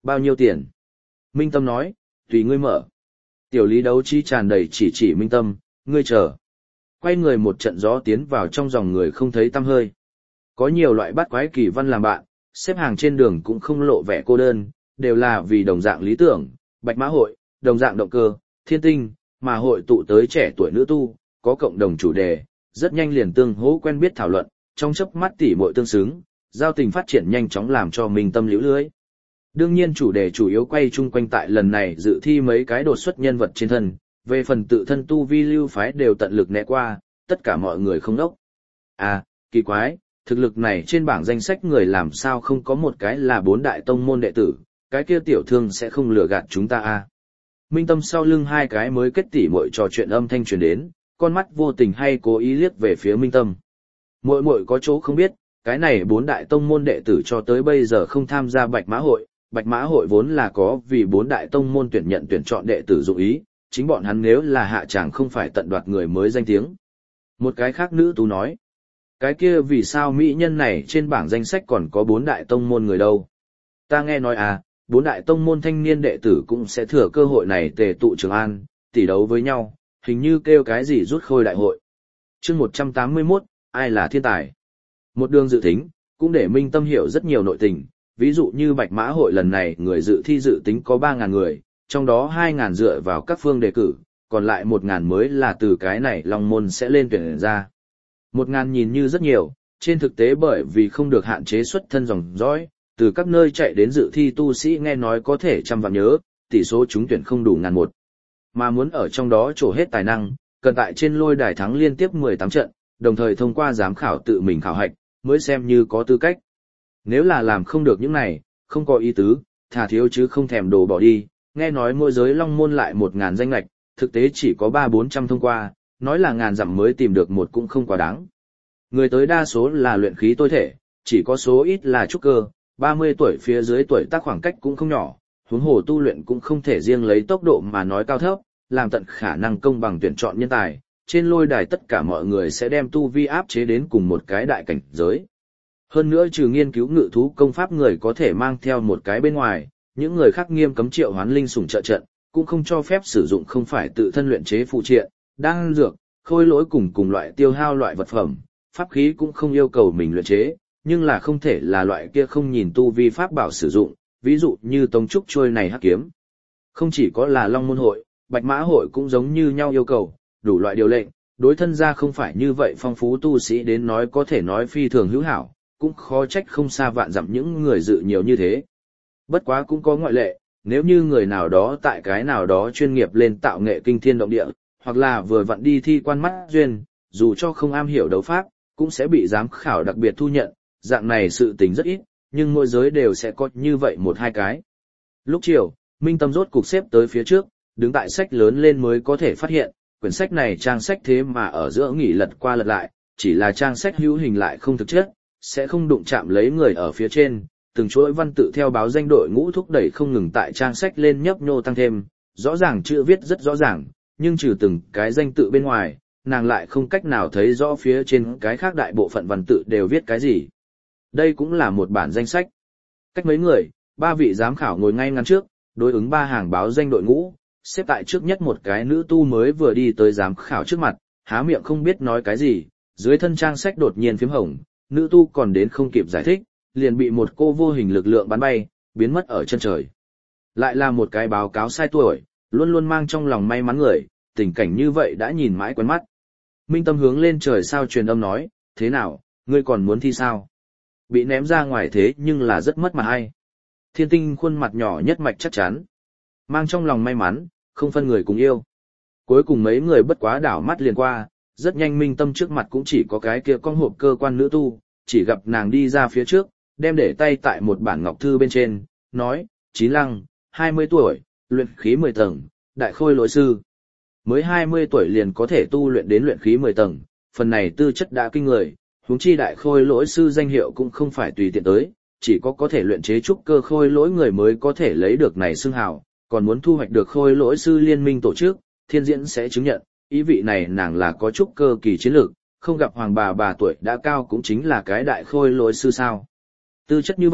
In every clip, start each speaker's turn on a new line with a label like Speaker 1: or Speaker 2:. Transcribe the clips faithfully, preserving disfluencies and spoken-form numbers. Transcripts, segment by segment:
Speaker 1: bao nhiêu tiền? Minh Tâm nói, tùy ngươi mở. Tiểu Lý đấu trí tràn đầy chỉ chỉ Minh Tâm, ngươi chờ. Quay người một trận gió tiến vào trong dòng người không thấy tăm hơi. Có nhiều loại bắt quái kỳ văn làm bạn, xếp hàng trên đường cũng không lộ vẻ cô đơn, đều là vì đồng dạng lý tưởng, bạch mã hội, đồng dạng động cơ, thiên tinh, mà hội tụ tới trẻ tuổi nữ tu, có cộng đồng chủ đề, rất nhanh liền tương hỗ quen biết thảo luận, trong chớp mắt tỉ muội tương xứng, giao tình phát triển nhanh chóng làm cho Minh Tâm liễu lưới. Đương nhiên chủ đề chủ yếu quay chung quanh tại lần này dự thi mấy cái đột xuất nhân vật trên thân, về phần tự thân tu vi lưu phái đều tận lực né qua, tất cả mọi người không đốc. À, kỳ quái, thực lực này trên bảng danh sách người làm sao không có một cái là bốn đại tông môn đệ tử, cái kia tiểu thương sẽ không lừa gạt chúng ta à. Minh Tâm sau lưng hai cái mới kết tỉ muội trò chuyện âm thanh truyền đến, con mắt vô tình hay cố ý liếc về phía Minh Tâm. Muội muội có chỗ không biết, cái này bốn đại tông môn đệ tử cho tới bây giờ không tham gia Bạch Mã hội, Bạch Mã hội vốn là có vì bốn đại tông môn tuyển nhận tuyển chọn đệ tử dụng ý, chính bọn hắn nếu là hạ tràng không phải tận đoạt người mới danh tiếng. Một cái khác nữ tú nói, cái kia vì sao mỹ nhân này trên bảng danh sách còn có bốn đại tông môn người đâu? Ta nghe nói à, bốn đại tông môn thanh niên đệ tử cũng sẽ thừa cơ hội này tề tụ Trường An, tỷ đấu với nhau, hình như kêu cái gì rút khôi đại hội. Chương một trăm tám mươi mốt, ai là thiên tài? Một đường dự thính, cũng để Minh Tâm hiểu rất nhiều nội tình, ví dụ như Bạch Mã hội lần này người dự thi dự tính có ba nghìn người, trong đó hai nghìn dựa vào các phương đề cử, còn lại một nghìn mới là từ cái này Long Môn sẽ lên tuyển ra. một nghìn nhìn như rất nhiều, trên thực tế bởi vì không được hạn chế xuất thân dòng dõi, từ các nơi chạy đến dự thi tu sĩ nghe nói có thể trăm vạn nhớ, tỷ số trúng tuyển không đủ ngàn một. Mà muốn ở trong đó trổ hết tài năng, cần tại trên lôi đài thắng liên tiếp mười tám trận, đồng thời thông qua giám khảo tự mình khảo hạch, mới xem như có tư cách. Nếu là làm không được những này, không có ý tứ, thà thiếu chứ không thèm đồ bỏ đi, nghe nói mỗi giới Long Môn lại một ngàn danh lạch, thực tế chỉ có ba bốn trăm thông qua, nói là ngàn dặm mới tìm được một cũng không quá đáng. Người tới đa số là luyện khí tối thể, chỉ có số ít là trúc cơ, ba mươi tuổi phía dưới tuổi tác khoảng cách cũng không nhỏ, huống hồ tu luyện cũng không thể riêng lấy tốc độ mà nói cao thấp, làm tận khả năng công bằng tuyển chọn nhân tài, trên lôi đài tất cả mọi người sẽ đem tu vi áp chế đến cùng một cái đại cảnh giới. Hơn nữa trừ nghiên cứu ngự thú công pháp người có thể mang theo một cái bên ngoài, những người khác nghiêm cấm triệu hoán linh sủng trợ trận, cũng không cho phép sử dụng không phải tự thân luyện chế phụ triện, đan dược, khôi lỗi cùng cùng loại tiêu hao loại vật phẩm, pháp khí cũng không yêu cầu mình luyện chế, nhưng là không thể là loại kia không nhìn tu vi pháp bảo sử dụng, ví dụ như tống trúc trôi này hắc kiếm. Không chỉ có là Long Môn hội, Bạch Mã hội cũng giống như nhau yêu cầu, đủ loại điều lệnh, đối thân ra không phải như vậy phong phú tu sĩ đến nói có thể nói phi thường hữu hảo, cũng khó trách không xa vạn dặm những người dự nhiều như thế. Bất quá cũng có ngoại lệ, nếu như người nào đó tại cái nào đó chuyên nghiệp lên tạo nghệ kinh thiên động địa, hoặc là vừa vặn đi thi quan mắt duyên, dù cho không am hiểu đấu pháp, cũng sẽ bị giám khảo đặc biệt thu nhận, dạng này sự tình rất ít, nhưng mỗi giới đều sẽ có như vậy một hai cái. Lúc chiều, Minh Tâm rốt cục xếp tới phía trước, đứng tại sách lớn lên mới có thể phát hiện, quyển sách này trang sách thế mà ở giữa nghỉ lật qua lật lại, chỉ là trang sách hữu hình lại không thực chất, sẽ không đụng chạm lấy người ở phía trên, từng chuỗi văn tự theo báo danh đội ngũ thúc đẩy không ngừng tại trang sách lên nhấp nhô tăng thêm, rõ ràng chữ viết rất rõ ràng, nhưng trừ từng cái danh tự bên ngoài, nàng lại không cách nào thấy rõ phía trên cái khác đại bộ phận văn tự đều viết cái gì. Đây cũng là một bản danh sách. Cách mấy người, ba vị giám khảo ngồi ngay ngắn trước, đối ứng ba hàng báo danh đội ngũ, xếp tại trước nhất một cái nữ tu mới vừa đi tới giám khảo trước mặt, há miệng không biết nói cái gì, dưới thân trang sách đột nhiên phím hồng, nữ tu còn đến không kịp giải thích, liền bị một cô vô hình lực lượng bắn bay, biến mất ở chân trời. Lại là một cái báo cáo sai tuổi, luôn luôn mang trong lòng may mắn người, tình cảnh như vậy đã nhìn mãi quen mắt. Minh Tâm hướng lên trời sao truyền âm nói, thế nào, ngươi còn muốn thi sao? Bị ném ra ngoài thế nhưng là rất mất mặt hay. Thiên Tinh khuôn mặt nhỏ nhất mạch chắc chắn, mang trong lòng may mắn, không phân người cùng yêu. Cuối cùng mấy người bất quá đảo mắt liền qua, rất nhanh Minh Tâm trước mặt cũng chỉ có cái kia con hộp cơ quan nữ tu, chỉ gặp nàng đi ra phía trước, đem để tay tại một bản ngọc thư bên trên, nói, Chín Lăng, hai mươi tuổi, luyện khí mười tầng, đại khôi lỗi sư. Mới hai mươi tuổi liền có thể tu luyện đến luyện khí mười tầng, phần này tư chất đã kinh người, huống chi đại khôi lỗi sư danh hiệu cũng không phải tùy tiện tới, chỉ có có thể luyện chế trúc cơ khôi lỗi người mới có thể lấy được này xưng hào, còn muốn thu hoạch được khôi lỗi sư liên minh tổ chức, thiên diễn sẽ chứng nhận, ý vị này nàng là có trúc cơ kỳ chiến lược, không gặp hoàng bà bà tuổi đã cao cũng chính là cái đại khôi lỗi sư sao. Tư chất như vậy,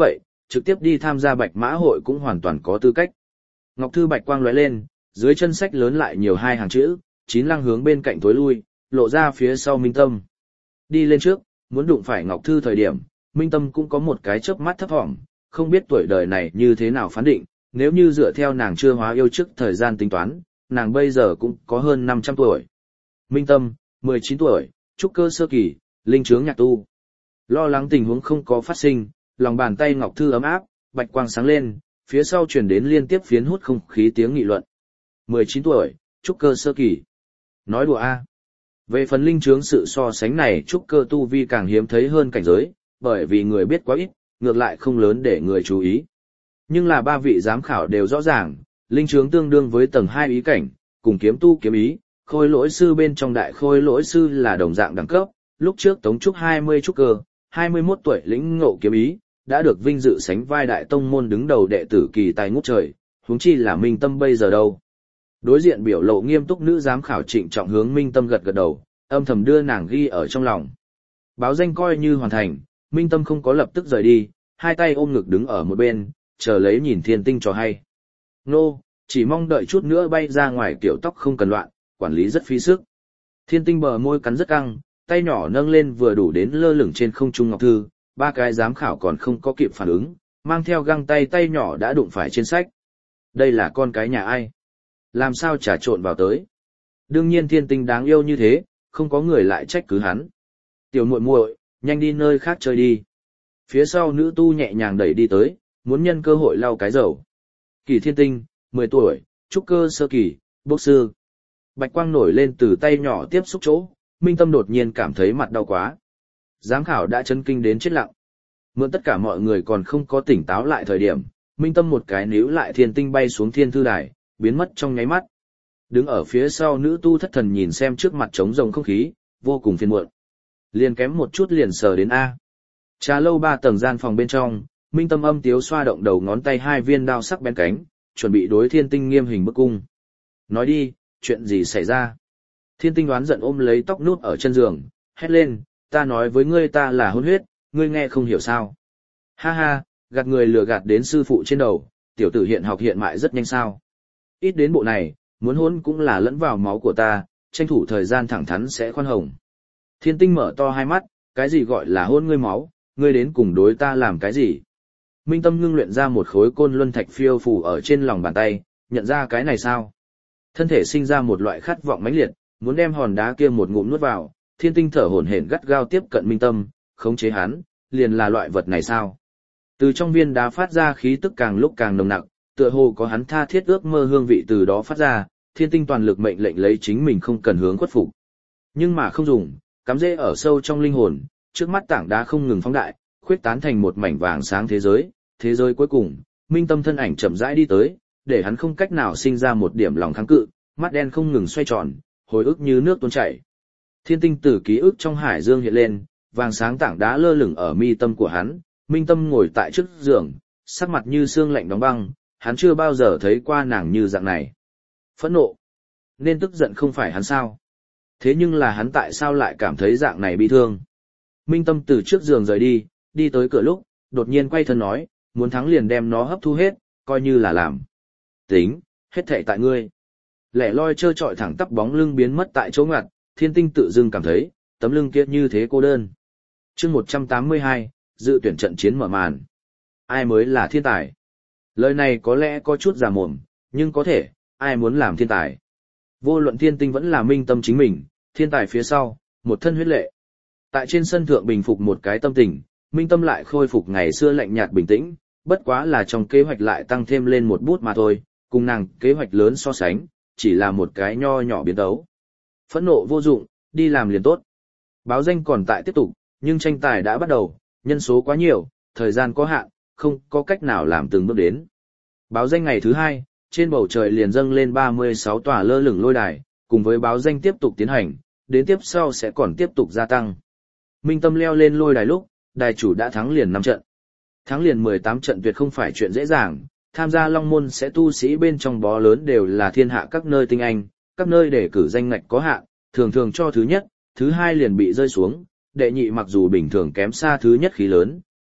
Speaker 1: trực tiếp đi tham gia Bạch Mã hội cũng hoàn toàn có tư cách. Ngọc Thư bạch quang lóe lên, dưới chân sách lớn lại nhiều hai hàng chữ, chín lăng hướng bên cạnh tối lui, lộ ra phía sau Minh Tâm. Đi lên trước, muốn đụng phải Ngọc Thư thời điểm, Minh Tâm cũng có một cái chớp mắt thấp thỏm, không biết tuổi đời này như thế nào phán định, nếu như dựa theo nàng chưa hóa yêu trước thời gian tính toán, nàng bây giờ cũng có hơn năm trăm tuổi. Minh Tâm, mười chín tuổi, trúc cơ sơ kỳ, linh chướng nhạc tu. Lo lắng tình huống không có phát sinh, lòng bàn tay Ngọc Thư ấm áp, bạch quang sáng lên, phía sau truyền đến liên tiếp phiến hút không khí tiếng nghị luận. mười chín tuổi, trúc cơ sơ kỳ. Nói đùa a. Về phần linh chướng sự so sánh này trúc cơ tu vi càng hiếm thấy hơn cảnh giới, bởi vì người biết quá ít, ngược lại không lớn để người chú ý. Nhưng là ba vị giám khảo đều rõ ràng, linh chướng tương đương với tầng hai ý cảnh, cùng kiếm tu kiếm ý, khôi lỗi sư bên trong đại khôi lỗi sư là đồng dạng đẳng cấp, lúc trước Tống Trúc hai mươi trúc cơ, hai mươi mốt tuổi lĩnh ngộ kiếm ý, đã được vinh dự sánh vai đại tông môn đứng đầu đệ tử kỳ tài ngút trời, huống chi là Minh Tâm bây giờ đâu. Đối diện biểu lộ nghiêm túc nữ giám khảo trịnh trọng hướng Minh Tâm gật gật đầu, âm thầm đưa nàng ghi ở trong lòng. Báo danh coi như hoàn thành, Minh Tâm không có lập tức rời đi, hai tay ôm ngực đứng ở một bên, chờ lấy nhìn thiên tinh cho hay. Nô, chỉ mong đợi chút nữa bay ra ngoài kiểu tóc không cần loạn, quản lý rất phí sức. Thiên tinh bờ môi cắn rất căng, tay nhỏ nâng lên vừa đủ đến lơ lửng trên không trung Ngọc Thư, ba cái giám khảo còn không có kịp phản ứng, mang theo găng tay tay nhỏ đã đụng phải trên sách. Đây là con cái nhà ai? Làm sao trà trộn vào tới? Đương nhiên thiên tinh đáng yêu như thế, không có người lại trách cứ hắn. Tiểu muội muội, nhanh đi nơi khác chơi đi. Phía sau nữ tu nhẹ nhàng đẩy đi tới, muốn nhân cơ hội lau cái dầu. Kỳ thiên tinh, mười tuổi, trúc cơ sơ kỳ, bốc sư. Bạch quang nổi lên từ tay nhỏ tiếp xúc chỗ, Minh Tâm đột nhiên cảm thấy mặt đau quá. Giám khảo đã chấn kinh đến chết lặng. Mượn tất cả mọi người còn không có tỉnh táo lại thời điểm, Minh Tâm một cái níu lại thiên tinh bay xuống thiên thư đài, biến mất trong nháy mắt. Đứng ở phía sau nữ tu thất thần nhìn xem trước mặt trống rồng không khí, vô cùng phiền muộn. Liền kém một chút liền sờ đến A. Trà lâu ba tầng gian phòng bên trong, Minh Tâm âm tiếu xoa động đầu ngón tay hai viên đao sắc bén cánh, chuẩn bị đối thiên tinh nghiêm hình bức cung. Nói đi, chuyện gì xảy ra? Thiên tinh đoán giận ôm lấy tóc nút ở chân giường, hét lên, ta nói với ngươi ta là hôn huyết, ngươi nghe không hiểu sao. Ha ha, gạt người lừa gạt đến sư phụ trên đầu, tiểu tử hiện học hiện mại rất nhanh sao. Ít đến bộ này, muốn hôn cũng là lẫn vào máu của ta, tranh thủ thời gian thẳng thắn sẽ khoan hồng. Thiên tinh mở to hai mắt, cái gì gọi là hôn ngươi máu, ngươi đến cùng đối ta làm cái gì? Minh Tâm ngưng luyện ra một khối côn luân thạch phiêu phù ở trên lòng bàn tay, nhận ra cái này sao? Thân thể sinh ra một loại khát vọng mãnh liệt, muốn đem hòn đá kia một ngụm nuốt vào, thiên tinh thở hổn hển gắt gao tiếp cận Minh Tâm, khống chế hắn, liền là loại vật này sao? Từ trong viên đá phát ra khí tức càng lúc càng nồng nặc, tựa hồ có hắn tha thiết ước mơ hương vị từ đó phát ra, thiên tinh toàn lực mệnh lệnh lấy chính mình không cần hướng khuất phục. Nhưng mà không dùng, cắm rễ ở sâu trong linh hồn, trước mắt tảng đá không ngừng phóng đại, khuyết tán thành một mảnh vàng sáng thế giới, thế giới cuối cùng, Minh Tâm thân ảnh chậm rãi đi tới, để hắn không cách nào sinh ra một điểm lòng kháng cự, mắt đen không ngừng xoay tròn, hồi ức như nước tuôn chảy. Thiên tinh tử ký ức trong hải dương hiện lên, vàng sáng tảng đá lơ lửng ở mi tâm của hắn, Minh Tâm ngồi tại trước giường, sắc mặt như xương lạnh đóng băng, hắn chưa bao giờ thấy qua nàng như dạng này. Phẫn nộ, nên tức giận không phải hắn sao? Thế nhưng là hắn tại sao lại cảm thấy dạng này bi thương? Minh Tâm từ trước giường rời đi, đi tới cửa lúc, đột nhiên quay thân nói, muốn thắng liền đem nó hấp thu hết, coi như là làm. Tính, hết thảy tại ngươi. Lẻ loi trơ trọi thẳng tắp bóng lưng biến mất tại chỗ ngoặt, thiên tinh tự dưng cảm thấy, tấm lưng kia như thế cô đơn. chương một trăm tám mươi hai, dự tuyển trận chiến mở màn. Ai mới là thiên tài? Lời này có lẽ có chút giả mồm, nhưng có thể, ai muốn làm thiên tài? Vô luận thiên tinh vẫn là Minh Tâm chính mình, thiên tài phía sau, một thân huyết lệ. Tại trên sân thượng bình phục một cái tâm tình, Minh Tâm lại khôi phục ngày xưa lạnh nhạt bình tĩnh, bất quá là trong kế hoạch lại tăng thêm lên một bút mà thôi, cùng nàng kế hoạch lớn so sánh, chỉ là một cái nho nhỏ biến tấu. Phẫn nộ vô dụng, đi làm liền tốt. Báo danh còn tại tiếp tục, nhưng tranh tài đã bắt đầu, nhân số quá nhiều, thời gian có hạn, không có cách nào làm từng bước đến. Báo danh ngày thứ hai, trên bầu trời liền dâng lên ba mươi sáu tòa lơ lửng lôi đài, cùng với báo danh tiếp tục tiến hành, đến tiếp sau sẽ còn tiếp tục gia tăng. Minh Tâm leo lên lôi đài lúc, đài chủ đã thắng liền năm trận. Thắng liền mười tám trận tuyệt không phải chuyện dễ dàng, tham gia Long Môn sẽ tu sĩ bên trong bó lớn đều là thiên hạ các nơi tinh anh, các nơi để cử danh ngạch có hạn, thường thường cho thứ nhất, thứ hai liền bị rơi xuống, đệ nhị mặc dù bình thường kém xa thứ nhất khí lớn,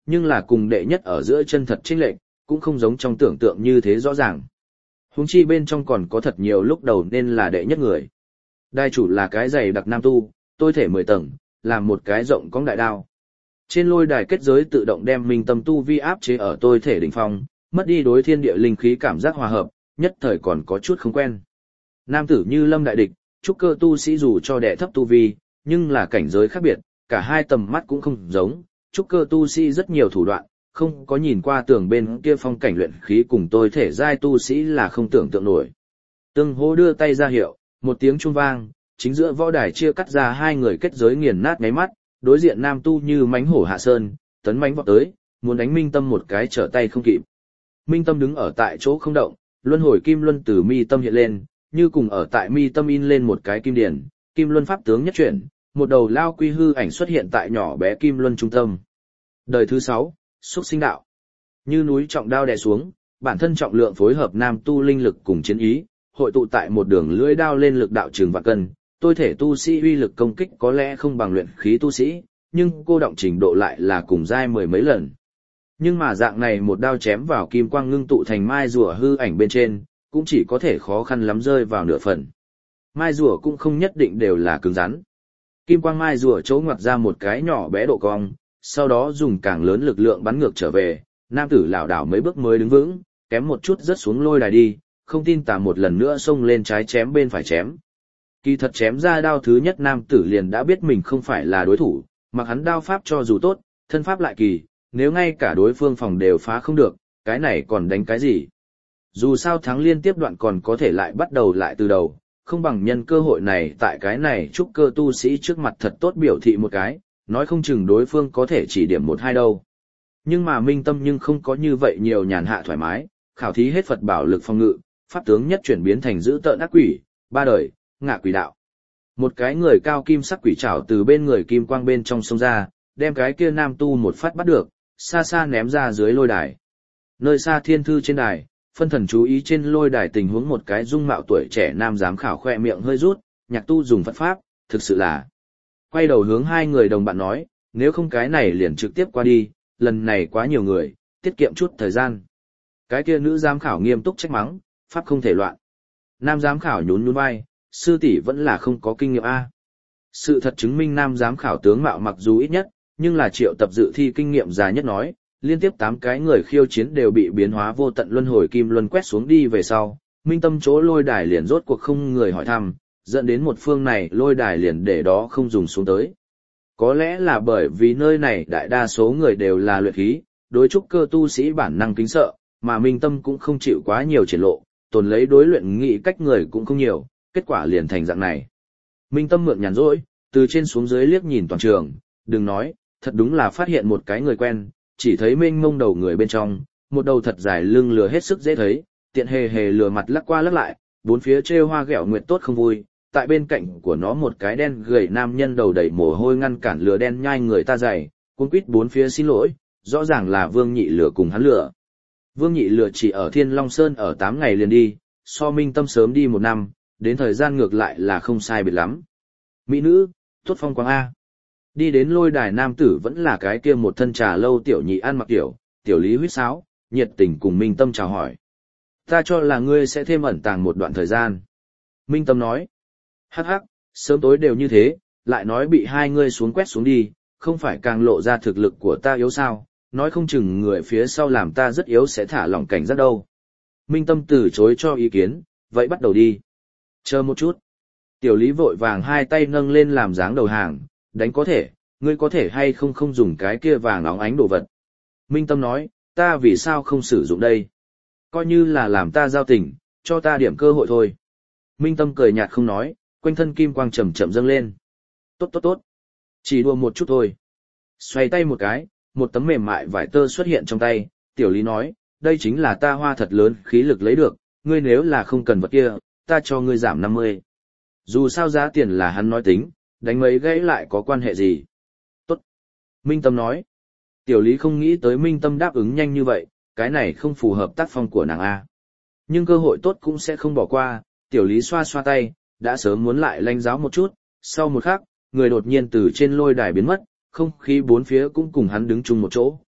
Speaker 1: nhưng là cùng đệ nhất ở giữa chân thật chênh lệch, cũng không giống trong tưởng tượng như thế rõ ràng. Huống chi bên trong còn có thật nhiều lúc đầu nên là đệ nhất người. Đài chủ là cái giày đặc nam tu, tôi thể mười tầng, làm một cái rộng cong đại đao. Trên lôi đài kết giới tự động đem minh tâm tu vi áp chế ở tôi thể đỉnh phong, mất đi đối thiên địa linh khí cảm giác hòa hợp, nhất thời còn có chút không quen. Nam tử như lâm đại địch, trúc cơ tu sĩ dù cho đệ thấp tu vi, nhưng là cảnh giới khác biệt, cả hai tầm mắt cũng không giống, trúc cơ tu sĩ rất nhiều thủ đoạn, không có nhìn qua tường bên kia phong cảnh luyện khí cùng tôi thể giai tu sĩ là không tưởng tượng nổi. Tương hô đưa tay ra hiệu, một tiếng chuông vang, chính giữa võ đài chia cắt ra hai người kết giới nghiền nát ngáy mắt, đối diện nam tu như mánh hổ hạ sơn, tấn mánh vọt tới, muốn đánh Minh Tâm một cái trở tay không kịp. Minh Tâm đứng ở tại chỗ không động, luân hồi kim luân từ mi tâm hiện lên, như cùng ở tại mi tâm in lên một cái kim điển, kim luân pháp tướng nhất chuyển, một đầu lao quy hư ảnh xuất hiện tại nhỏ bé kim luân trung tâm. Đời thứ sáu, xúc sinh đạo. Như núi trọng đao đè xuống, bản thân trọng lượng phối hợp nam tu linh lực cùng chiến ý, hội tụ tại một đường lưỡi đao lên lực đạo trường vạn cân, tôi thể tu sĩ uy lực công kích có lẽ không bằng luyện khí tu sĩ, nhưng cô động trình độ lại là cùng giai mười mấy lần. Nhưng mà dạng này một đao chém vào kim quang ngưng tụ thành mai rùa hư ảnh bên trên, cũng chỉ có thể khó khăn lắm rơi vào nửa phần. Mai rùa cũng không nhất định đều là cứng rắn. Kim quang mai rùa chỗ ngoặt ra một cái nhỏ bé độ cong, sau đó dùng càng lớn lực lượng bắn ngược trở về, nam tử lảo đảo mấy bước mới đứng vững, kém một chút rớt xuống lôi đài đi, không tin tà một lần nữa xông lên trái chém bên phải chém. Kỳ thật chém ra đao thứ nhất nam tử liền đã biết mình không phải là đối thủ, mặc hắn đao pháp cho dù tốt, thân pháp lại kỳ, nếu ngay cả đối phương phòng đều phá không được, cái này còn đánh cái gì? Dù sao thắng liên tiếp đoạn còn có thể lại bắt đầu lại từ đầu, không bằng nhân cơ hội này tại cái này trúc cơ tu sĩ trước mặt thật tốt biểu thị một cái, nói không chừng đối phương có thể chỉ điểm một hai đâu. Nhưng mà Minh Tâm nhưng không có như vậy nhiều nhàn hạ thoải mái, khảo thí hết Phật bảo lực phong ngự, pháp tướng nhất chuyển biến thành dữ tợn ác quỷ, ba đời, ngạ quỷ đạo. Một cái người cao kim sắc quỷ trảo từ bên người kim quang bên trong sông ra, đem cái kia nam tu một phát bắt được, xa xa ném ra dưới lôi đài. Nơi xa thiên thư trên đài, phân thần chú ý trên lôi đài tình huống một cái dung mạo tuổi trẻ nam giám khảo khoe miệng hơi rút, nhạc tu dùng Phật pháp, thực sự là. Quay đầu hướng hai người đồng bạn nói, nếu không cái này liền trực tiếp qua đi, lần này quá nhiều người, tiết kiệm chút thời gian. Cái kia nữ giám khảo nghiêm túc trách mắng, pháp không thể loạn. Nam giám khảo nhún nhún vai, sư tỷ vẫn là không có kinh nghiệm a. Sự thật chứng minh nam giám khảo tướng mạo mặc dù ít nhất, nhưng là triệu tập dự thi kinh nghiệm dài nhất nói, liên tiếp tám cái người khiêu chiến đều bị biến hóa vô tận luân hồi kim luân quét xuống đi về sau, Minh Tâm chỗ lôi đài liền rốt cuộc không người hỏi thăm, dẫn đến một phương này lôi đài liền để đó không dùng xuống tới. Có lẽ là bởi vì nơi này đại đa số người đều là luyện khí, đối trúc cơ tu sĩ bản năng kính sợ, mà Minh Tâm cũng không chịu quá nhiều triển lộ, tồn lấy đối luyện nghị cách người cũng không nhiều, kết quả liền thành dạng này. Minh Tâm mượn nhàn rỗi, từ trên xuống dưới liếc nhìn toàn trường, đừng nói, thật đúng là phát hiện một cái người quen, chỉ thấy mênh mông đầu người bên trong, một đầu thật dài lưng lừa hết sức dễ thấy, tiện hề hề lừa mặt lắc qua lắc lại, bốn phía trêu hoa ghẹo nguyệt tốt không vui, tại bên cạnh của nó một cái đen gầy nam nhân đầu đầy mồ hôi ngăn cản lừa đen nhai người ta dày, cuống quýt bốn phía xin lỗi, rõ ràng là Vương Nhị Lừa cùng hắn lừa. Vương Nhị Lừa chỉ ở Thiên Long Sơn ở tám ngày liền đi, so Minh Tâm sớm đi một năm, đến thời gian ngược lại là không sai biệt lắm. Mỹ nữ, tốt phong quang A. Đi đến lôi đài nam tử vẫn là cái kia một thân trà lâu tiểu nhị ăn mặc tiểu, tiểu lý huýt sáo, nhiệt tình cùng Minh Tâm chào hỏi. Ta cho là ngươi sẽ thêm ẩn tàng một đoạn thời gian. Minh Tâm nói. Hắc hắc, sớm tối đều như thế, lại nói bị hai ngươi xuống quét xuống đi, không phải càng lộ ra thực lực của ta yếu sao, nói không chừng người phía sau làm ta rất yếu sẽ thả lỏng cảnh giác đâu. Minh Tâm từ chối cho ý kiến, vậy bắt đầu đi. Chờ một chút. Tiểu lý vội vàng hai tay nâng lên làm dáng đầu hàng, đánh có thể, ngươi có thể hay không không dùng cái kia vàng óng ánh đồ vật. Minh Tâm nói, ta vì sao không sử dụng đây? Coi như là làm ta giao tình, cho ta điểm cơ hội thôi. Minh Tâm cười nhạt không nói, quanh thân kim quang chậm chậm dâng lên. Tốt tốt tốt. Chỉ đùa một chút thôi. Xoay tay một cái, một tấm mềm mại vải tơ xuất hiện trong tay, tiểu lý nói, đây chính là ta hoa thật lớn khí lực lấy được, ngươi nếu là không cần vật kia, ta cho ngươi giảm năm mươi. Dù sao giá tiền là hắn nói tính, đánh mấy gãy lại có quan hệ gì. Tốt. Minh Tâm nói. Tiểu lý không nghĩ tới Minh Tâm đáp ứng nhanh như vậy, cái này không phù hợp tác phong của nàng A. Nhưng cơ hội tốt cũng sẽ không bỏ qua, tiểu lý xoa xoa tay, đã sớm muốn lại lanh giáo một chút, sau một khắc, người đột nhiên từ trên lôi đài biến mất, không khí bốn phía cũng cùng hắn đứng chung một chỗ,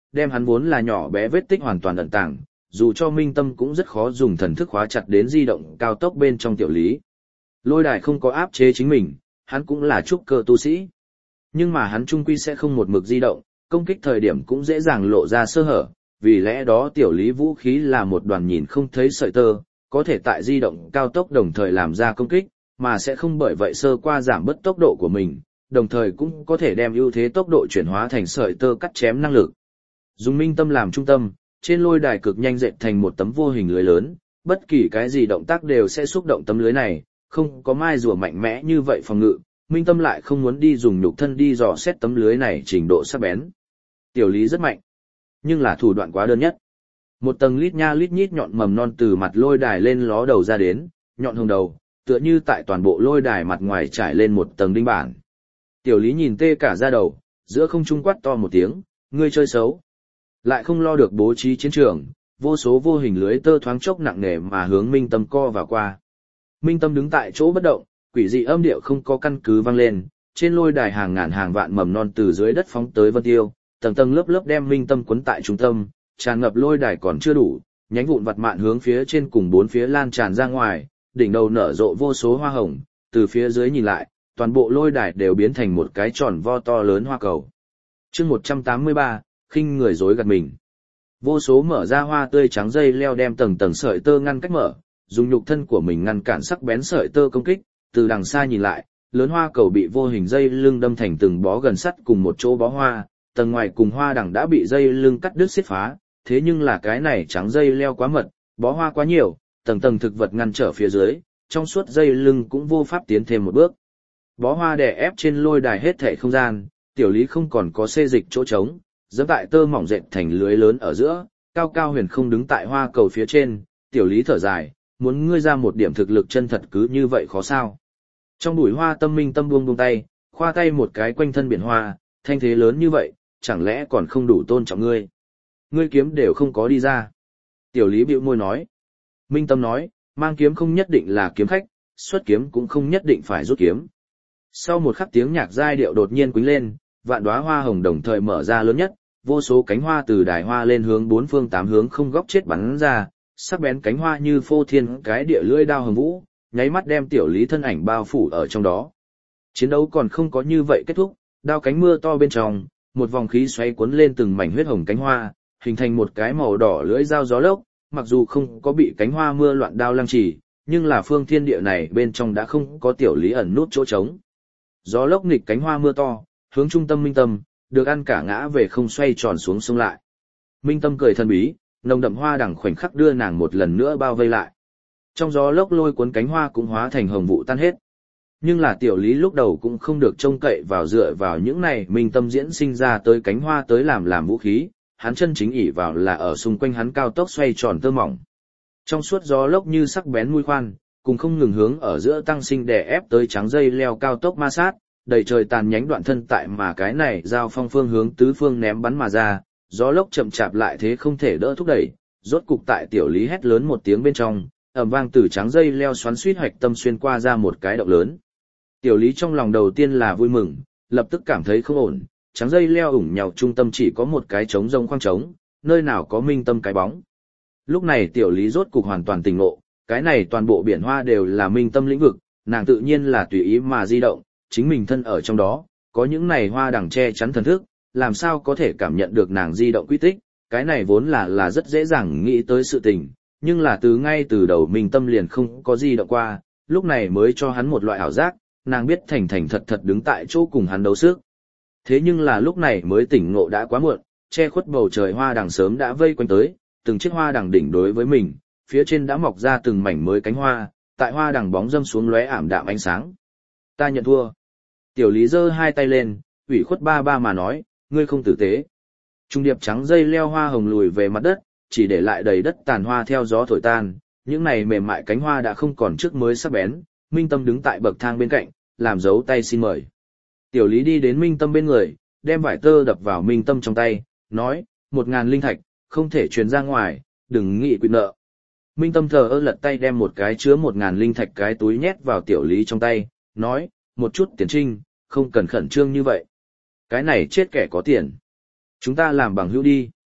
Speaker 1: đem hắn vốn là nhỏ bé vết tích hoàn toàn ẩn tàng, dù cho minh tâm cũng rất khó dùng thần thức khóa chặt đến di động cao tốc bên trong tiểu lý. Lôi đài không có áp chế chính mình, hắn cũng là trúc cơ tu sĩ. Nhưng mà hắn trung quy sẽ không một mực di động, công kích thời điểm cũng dễ dàng lộ ra sơ hở, vì lẽ đó tiểu lý vũ khí là một đoàn nhìn không thấy sợi tơ, có thể tại di động cao tốc đồng thời làm ra công kích, mà sẽ không bởi vậy sơ qua giảm bớt tốc độ của mình, đồng thời cũng có thể đem ưu thế tốc độ chuyển hóa thành sợi tơ cắt chém năng lực. Dùng minh tâm làm trung tâm, trên lôi đài cực nhanh dệt thành một tấm vô hình lưới lớn, bất kỳ cái gì động tác đều sẽ xúc động tấm lưới này, không có mai rùa mạnh mẽ như vậy phòng ngự, minh tâm lại không muốn đi dùng nhục thân đi dò xét tấm lưới này trình độ sắc bén. Tiểu lý rất mạnh, nhưng là thủ đoạn quá đơn nhất. Một tầng lít nha lít nhít nhọn mầm non từ mặt lôi đài lên ló đầu ra đến, nhọn hồng đầu, tựa như tại toàn bộ lôi đài mặt ngoài trải lên một tầng đinh bản. Tiểu lý nhìn tê cả da đầu, giữa không trung quát to một tiếng, ngươi chơi xấu. Lại không lo được bố trí chiến trường, vô số vô hình lưới tơ thoáng chốc nặng nề mà hướng minh tâm co vào qua. Minh tâm đứng tại chỗ bất động, quỷ dị âm điệu không có căn cứ vang lên, trên lôi đài hàng ngàn hàng vạn mầm non từ dưới đất phóng tới vân tiêu, tầng tầng lớp lớp đem minh tâm cuốn tại trung tâm, tràn ngập lôi đài còn chưa đủ, nhánh vụn vặt mạn hướng phía trên cùng bốn phía lan tràn ra ngoài, đỉnh đầu nở rộ vô số hoa hồng, từ phía dưới nhìn lại, toàn bộ lôi đài đều biến thành một cái tròn vo to lớn hoa cầu. Chương một trăm tám mươi ba, khinh người dối gạt mình. Vô số mở ra hoa tươi trắng dây leo đem tầng tầng sợi tơ ngăn cách mở, dùng nhục thân của mình ngăn cản sắc bén sợi tơ công kích, từ đằng xa nhìn lại, lớn hoa cầu bị vô hình dây lưng đâm thành từng bó gần sắt cùng một chỗ bó hoa, tầng ngoài cùng hoa đằng đã bị dây lưng cắt đứt xiết phá, thế nhưng là cái này trắng dây leo quá mật, bó hoa quá nhiều, tầng tầng thực vật ngăn trở phía dưới, trong suốt dây lưng cũng vô pháp tiến thêm một bước. Bó hoa đè ép trên lôi đài hết thảy không gian, tiểu lý không còn có xê dịch chỗ trống, dẫm tại tơ mỏng dệt thành lưới lớn ở giữa, cao cao huyền không đứng tại hoa cầu phía trên, tiểu lý thở dài, muốn ngươi ra một điểm thực lực chân thật cứ như vậy khó sao. Trong bụi hoa tâm minh tâm buông buông tay, khoa tay một cái quanh thân biển hoa, thanh thế lớn như vậy, chẳng lẽ còn không đủ tôn trọng ngươi. Ngươi kiếm đều không có đi ra. Tiểu lý bĩu môi nói. Minh tâm nói, mang kiếm không nhất định là kiếm khách, xuất kiếm cũng không nhất định phải rút kiếm. Sau một khắc tiếng nhạc giai điệu đột nhiên quýnh lên, vạn đóa hoa hồng đồng thời mở ra lớn nhất, vô số cánh hoa từ đài hoa lên hướng bốn phương tám hướng không góc chết bắn ra, sắc bén cánh hoa như phô thiên cái địa lưỡi đao hồng vũ, nháy mắt đem tiểu lý thân ảnh bao phủ ở trong đó. Chiến đấu còn không có như vậy kết thúc, đao cánh mưa to bên trong, một vòng khí xoáy cuốn lên từng mảnh huyết hồng cánh hoa, hình thành một cái màu đỏ lưỡi dao gió lốc, mặc dù không có bị cánh hoa mưa loạn đao lăng trì, nhưng là phương thiên địa này bên trong đã không có tiểu lý ẩn nút chỗ trống. Gió lốc nghịch cánh hoa mưa to, hướng trung tâm minh tâm, được ăn cả ngã về không xoay tròn xuống sông lại. Minh tâm cười thần bí, nồng đậm hoa đằng khoảnh khắc đưa nàng một lần nữa bao vây lại. Trong gió lốc lôi cuốn cánh hoa cũng hóa thành hồng vụ tan hết. Nhưng là tiểu lý lúc đầu cũng không được trông cậy vào dựa vào những này minh tâm diễn sinh ra tới cánh hoa tới làm làm vũ khí, hắn chân chính ỷ vào là ở xung quanh hắn cao tốc xoay tròn tơ mỏng. Trong suốt gió lốc như sắc bén mũi khoan, cùng không ngừng hướng ở giữa tăng sinh đè ép tới trắng dây leo cao tốc ma sát, đầy trời tàn nhánh đoạn thân tại mà cái này giao phong phương hướng tứ phương ném bắn mà ra, gió lốc chậm chạp lại thế không thể đỡ thúc đẩy, rốt cục tại tiểu lý hét lớn một tiếng bên trong, ầm vang từ trắng dây leo xoắn suýt hạch tâm xuyên qua ra một cái động lớn. Tiểu lý trong lòng đầu tiên là vui mừng, lập tức cảm thấy không ổn, trắng dây leo ủng nhào trung tâm chỉ có một cái trống rông khoang trống, nơi nào có minh tâm cái bóng. Lúc này tiểu lý rốt cục hoàn toàn tỉnh ngộ, cái này toàn bộ biển hoa đều là minh tâm lĩnh vực, nàng tự nhiên là tùy ý mà di động, chính mình thân ở trong đó, có những này hoa đằng che chắn thần thức, làm sao có thể cảm nhận được nàng di động quy tích, cái này vốn là là rất dễ dàng nghĩ tới sự tình, nhưng là từ ngay từ đầu minh tâm liền không có di động qua, lúc này mới cho hắn một loại ảo giác, nàng biết thành thành thật thật đứng tại chỗ cùng hắn đấu sức. Thế nhưng là lúc này mới tỉnh ngộ đã quá muộn, che khuất bầu trời hoa đằng sớm đã vây quanh tới, từng chiếc hoa đằng đỉnh đối với mình, phía trên đã mọc ra từng mảnh mới cánh hoa, tại hoa đằng bóng dâm xuống lóe ảm đạm ánh sáng. Ta nhận thua. Tiểu lý giơ hai tay lên, ủy khuất ba ba mà nói, ngươi không tử tế. Trung điệp trắng dây leo hoa hồng lùi về mặt đất, chỉ để lại đầy đất tàn hoa theo gió thổi tan, những này mềm mại cánh hoa đã không còn trước mới sắc bén, Minh Tâm đứng tại bậc thang bên cạnh, làm dấu tay xin mời. Tiểu lý đi đến Minh Tâm bên người, đem vải tơ đập vào Minh Tâm trong tay, nói, một ngàn linh thạch, không thể truyền ra ngoài, đừng nghĩ quy nợ. Minh Tâm thờ ơ lật tay đem một cái chứa một ngàn linh thạch cái túi nhét vào tiểu lý trong tay, nói, một chút tiền trinh, không cần khẩn trương như vậy. Cái này chết kẻ có tiền. Chúng ta làm bằng hữu đi.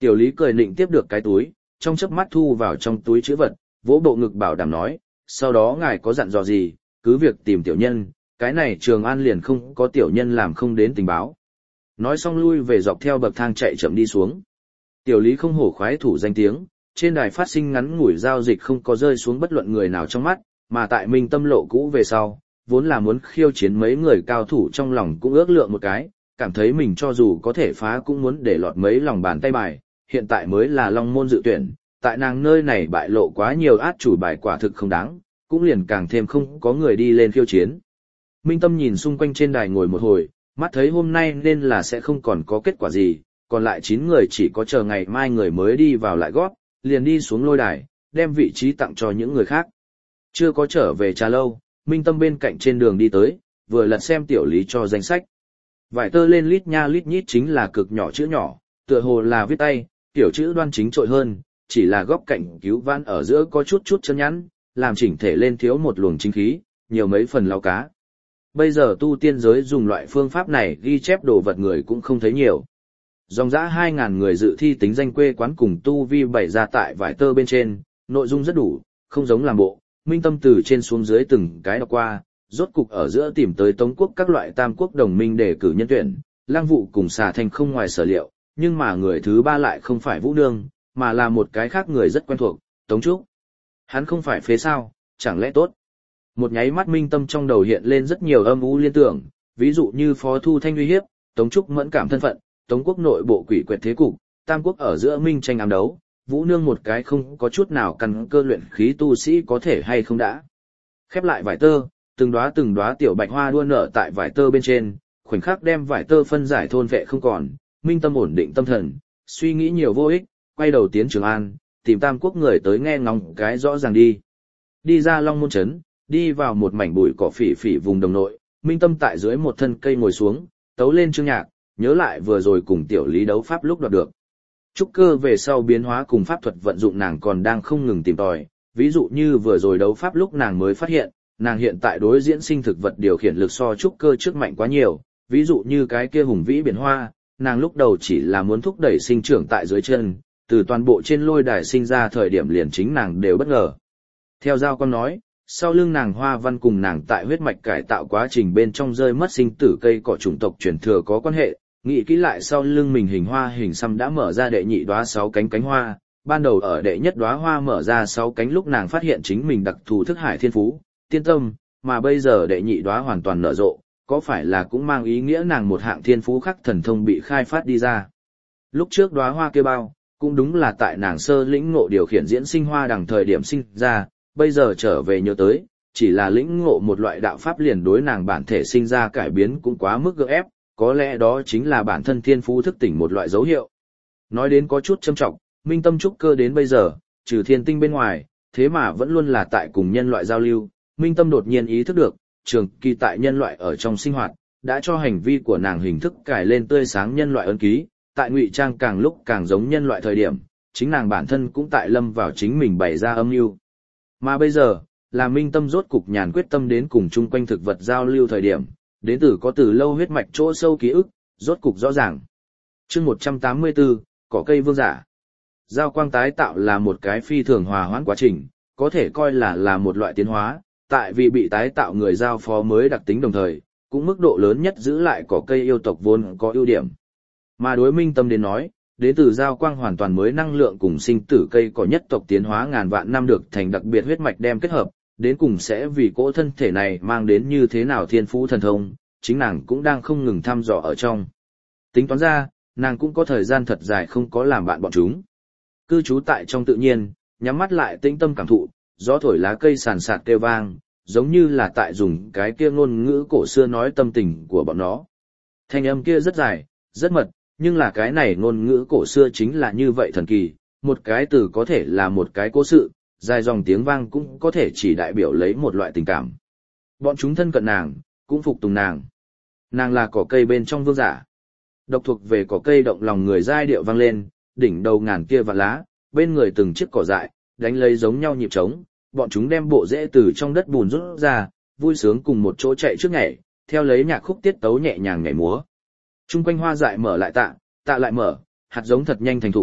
Speaker 1: Tiểu Lý cười nịnh tiếp được cái túi, trong chớp mắt thu vào trong túi chữ vật, vỗ bộ ngực bảo đảm nói, sau đó ngài có dặn dò gì, cứ việc tìm tiểu nhân, cái này Trường An liền không có tiểu nhân làm không đến tình báo. Nói xong lui về dọc theo bậc thang chạy chậm đi xuống. Tiểu Lý không hổ khoái thủ danh tiếng, trên đài phát sinh ngắn ngủi giao dịch không có rơi xuống bất luận người nào trong mắt, mà tại Minh Tâm lộ cũ về sau, vốn là muốn khiêu chiến mấy người cao thủ trong lòng cũng ước lượng một cái, cảm thấy mình cho dù có thể phá cũng muốn để lọt mấy lòng bàn tay bài, hiện tại mới là long môn dự tuyển, tại nàng nơi này bại lộ quá nhiều át chủ bài quả thực không đáng, cũng liền càng thêm không có người đi lên khiêu chiến. Minh Tâm nhìn xung quanh trên đài ngồi một hồi, mắt thấy hôm nay nên là sẽ không còn có kết quả gì, còn lại chín người chỉ có chờ ngày mai người mới đi vào lại gót, liền đi xuống lôi đài, đem vị trí tặng cho những người khác. Chưa có trở về trà lâu, Minh Tâm bên cạnh trên đường đi tới, vừa lật xem Tiểu Lý cho danh sách. Vải tơ lên lít nha lít nhít chính là cực nhỏ chữ nhỏ, tựa hồ là viết tay, tiểu chữ đoan chính trội hơn, chỉ là góc cạnh cứu vãn ở giữa có chút chút chân nhẵn, làm chỉnh thể lên thiếu một luồng chính khí, nhiều mấy phần lao cá. Bây giờ tu tiên giới dùng loại phương pháp này ghi chép đồ vật người cũng không thấy nhiều. Dòng dã hai ngàn người dự thi tính danh quê quán cùng tu vi bày ra tại vải tơ bên trên, nội dung rất đủ, không giống làm bộ. Minh Tâm từ trên xuống dưới từng cái đọc qua, rốt cục ở giữa tìm tới Tống quốc các loại tam quốc đồng minh để cử nhân tuyển, Lang Vụ cùng Xà Thành không ngoài sở liệu, nhưng mà người thứ ba lại không phải Vũ Nương, mà là một cái khác người rất quen thuộc, Tống Trúc. Hắn không phải phế sao, chẳng lẽ tốt. Một nháy mắt Minh Tâm trong đầu hiện lên rất nhiều âm u liên tưởng, ví dụ như Phó Thu Thanh uy hiếp, Tống Trúc mẫn cảm thân phận, Tống quốc nội bộ quỷ quyệt thế cục, tam quốc ở giữa minh tranh ám đấu, Vũ Nương một cái không có chút nào căn cơ luyện khí tu sĩ có thể hay không đã. Khép lại vải tơ, từng đóa từng đóa tiểu bạch hoa đua nở tại vải tơ bên trên, khoảnh khắc đem vải tơ phân giải thôn vệ không còn, Minh Tâm ổn định tâm thần, suy nghĩ nhiều vô ích, quay đầu tiến Trường An, tìm tam quốc người tới nghe ngóng cái rõ ràng đi. Đi ra Long Môn Trấn, đi vào một mảnh bụi cỏ phỉ phỉ vùng đồng nội, Minh Tâm tại dưới một thân cây ngồi xuống, tấu lên chương nhạc, nhớ lại vừa rồi cùng Tiểu Lý đấu pháp lúc đoạt được. Trúc cơ về sau biến hóa cùng pháp thuật vận dụng nàng còn đang không ngừng tìm tòi, ví dụ như vừa rồi đấu pháp lúc nàng mới phát hiện, nàng hiện tại đối diễn sinh thực vật điều khiển lực so trúc cơ trước mạnh quá nhiều, ví dụ như cái kia hùng vĩ biển hoa, nàng lúc đầu chỉ là muốn thúc đẩy sinh trưởng tại dưới chân, từ toàn bộ trên lôi đài sinh ra thời điểm liền chính nàng đều bất ngờ. Theo Giao Con nói, sau lưng nàng hoa văn cùng nàng tại huyết mạch cải tạo quá trình bên trong rơi mất sinh tử cây cỏ chủng tộc truyền thừa có quan hệ, nghĩ kỹ lại sau lưng mình hình hoa hình xăm đã mở ra đệ nhị đóa sáu cánh cánh hoa, ban đầu ở đệ nhất đóa hoa mở ra sáu cánh lúc nàng phát hiện chính mình đặc thù thức hải thiên phú, tiên tâm, mà bây giờ đệ nhị đóa hoàn toàn nở rộ, có phải là cũng mang ý nghĩa nàng một hạng thiên phú khắc thần thông bị khai phát đi ra. Lúc trước đóa hoa kia bao, cũng đúng là tại nàng sơ lĩnh ngộ điều khiển diễn sinh hoa đằng thời điểm sinh ra, bây giờ trở về nhớ tới, chỉ là lĩnh ngộ một loại đạo pháp liền đối nàng bản thể sinh ra cải biến cũng quá mức gượng ép, có lẽ đó chính là bản thân thiên phú thức tỉnh một loại dấu hiệu. Nói đến có chút châm trọng, Minh Tâm trúc cơ đến bây giờ, trừ thiên tinh bên ngoài, thế mà vẫn luôn là tại cùng nhân loại giao lưu, Minh Tâm đột nhiên ý thức được, trường kỳ tại nhân loại ở trong sinh hoạt, đã cho hành vi của nàng hình thức cải lên tươi sáng nhân loại ấn ký, tại ngụy trang càng lúc càng giống nhân loại thời điểm, chính nàng bản thân cũng tại lâm vào chính mình bày ra âm mưu. Mà bây giờ, là Minh Tâm rốt cục nhàn quyết tâm đến cùng chung quanh thực vật giao lưu thời điểm, đến từ có từ lâu huyết mạch chỗ sâu ký ức, rốt cục rõ ràng. Chương một trăm tám mươi tư, cỏ cây vương giả. Giao quang tái tạo là một cái phi thường hòa hoãn quá trình, có thể coi là là một loại tiến hóa, tại vì bị tái tạo người giao phó mới đặc tính đồng thời, cũng mức độ lớn nhất giữ lại cỏ cây yêu tộc vốn có ưu điểm. Mà đối Minh Tâm đến nói, đến từ giao quang hoàn toàn mới năng lượng cùng sinh tử cây cỏ nhất tộc tiến hóa ngàn vạn năm được thành đặc biệt huyết mạch đem kết hợp, đến cùng sẽ vì cỗ thân thể này mang đến như thế nào thiên phú thần thông, chính nàng cũng đang không ngừng thăm dò ở trong. Tính toán ra, nàng cũng có thời gian thật dài không có làm bạn bọn chúng. Cư trú tại trong tự nhiên, nhắm mắt lại tĩnh tâm cảm thụ, gió thổi lá cây sàn sạt kêu vang, giống như là tại dùng cái kia ngôn ngữ cổ xưa nói tâm tình của bọn nó. Thanh âm kia rất dài, rất mật, nhưng là cái này ngôn ngữ cổ xưa chính là như vậy thần kỳ, một cái từ có thể là một cái cố sự, dài dòng tiếng vang cũng có thể chỉ đại biểu lấy một loại tình cảm. Bọn chúng thân cận nàng, cũng phục tùng nàng. Nàng là cỏ cây bên trong vương giả. Độc thuộc về cỏ cây động lòng người giai điệu vang lên, đỉnh đầu ngàn kia vạn lá, bên người từng chiếc cỏ dại, đánh lấy giống nhau nhịp trống, bọn chúng đem bộ rễ từ trong đất bùn rút ra, vui sướng cùng một chỗ chạy trước nhảy, theo lấy nhạc khúc tiết tấu nhẹ nhàng nhảy múa. Trung quanh hoa dại mở lại tạ, tạ lại mở, hạt giống thật nhanh thành thục,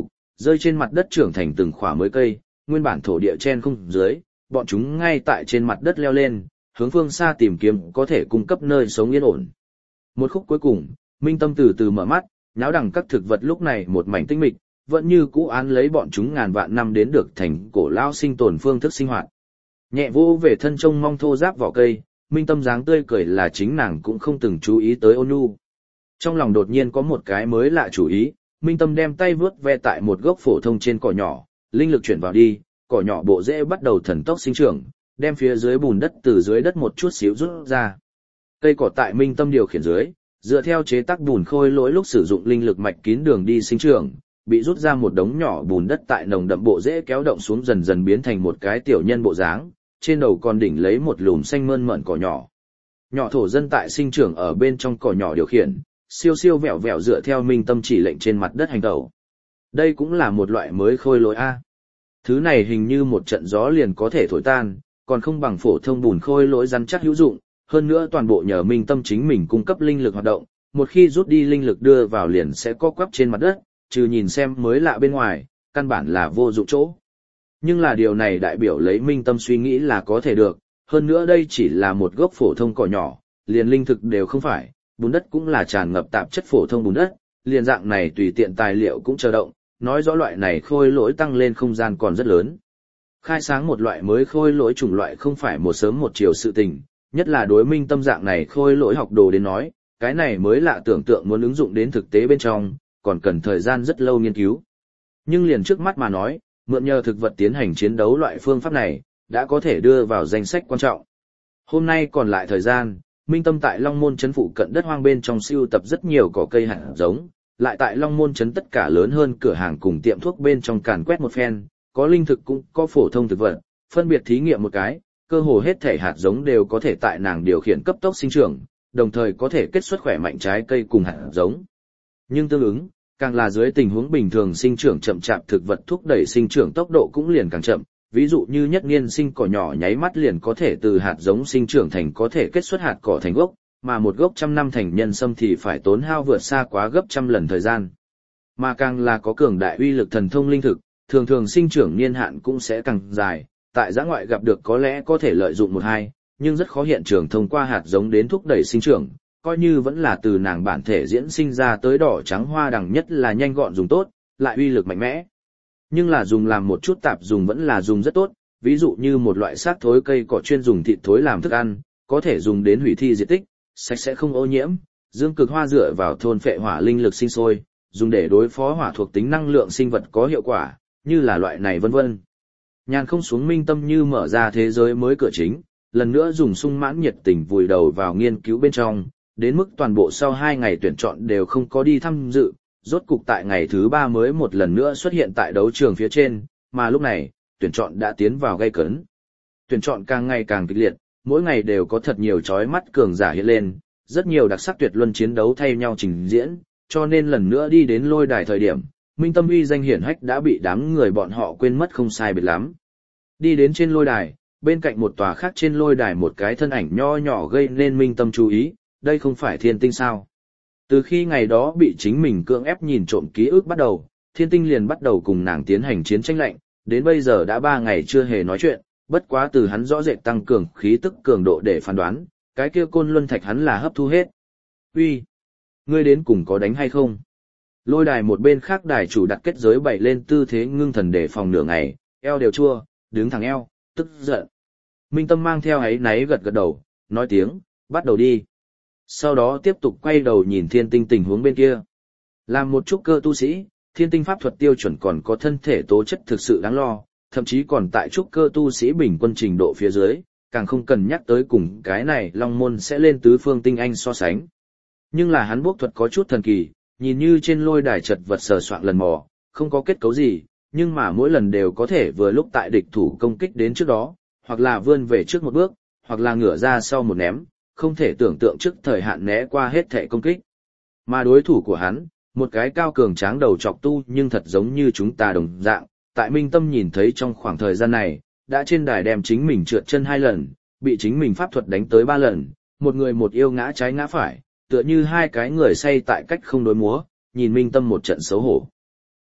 Speaker 1: rơi trên mặt đất trưởng thành từng khỏa mới cây, nguyên bản thổ địa chen không dưới, bọn chúng ngay tại trên mặt đất leo lên, hướng phương xa tìm kiếm có thể cung cấp nơi sống yên ổn. Một khúc cuối cùng, Minh Tâm từ từ mở mắt, nháo đằng các thực vật lúc này một mảnh tinh mịch, vẫn như cũ án lấy bọn chúng ngàn vạn năm đến được thành cổ lao sinh tồn phương thức sinh hoạt. Nhẹ vô về thân trông mong thô giáp vỏ cây, Minh Tâm dáng tươi cười là chính nàng cũng không từng chú ý tới ôn nhu. Trong lòng đột nhiên có một cái mới lạ chủ ý, Minh Tâm đem tay vướt ve tại một gốc phổ thông trên cỏ nhỏ, linh lực chuyển vào đi, cỏ nhỏ bộ rễ bắt đầu thần tốc sinh trưởng, đem phía dưới bùn đất từ dưới đất một chút xíu rút ra. Cây cỏ tại Minh Tâm điều khiển dưới, dựa theo chế tác bùn khôi lỗi lúc sử dụng linh lực mạch kín đường đi sinh trưởng, bị rút ra một đống nhỏ bùn đất tại nồng đậm bộ rễ kéo động xuống dần dần biến thành một cái tiểu nhân bộ dáng, trên đầu còn đỉnh lấy một lùm xanh mơn mởn cỏ nhỏ. Nhỏ thổ dân tại sinh trưởng ở bên trong cỏ nhỏ điều khiển, siêu siêu vẹo vẹo dựa theo Minh Tâm chỉ lệnh trên mặt đất hành tẩu. Đây cũng là một loại mới khôi lỗi a. Thứ này hình như một trận gió liền có thể thổi tan, còn không bằng phổ thông bùn khôi lỗi rắn chắc hữu dụng, hơn nữa toàn bộ nhờ Minh Tâm chính mình cung cấp linh lực hoạt động, một khi rút đi linh lực đưa vào liền sẽ co quắp trên mặt đất, trừ nhìn xem mới lạ bên ngoài, căn bản là vô dụng chỗ. Nhưng là điều này đại biểu lấy Minh Tâm suy nghĩ là có thể được, hơn nữa đây chỉ là một gốc phổ thông cỏ nhỏ, liền linh thực đều không phải, bùn đất cũng là tràn ngập tạp chất phổ thông bùn đất, liền dạng này tùy tiện tài liệu cũng chờ động, nói rõ loại này khôi lỗi tăng lên không gian còn rất lớn. Khai sáng một loại mới khôi lỗi chủng loại không phải một sớm một chiều sự tình, nhất là đối Minh Tâm dạng này khôi lỗi học đồ đến nói, cái này mới lạ tưởng tượng muốn ứng dụng đến thực tế bên trong, còn cần thời gian rất lâu nghiên cứu. Nhưng liền trước mắt mà nói, mượn nhờ thực vật tiến hành chiến đấu loại phương pháp này, đã có thể đưa vào danh sách quan trọng. Hôm nay còn lại thời gian, Minh Tâm tại Long Môn trấn phụ cận đất hoang bên trong sưu tập rất nhiều cỏ cây hạt giống, lại tại Long Môn trấn tất cả lớn hơn cửa hàng cùng tiệm thuốc bên trong càn quét một phen, có linh thực cũng có phổ thông thực vật, phân biệt thí nghiệm một cái, cơ hồ hết thể hạt giống đều có thể tại nàng điều khiển cấp tốc sinh trưởng, đồng thời có thể kết xuất khỏe mạnh trái cây cùng hạt giống. Nhưng tương ứng, càng là dưới tình huống bình thường sinh trưởng chậm chạp thực vật thúc đẩy sinh trưởng tốc độ cũng liền càng chậm, ví dụ như nhất niên sinh cỏ nhỏ nháy mắt liền có thể từ hạt giống sinh trưởng thành có thể kết xuất hạt cỏ thành gốc, mà một gốc trăm năm thành nhân sâm thì phải tốn hao vượt xa quá gấp trăm lần thời gian. Mà càng là có cường đại uy lực thần thông linh thực, thường thường sinh trưởng niên hạn cũng sẽ càng dài, tại giã ngoại gặp được có lẽ có thể lợi dụng một hai, nhưng rất khó hiện trường thông qua hạt giống đến thúc đẩy sinh trưởng, coi như vẫn là từ nàng bản thể diễn sinh ra tới đỏ trắng hoa đằng nhất là nhanh gọn dùng tốt, lại uy lực mạnh mẽ. Nhưng là dùng làm một chút tạp dùng vẫn là dùng rất tốt, ví dụ như một loại xác thối cây cỏ chuyên dùng thịt thối làm thức ăn, có thể dùng đến hủy thi diệt tích, sạch sẽ không ô nhiễm, dương cực hoa dựa vào thôn phệ hỏa linh lực sinh sôi, dùng để đối phó hỏa thuộc tính năng lượng sinh vật có hiệu quả, như là loại này vân vân. Nhàn không xuống Minh Tâm như mở ra thế giới mới cửa chính, lần nữa dùng sung mãn nhiệt tình vùi đầu vào nghiên cứu bên trong, đến mức toàn bộ sau hai ngày tuyển chọn đều không có đi tham dự, rốt cục tại ngày thứ ba mới một lần nữa xuất hiện tại đấu trường phía trên, mà lúc này, tuyển chọn đã tiến vào gay cấn. Tuyển chọn càng ngày càng kịch liệt, mỗi ngày đều có thật nhiều chói mắt cường giả hiện lên, rất nhiều đặc sắc tuyệt luân chiến đấu thay nhau trình diễn, cho nên lần nữa đi đến lôi đài thời điểm, Minh Tâm uy danh hiển hách đã bị đám người bọn họ quên mất không sai biệt lắm. Đi đến trên lôi đài, bên cạnh một tòa khác trên lôi đài một cái thân ảnh nho nhỏ gây nên Minh Tâm chú ý, đây không phải Thiên Tinh sao? Từ khi ngày đó bị chính mình cưỡng ép nhìn trộm ký ức bắt đầu, Thiên Tinh liền bắt đầu cùng nàng tiến hành chiến tranh lạnh, đến bây giờ đã ba ngày chưa hề nói chuyện, bất quá từ hắn rõ rệt tăng cường khí tức cường độ để phán đoán, cái kia côn luân thạch hắn là hấp thu hết. Uy, ngươi đến cùng có đánh hay không? Lôi đài một bên khác đài chủ đặt kết giới bày lên tư thế ngưng thần để phòng nửa ngày, eo đều chua, đứng thẳng eo, tức giận. Minh Tâm mang theo ấy náy gật gật đầu, nói tiếng, bắt đầu đi. Sau đó tiếp tục quay đầu nhìn Thiên Tinh tình huống bên kia. Làm một trúc cơ tu sĩ, Thiên Tinh pháp thuật tiêu chuẩn còn có thân thể tố chất thực sự đáng lo, thậm chí còn tại trúc cơ tu sĩ bình quân trình độ phía dưới, càng không cần nhắc tới cùng cái này Long Môn sẽ lên tứ phương tinh anh so sánh. Nhưng là hắn bốc thuật có chút thần kỳ, nhìn như trên lôi đài chật vật sờ soạn lần mò, không có kết cấu gì, nhưng mà mỗi lần đều có thể vừa lúc tại địch thủ công kích đến trước đó, hoặc là vươn về trước một bước, hoặc là ngửa ra sau một ném, không thể tưởng tượng trước thời hạn né qua hết thể công kích. Mà đối thủ của hắn, một cái cao cường tráng đầu chọc tu nhưng thật giống như chúng ta đồng dạng, tại Minh Tâm nhìn thấy trong khoảng thời gian này, đã trên đài đem chính mình trượt chân hai lần, bị chính mình pháp thuật đánh tới ba lần, một người một yêu ngã trái ngã phải, tựa như hai cái người say tại cách không đối múa, nhìn Minh Tâm một trận xấu hổ.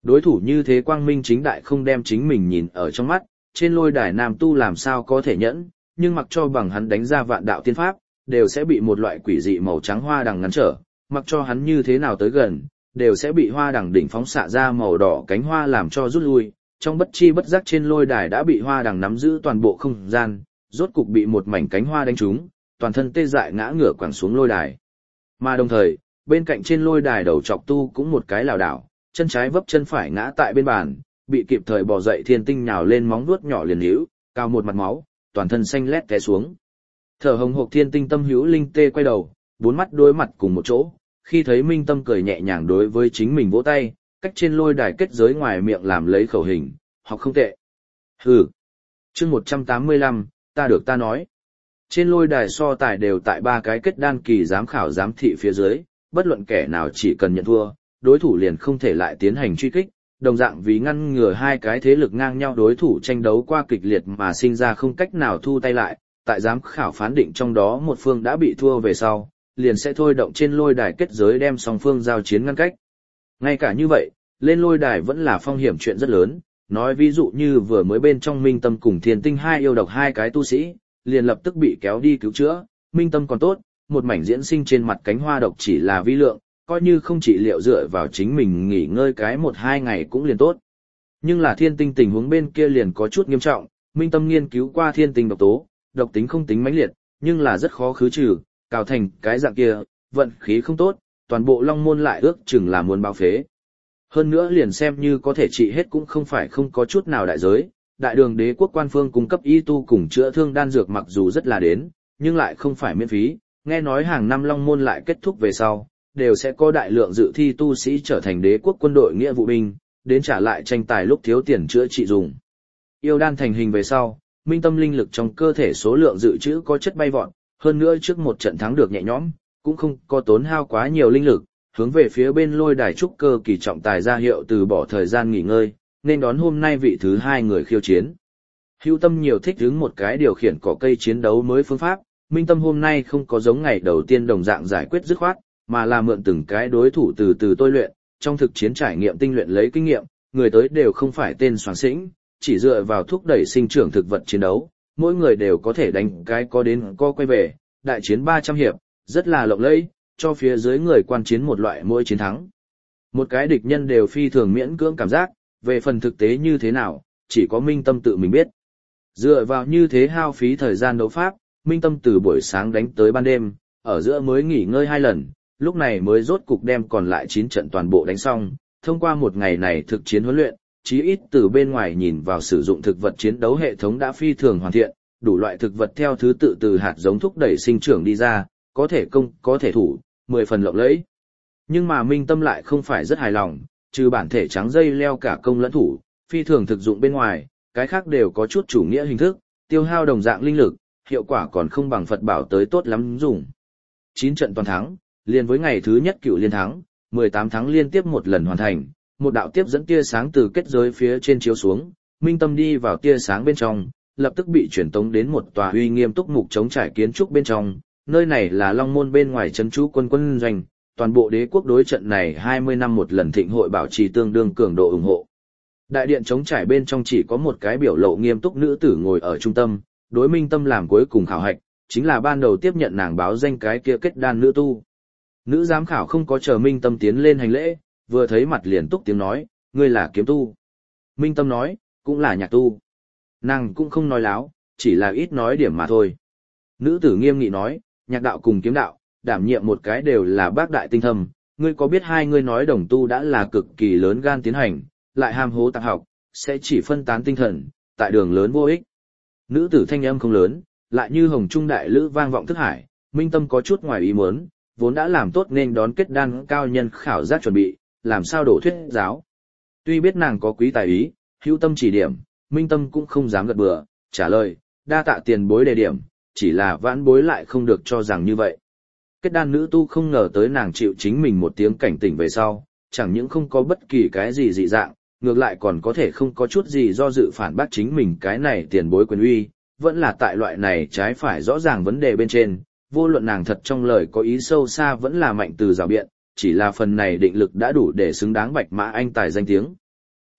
Speaker 1: Đối thủ như thế quang minh chính đại không đem chính mình nhìn ở trong mắt, trên lôi đài nam tu làm sao có thể nhẫn, nhưng mặc cho bằng hắn đánh ra vạn đạo tiên pháp, đều sẽ bị một loại quỷ dị màu trắng hoa đằng ngăn trở, mặc cho hắn như thế nào tới gần, đều sẽ bị hoa đằng đỉnh phóng xạ ra màu đỏ cánh hoa làm cho rút lui, trong bất chi bất giác trên lôi đài đã bị hoa đằng nắm giữ toàn bộ không gian, rốt cục bị một mảnh cánh hoa đánh trúng, toàn thân tê dại ngã ngửa quẳng xuống lôi đài. Mà đồng thời, bên cạnh trên lôi đài đầu trọc tu cũng một cái lảo đảo, chân trái vấp chân phải ngã tại bên bàn, bị kịp thời bò dậy thiên tinh nhào lên móng vuốt nhỏ liền hữu, cao một mặt máu, toàn thân xanh lét té xuống. Thở hồng hộc thiên tinh tâm hữu linh tê quay đầu, bốn mắt đối mặt cùng một chỗ, khi thấy Minh Tâm cười nhẹ nhàng đối với chính mình vỗ tay, cách trên lôi đài kết giới ngoài miệng làm lấy khẩu hình, học không tệ. Hừ. Chương một trăm tám mươi lăm, ta được ta nói. Trên lôi đài so tài đều tại ba cái kết đan kỳ giám khảo giám thị phía dưới, bất luận kẻ nào chỉ cần nhận thua, đối thủ liền không thể lại tiến hành truy kích, đồng dạng vì ngăn ngừa hai cái thế lực ngang nhau đối thủ tranh đấu qua kịch liệt mà sinh ra không cách nào thu tay lại, tại giám khảo phán định trong đó một phương đã bị thua về sau, liền sẽ thôi động trên lôi đài kết giới đem song phương giao chiến ngăn cách. Ngay cả như vậy, lên lôi đài vẫn là phong hiểm chuyện rất lớn, nói ví dụ như vừa mới bên trong Minh Tâm cùng Thiên Tinh hai yêu độc hai cái tu sĩ, liền lập tức bị kéo đi cứu chữa, Minh Tâm còn tốt, một mảnh diễn sinh trên mặt cánh hoa độc chỉ là vi lượng, coi như không trị liệu dựa vào chính mình nghỉ ngơi cái một hai ngày cũng liền tốt. Nhưng là Thiên Tinh tình huống bên kia liền có chút nghiêm trọng, Minh Tâm nghiên cứu qua Thiên Tinh độc tố, độc tính không tính mãnh liệt, nhưng là rất khó khứ trừ, cào thành cái dạng kia, vận khí không tốt, toàn bộ Long Môn lại ước chừng là muốn bao phế. Hơn nữa liền xem như có thể trị hết cũng không phải không có chút nào đại giới, đại đường đế quốc quan phương cung cấp y tu cùng chữa thương đan dược mặc dù rất là đến, nhưng lại không phải miễn phí, nghe nói hàng năm Long Môn lại kết thúc về sau, đều sẽ có đại lượng dự thi tu sĩ trở thành đế quốc quân đội nghĩa vụ binh, đến trả lại tranh tài lúc thiếu tiền chữa trị dùng. Yêu đan thành hình về sau, Minh Tâm linh lực trong cơ thể số lượng dự trữ có chất bay vọt, hơn nữa trước một trận thắng được nhẹ nhõm, cũng không có tốn hao quá nhiều linh lực, hướng về phía bên lôi đài trúc cơ kỳ trọng tài ra hiệu từ bỏ thời gian nghỉ ngơi, nên đón hôm nay vị thứ hai người khiêu chiến. Hữu Tâm nhiều thích hứng một cái điều khiển cỏ cây chiến đấu mới phương pháp, Minh Tâm hôm nay không có giống ngày đầu tiên đồng dạng giải quyết dứt khoát, mà là mượn từng cái đối thủ từ từ tôi luyện, trong thực chiến trải nghiệm tinh luyện lấy kinh nghiệm, người tới đều không phải tên soàng xĩnh, chỉ dựa vào thúc đẩy sinh trưởng thực vật chiến đấu, mỗi người đều có thể đánh cái có đến có quay về, đại chiến ba trăm hiệp, rất là lộng lẫy, cho phía dưới người quan chiến một loại mỗi chiến thắng. Một cái địch nhân đều phi thường miễn cưỡng cảm giác, về phần thực tế như thế nào, chỉ có Minh Tâm tự mình biết. Dựa vào như thế hao phí thời gian đấu pháp, Minh Tâm từ buổi sáng đánh tới ban đêm, ở giữa mới nghỉ ngơi hai lần, lúc này mới rốt cục đem còn lại chín trận toàn bộ đánh xong, thông qua một ngày này thực chiến huấn luyện, chí ít từ bên ngoài nhìn vào sử dụng thực vật chiến đấu hệ thống đã phi thường hoàn thiện, đủ loại thực vật theo thứ tự từ hạt giống thúc đẩy sinh trưởng đi ra, có thể công, có thể thủ, mười phần lộng lẫy. Nhưng mà Minh Tâm lại không phải rất hài lòng, trừ bản thể trắng dây leo cả công lẫn thủ, phi thường thực dụng bên ngoài, cái khác đều có chút chủ nghĩa hình thức, tiêu hao đồng dạng linh lực, hiệu quả còn không bằng Phật bảo tới tốt lắm dùng. chín trận toàn thắng, liền với ngày thứ nhất cựu liên thắng, mười tám thắng liên tiếp một lần hoàn thành, một đạo tiếp dẫn tia sáng từ kết giới phía trên chiếu xuống, Minh Tâm đi vào tia sáng bên trong, lập tức bị chuyển tống đến một tòa uy nghiêm túc mục chống trải kiến trúc bên trong, nơi này là Long Môn bên ngoài trấn trú quân quân doanh, toàn bộ đế quốc đối trận này hai mươi năm một lần thịnh hội bảo trì tương đương cường độ ủng hộ. Đại điện chống trải bên trong chỉ có một cái biểu lộ nghiêm túc nữ tử ngồi ở trung tâm, đối Minh Tâm làm cuối cùng khảo hạch, chính là ban đầu tiếp nhận nàng báo danh cái kia kết đan nữ tu. Nữ giám khảo không có chờ Minh Tâm tiến lên hành lễ, vừa thấy mặt liền túc tiếng nói, ngươi là kiếm tu. Minh Tâm nói, cũng là nhạc tu. Nàng cũng không nói láo, chỉ là ít nói điểm mà thôi. Nữ tử nghiêm nghị nói, nhạc đạo cùng kiếm đạo, đảm nhiệm một cái đều là bác đại tinh thâm, ngươi có biết hai ngươi nói đồng tu đã là cực kỳ lớn gan tiến hành, lại ham hố tạp học, sẽ chỉ phân tán tinh thần, tại đường lớn vô ích. Nữ tử thanh âm không lớn, lại như hồng trung đại lữ vang vọng thức hải, Minh Tâm có chút ngoài ý muốn, vốn đã làm tốt nên đón kết đan cao nhân khảo giác chuẩn bị, làm sao đổ thuyết giáo. Tuy biết nàng có quý tài ý, hữu tâm chỉ điểm, Minh Tâm cũng không dám gật bừa, trả lời, đa tạ tiền bối đề điểm, chỉ là vãn bối lại không được cho rằng như vậy. Kết đan nữ tu không ngờ tới nàng chịu chính mình một tiếng cảnh tỉnh về sau, chẳng những không có bất kỳ cái gì dị dạng, ngược lại còn có thể không có chút gì do dự phản bác chính mình cái này tiền bối quyền uy, vẫn là tại loại này trái phải rõ ràng vấn đề bên trên, vô luận nàng thật trong lời có ý sâu xa vẫn là mạnh từ rào biện, chỉ là phần này định lực đã đủ để xứng đáng bạch mã anh tài danh tiếng,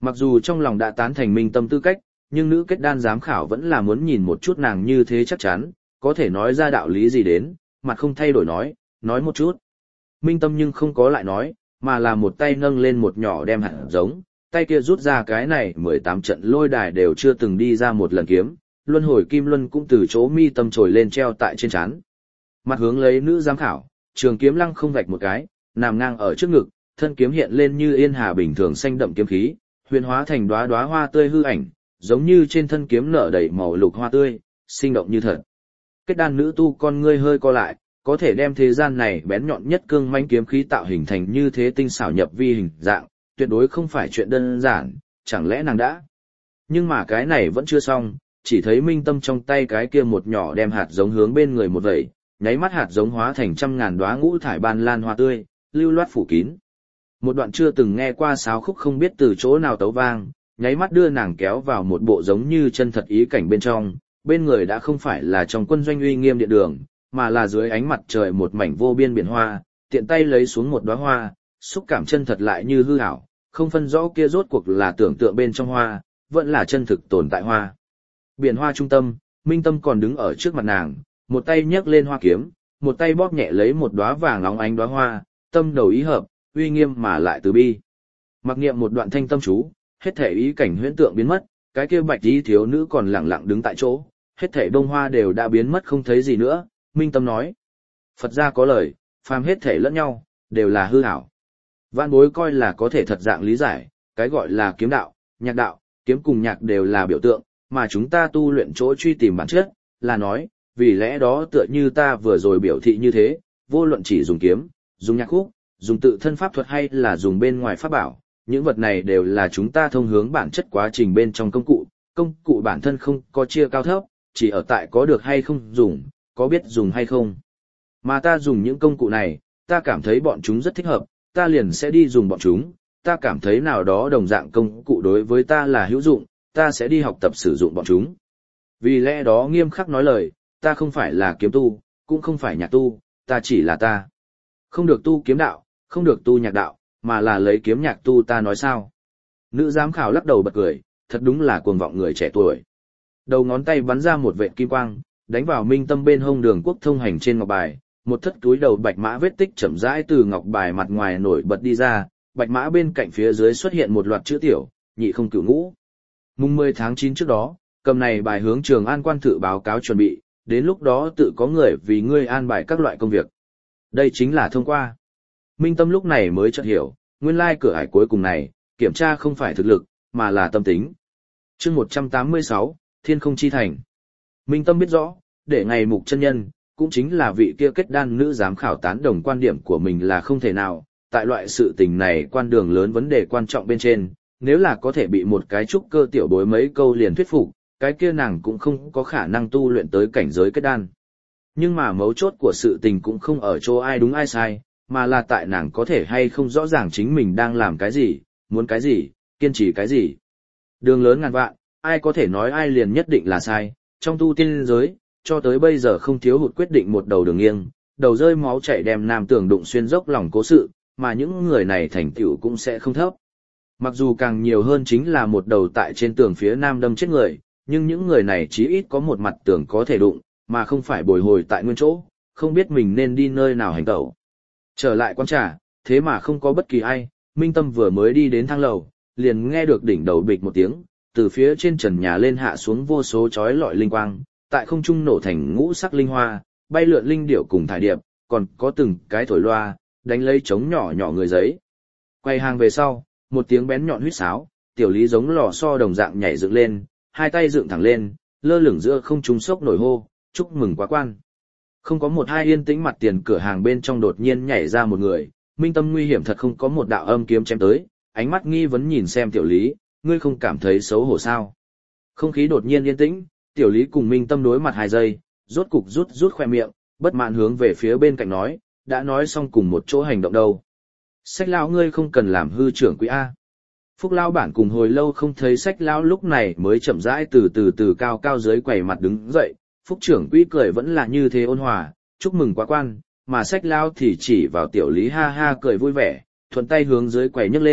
Speaker 1: Mặc dù trong lòng đã tán thành Minh Tâm tư cách, nhưng nữ kết đan giám khảo vẫn là muốn nhìn một chút nàng như thế chắc chắn, có thể nói ra đạo lý gì đến, mặt không thay đổi nói, nói một chút. Minh Tâm nhưng không có lại nói, mà là một tay nâng lên một nhỏ đem hạt giống, tay kia rút ra cái này mười tám trận lôi đài đều chưa từng đi ra một lần kiếm, luân hồi kim luân cũng từ chỗ mi tâm trồi lên treo tại trên trán. Mặt hướng lấy nữ giám khảo, trường kiếm lăng không vạch một cái, nằm ngang ở trước ngực, thân kiếm hiện lên như yên hà bình thường xanh đậm kiếm khí, huyền hóa thành đóa đóa hoa tươi hư ảnh, giống như trên thân kiếm nở đầy màu lục hoa tươi, sinh động như thật. Kết đan nữ tu con ngươi hơi co lại, có thể đem thế gian này bén nhọn nhất cương mãnh kiếm khí tạo hình thành như thế tinh xảo nhập vi hình dạng, tuyệt đối không phải chuyện đơn giản, chẳng lẽ nàng đã. Nhưng mà cái này vẫn chưa xong, chỉ thấy Minh Tâm trong tay cái kia một nhỏ đem hạt giống hướng bên người một vẩy, nháy mắt hạt giống hóa thành trăm ngàn đóa ngũ thải ban lan hoa tươi, lưu loát phủ kín. Một đoạn chưa từng nghe qua sáo khúc không biết từ chỗ nào tấu vang, nháy mắt đưa nàng kéo vào một bộ giống như chân thật ý cảnh bên trong, bên người đã không phải là trong quân doanh uy nghiêm điện đường, mà là dưới ánh mặt trời một mảnh vô biên biển hoa, tiện tay lấy xuống một đóa hoa, xúc cảm chân thật lại như hư ảo, không phân rõ kia rốt cuộc là tưởng tượng bên trong hoa, vẫn là chân thực tồn tại hoa. Biển hoa trung tâm, Minh Tâm còn đứng ở trước mặt nàng, một tay nhấc lên hoa kiếm, một tay bóp nhẹ lấy một đóa vàng óng ánh đóa hoa, tâm đầu ý hợp, uy nghiêm mà lại từ bi. Mặc niệm một đoạn thanh tâm chú, hết thể ý cảnh huyễn tượng biến mất, cái kia bạch y thiếu nữ còn lặng lặng đứng tại chỗ, hết thể bông hoa đều đã biến mất không thấy gì nữa. Minh Tâm nói, Phật gia có lời, phàm hết thể lẫn nhau, đều là hư ảo. Vạn bối coi là có thể thật dạng lý giải, cái gọi là kiếm đạo, nhạc đạo, kiếm cùng nhạc đều là biểu tượng, mà chúng ta tu luyện chỗ truy tìm bản chất, là nói, vì lẽ đó tựa như ta vừa rồi biểu thị như thế, vô luận chỉ dùng kiếm, dùng nhạc khúc, dùng tự thân pháp thuật hay là dùng bên ngoài pháp bảo, những vật này đều là chúng ta thông hướng bản chất quá trình bên trong công cụ, công cụ bản thân không có chia cao thấp, chỉ ở tại có được hay không dùng, có biết dùng hay không. Mà ta dùng những công cụ này, ta cảm thấy bọn chúng rất thích hợp, ta liền sẽ đi dùng bọn chúng, ta cảm thấy nào đó đồng dạng công cụ đối với ta là hữu dụng, ta sẽ đi học tập sử dụng bọn chúng. Vì lẽ đó nghiêm khắc nói lời, ta không phải là kiếm tu, cũng không phải nhạc tu, ta chỉ là ta. Không được tu kiếm đạo, không được tu nhạc đạo, mà là lấy kiếm nhạc tu ta nói sao. Nữ giám khảo lắc đầu bật cười, thật đúng là cuồng vọng người trẻ tuổi. Đầu ngón tay bắn ra một vệt kim quang, đánh vào Minh Tâm bên hông đường quốc thông hành trên ngọc bài, một thất túi đầu bạch mã vết tích chậm rãi từ ngọc bài mặt ngoài nổi bật đi ra, bạch mã bên cạnh phía dưới xuất hiện một loạt chữ tiểu, nhị không cửu ngũ. Mùng mười tháng chín trước đó, cầm này bài hướng Trường An quan thự báo cáo chuẩn bị, đến lúc đó tự có người vì ngươi an bài các loại công việc. Đây chính là thông qua. Minh Tâm lúc này mới chợt hiểu, nguyên lai cửa ải cuối cùng này, kiểm tra không phải thực lực, mà là tâm tính. Chương một trăm tám mươi sáu, Thiên không chi thành. Minh Tâm biết rõ, để ngày mục chân nhân, cũng chính là vị kia kết đan nữ giám khảo tán đồng quan điểm của mình là không thể nào, tại loại sự tình này quan đường lớn vấn đề quan trọng bên trên, nếu là có thể bị một cái trúc cơ tiểu bối mấy câu liền thuyết phục, cái kia nàng cũng không có khả năng tu luyện tới cảnh giới kết đan. Nhưng mà mấu chốt của sự tình cũng không ở chỗ ai đúng ai sai, mà là tại nàng có thể hay không rõ ràng chính mình đang làm cái gì, muốn cái gì, kiên trì cái gì. Đường lớn ngàn vạn, ai có thể nói ai liền nhất định là sai, trong tu tiên giới, cho tới bây giờ không thiếu hụt quyết định một đầu đường nghiêng, đầu rơi máu chảy đem nam tường đụng xuyên dốc lòng cố sự, mà những người này thành tựu cũng sẽ không thấp. Mặc dù càng nhiều hơn chính là một đầu tại trên tường phía nam đâm chết người, nhưng những người này chí ít có một mặt tường có thể đụng, mà không phải bồi hồi tại nguyên chỗ, không biết mình nên đi nơi nào hành tẩu. Trở lại quán trà, thế mà không có bất kỳ ai, Minh Tâm vừa mới đi đến thang lầu, liền nghe được đỉnh đầu bịch một tiếng, từ phía trên trần nhà lên hạ xuống vô số chói lọi linh quang, tại không trung nổ thành ngũ sắc linh hoa, bay lượn linh điểu cùng thải điệp, còn có từng cái thổi loa, đánh lấy trống nhỏ nhỏ người giấy. Quay hàng về sau, một tiếng bén nhọn huýt sáo, tiểu lý giống lò xo đồng dạng nhảy dựng lên, hai tay dựng thẳng lên, lơ lửng giữa không trung sốc nổi hô, chúc mừng quá quan. Không có một hai yên tĩnh mặt tiền cửa hàng bên trong đột nhiên nhảy ra một người, Minh Tâm nguy hiểm thật không có một đạo âm kiếm chém tới, ánh mắt nghi vấn nhìn xem tiểu lý, ngươi không cảm thấy xấu hổ sao? Không khí đột nhiên yên tĩnh, tiểu lý cùng Minh Tâm đối mặt hai giây, rốt cục rút rút khoe miệng, bất mãn hướng về phía bên cạnh nói, đã nói xong cùng một chỗ hành động đâu. Sách lão ngươi không cần làm hư trưởng quỹ A. Phúc lão bản cùng hồi lâu không thấy sách lão lúc này mới chậm rãi từ từ từ cao cao dưới quầy mặt đứng dậy, Phúc trưởng quỹ cười vẫn là như thế ôn hòa, chúc mừng quá quan, mà sách lão thì chỉ vào tiểu lý ha ha cười vui vẻ, thuận tay hướng dưới quầy nhấc lên,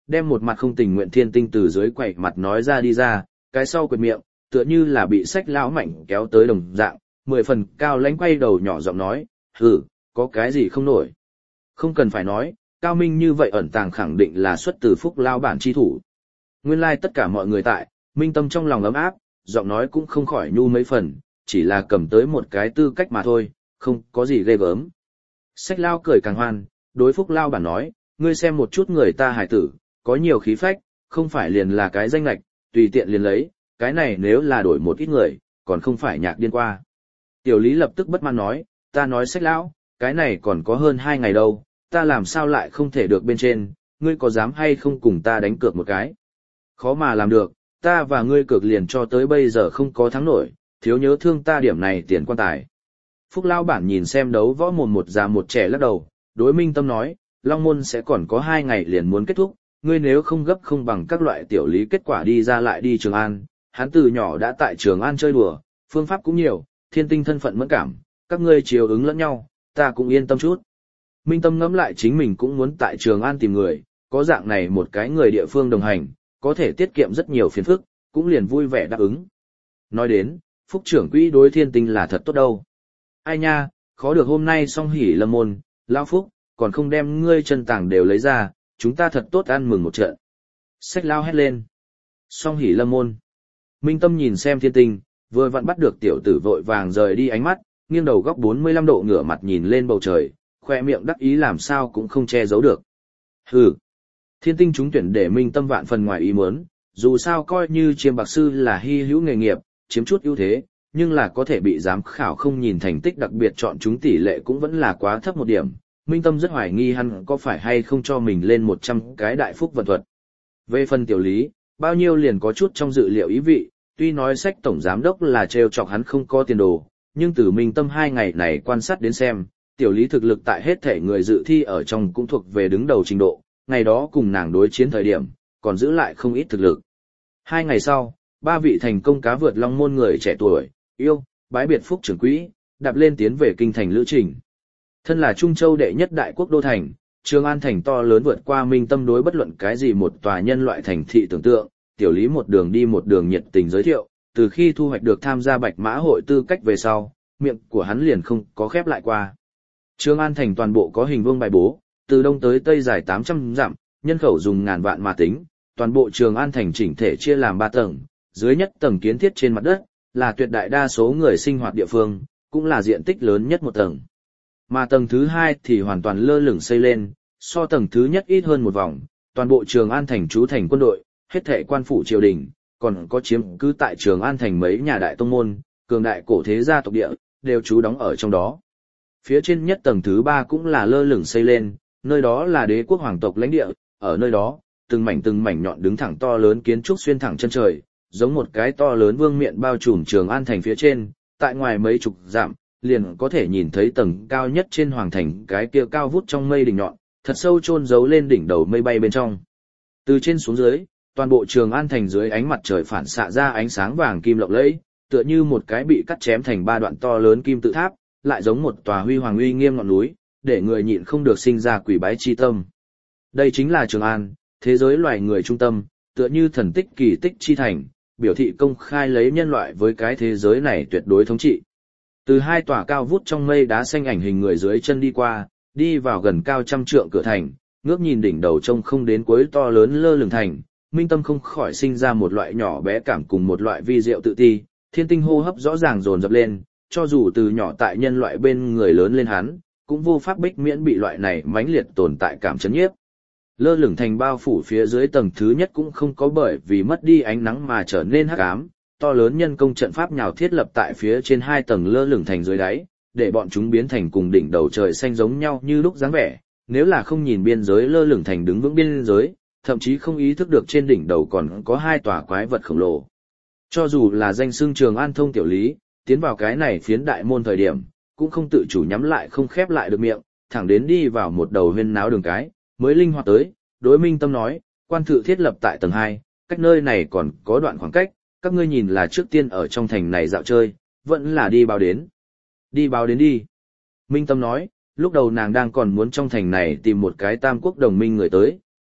Speaker 1: đem một mặt không tình nguyện Thiên Tinh từ dưới quậy mặt nói ra đi ra, cái sau quệt miệng, tựa như là bị sách lão mạnh kéo tới đồng dạng, mười phần cao lãnh quay đầu nhỏ giọng nói, hừ, có cái gì không nổi. Không cần phải nói, Cao Minh như vậy ẩn tàng khẳng định là xuất từ Phúc Lao bản chi thủ. Nguyên lai like tất cả mọi người tại, Minh Tâm trong lòng ấm áp, giọng nói cũng không khỏi nhu mấy phần, chỉ là cầm tới một cái tư cách mà thôi, không có gì ghê gớm. Sách Lao cười càng hoan, đối Phúc Lao bản nói, ngươi xem một chút người ta hài tử, có nhiều khí phách, không phải liền là cái danh lạch, tùy tiện liền lấy, cái này nếu là đổi một ít người, còn không phải nhạc điên qua. Tiểu Lý lập tức bất mãn nói, ta nói Sách Lão, cái này còn có hơn hai ngày đâu, ta làm sao lại không thể được bên trên, ngươi có dám hay không cùng ta đánh cược một cái. Khó mà làm được, ta và ngươi cược liền cho tới bây giờ không có thắng nổi, thiếu nhớ thương ta điểm này tiền quan tài. Phúc Lao bản nhìn xem đấu võ mồm một già một trẻ lắc đầu, đối Minh Tâm nói, Long Môn sẽ còn có hai ngày liền muốn kết thúc, ngươi nếu không gấp không bằng các loại tiểu lý kết quả đi ra lại đi Trường An, hắn từ nhỏ đã tại Trường An chơi đùa, phương pháp cũng nhiều, Thiên Tinh thân phận mẫn cảm, các ngươi chiều ứng lẫn nhau, ta cũng yên tâm chút. Minh Tâm ngẫm lại chính mình cũng muốn tại Trường An tìm người, có dạng này một cái người địa phương đồng hành, có thể tiết kiệm rất nhiều phiền phức, cũng liền vui vẻ đáp ứng. Nói đến, Phúc trưởng quỹ đối Thiên Tinh là thật tốt đâu. Ai nha, khó được hôm nay song hỉ lâm môn, lão Phúc, còn không đem ngươi chân tàng đều lấy ra, chúng ta thật tốt ăn mừng một trận. Sách Lao hét lên. Song hỉ lâm môn. Minh Tâm nhìn xem Thiên Tinh, vừa vặn bắt được tiểu tử vội vàng rời đi ánh mắt, nghiêng đầu góc bốn mươi lăm độ ngửa mặt nhìn lên bầu trời, khoe miệng đắc ý làm sao cũng không che giấu được. Hừ. Thiên Tinh trúng tuyển để Minh Tâm vạn phần ngoài ý muốn, dù sao coi như chiêm bạc sư là hy hữu nghề nghiệp, chiếm chút ưu thế, nhưng là có thể bị giám khảo không nhìn thành tích đặc biệt chọn chúng tỷ lệ cũng vẫn là quá thấp một điểm. Minh Tâm rất hoài nghi hắn có phải hay không cho mình lên một trăm cái đại phúc vận thuật. Về phần tiểu lý, bao nhiêu liền có chút trong dự liệu ý vị, tuy nói sách tổng giám đốc là trêu chọc hắn không có tiền đồ, nhưng từ Minh Tâm hai ngày này quan sát đến xem, tiểu lý thực lực tại hết thể người dự thi ở trong cũng thuộc về đứng đầu trình độ, ngày đó cùng nàng đối chiến thời điểm, còn giữ lại không ít thực lực. Hai ngày sau, ba vị thành công cá vượt long môn người trẻ tuổi, yêu, bái biệt Phúc trưởng quỹ, đạp lên tiến về kinh thành lữ trình. Thân là Trung Châu đệ nhất đại quốc đô thành, Trường An thành to lớn vượt qua Minh Tâm đối bất luận cái gì một tòa nhân loại thành thị tưởng tượng, tiểu lý một đường đi một đường nhiệt tình giới thiệu, từ khi thu hoạch được tham gia Bạch Mã hội tư cách về sau, miệng của hắn liền không có khép lại qua. Trường An thành toàn bộ có hình vuông bài bố, từ đông tới tây dài tám trăm dặm, nhân khẩu dùng ngàn vạn mà tính, toàn bộ Trường An thành chỉnh thể chia làm ba tầng, dưới nhất tầng kiến thiết trên mặt đất, là tuyệt đại đa số người sinh hoạt địa phương, cũng là diện tích lớn nhất một tầng. Mà tầng thứ hai thì hoàn toàn lơ lửng xây lên, so tầng thứ nhất ít hơn một vòng, toàn bộ Trường An thành trú thành quân đội, hết thảy quan phủ triều đình, còn có chiếm cứ tại Trường An thành mấy nhà đại tông môn, cường đại cổ thế gia tộc địa, đều trú đóng ở trong đó. Phía trên nhất tầng thứ ba cũng là lơ lửng xây lên, nơi đó là đế quốc hoàng tộc lãnh địa, ở nơi đó, từng mảnh từng mảnh nhọn đứng thẳng to lớn kiến trúc xuyên thẳng chân trời, giống một cái to lớn vương miện bao trùm Trường An thành phía trên, tại ngoài mấy chục dặm, liền có thể nhìn thấy tầng cao nhất trên hoàng thành cái kia cao vút trong mây đỉnh nhọn, thật sâu chôn giấu lên đỉnh đầu mây bay bên trong. Từ trên xuống dưới, toàn bộ Trường An thành dưới ánh mặt trời phản xạ ra ánh sáng vàng kim lộng lẫy, tựa như một cái bị cắt chém thành ba đoạn to lớn kim tự tháp, lại giống một tòa huy hoàng uy nghiêm ngọn núi, để người nhịn không được sinh ra quỷ bái chi tâm. Đây chính là Trường An, thế giới loài người trung tâm, tựa như thần tích kỳ tích chi thành, biểu thị công khai lấy nhân loại với cái thế giới này tuyệt đối thống trị. Từ hai tòa cao vút trong mây đá xanh ảnh hình người dưới chân đi qua, đi vào gần cao trăm trượng cửa thành, ngước nhìn đỉnh đầu trông không đến cuối to lớn lơ lửng thành, Minh Tâm không khỏi sinh ra một loại nhỏ bé cảm cùng một loại vi diệu tự ti, thiên tinh hô hấp rõ ràng dồn dập lên, cho dù từ nhỏ tại nhân loại bên người lớn lên hắn, cũng vô pháp bích miễn bị loại này mãnh liệt tồn tại cảm chấn nhiếp. Lơ lửng thành bao phủ phía dưới tầng thứ nhất cũng không có bởi vì mất đi ánh nắng mà trở nên hắc ám, to lớn nhân công trận pháp nhào thiết lập tại phía trên hai tầng lơ lửng thành dưới đáy, để bọn chúng biến thành cùng đỉnh đầu trời xanh giống nhau như lúc dáng vẻ, nếu là không nhìn biên giới lơ lửng thành đứng vững biên giới, thậm chí không ý thức được trên đỉnh đầu còn có hai tòa quái vật khổng lồ. Cho dù là danh xưng Trường An thông tiểu lý, tiến vào cái này phiến đại môn thời điểm, cũng không tự chủ nhắm lại không khép lại được miệng, thẳng đến đi vào một đầu huyên náo đường cái, mới linh hoạt tới, đối Minh Tâm nói, quan thự thiết lập tại tầng hai, cách nơi này còn có đoạn khoảng cách, các ngươi nhìn là trước tiên ở trong thành này dạo chơi, vẫn là đi báo đến. Đi báo đến đi. Minh Tâm nói, lúc đầu nàng đang còn muốn trong thành này tìm một cái tam quốc đồng minh người tới,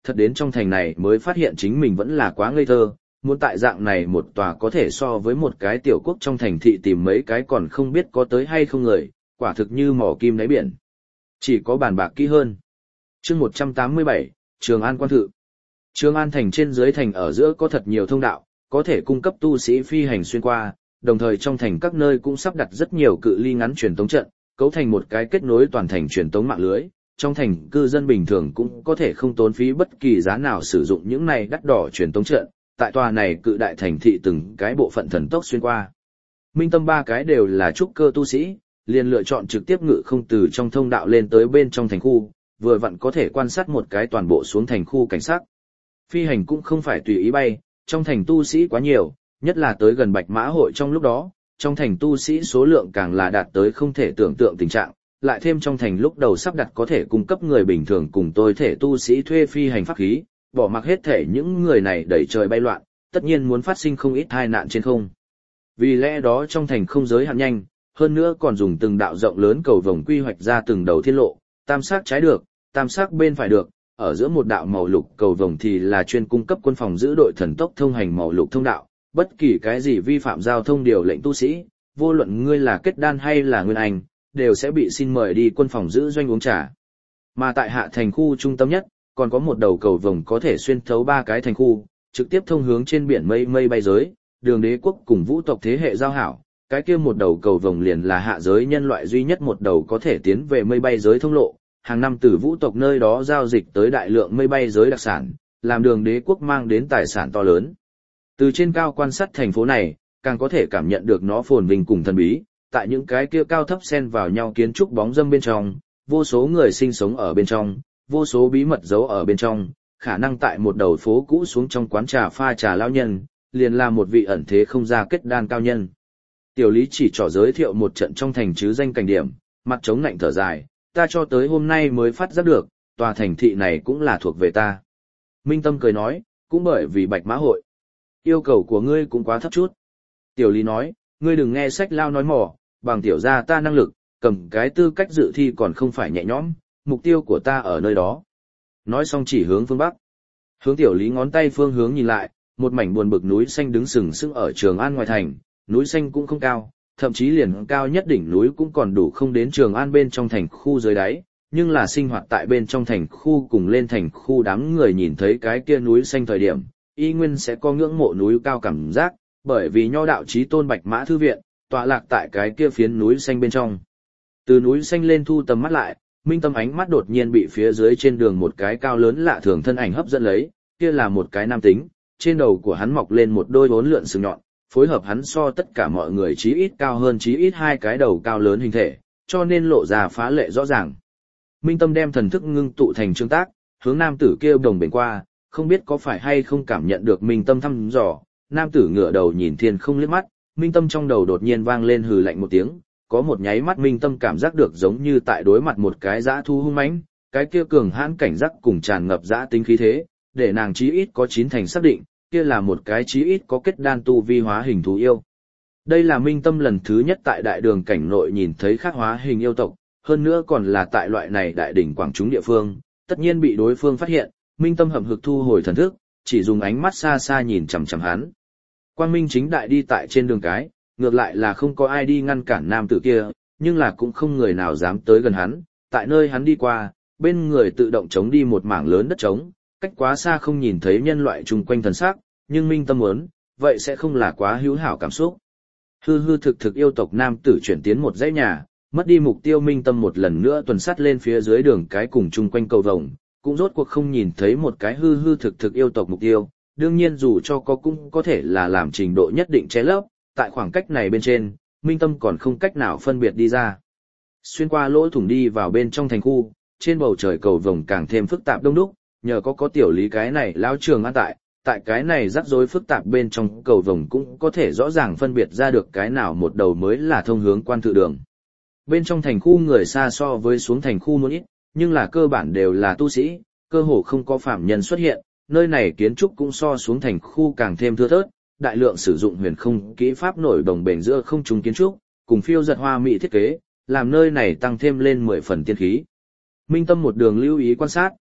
Speaker 1: thật đến trong thành này mới phát hiện chính mình vẫn là quá ngây thơ, muốn tại dạng này một tòa có thể so với một cái tiểu quốc trong thành thị tìm mấy cái còn không biết có tới hay không người, quả thực như mỏ kim đáy biển. Chỉ có bàn bạc kỹ hơn. Chương một trăm tám mươi bảy, Trường An quan thự. Trường An thành trên dưới thành ở giữa có thật nhiều thông đạo, có thể cung cấp tu sĩ phi hành xuyên qua, đồng thời trong thành các nơi cũng sắp đặt rất nhiều cự ly ngắn truyền tống trận, cấu thành một cái kết nối toàn thành truyền tống mạng lưới. Trong thành cư dân bình thường cũng có thể không tốn phí bất kỳ giá nào sử dụng những này đắt đỏ truyền tống trận, tại tòa này cự đại thành thị từng cái bộ phận thần tốc xuyên qua. Minh Tâm ba cái đều là trúc cơ tu sĩ, liền lựa chọn trực tiếp ngự không từ trong thông đạo lên tới bên trong thành khu, vừa vặn có thể quan sát một cái toàn bộ xuống thành khu cảnh sát. Phi hành cũng không phải tùy ý bay, trong thành tu sĩ quá nhiều, nhất là tới gần Bạch Mã hội trong lúc đó, trong thành tu sĩ số lượng càng là đạt tới không thể tưởng tượng tình trạng, lại thêm trong thành lúc đầu sắp đặt có thể cung cấp người bình thường cùng tôi thể tu sĩ thuê phi hành pháp khí, bỏ mặc hết thể những người này đẩy trời bay loạn, tất nhiên muốn phát sinh không ít tai nạn trên không. Vì lẽ đó trong thành không giới hạn nhanh, hơn nữa còn dùng từng đạo rộng lớn cầu vồng quy hoạch ra từng đầu thiên lộ, tam sắc trái được, tam sắc bên phải được, ở giữa một đạo màu lục cầu vồng thì là chuyên cung cấp quân phòng giữ đội thần tốc thông hành màu lục thông đạo, bất kỳ cái gì vi phạm giao thông điều lệnh tu sĩ, vô luận ngươi là kết đan hay là nguyên anh, đều sẽ bị xin mời đi quân phòng giữ doanh uống trà. Mà tại hạ thành khu trung tâm nhất, còn có một đầu cầu vồng có thể xuyên thấu ba cái thành khu, trực tiếp thông hướng trên biển mây mây bay giới, đường đế quốc cùng vũ tộc thế hệ giao hảo, cái kia một đầu cầu vồng liền là hạ giới nhân loại duy nhất một đầu có thể tiến về mây bay giới thông lộ, hàng năm từ vũ tộc nơi đó giao dịch tới đại lượng mây bay giới đặc sản, làm đường đế quốc mang đến tài sản to lớn. Từ trên cao quan sát thành phố này, càng có thể cảm nhận được nó phồn vinh cùng thần bí, tại những cái kia cao thấp xen vào nhau kiến trúc bóng râm bên trong, vô số người sinh sống ở bên trong, vô số bí mật giấu ở bên trong, khả năng tại một đầu phố cũ xuống trong quán trà pha trà lao nhân, liền là một vị ẩn thế không ra kết đan cao nhân. Tiểu Lý chỉ trỏ giới thiệu một trận trong thành chứ danh cảnh điểm, mặt trống lạnh thở dài, ta cho tới hôm nay mới phát giác được, tòa thành thị này cũng là thuộc về ta. Minh Tâm cười nói, cũng bởi vì Bạch Mã hội. Yêu cầu của ngươi cũng quá thấp chút. Tiểu Lý nói, ngươi đừng nghe sách lao nói mỏ, bằng tiểu gia ta năng lực, cầm cái tư cách dự thi còn không phải nhẹ nhõm, mục tiêu của ta ở nơi đó. Nói xong chỉ hướng phương Bắc. Hướng Tiểu Lý ngón tay phương hướng nhìn lại, một mảnh buồn bực núi xanh đứng sừng sững ở Trường An ngoài thành, núi xanh cũng không cao, thậm chí liền cao nhất đỉnh núi cũng còn đủ không đến Trường An bên trong thành khu dưới đáy, nhưng là sinh hoạt tại bên trong thành khu cùng lên thành khu đám người nhìn thấy cái kia núi xanh thời điểm, y nguyên sẽ có ngưỡng mộ núi cao cảm giác, bởi vì nho đạo chí tôn Bạch Mã thư viện, tọa lạc tại cái kia phiến núi xanh bên trong. Từ núi xanh lên thu tầm mắt lại, Minh Tâm ánh mắt đột nhiên bị phía dưới trên đường một cái cao lớn lạ thường thân ảnh hấp dẫn lấy, kia là một cái nam tính, trên đầu của hắn mọc lên một đôi vốn lượn sừng nhọn, phối hợp hắn so tất cả mọi người chí ít cao hơn chí ít hai cái đầu cao lớn hình thể, cho nên lộ ra phá lệ rõ ràng. Minh Tâm đem thần thức ngưng tụ thành trương tác, hướng nam tử kia đồng bền qua, không biết có phải hay không cảm nhận được Minh Tâm thăm dò, nam tử ngửa đầu nhìn thiên không liếc mắt, Minh Tâm trong đầu đột nhiên vang lên hừ lạnh một tiếng, có một nháy mắt Minh Tâm cảm giác được giống như tại đối mặt một cái dã thu hung mãnh, cái kia cường hãn cảnh giác cùng tràn ngập dã tính khí thế, để nàng chí ít có chín thành xác định, kia là một cái chí ít có kết đan tu vi hóa hình thú yêu. Đây là Minh Tâm lần thứ nhất tại đại đường cảnh nội nhìn thấy khác hóa hình yêu tộc, hơn nữa còn là tại loại này đại đỉnh quảng chúng địa phương, tất nhiên bị đối phương phát hiện, Minh Tâm hậm hực thu hồi thần thức, chỉ dùng ánh mắt xa xa nhìn chằm chằm hắn. Quang Minh chính đại đi tại trên đường cái, ngược lại là không có ai đi ngăn cản nam tử kia, nhưng là cũng không người nào dám tới gần hắn, tại nơi hắn đi qua, bên người tự động chống đi một mảng lớn đất trống, cách quá xa không nhìn thấy nhân loại chung quanh thần sắc, nhưng Minh Tâm muốn, vậy sẽ không là quá hữu hảo cảm xúc. Hư hư thực thực yêu tộc nam tử chuyển tiến một dãy nhà, mất đi mục tiêu Minh Tâm một lần nữa tuần sát lên phía dưới đường cái cùng chung quanh cầu vồng, cũng rốt cuộc không nhìn thấy một cái hư hư thực thực yêu tộc mục tiêu, đương nhiên dù cho có cũng có thể là làm trình độ nhất định che lấp, tại khoảng cách này bên trên, Minh Tâm còn không cách nào phân biệt đi ra. Xuyên qua lỗ thủng đi vào bên trong thành khu, trên bầu trời cầu vồng càng thêm phức tạp đông đúc, nhờ có có Tiểu Lý cái này lão Trường An tại, tại cái này rắc rối phức tạp bên trong cầu vồng cũng có thể rõ ràng phân biệt ra được cái nào một đầu mới là thông hướng quan thự đường. Bên trong thành khu người xa so với xuống thành khu muốn ít, nhưng là cơ bản đều là tu sĩ, cơ hồ không có phạm nhân xuất hiện, nơi này kiến trúc cũng so xuống thành khu càng thêm thưa thớt, đại lượng sử dụng huyền không kỹ pháp nổi đồng bền giữa không trung kiến trúc, cùng phiêu giật hoa mỹ thiết kế, làm nơi này tăng thêm lên mười phần tiên khí. Minh Tâm một đường lưu ý quan sát,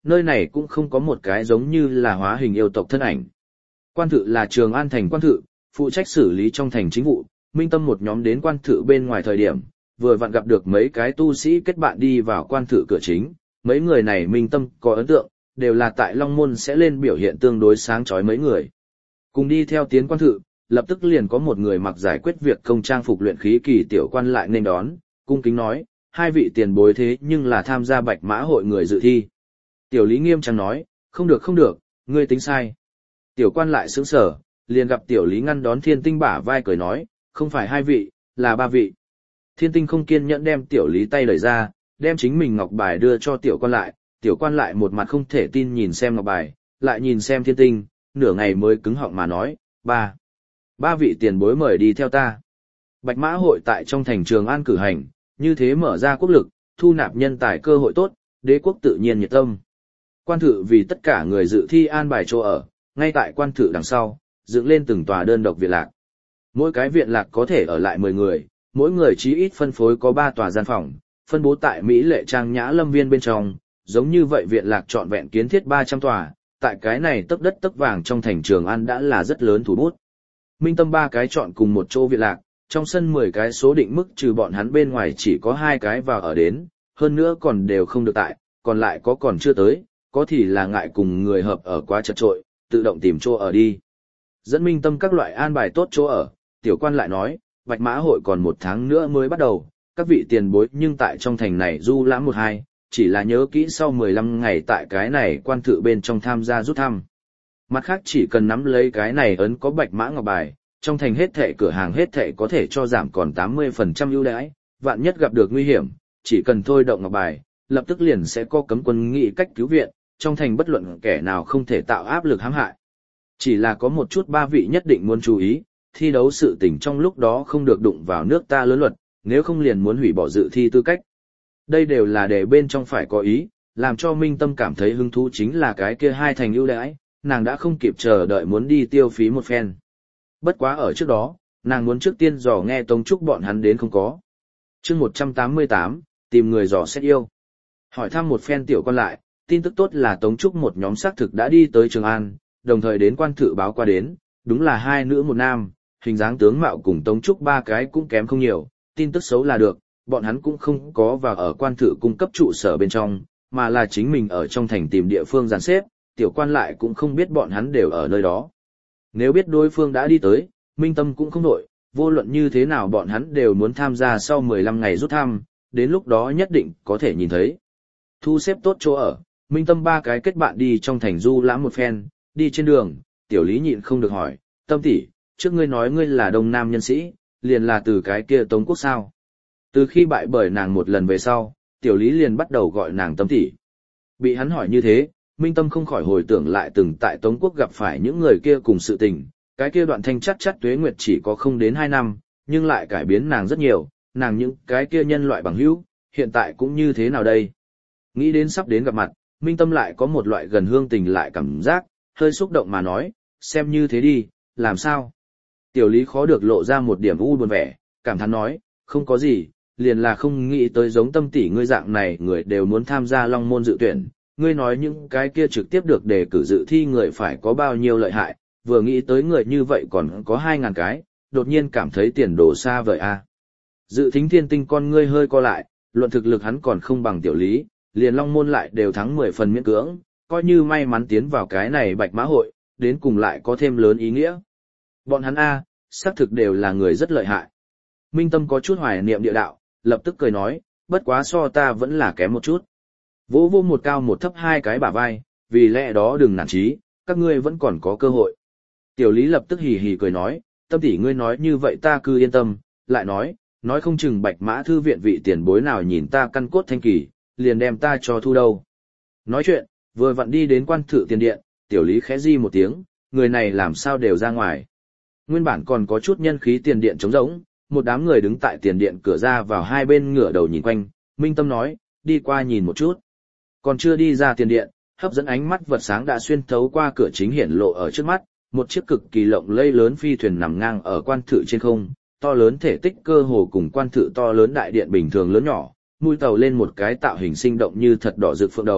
Speaker 1: nơi này cũng không có một cái giống như là hóa hình yêu tộc thân ảnh. Quan thự là Trường An thành quan thự, phụ trách xử lý trong thành chính vụ, Minh Tâm một nhóm đến quan thự bên ngoài thời điểm, vừa vặn gặp được mấy cái tu sĩ kết bạn đi vào quan thự cửa chính, mấy người này Minh Tâm có ấn tượng, đều là tại Long Môn sẽ lên biểu hiện tương đối sáng chói mấy người. Cùng đi theo tiến quan thự, lập tức liền có một người mặc giải quyết việc công trang phục luyện khí kỳ tiểu quan lại nên đón, cung kính nói, hai vị tiền bối thế nhưng là tham gia Bạch Mã hội người dự thi. Tiểu Lý nghiêm trang nói, không được không được, ngươi tính sai. Tiểu quan lại sững sờ, liền gặp Tiểu Lý ngăn đón Thiên Tinh bả vai cười nói, không phải hai vị, là ba vị. Thiên Tinh không kiên nhẫn đem Tiểu Lý tay đẩy ra, đem chính mình ngọc bài đưa cho Tiểu quan lại, Tiểu quan lại một mặt không thể tin nhìn xem ngọc bài, lại nhìn xem Thiên Tinh, nửa ngày mới cứng họng mà nói, ba. Ba vị tiền bối mời đi theo ta. Bạch Mã hội tại trong thành Trường An cử hành, như thế mở ra quốc lực, thu nạp nhân tài cơ hội tốt, đế quốc tự nhiên nhiệt tâm. Quan thự vì tất cả người dự thi an bài chỗ ở, ngay tại quan thự đằng sau, dựng lên từng tòa đơn độc viện lạc. Mỗi cái viện lạc có thể ở lại mười người, mỗi người chí ít phân phối có ba tòa gian phòng, phân bố tại Mỹ lệ trang nhã lâm viên bên trong, giống như vậy viện lạc trọn vẹn kiến thiết ba trăm tòa, tại cái này tấc đất tấc vàng trong thành Trường An đã là rất lớn thủ bút. Minh Tâm ba cái chọn cùng một chỗ viện lạc, trong sân mười cái số định mức trừ bọn hắn bên ngoài chỉ có hai cái vào ở đến, hơn nữa còn đều không được tại, còn lại có còn chưa tới, có thì là ngại cùng người hợp ở quá chật trội, tự động tìm chỗ ở đi. Dẫn Minh Tâm các loại an bài tốt chỗ ở, tiểu quan lại nói, Bạch Mã hội còn một tháng nữa mới bắt đầu, các vị tiền bối nhưng tại trong thành này du lãm một hai, chỉ là nhớ kỹ sau mười lăm ngày tại cái này quan thự bên trong tham gia rút thăm. Mặt khác chỉ cần nắm lấy cái này ấn có Bạch Mã ngọc bài, trong thành hết thệ cửa hàng hết thệ có thể cho giảm còn tám mươi phần trăm ưu đãi, vạn nhất gặp được nguy hiểm, chỉ cần thôi động ngọc bài, lập tức liền sẽ có cấm quân nghị cách cứu viện, trong thành bất luận kẻ nào không thể tạo áp lực hãm hại. Chỉ là có một chút ba vị nhất định muốn chú ý, thi đấu sự tình trong lúc đó không được đụng vào nước ta lớn luật, nếu không liền muốn hủy bỏ dự thi tư cách. Đây đều là để bên trong phải có ý, làm cho Minh Tâm cảm thấy hứng thú chính là cái kia hai thành ưu đãi, nàng đã không kịp chờ đợi muốn đi tiêu phí một phen. Bất quá ở trước đó, nàng muốn trước tiên dò nghe Tống Trúc bọn hắn đến không có. Chương một trăm tám mươi tám, tìm người dò xét yêu. Hỏi thăm một phen tiểu quan lại, tin tức tốt là Tống Trúc một nhóm xác thực đã đi tới Trường An, đồng thời đến quan thự báo qua đến, đúng là hai nữ một nam, hình dáng tướng mạo cùng Tống Trúc ba cái cũng kém không nhiều, tin tức xấu là được, bọn hắn cũng không có vào ở quan thự cung cấp trụ sở bên trong, mà là chính mình ở trong thành tìm địa phương dàn xếp, tiểu quan lại cũng không biết bọn hắn đều ở nơi đó. Nếu biết đối phương đã đi tới, Minh Tâm cũng không nổi, vô luận như thế nào bọn hắn đều muốn tham gia sau mười lăm ngày rút thăm, đến lúc đó nhất định có thể nhìn thấy. Thu xếp tốt chỗ ở, Minh Tâm ba cái kết bạn đi trong thành du lãm một phen, đi trên đường, tiểu Lý nhịn không được hỏi, Tâm tỷ, trước ngươi nói ngươi là Đông Nam nhân sĩ, liền là từ cái kia Tống Quốc sao? Từ khi bại bởi nàng một lần về sau, tiểu Lý liền bắt đầu gọi nàng Tâm tỷ. Bị hắn hỏi như thế, Minh Tâm không khỏi hồi tưởng lại từng tại Tống Quốc gặp phải những người kia cùng sự tình, cái kia đoạn thanh chắc chắc tuế nguyệt chỉ có không đến hai năm, nhưng lại cải biến nàng rất nhiều, nàng những cái kia nhân loại bằng hữu, hiện tại cũng như thế nào đây? Nghĩ đến sắp đến gặp mặt, Minh Tâm lại có một loại gần hương tình lại cảm giác, hơi xúc động mà nói, xem như thế đi, làm sao? Tiểu Lý khó được lộ ra một điểm u buồn vẻ, cảm thán nói, không có gì, liền là không nghĩ tới giống Tâm tỷ ngươi dạng này người đều muốn tham gia Long Môn dự tuyển, ngươi nói những cái kia trực tiếp được đề cử dự thi người phải có bao nhiêu lợi hại, vừa nghĩ tới người như vậy còn có hai ngàn cái, đột nhiên cảm thấy tiền đồ xa vời a. Dự thính Thiên Tinh con ngươi hơi co lại, luận thực lực hắn còn không bằng tiểu Lý, liền Long Môn lại đều thắng mười phần miễn cưỡng, coi như may mắn tiến vào cái này Bạch Mã hội, đến cùng lại có thêm lớn ý nghĩa. Bọn hắn a, xác thực đều là người rất lợi hại. Minh Tâm có chút hoài niệm địa đạo, lập tức cười nói, bất quá so ta vẫn là kém một chút. Vỗ vô một cao một thấp hai cái bả vai, vì lẽ đó đừng nản chí, các ngươi vẫn còn có cơ hội. Tiểu Lý lập tức hì hì cười nói, Tâm tỷ ngươi nói như vậy ta cứ yên tâm, lại nói, nói không chừng Bạch Mã thư viện vị tiền bối nào nhìn ta căn cốt thanh kỳ, liền đem ta cho thu đâu. Nói chuyện, vừa vặn đi đến quan thự tiền điện, Tiểu Lý khẽ di một tiếng, người này làm sao đều ra ngoài. Nguyên bản còn có chút nhân khí tiền điện trống rỗng, một đám người đứng tại tiền điện cửa ra vào hai bên ngửa đầu nhìn quanh, Minh Tâm nói, đi qua nhìn một chút. Còn chưa đi ra tiền điện, hấp dẫn ánh mắt vật sáng đã xuyên thấu qua cửa chính hiển lộ ở trước mắt, một chiếc cực kỳ lộng lẫy lớn phi thuyền nằm ngang ở quan thự trên không, to lớn thể tích cơ hồ cùng quan thự to lớn đại điện bình thường lớn nhỏ, mũi tàu lên một cái tạo hình sinh động như thật đỏ rực phượng đầu,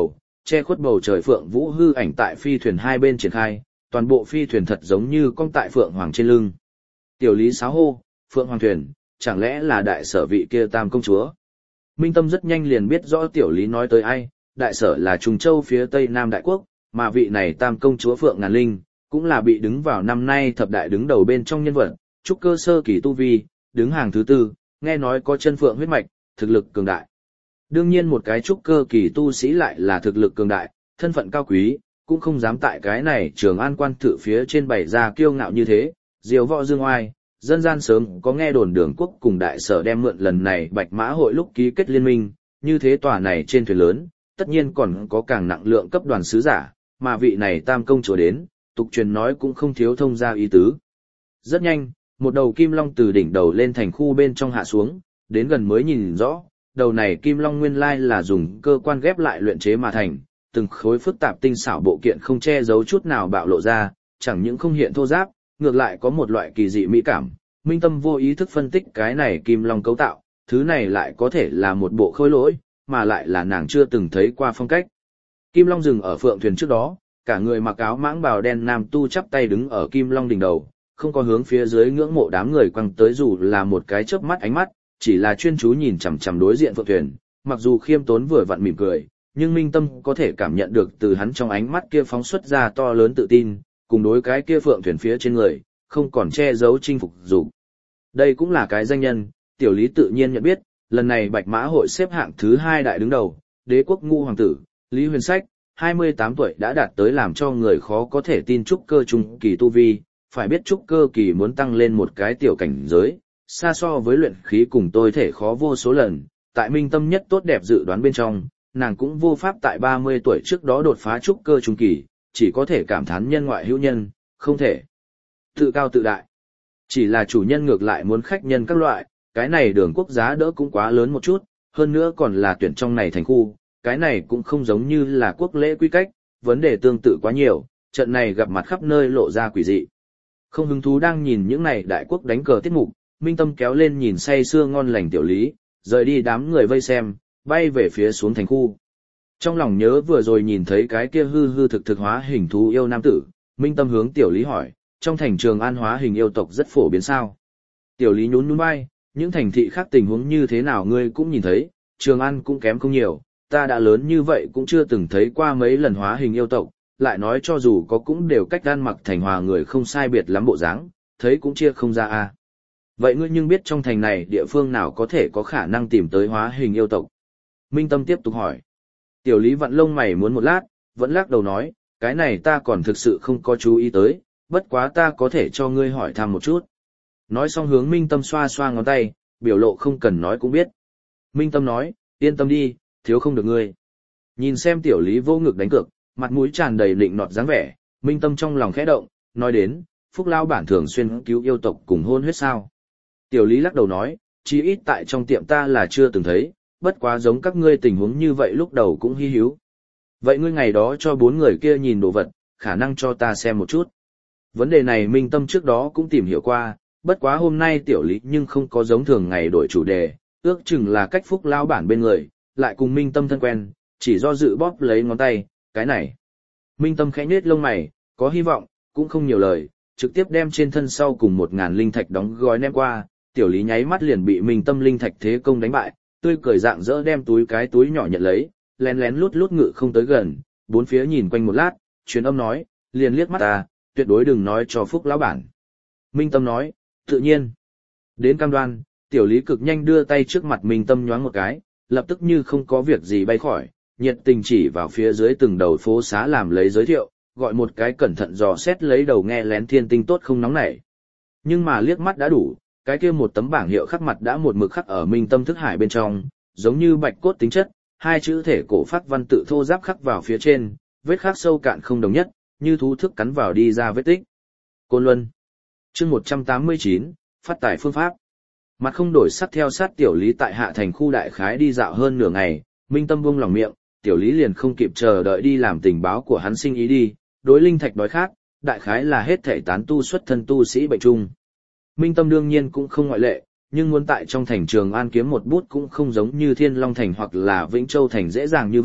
Speaker 1: che khuất bầu trời phượng vũ hư ảnh tại phi thuyền hai bên triển khai, toàn bộ phi thuyền thật giống như con tại phượng hoàng trên lưng. Tiểu Lý sáo hô, phượng hoàng thuyền, chẳng lẽ là đại sở vị kia tam công chúa? Minh Tâm rất nhanh liền biết rõ Tiểu Lý nói tới ai, đại sở là Trùng Châu phía tây nam đại quốc, mà vị này tam công chúa Phượng Ngàn Linh, cũng là bị đứng vào năm nay thập đại đứng đầu bên trong nhân vật, trúc cơ sơ kỳ tu vi, đứng hàng thứ tư, nghe nói có chân phượng huyết mạch, thực lực cường đại. Đương nhiên một cái trúc cơ kỳ tu sĩ lại là thực lực cường đại, thân phận cao quý, cũng không dám tại cái này Trường An quan thự phía trên bày ra kiêu ngạo như thế, diều võ dương oai. Dân gian sớm có nghe đồn Đường Quốc cùng đại sở đem mượn lần này Bạch Mã hội lúc ký kết liên minh, như thế tòa này trên thuyền lớn, tất nhiên còn có càng nặng lượng cấp đoàn sứ giả, mà vị này tam công chúa đến, tục truyền nói cũng không thiếu thông ra ý tứ. Rất nhanh, một đầu kim long từ đỉnh đầu lên thành khu bên trong hạ xuống, đến gần mới nhìn rõ, đầu này kim long nguyên lai là dùng cơ quan ghép lại luyện chế mà thành, từng khối phức tạp tinh xảo bộ kiện không che giấu chút nào bạo lộ ra, chẳng những không hiện thô ráp, ngược lại có một loại kỳ dị mỹ cảm. Minh Tâm vô ý thức phân tích cái này kim long cấu tạo, thứ này lại có thể là một bộ khôi lỗi, mà lại là nàng chưa từng thấy qua phong cách. Kim long dừng ở phượng thuyền trước đó, cả người mặc áo mãng bào đen nam tu chắp tay đứng ở kim long đỉnh đầu, không có hướng phía dưới ngưỡng mộ đám người quăng tới dù là một cái chớp mắt ánh mắt, chỉ là chuyên chú nhìn chằm chằm đối diện phượng thuyền, mặc dù khiêm tốn vừa vặn mỉm cười, nhưng Minh Tâm có thể cảm nhận được từ hắn trong ánh mắt kia phóng xuất ra to lớn tự tin, cùng đối cái kia phượng thuyền phía trên người, không còn che giấu chinh phục dục. Đây cũng là cái danh nhân, Tiểu Lý tự nhiên nhận biết, lần này Bạch Mã hội xếp hạng thứ hai đại đứng đầu, đế quốc ngũ hoàng tử, Lý Huyền Sách, hai mươi tám tuổi đã đạt tới làm cho người khó có thể tin trúc cơ trung kỳ tu vi, phải biết trúc cơ kỳ muốn tăng lên một cái tiểu cảnh giới, xa so với luyện khí cùng tôi thể khó vô số lần, tại Minh Tâm nhất tốt đẹp dự đoán bên trong, nàng cũng vô pháp tại ba mươi tuổi trước đó đột phá trúc cơ trung kỳ, chỉ có thể cảm thán nhân ngoại hữu nhân, không thể tự cao tự đại. Chỉ là chủ nhân ngược lại muốn khách nhân các loại, cái này Đường Quốc giá đỡ cũng quá lớn một chút, hơn nữa còn là tuyển trong này thành khu, cái này cũng không giống như là quốc lễ quy cách, vấn đề tương tự quá nhiều, trận này gặp mặt khắp nơi lộ ra quỷ dị. Không hứng thú đang nhìn những này đại quốc đánh cờ tiết mục, Minh Tâm kéo lên nhìn say sưa ngon lành Tiểu Lý, rời đi đám người vây xem, bay về phía xuống thành khu. Trong lòng nhớ vừa rồi nhìn thấy cái kia hư hư thực thực hóa hình thú yêu nam tử, Minh Tâm hướng Tiểu Lý hỏi, trong thành Trường An hóa hình yêu tộc rất phổ biến sao? Tiểu Lý nhún nhún vai, những thành thị khác tình huống như thế nào ngươi cũng nhìn thấy, Trường An cũng kém không nhiều, ta đã lớn như vậy cũng chưa từng thấy qua mấy lần hóa hình yêu tộc, lại nói cho dù có cũng đều cách ăn mặc thành hòa người không sai biệt lắm bộ dáng, thấy cũng chia không ra a. Vậy ngươi nhưng biết trong thành này địa phương nào có thể có khả năng tìm tới hóa hình yêu tộc? Minh Tâm tiếp tục hỏi. Tiểu Lý vặn lông mày muốn một lát, vẫn lắc đầu nói, cái này ta còn thực sự không có chú ý tới, bất quá ta có thể cho ngươi hỏi thăm một chút. Nói xong hướng Minh Tâm xoa xoa ngón tay, biểu lộ không cần nói cũng biết. Minh Tâm nói, yên tâm đi, thiếu không được ngươi. Nhìn xem Tiểu Lý vô ngực đánh cược, mặt mũi tràn đầy lịnh nọt dáng vẻ, Minh Tâm trong lòng khẽ động, nói đến, Phúc Lao bản thường xuyên cứu yêu tộc cùng hôn huyết sao. Tiểu Lý lắc đầu nói, chí ít tại trong tiệm ta là chưa từng thấy, bất quá giống các ngươi tình huống như vậy lúc đầu cũng hi hữu. Vậy ngươi ngày đó cho bốn người kia nhìn đồ vật, khả năng cho ta xem một chút. Vấn đề này Minh Tâm trước đó cũng tìm hiểu qua, bất quá hôm nay Tiểu Lý nhưng không có giống thường ngày đổi chủ đề, ước chừng là cách Phúc Lao bản bên người, lại cùng Minh Tâm thân quen, chỉ do dự bóp lấy ngón tay, cái này. Minh Tâm khẽ nhếch lông mày, có hy vọng, cũng không nhiều lời, trực tiếp đem trên thân sau cùng một ngàn linh thạch đóng gói ném qua, Tiểu Lý nháy mắt liền bị Minh Tâm linh thạch thế công đánh bại, tươi cười rạng rỡ đem túi cái túi nhỏ nhận lấy, lén lén lút lút ngự không tới gần, bốn phía nhìn quanh một lát, truyền âm nói, liền liếc mắt ta, tuyệt đối đừng nói cho Phúc lão bản. Minh Tâm nói, tự nhiên. Đến cam đoan, Tiểu Lý cực nhanh đưa tay trước mặt Minh Tâm nhoáng một cái, lập tức như không có việc gì bay khỏi, nhiệt tình chỉ vào phía dưới từng đầu phố xá làm lấy giới thiệu, gọi một cái cẩn thận dò xét lấy đầu nghe lén thiên tinh tốt không nóng nảy. Nhưng mà liếc mắt đã đủ, cái kia một tấm bảng hiệu khắc mặt đã một mực khắc ở Minh Tâm thức hải bên trong, giống như bạch cốt tính chất, hai chữ thể cổ phát văn tự thô ráp khắc vào phía trên, vết khắc sâu cạn không đồng nhất, như thú thức cắn vào đi ra vết tích. Côn Luân. Chương một trăm tám mươi chín, phát tài phương pháp. Mặt không đổi sắc theo sát Tiểu Lý tại hạ thành khu đại khái đi dạo hơn nửa ngày, Minh Tâm buông lòng miệng, Tiểu Lý liền không kịp chờ đợi đi làm tình báo của hắn sinh ý đi, đối linh thạch đói khát, đại khái là hết thể tán tu xuất thân tu sĩ bệnh chung. Minh Tâm đương nhiên cũng không ngoại lệ, nhưng muốn tại trong thành Trường An kiếm một bút cũng không giống như Thiên Long thành hoặc là Vĩnh Châu thành dễ dàng như vậy,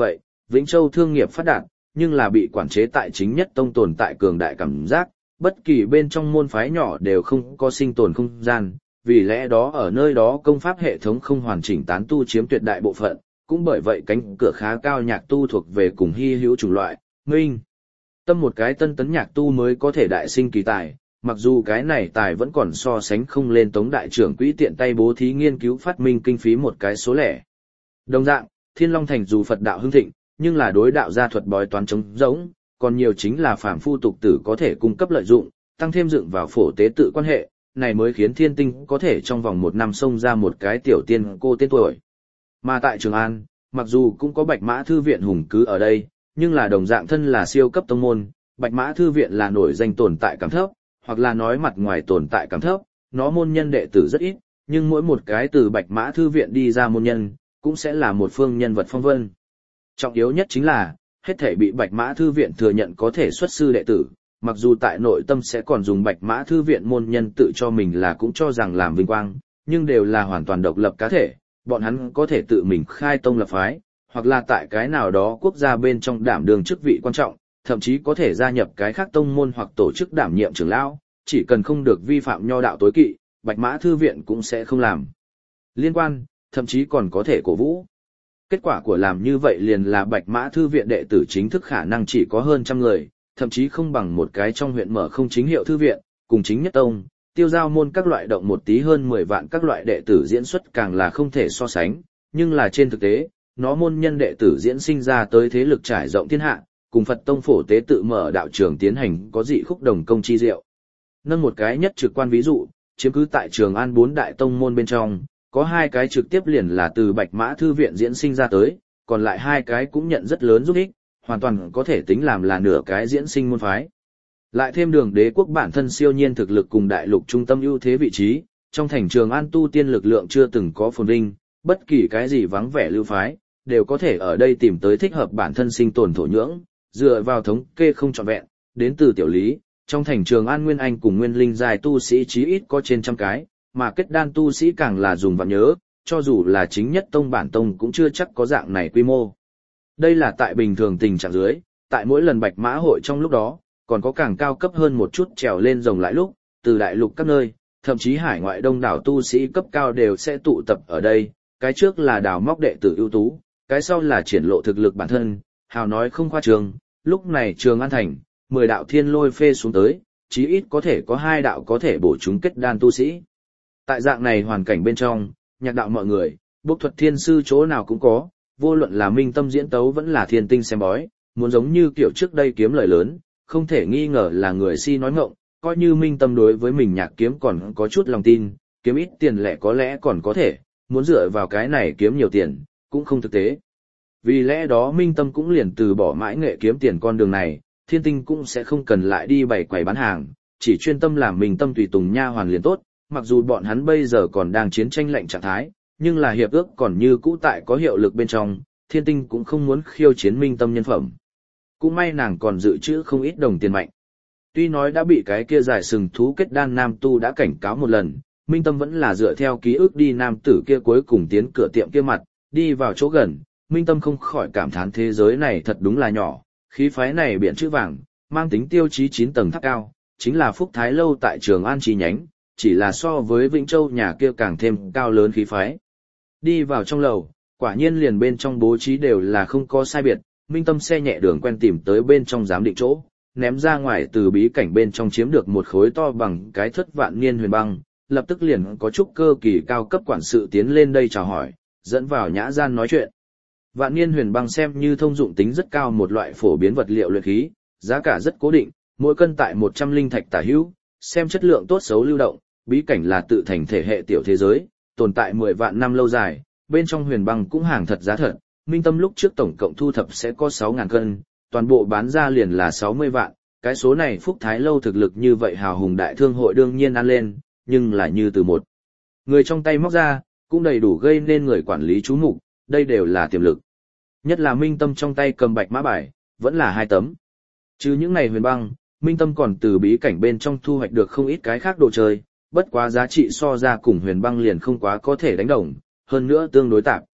Speaker 1: Vĩnh Châu thương nghiệp phát đạt, nhưng là bị quản chế tại chính nhất tông tồn tại cường đại cảm giác, bất kỳ bên trong môn phái nhỏ đều không có sinh tồn không gian, vì lẽ đó ở nơi đó công pháp hệ thống không hoàn chỉnh tán tu chiếm tuyệt đại bộ phận, cũng bởi vậy cánh cửa khá cao nhạc tu thuộc về cùng hy hữu chủng loại, minh. Tâm một cái tân tấn nhạc tu mới có thể đại sinh kỳ tài, mặc dù cái này tài vẫn còn so sánh không lên Tống đại trưởng quỹ tiện tay bố thí nghiên cứu phát minh kinh phí một cái số lẻ. Đồng dạng, Thiên Long Thành dù Phật đạo hưng thịnh, nhưng là đối đạo gia thuật bói toán trống rỗng, còn nhiều chính là phàm phu tục tử có thể cung cấp lợi dụng, tăng thêm dựng vào phổ tế tự quan hệ, này mới khiến Thiên Tinh có thể trong vòng một năm xông ra một cái tiểu tiên cô tên tuổi. Mà tại Trường An, mặc dù cũng có Bạch Mã Thư Viện hùng cứ ở đây, nhưng là đồng dạng thân là siêu cấp tông môn, Bạch Mã Thư Viện là nổi danh tồn tại cảm thấp, hoặc là nói mặt ngoài tồn tại cảm thấp, nó môn nhân đệ tử rất ít, nhưng mỗi một cái từ Bạch Mã Thư Viện đi ra môn nhân, cũng sẽ là một phương nhân vật phong vân. Trọng yếu nhất chính là, hết thể bị Bạch Mã Thư Viện thừa nhận có thể xuất sư đệ tử, mặc dù tại nội tâm sẽ còn dùng Bạch Mã Thư Viện môn nhân tự cho mình là cũng cho rằng làm vinh quang, nhưng đều là hoàn toàn độc lập cá thể, bọn hắn có thể tự mình khai tông lập phái, hoặc là tại cái nào đó quốc gia bên trong đảm đương chức vị quan trọng, thậm chí có thể gia nhập cái khác tông môn hoặc tổ chức đảm nhiệm trưởng lão, chỉ cần không được vi phạm nho đạo tối kỵ, Bạch Mã Thư Viện cũng sẽ không làm liên quan, thậm chí còn có thể cổ vũ. Kết quả của làm như vậy liền là Bạch Mã Thư Viện đệ tử chính thức khả năng chỉ có hơn trăm người, thậm chí không bằng một cái trong huyện mở không chính hiệu thư viện, cùng chính nhất tông, tiêu giao môn các loại động một tí hơn mười vạn các loại đệ tử diễn xuất càng là không thể so sánh, nhưng là trên thực tế, nó môn nhân đệ tử diễn sinh ra tới thế lực trải rộng thiên hạ, cùng Phật tông phổ tế tự mở đạo trường tiến hành có dị khúc đồng công chi diệu. Nâng một cái nhất trực quan ví dụ, chiếm cứ tại Trường An bốn đại tông môn bên trong, có hai cái trực tiếp liền là từ Bạch Mã Thư Viện diễn sinh ra tới, còn lại hai cái cũng nhận rất lớn giúp ích, hoàn toàn có thể tính làm là nửa cái diễn sinh môn phái. Lại thêm Đường Đế quốc bản thân siêu nhiên thực lực cùng đại lục trung tâm ưu thế vị trí, trong thành Trường An tu tiên lực lượng chưa từng có phồn vinh, bất kỳ cái gì vắng vẻ lưu phái, đều có thể ở đây tìm tới thích hợp bản thân sinh tồn thổ nhưỡng, dựa vào thống kê không trọn vẹn, đến từ tiểu lý, trong thành Trường An Nguyên Anh cùng Nguyên Linh dài tu sĩ chí ít có trên trăm cái, mà kết đan tu sĩ càng là dùng vạn nhớ, cho dù là chính nhất tông bản tông cũng chưa chắc có dạng này quy mô. Đây là tại bình thường tình trạng dưới, tại mỗi lần Bạch Mã hội trong lúc đó, còn có càng cao cấp hơn một chút trèo lên rồng lại lúc, từ đại lục các nơi, thậm chí hải ngoại đông đảo tu sĩ cấp cao đều sẽ tụ tập ở đây, cái trước là đào móc đệ tử ưu tú, cái sau là triển lộ thực lực bản thân, hào nói không khoa trương, lúc này Trường An thành, mười đạo thiên lôi phê xuống tới, chí ít có thể có hai đạo có thể bổ chúng kết đan tu sĩ. Tại dạng này hoàn cảnh bên trong, nhạc đạo mọi người, bốc thuật thiên sư chỗ nào cũng có, vô luận là minh tâm diễn tấu vẫn là thiên tinh xem bói, muốn giống như kiểu trước đây kiếm lời lớn, không thể nghi ngờ là người si nói ngọng, coi như minh tâm đối với mình nhạc kiếm còn có chút lòng tin, kiếm ít tiền lẻ có lẽ còn có thể, muốn dựa vào cái này kiếm nhiều tiền, cũng không thực tế. Vì lẽ đó minh tâm cũng liền từ bỏ mãi nghệ kiếm tiền con đường này, thiên tinh cũng sẽ không cần lại đi bày quầy bán hàng, chỉ chuyên tâm làm minh tâm tùy tùng nha hoàn liền tốt, mặc dù bọn hắn bây giờ còn đang chiến tranh lạnh trạng thái, nhưng là hiệp ước còn như cũ tại có hiệu lực bên trong, thiên tinh cũng không muốn khiêu chiến minh tâm nhân phẩm. Cũng may nàng còn dự trữ không ít đồng tiền mạnh. Tuy nói đã bị cái kia giải sừng thú kết đan nam tu đã cảnh cáo một lần, minh tâm vẫn là dựa theo ký ức đi nam tử kia cuối cùng tiến cửa tiệm kia mặt, đi vào chỗ gần, minh tâm không khỏi cảm thán thế giới này thật đúng là nhỏ, khí phái này biển chữ vàng, mang tính tiêu chí chín tầng tháp cao, chính là Phúc Thái Lâu tại Trường An chi nhánh, chỉ là so với Vĩnh Châu nhà kia càng thêm cao lớn khí phái. Đi vào trong lầu, quả nhiên liền bên trong bố trí đều là không có sai biệt, minh tâm xe nhẹ đường quen tìm tới bên trong giám định chỗ, ném ra ngoài từ bí cảnh bên trong chiếm được một khối to bằng cái thất vạn niên huyền băng, lập tức liền có chút cơ kỳ cao cấp quản sự tiến lên đây chào hỏi, dẫn vào nhã gian nói chuyện. Vạn niên huyền băng xem như thông dụng tính rất cao một loại phổ biến vật liệu luyện khí, giá cả rất cố định, mỗi cân tại một trăm linh thạch tả hữu, xem chất lượng tốt xấu lưu động, bí cảnh là tự thành thể hệ tiểu thế giới, tồn tại mười vạn năm lâu dài, bên trong huyền băng cũng hàng thật giá thật, minh tâm lúc trước tổng cộng thu thập sẽ có sáu ngàn cân, toàn bộ bán ra liền là sáu mươi vạn, cái số này Phúc Thái Lâu thực lực như vậy hào hùng đại thương hội đương nhiên ăn lên, nhưng là như từ một người trong tay móc ra, cũng đầy đủ gây nên người quản lý chú mục, đây đều là tiềm lực. Nhất là minh tâm trong tay cầm bạch mã bài, vẫn là hai tấm. Chứ những này huyền băng, minh tâm còn từ bí cảnh bên trong thu hoạch được không ít cái khác đồ chơi, bất quá giá trị so ra cùng huyền băng liền không quá có thể đánh đồng, hơn nữa tương đối tạp.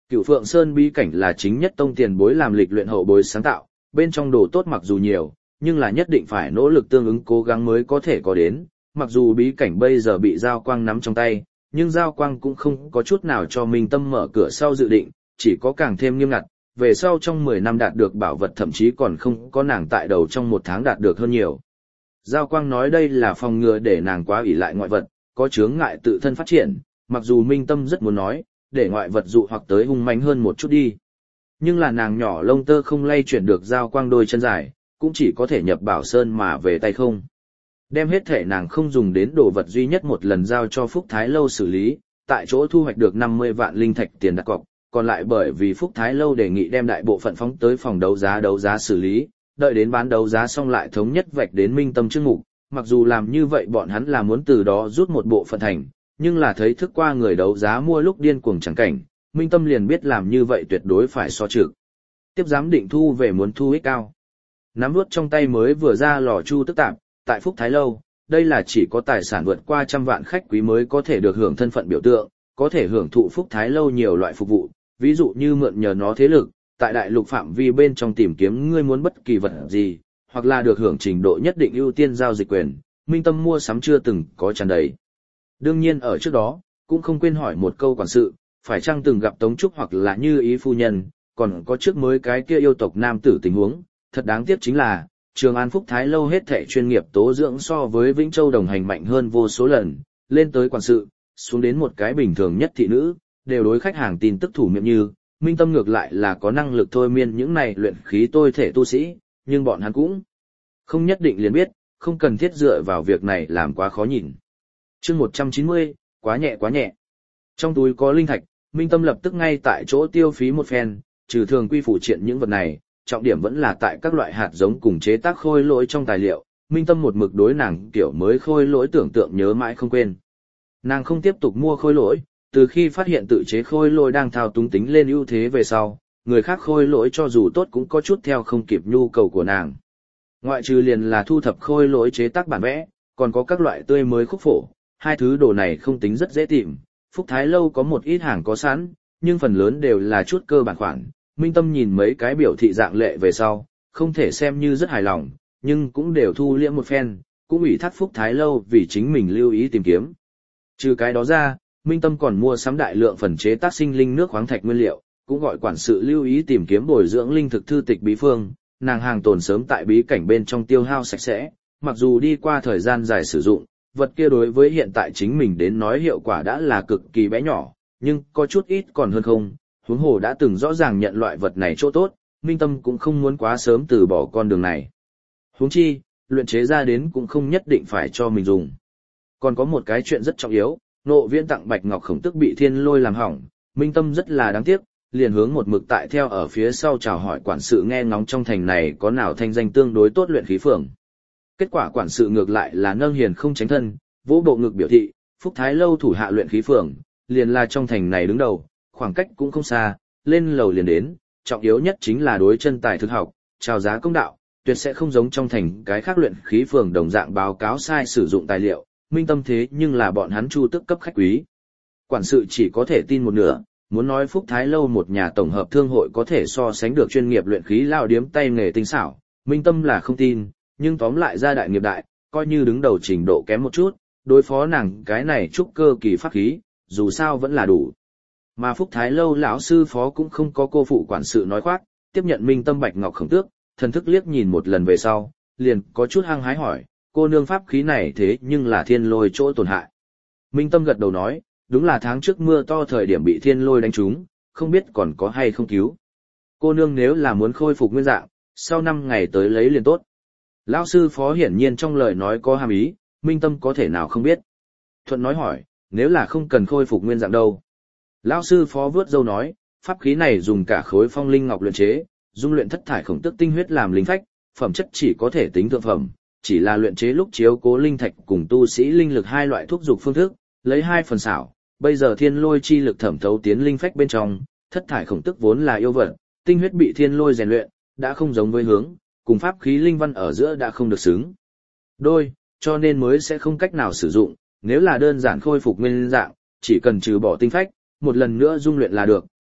Speaker 1: Cửu Phượng Sơn bí cảnh là chính nhất tông tiền bối làm lịch luyện hậu bối sáng tạo, bên trong đồ tốt mặc dù nhiều, nhưng là nhất định phải nỗ lực tương ứng cố gắng mới có thể có đến. Mặc dù bí cảnh bây giờ bị Giao Quang nắm trong tay, nhưng Giao Quang cũng không có chút nào cho Minh Tâm mở cửa sau dự định, chỉ có càng thêm nghiêm ngặt, về sau trong mười năm đạt được bảo vật thậm chí còn không có nàng tại đầu trong một tháng đạt được hơn nhiều. Giao Quang nói đây là phòng ngừa để nàng quá ỷ lại ngoại vật, có chướng ngại tự thân phát triển, mặc dù Minh Tâm rất muốn nói, để ngoại vật dụ hoặc tới hung mãnh hơn một chút đi. Nhưng là nàng nhỏ lông tơ không lay chuyển được Giao Quang đôi chân dài, cũng chỉ có thể nhập Bảo Sơn mà về tay không. Đem hết thể nàng không dùng đến đồ vật duy nhất một lần giao cho Phúc Thái Lâu xử lý, tại chỗ thu hoạch được năm mươi vạn linh thạch tiền đặt cọc, còn lại bởi vì Phúc Thái Lâu đề nghị đem đại bộ phận phóng tới phòng đấu giá đấu giá xử lý, đợi đến bán đấu giá xong lại thống nhất vạch đến Minh Tâm trước mục. Mặc dù làm như vậy bọn hắn là muốn từ đó rút một bộ phận thành, nhưng là thấy thức qua người đấu giá mua lúc điên cuồng chẳng cảnh, Minh Tâm liền biết làm như vậy tuyệt đối phải so trực. Tiếp giám định thu về muốn thu ích cao. Nắm vuốt trong tay mới vừa ra lò chu tức tạp, tại Phúc Thái Lâu, đây là chỉ có tài sản vượt qua trăm vạn khách quý mới có thể được hưởng thân phận biểu tượng, có thể hưởng thụ Phúc Thái Lâu nhiều loại phục vụ, ví dụ như mượn nhờ nó thế lực, tại đại lục phạm vi bên trong tìm kiếm ngươi muốn bất kỳ vật gì, hoặc là được hưởng trình độ nhất định ưu tiên giao dịch quyền, Minh Tâm mua sắm chưa từng có tràn đầy. Đương nhiên ở trước đó, cũng không quên hỏi một câu quản sự, phải chăng từng gặp Tống Trúc hoặc là Như Ý phu nhân, còn có trước mới cái kia yêu tộc nam tử tình huống, thật đáng tiếc chính là, Trường An Phúc Thái Lâu hết thảy chuyên nghiệp tố dưỡng so với Vĩnh Châu đồng hành mạnh hơn vô số lần, lên tới quản sự, xuống đến một cái bình thường nhất thị nữ, đều đối khách hàng tin tức thủ miệng như, Minh Tâm ngược lại là có năng lực thôi miên những này luyện khí tôi thể tu sĩ, nhưng bọn hắn cũng không nhất định liền biết, không cần thiết dựa vào việc này làm quá khó nhìn. Chương một trăm chín mươi, quá nhẹ quá nhẹ. Trong túi có linh thạch, Minh Tâm lập tức ngay tại chỗ tiêu phí một phen, trừ thường quy phụ triện những vật này, trọng điểm vẫn là tại các loại hạt giống cùng chế tác khôi lỗi trong tài liệu. Minh Tâm một mực đối nàng kiểu mới khôi lỗi tưởng tượng nhớ mãi không quên. Nàng không tiếp tục mua khôi lỗi, từ khi phát hiện tự chế khôi lỗi đang thao túng tính lên ưu thế về sau, người khác khôi lỗi cho dù tốt cũng có chút theo không kịp nhu cầu của nàng. Ngoại trừ liền là thu thập khôi lỗi chế tác bản vẽ, còn có các loại tươi mới khúc phổ, hai thứ đồ này không tính rất dễ tìm. Phúc Thái Lâu có một ít hàng có sẵn, nhưng phần lớn đều là chút cơ bản khoản. Minh Tâm nhìn mấy cái biểu thị dạng lệ về sau, không thể xem như rất hài lòng, nhưng cũng đều thu liễm một phen, cũng ủy thác Phúc Thái Lâu vì chính mình lưu ý tìm kiếm. Trừ cái đó ra, Minh Tâm còn mua sắm đại lượng phần chế tác sinh linh nước khoáng thạch nguyên liệu, cũng gọi quản sự lưu ý tìm kiếm bồi dưỡng linh thực thư tịch bí phương, nàng hàng tồn sớm tại bí cảnh bên trong tiêu hao sạch sẽ, mặc dù đi qua thời gian dài sử dụng, vật kia đối với hiện tại chính mình đến nói hiệu quả đã là cực kỳ bé nhỏ, nhưng có chút ít còn hơn không, huống hồ đã từng rõ ràng nhận loại vật này chỗ tốt, Minh Tâm cũng không muốn quá sớm từ bỏ con đường này. Huống chi, luyện chế ra đến cũng không nhất định phải cho mình dùng. Còn có một cái chuyện rất trọng yếu, Nộ Viễn tặng Bạch Ngọc Khổng Tức bị Thiên Lôi làm hỏng, Minh Tâm rất là đáng tiếc, liền hướng một mực tại theo ở phía sau chào hỏi quản sự nghe ngóng trong thành này có nào thanh danh tương đối tốt luyện khí phường. Kết quả quản sự ngược lại là nâng hiền không tránh thân, vỗ bộ ngực biểu thị, Phúc Thái Lâu thủ hạ luyện khí phường, liền là trong thành này đứng đầu, khoảng cách cũng không xa, lên lầu liền đến, trọng yếu nhất chính là đối chân tài thực học, chào giá công đạo, tuyệt sẽ không giống trong thành cái khác luyện khí phường đồng dạng báo cáo sai sử dụng tài liệu, Minh Tâm thế nhưng là bọn hắn chu tức cấp khách quý. Quản sự chỉ có thể tin một nửa, muốn nói Phúc Thái Lâu một nhà tổng hợp thương hội có thể so sánh được chuyên nghiệp luyện khí lao điếm tay nghề tinh xảo, Minh Tâm là không tin, nhưng tóm lại ra đại nghiệp đại, coi như đứng đầu trình độ kém một chút, đối phó nàng cái này trúc cơ kỳ pháp khí, dù sao vẫn là đủ. Mà Phúc Thái Lâu lão sư phó cũng không có cô phụ quản sự nói khoác, tiếp nhận Minh Tâm Bạch Ngọc Khổng Tước, thần thức liếc nhìn một lần về sau, liền có chút hăng hái hỏi, cô nương pháp khí này thế nhưng là Thiên Lôi chỗ tổn hại. Minh Tâm gật đầu nói, đúng là tháng trước mưa to thời điểm bị Thiên Lôi đánh trúng, không biết còn có hay không cứu. Cô nương nếu là muốn khôi phục nguyên dạng, sau năm ngày tới lấy liền tốt. Lão sư phó hiển nhiên trong lời nói có hàm ý, Minh Tâm có thể nào không biết. Thuận nói hỏi, nếu là không cần khôi phục nguyên dạng đâu. Lão sư phó vớt dâu nói, pháp khí này dùng cả khối phong linh ngọc luyện chế, dung luyện thất thải khổng tức tinh huyết làm linh phách, phẩm chất chỉ có thể tính thượng phẩm, chỉ là luyện chế lúc chiếu cố linh thạch cùng tu sĩ linh lực hai loại thuốc dục phương thức, lấy hai phần xảo. Bây giờ Thiên Lôi chi lực thẩm thấu tiến linh phách bên trong, thất thải khổng tức vốn là yêu vật, tinh huyết bị Thiên Lôi rèn luyện, đã không giống với hướng, cùng pháp khí linh văn ở giữa đã không được xứng đôi, cho nên mới sẽ không cách nào sử dụng. Nếu là đơn giản khôi phục nguyên dạng, chỉ cần trừ bỏ tinh phách, một lần nữa dung luyện là được,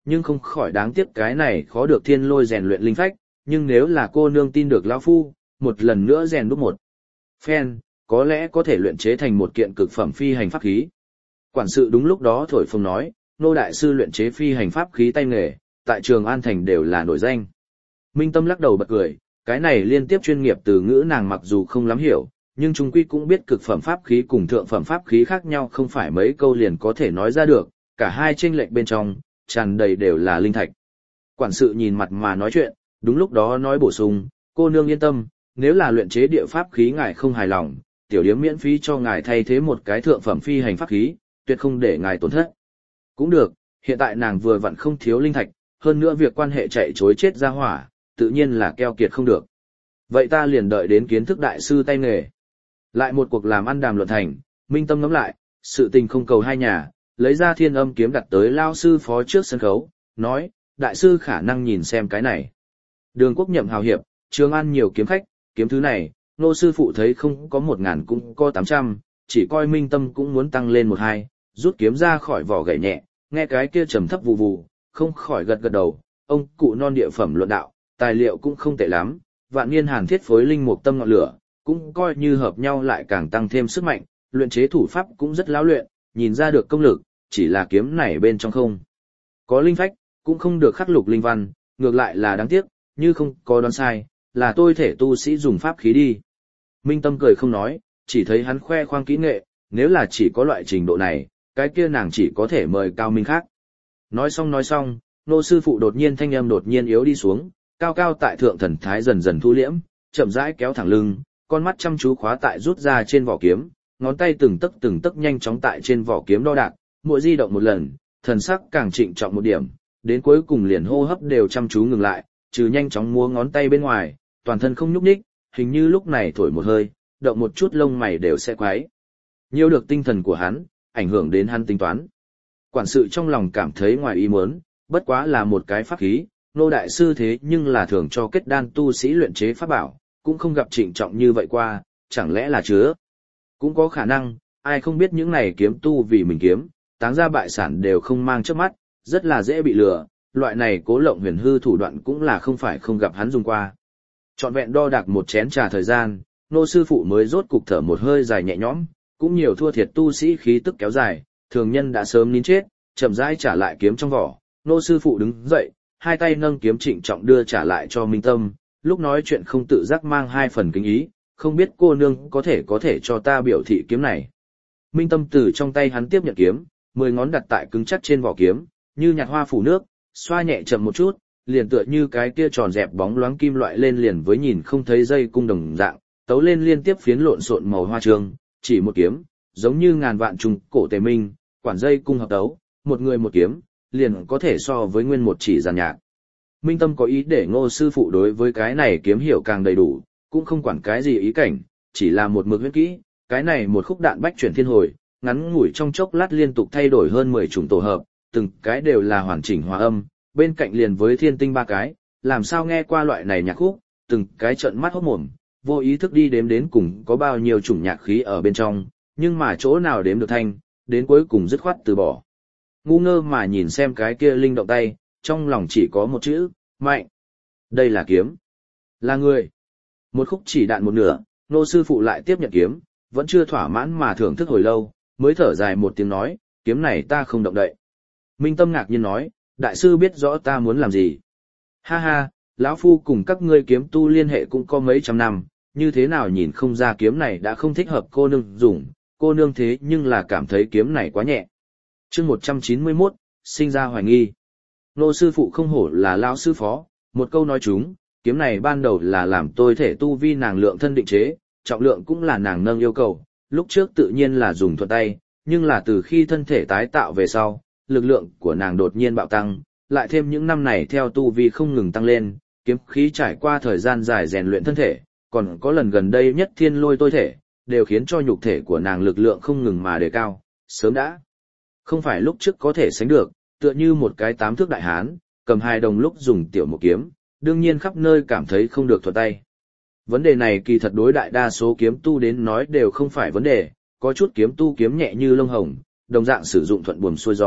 Speaker 1: nhưng không khỏi đáng tiếc cái này khó được thiên lôi rèn luyện linh phách, nhưng nếu là cô nương tin được lão phu, một lần nữa rèn đúc một phen, có lẽ có thể luyện chế thành một kiện cực phẩm phi hành pháp khí. Quản sự đúng lúc đó thổi phồng nói, nô đại sư luyện chế phi hành pháp khí tay nghề, tại Trường An Thành đều là nổi danh. Minh Tâm lắc đầu bật cười, cái này liên tiếp chuyên nghiệp từ ngữ nàng mặc dù không lắm hiểu, nhưng chúng quy cũng biết cực phẩm pháp khí cùng thượng phẩm pháp khí khác nhau không phải mấy câu liền có thể nói ra được, cả hai chênh lệch bên trong, tràn đầy đều là linh thạch. Quản sự nhìn mặt mà nói chuyện, đúng lúc đó nói bổ sung, cô nương yên tâm, nếu là luyện chế địa pháp khí ngài không hài lòng, tiểu điếm miễn phí cho ngài thay thế một cái thượng phẩm phi hành pháp khí, tuyệt không để ngài tổn thất. Cũng được, hiện tại nàng vừa vặn không thiếu linh thạch, hơn nữa việc quan hệ chạy chối chết ra hỏa, tự nhiên là keo kiệt không được. Vậy ta liền đợi đến kiến thức đại sư tay nghề. Lại một cuộc làm ăn đàm luận thành, Minh Tâm ngẫm lại, sự tình không cầu hai nhà, lấy ra Thiên Âm kiếm đặt tới lao sư phó trước sân khấu, nói, đại sư khả năng nhìn xem cái này. Đường Quốc Nhậm hào hiệp, Trường An nhiều kiếm khách, kiếm thứ này, nô sư phụ thấy không có một ngàn cũng có tám trăm, chỉ coi Minh Tâm cũng muốn tăng lên một hai, rút kiếm ra khỏi vỏ gậy nhẹ, nghe cái kia trầm thấp vù vù, không khỏi gật gật đầu, ông cụ non địa phẩm luận đạo, tài liệu cũng không tệ lắm, vạn niên hàn thiết phối linh mục tâm ngọn lửa, cũng coi như hợp nhau lại càng tăng thêm sức mạnh, luyện chế thủ pháp cũng rất lão luyện, nhìn ra được công lực, chỉ là kiếm này bên trong không có linh phách, cũng không được khắc lục linh văn, ngược lại là đáng tiếc, như không có đoán sai, là tôi thể tu sĩ dùng pháp khí đi. Minh Tâm cười không nói, chỉ thấy hắn khoe khoang kỹ nghệ, nếu là chỉ có loại trình độ này, cái kia nàng chỉ có thể mời cao minh khác. Nói xong nói xong, nô sư phụ đột nhiên thanh âm đột nhiên yếu đi xuống, cao cao tại thượng thần thái dần dần thu liễm, chậm rãi kéo thẳng lưng, con mắt chăm chú khóa tại rút ra trên vỏ kiếm, ngón tay từng tấc từng tấc nhanh chóng tại trên vỏ kiếm đo đạc, mỗi di động một lần, thần sắc càng trịnh trọng một điểm, đến cuối cùng liền hô hấp đều chăm chú ngừng lại, trừ nhanh chóng múa ngón tay bên ngoài, toàn thân không nhúc nhích, hình như lúc này thổi một hơi, động một chút lông mày đều sẽ quái. Nhiều được tinh thần của hắn, ảnh hưởng đến hắn tính toán. Quản sự trong lòng cảm thấy ngoài ý muốn, bất quá là một cái pháp khí, nô đại sư thế nhưng là thường cho kết đan tu sĩ luyện chế pháp bảo, cũng không gặp trịnh trọng như vậy qua, chẳng lẽ là chứa. Cũng có khả năng, ai không biết những này kiếm tu vì mình kiếm, táng ra bại sản đều không mang trước mắt, rất là dễ bị lừa, loại này cố lộng huyền hư thủ đoạn cũng là không phải không gặp hắn dùng qua. Trọn vẹn đo đạc một chén trà thời gian, nô sư phụ mới rốt cục thở một hơi dài nhẹ nhõm, cũng nhiều thua thiệt tu sĩ khí tức kéo dài, thường nhân đã sớm nín chết, chậm rãi trả lại kiếm trong vỏ. Nô sư phụ đứng dậy, hai tay nâng kiếm trịnh trọng đưa trả lại cho Minh Tâm, lúc nói chuyện không tự giác mang hai phần kính ý, không biết cô nương có thể có thể cho ta biểu thị kiếm này. Minh Tâm từ trong tay hắn tiếp nhận kiếm, mười ngón đặt tại cứng chắc trên vỏ kiếm, như nhạt hoa phủ nước, xoa nhẹ chậm một chút, liền tựa như cái kia tròn dẹp bóng loáng kim loại lên liền với nhìn không thấy dây cung đồng dạng, tấu lên liên tiếp phiến lộn xộn màu hoa trường, chỉ một kiếm, giống như ngàn vạn trùng cổ tề minh, quản dây cung hợp tấu, một người một kiếm, liền có thể so với nguyên một chỉ giàn nhạc. Minh Tâm có ý để Ngô sư phụ đối với cái này kiếm hiểu càng đầy đủ, cũng không quản cái gì ý cảnh, chỉ là một mực huyết kỹ, cái này một khúc đạn bách chuyển thiên hồi, ngắn ngủi trong chốc lát liên tục thay đổi hơn mười chủng tổ hợp, từng cái đều là hoàn chỉnh hòa âm, bên cạnh liền với thiên tinh ba cái, làm sao nghe qua loại này nhạc khúc, từng cái trợn mắt hốt mồm, vô ý thức đi đếm đến cùng có bao nhiêu chủng nhạc khí ở bên trong, nhưng mà chỗ nào đếm được thanh, đến cuối cùng dứt khoát từ bỏ. Ngu ngơ mà nhìn xem cái kia linh động tay, trong lòng chỉ có một chữ, mạnh. Đây là kiếm. Là người. Một khúc chỉ đạn một nửa, nô sư phụ lại tiếp nhận kiếm, vẫn chưa thỏa mãn mà thưởng thức hồi lâu, mới thở dài một tiếng nói, kiếm này ta không động đậy. Minh Tâm ngạc nhiên nói, đại sư biết rõ ta muốn làm gì. Ha ha, lão phu cùng các ngươi kiếm tu liên hệ cũng có mấy trăm năm, như thế nào nhìn không ra kiếm này đã không thích hợp cô nương dùng, cô nương thế nhưng là cảm thấy kiếm này quá nhẹ. Chương một trăm chín mươi mốt, sinh ra hoài nghi. Nô sư phụ không hổ là lão sư phó, một câu nói chúng, kiếm này ban đầu là làm tôi thể tu vi nàng lượng thân định chế, trọng lượng cũng là nàng nâng yêu cầu, lúc trước tự nhiên là dùng thuận tay, nhưng là từ khi thân thể tái tạo về sau, lực lượng của nàng đột nhiên bạo tăng, lại thêm những năm này theo tu vi không ngừng tăng lên, kiếm khí trải qua thời gian dài rèn luyện thân thể, còn có lần gần đây nhất thiên lôi tôi thể, đều khiến cho nhục thể của nàng lực lượng không ngừng mà đề cao, sớm đã không phải lúc trước có thể sánh được, tựa như một cái tám thước đại hán, cầm hai đồng lúc dùng tiểu một kiếm, đương nhiên khắp nơi cảm thấy không được thuận tay. Vấn đề này kỳ thật đối đại đa số kiếm tu đến nói đều không phải vấn đề, có chút kiếm tu kiếm nhẹ như lông hồng, đồng dạng sử dụng thuận buồm xuôi gió,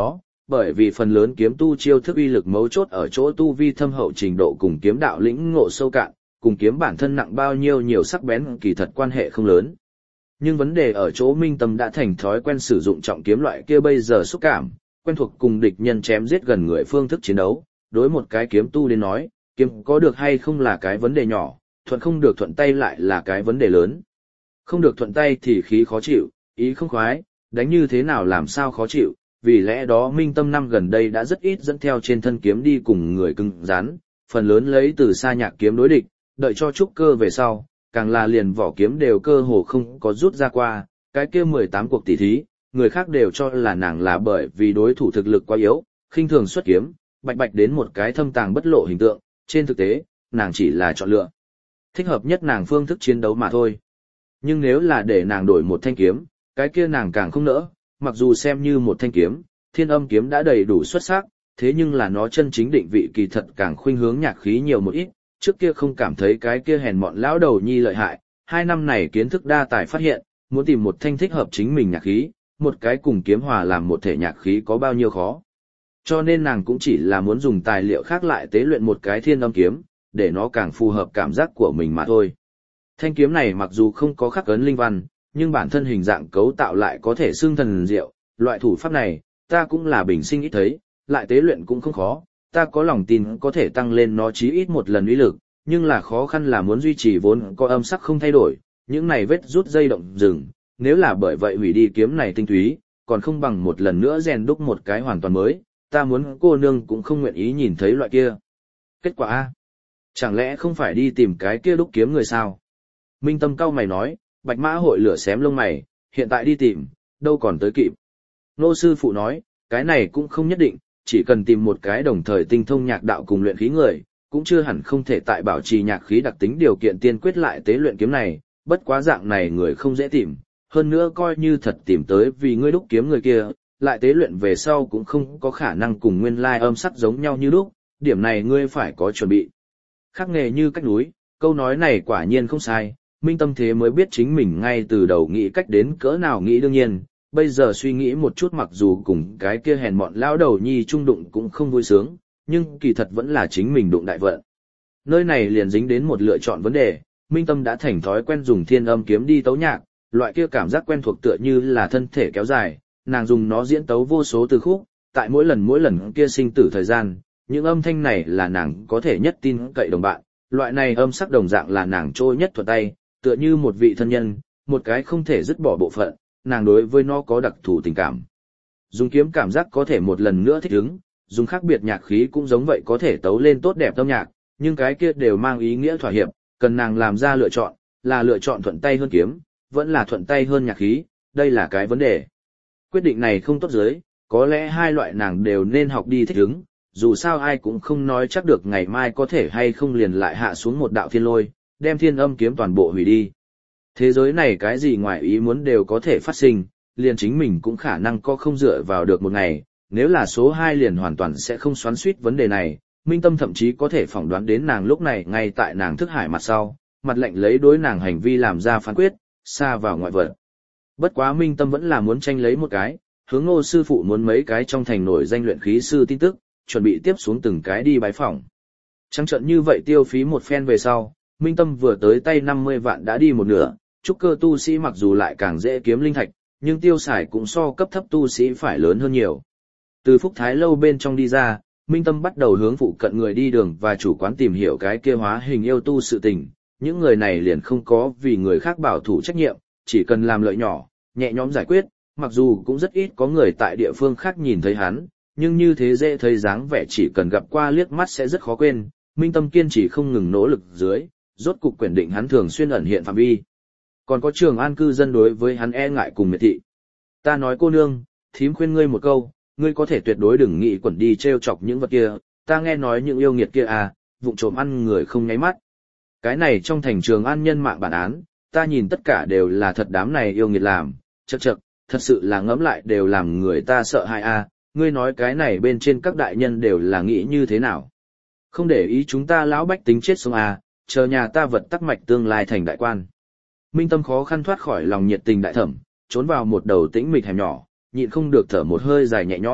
Speaker 1: bởi vì phần lớn kiếm tu chiêu thức uy lực mấu chốt ở chỗ tu vi thâm hậu trình độ cùng kiếm đạo lĩnh ngộ sâu cạn, cùng kiếm bản thân nặng bao nhiêu nhiều sắc bén kỳ thật quan hệ không lớn. Nhưng vấn đề ở chỗ Minh Tâm đã thành thói quen sử dụng trọng kiếm loại kia bây giờ xúc cảm, quen thuộc cùng địch nhân chém giết gần người phương thức chiến đấu, đối một cái kiếm tu đến nói, kiếm có được hay không là cái vấn đề nhỏ, thuận không được thuận tay lại là cái vấn đề lớn. Không được thuận tay thì khí khó chịu, ý không khoái, đánh như thế nào làm sao khó chịu, vì lẽ đó Minh Tâm năm gần đây đã rất ít dẫn theo trên thân kiếm đi cùng người cứng rắn, phần lớn lấy từ xa nhạc kiếm đối địch, đợi cho trúc cơ về sau, càng là liền vỏ kiếm đều cơ hồ không có rút ra qua, cái kia mười tám cuộc tỷ thí, người khác đều cho là nàng là bởi vì đối thủ thực lực quá yếu, khinh thường xuất kiếm, bạch bạch đến một cái thâm tàng bất lộ hình tượng, trên thực tế, nàng chỉ là chọn lựa thích hợp nhất nàng phương thức chiến đấu mà thôi. Nhưng nếu là để nàng đổi một thanh kiếm, cái kia nàng càng không nỡ, mặc dù xem như một thanh kiếm, Thiên Âm kiếm đã đầy đủ xuất sắc, thế nhưng là nó chân chính định vị kỳ thật càng khuynh hướng nhạc khí nhiều một ít, trước kia không cảm thấy cái kia hèn mọn lão đầu nhi lợi hại, hai năm này kiến thức đa tài phát hiện, muốn tìm một thanh thích hợp chính mình nhạc khí, một cái cùng kiếm hòa làm một thể nhạc khí có bao nhiêu khó. Cho nên nàng cũng chỉ là muốn dùng tài liệu khác lại tế luyện một cái Thiên Âm kiếm, để nó càng phù hợp cảm giác của mình mà thôi. Thanh kiếm này mặc dù không có khắc ấn linh văn, nhưng bản thân hình dạng cấu tạo lại có thể xưng thần diệu, loại thủ pháp này, ta cũng là bình sinh ít thấy, lại tế luyện cũng không khó, ta có lòng tin có thể tăng lên nó chí ít một lần uy lực, nhưng là khó khăn là muốn duy trì vốn có âm sắc không thay đổi, những này vết rút dây động rừng, nếu là bởi vậy hủy đi kiếm này tinh túy, còn không bằng một lần nữa rèn đúc một cái hoàn toàn mới, ta muốn cô nương cũng không nguyện ý nhìn thấy loại kia. Kết quả a, chẳng lẽ không phải đi tìm cái kia đúc kiếm người sao? Minh Tâm cau mày nói, Bạch Mã hội lửa xém lông mày, hiện tại đi tìm, đâu còn tới kịp. Nô sư phụ nói, cái này cũng không nhất định, chỉ cần tìm một cái đồng thời tinh thông nhạc đạo cùng luyện khí người, cũng chưa hẳn không thể tại bảo trì nhạc khí đặc tính điều kiện tiên quyết lại tế luyện kiếm này, bất quá dạng này người không dễ tìm, hơn nữa coi như thật tìm tới vì ngươi đúc kiếm người kia, lại tế luyện về sau cũng không có khả năng cùng nguyên lai âm sắc giống nhau như đúc, điểm này ngươi phải có chuẩn bị. Khác nghề như cách núi, câu nói này quả nhiên không sai, Minh Tâm thế mới biết chính mình ngay từ đầu nghĩ cách đến cỡ nào nghĩ đương nhiên, bây giờ suy nghĩ một chút mặc dù cùng cái kia hèn mọn lão đầu nhi trung đụng cũng không vui sướng, nhưng kỳ thật vẫn là chính mình đụng đại vận. Nơi này liền dính đến một lựa chọn vấn đề, Minh Tâm đã thành thói quen dùng Thiên Âm kiếm đi tấu nhạc, loại kia cảm giác quen thuộc tựa như là thân thể kéo dài, nàng dùng nó diễn tấu vô số từ khúc, tại mỗi lần mỗi lần kia sinh tử thời gian, những âm thanh này là nàng có thể nhất tin cậy đồng bạn, loại này âm sắc đồng dạng là nàng trôi nhất thuận tay, tựa như một vị thân nhân, một cái không thể dứt bỏ bộ phận, nàng đối với nó có đặc thù tình cảm. Dùng kiếm cảm giác có thể một lần nữa thích ứng, dùng khác biệt nhạc khí cũng giống vậy có thể tấu lên tốt đẹp âm nhạc, nhưng cái kia đều mang ý nghĩa thỏa hiệp, cần nàng làm ra lựa chọn, là lựa chọn thuận tay hơn kiếm, vẫn là thuận tay hơn nhạc khí, đây là cái vấn đề. Quyết định này không tốt dưới, có lẽ hai loại nàng đều nên học đi thích ứng, dù sao ai cũng không nói chắc được ngày mai có thể hay không liền lại hạ xuống một đạo thiên lôi, đem Thiên Âm kiếm toàn bộ hủy đi. Thế giới này cái gì ngoài ý muốn đều có thể phát sinh, liền chính mình cũng khả năng có không dựa vào được một ngày, nếu là số hai liền hoàn toàn sẽ không xoắn suýt vấn đề này, Minh Tâm thậm chí có thể phỏng đoán đến nàng lúc này ngay tại nàng thức hải mặt sau, mặt lệnh lấy đối nàng hành vi làm ra phán quyết, xa vào ngoại vật. Bất quá Minh Tâm vẫn là muốn tranh lấy một cái, hướng Ngô sư phụ muốn mấy cái trong thành nổi danh luyện khí sư tin tức, chuẩn bị tiếp xuống từng cái đi bái phỏng. Trắng trận như vậy tiêu phí một phen về sau, Minh Tâm vừa tới tay năm mươi vạn đã đi một nửa, trúc cơ tu sĩ mặc dù lại càng dễ kiếm linh thạch, nhưng tiêu xài cũng so cấp thấp tu sĩ phải lớn hơn nhiều. Từ Phúc Thái lâu bên trong đi ra, Minh Tâm bắt đầu hướng phụ cận người đi đường và chủ quán tìm hiểu cái kia hóa hình yêu tu sự tình, những người này liền không có vì người khác bảo thủ trách nhiệm, chỉ cần làm lợi nhỏ, nhẹ nhõm giải quyết, mặc dù cũng rất ít có người tại địa phương khác nhìn thấy hắn, nhưng như thế dễ thấy dáng vẻ chỉ cần gặp qua liếc mắt sẽ rất khó quên, Minh Tâm kiên trì không ngừng nỗ lực dưới, rốt cục quyền định hắn thường xuyên ẩn hiện phạm vi. Còn có Trường An cư dân đối với hắn e ngại cùng miệt thị. Ta nói cô nương, thím khuyên ngươi một câu, ngươi có thể tuyệt đối đừng nghĩ quẩn đi trêu chọc những vật kia, ta nghe nói những yêu nghiệt kia à, vụng trộm ăn người không nháy mắt. Cái này trong thành Trường An nhân mạng bản án, ta nhìn tất cả đều là thật đám này yêu nghiệt làm, chậc chậc, thật sự là ngẫm lại đều làm người ta sợ hãi à, ngươi nói cái này bên trên các đại nhân đều là nghĩ như thế nào. Không để ý chúng ta lão bách tính chết sống à, chờ nhà ta vật tắc mạch tương lai thành đại quan. Minh Tâm khó khăn thoát khỏi lòng nhiệt tình đại thẩm, trốn vào một đầu tĩnh mịch hẻm nhỏ, nhịn không được thở một hơi dài nhẹ nhõm,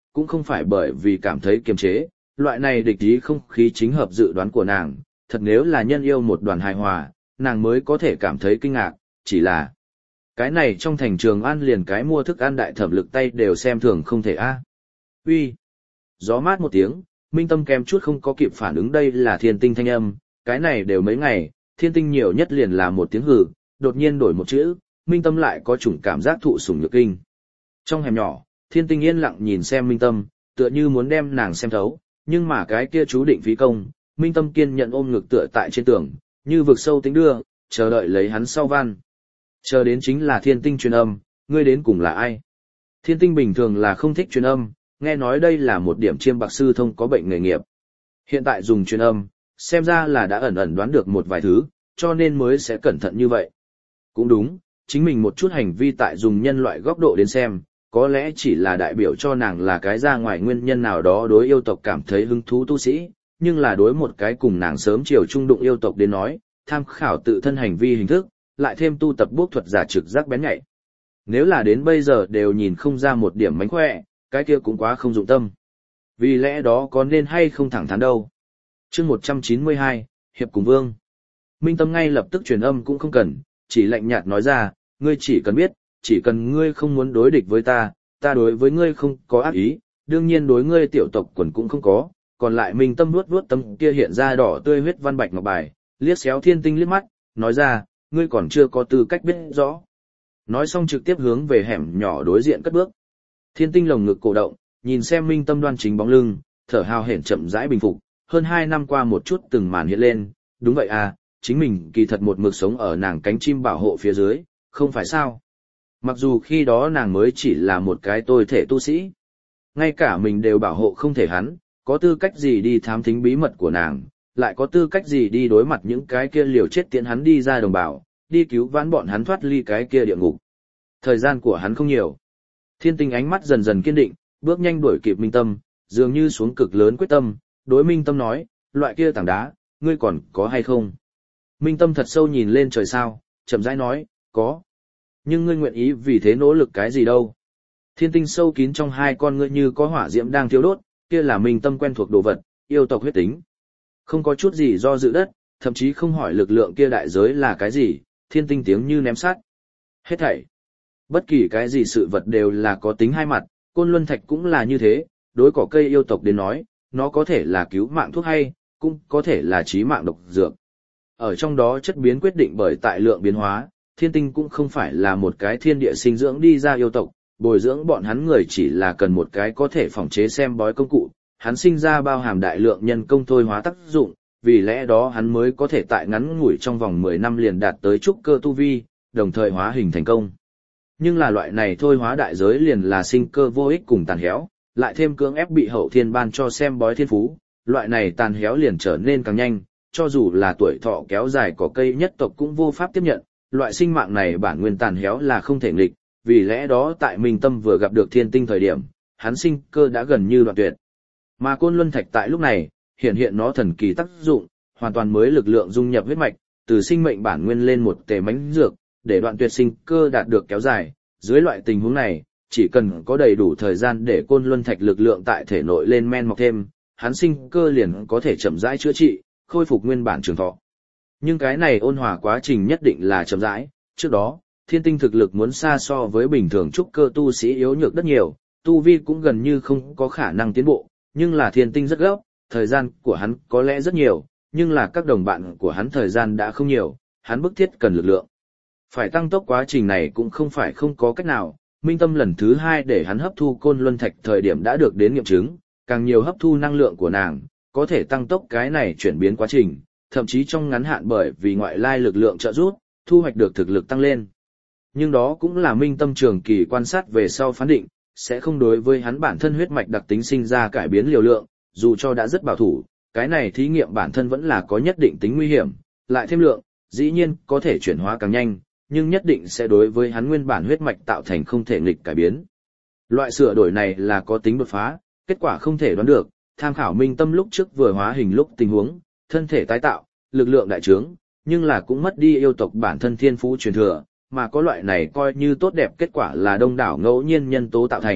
Speaker 1: cũng không phải bởi vì cảm thấy kiềm chế, loại này địch ý không khí chính hợp dự đoán của nàng, thật nếu là nhân yêu một đoàn hài hòa, nàng mới có thể cảm thấy kinh ngạc, chỉ là cái này trong thành Trường An liền cái mua thức ăn đại thẩm lực tay đều xem thường không thể a. Uy. Gió mát một tiếng, Minh Tâm kèm chút không có kịp phản ứng đây là Thiên Tinh thanh âm, cái này đều mấy ngày, Thiên Tinh nhiều nhất liền là một tiếng hừ, đột nhiên đổi một chữ, Minh Tâm lại có chủng cảm giác thụ sủng nhược kinh. Trong hẻm nhỏ, Thiên Tinh yên lặng nhìn xem Minh Tâm, tựa như muốn đem nàng xem thấu, nhưng mà cái kia chú định phí công, Minh Tâm kiên nhận ôm ngực tựa tại trên tường, như vực sâu tính đưa, chờ đợi lấy hắn sau van. Chờ đến chính là Thiên Tinh truyền âm, ngươi đến cùng là ai? Thiên Tinh bình thường là không thích truyền âm, nghe nói đây là một điểm chiêm bạc sư thông có bệnh nghề nghiệp. Hiện tại dùng truyền âm, xem ra là đã ẩn ẩn đoán được một vài thứ, cho nên mới sẽ cẩn thận như vậy. Cũng đúng, chính mình một chút hành vi tại dùng nhân loại góc độ đến xem, có lẽ chỉ là đại biểu cho nàng là cái ra ngoài nguyên nhân nào đó đối yêu tộc cảm thấy hứng thú tu sĩ, nhưng là đối một cái cùng nàng sớm chiều trung đụng yêu tộc đến nói, tham khảo tự thân hành vi hình thức, lại thêm tu tập bốc thuật giả trực giác bén nhạy. Nếu là đến bây giờ đều nhìn không ra một điểm mánh khỏe, cái kia cũng quá không dụng tâm. Vì lẽ đó có nên hay không thẳng thắn đâu. Chương một trăm chín mươi hai, Hiệp cùng Vương. Minh Tâm ngay lập tức truyền âm cũng không cần, chỉ lạnh nhạt nói ra, ngươi chỉ cần biết, chỉ cần ngươi không muốn đối địch với ta, ta đối với ngươi không có ác ý, đương nhiên đối ngươi tiểu tộc quần cũng không có, còn lại Minh Tâm vuốt vuốt tâm kia hiện ra đỏ tươi huyết văn bạch ngọc bài, liếc xéo Thiên Tinh liếc mắt, nói ra, ngươi còn chưa có tư cách biết rõ. Nói xong trực tiếp hướng về hẻm nhỏ đối diện cất bước. Thiên Tinh lồng ngực cổ động, nhìn xem Minh Tâm đoan chính bóng lưng, thở hào hển chậm rãi bình phục, hơn hai năm qua một chút từng màn hiện lên, đúng vậy à, chính mình kỳ thật một mực sống ở nàng cánh chim bảo hộ phía dưới, không phải sao? Mặc dù khi đó nàng mới chỉ là một cái tôi thể tu sĩ, ngay cả mình đều bảo hộ không thể hắn, có tư cách gì đi thám thính bí mật của nàng, lại có tư cách gì đi đối mặt những cái kia liều chết tiễn hắn đi ra đồng bào, đi cứu vãn bọn hắn thoát ly cái kia địa ngục. Thời gian của hắn không nhiều. Thiên Tinh ánh mắt dần dần kiên định, bước nhanh đuổi kịp Minh Tâm, dường như xuống cực lớn quyết tâm, đối Minh Tâm nói, loại kia tảng đá, ngươi còn có hay không? Minh Tâm thật sâu nhìn lên trời sao, chậm rãi nói, có. Nhưng ngươi nguyện ý vì thế nỗ lực cái gì đâu? Thiên Tinh sâu kín trong hai con ngươi như có hỏa diễm đang thiêu đốt, kia là Minh Tâm quen thuộc đồ vật, yêu tộc huyết tính. Không có chút gì do dự đất, thậm chí không hỏi lực lượng kia đại giới là cái gì, Thiên Tinh tiếng như ném sắt. Hết thảy. Bất kỳ cái gì sự vật đều là có tính hai mặt, Côn Luân Thạch cũng là như thế, đối cỏ cây yêu tộc đến nói, nó có thể là cứu mạng thuốc hay, cũng có thể là chí mạng độc dược. Ở trong đó chất biến quyết định bởi tại lượng biến hóa, Thiên Tinh cũng không phải là một cái thiên địa sinh dưỡng đi ra yêu tộc, bồi dưỡng bọn hắn người chỉ là cần một cái có thể phòng chế xem bói công cụ, hắn sinh ra bao hàm đại lượng nhân công thôi hóa tác dụng, vì lẽ đó hắn mới có thể tại ngắn ngủi trong vòng mười năm liền đạt tới trúc cơ tu vi, đồng thời hóa hình thành công. Nhưng là loại này thôi hóa đại giới liền là sinh cơ vô ích cùng tàn héo, lại thêm cưỡng ép bị hậu thiên ban cho xem bói thiên phú, loại này tàn héo liền trở nên càng nhanh, cho dù là tuổi thọ kéo dài có cây nhất tộc cũng vô pháp tiếp nhận, loại sinh mạng này bản nguyên tàn héo là không thể nghịch, vì lẽ đó tại Minh Tâm vừa gặp được Thiên Tinh thời điểm, hắn sinh cơ đã gần như đoạn tuyệt. Mà Côn Luân Thạch tại lúc này, hiện hiện nó thần kỳ tác dụng, hoàn toàn mới lực lượng dung nhập huyết mạch, từ sinh mệnh bản nguyên lên một tề mãnh dược, để đoạn tuyệt sinh cơ đạt được kéo dài. Dưới loại tình huống này, chỉ cần có đầy đủ thời gian để Côn Luân Thạch lực lượng tại thể nội lên men mọc thêm, hắn sinh cơ liền có thể chậm rãi chữa trị, khôi phục nguyên bản trường thọ. Nhưng cái này ôn hòa quá trình nhất định là chậm rãi, trước đó, Thiên Tinh thực lực muốn xa so với bình thường trúc cơ tu sĩ yếu nhược rất nhiều, tu vi cũng gần như không có khả năng tiến bộ, nhưng là Thiên Tinh rất gấp, thời gian của hắn có lẽ rất nhiều, nhưng là các đồng bạn của hắn thời gian đã không nhiều, hắn bức thiết cần lực lượng. Phải tăng tốc quá trình này cũng không phải không có cách nào, Minh Tâm lần thứ hai để hắn hấp thu Côn Luân Thạch thời điểm đã được đến nghiệm chứng, càng nhiều hấp thu năng lượng của nàng, có thể tăng tốc cái này chuyển biến quá trình, thậm chí trong ngắn hạn bởi vì ngoại lai lực lượng trợ giúp, thu hoạch được thực lực tăng lên. Nhưng đó cũng là Minh Tâm trường kỳ quan sát về sau phán định, sẽ không đối với hắn bản thân huyết mạch đặc tính sinh ra cải biến liều lượng, dù cho đã rất bảo thủ, cái này thí nghiệm bản thân vẫn là có nhất định tính nguy hiểm, lại thêm lượng, dĩ nhiên có thể chuyển hóa càng nhanh, nhưng nhất định sẽ đối với hắn nguyên bản huyết mạch tạo thành không thể nghịch cải biến. Loại sửa đổi này là có tính đột phá, kết quả không thể đoán được, tham khảo Minh Tâm lúc trước vừa hóa hình lúc tình huống, thân thể tái tạo, lực lượng đại trướng, nhưng là cũng mất đi yêu tộc bản thân thiên phú truyền thừa, mà có loại này coi như tốt đẹp kết quả là đông đảo ngẫu nhiên nhân tố tạo thành,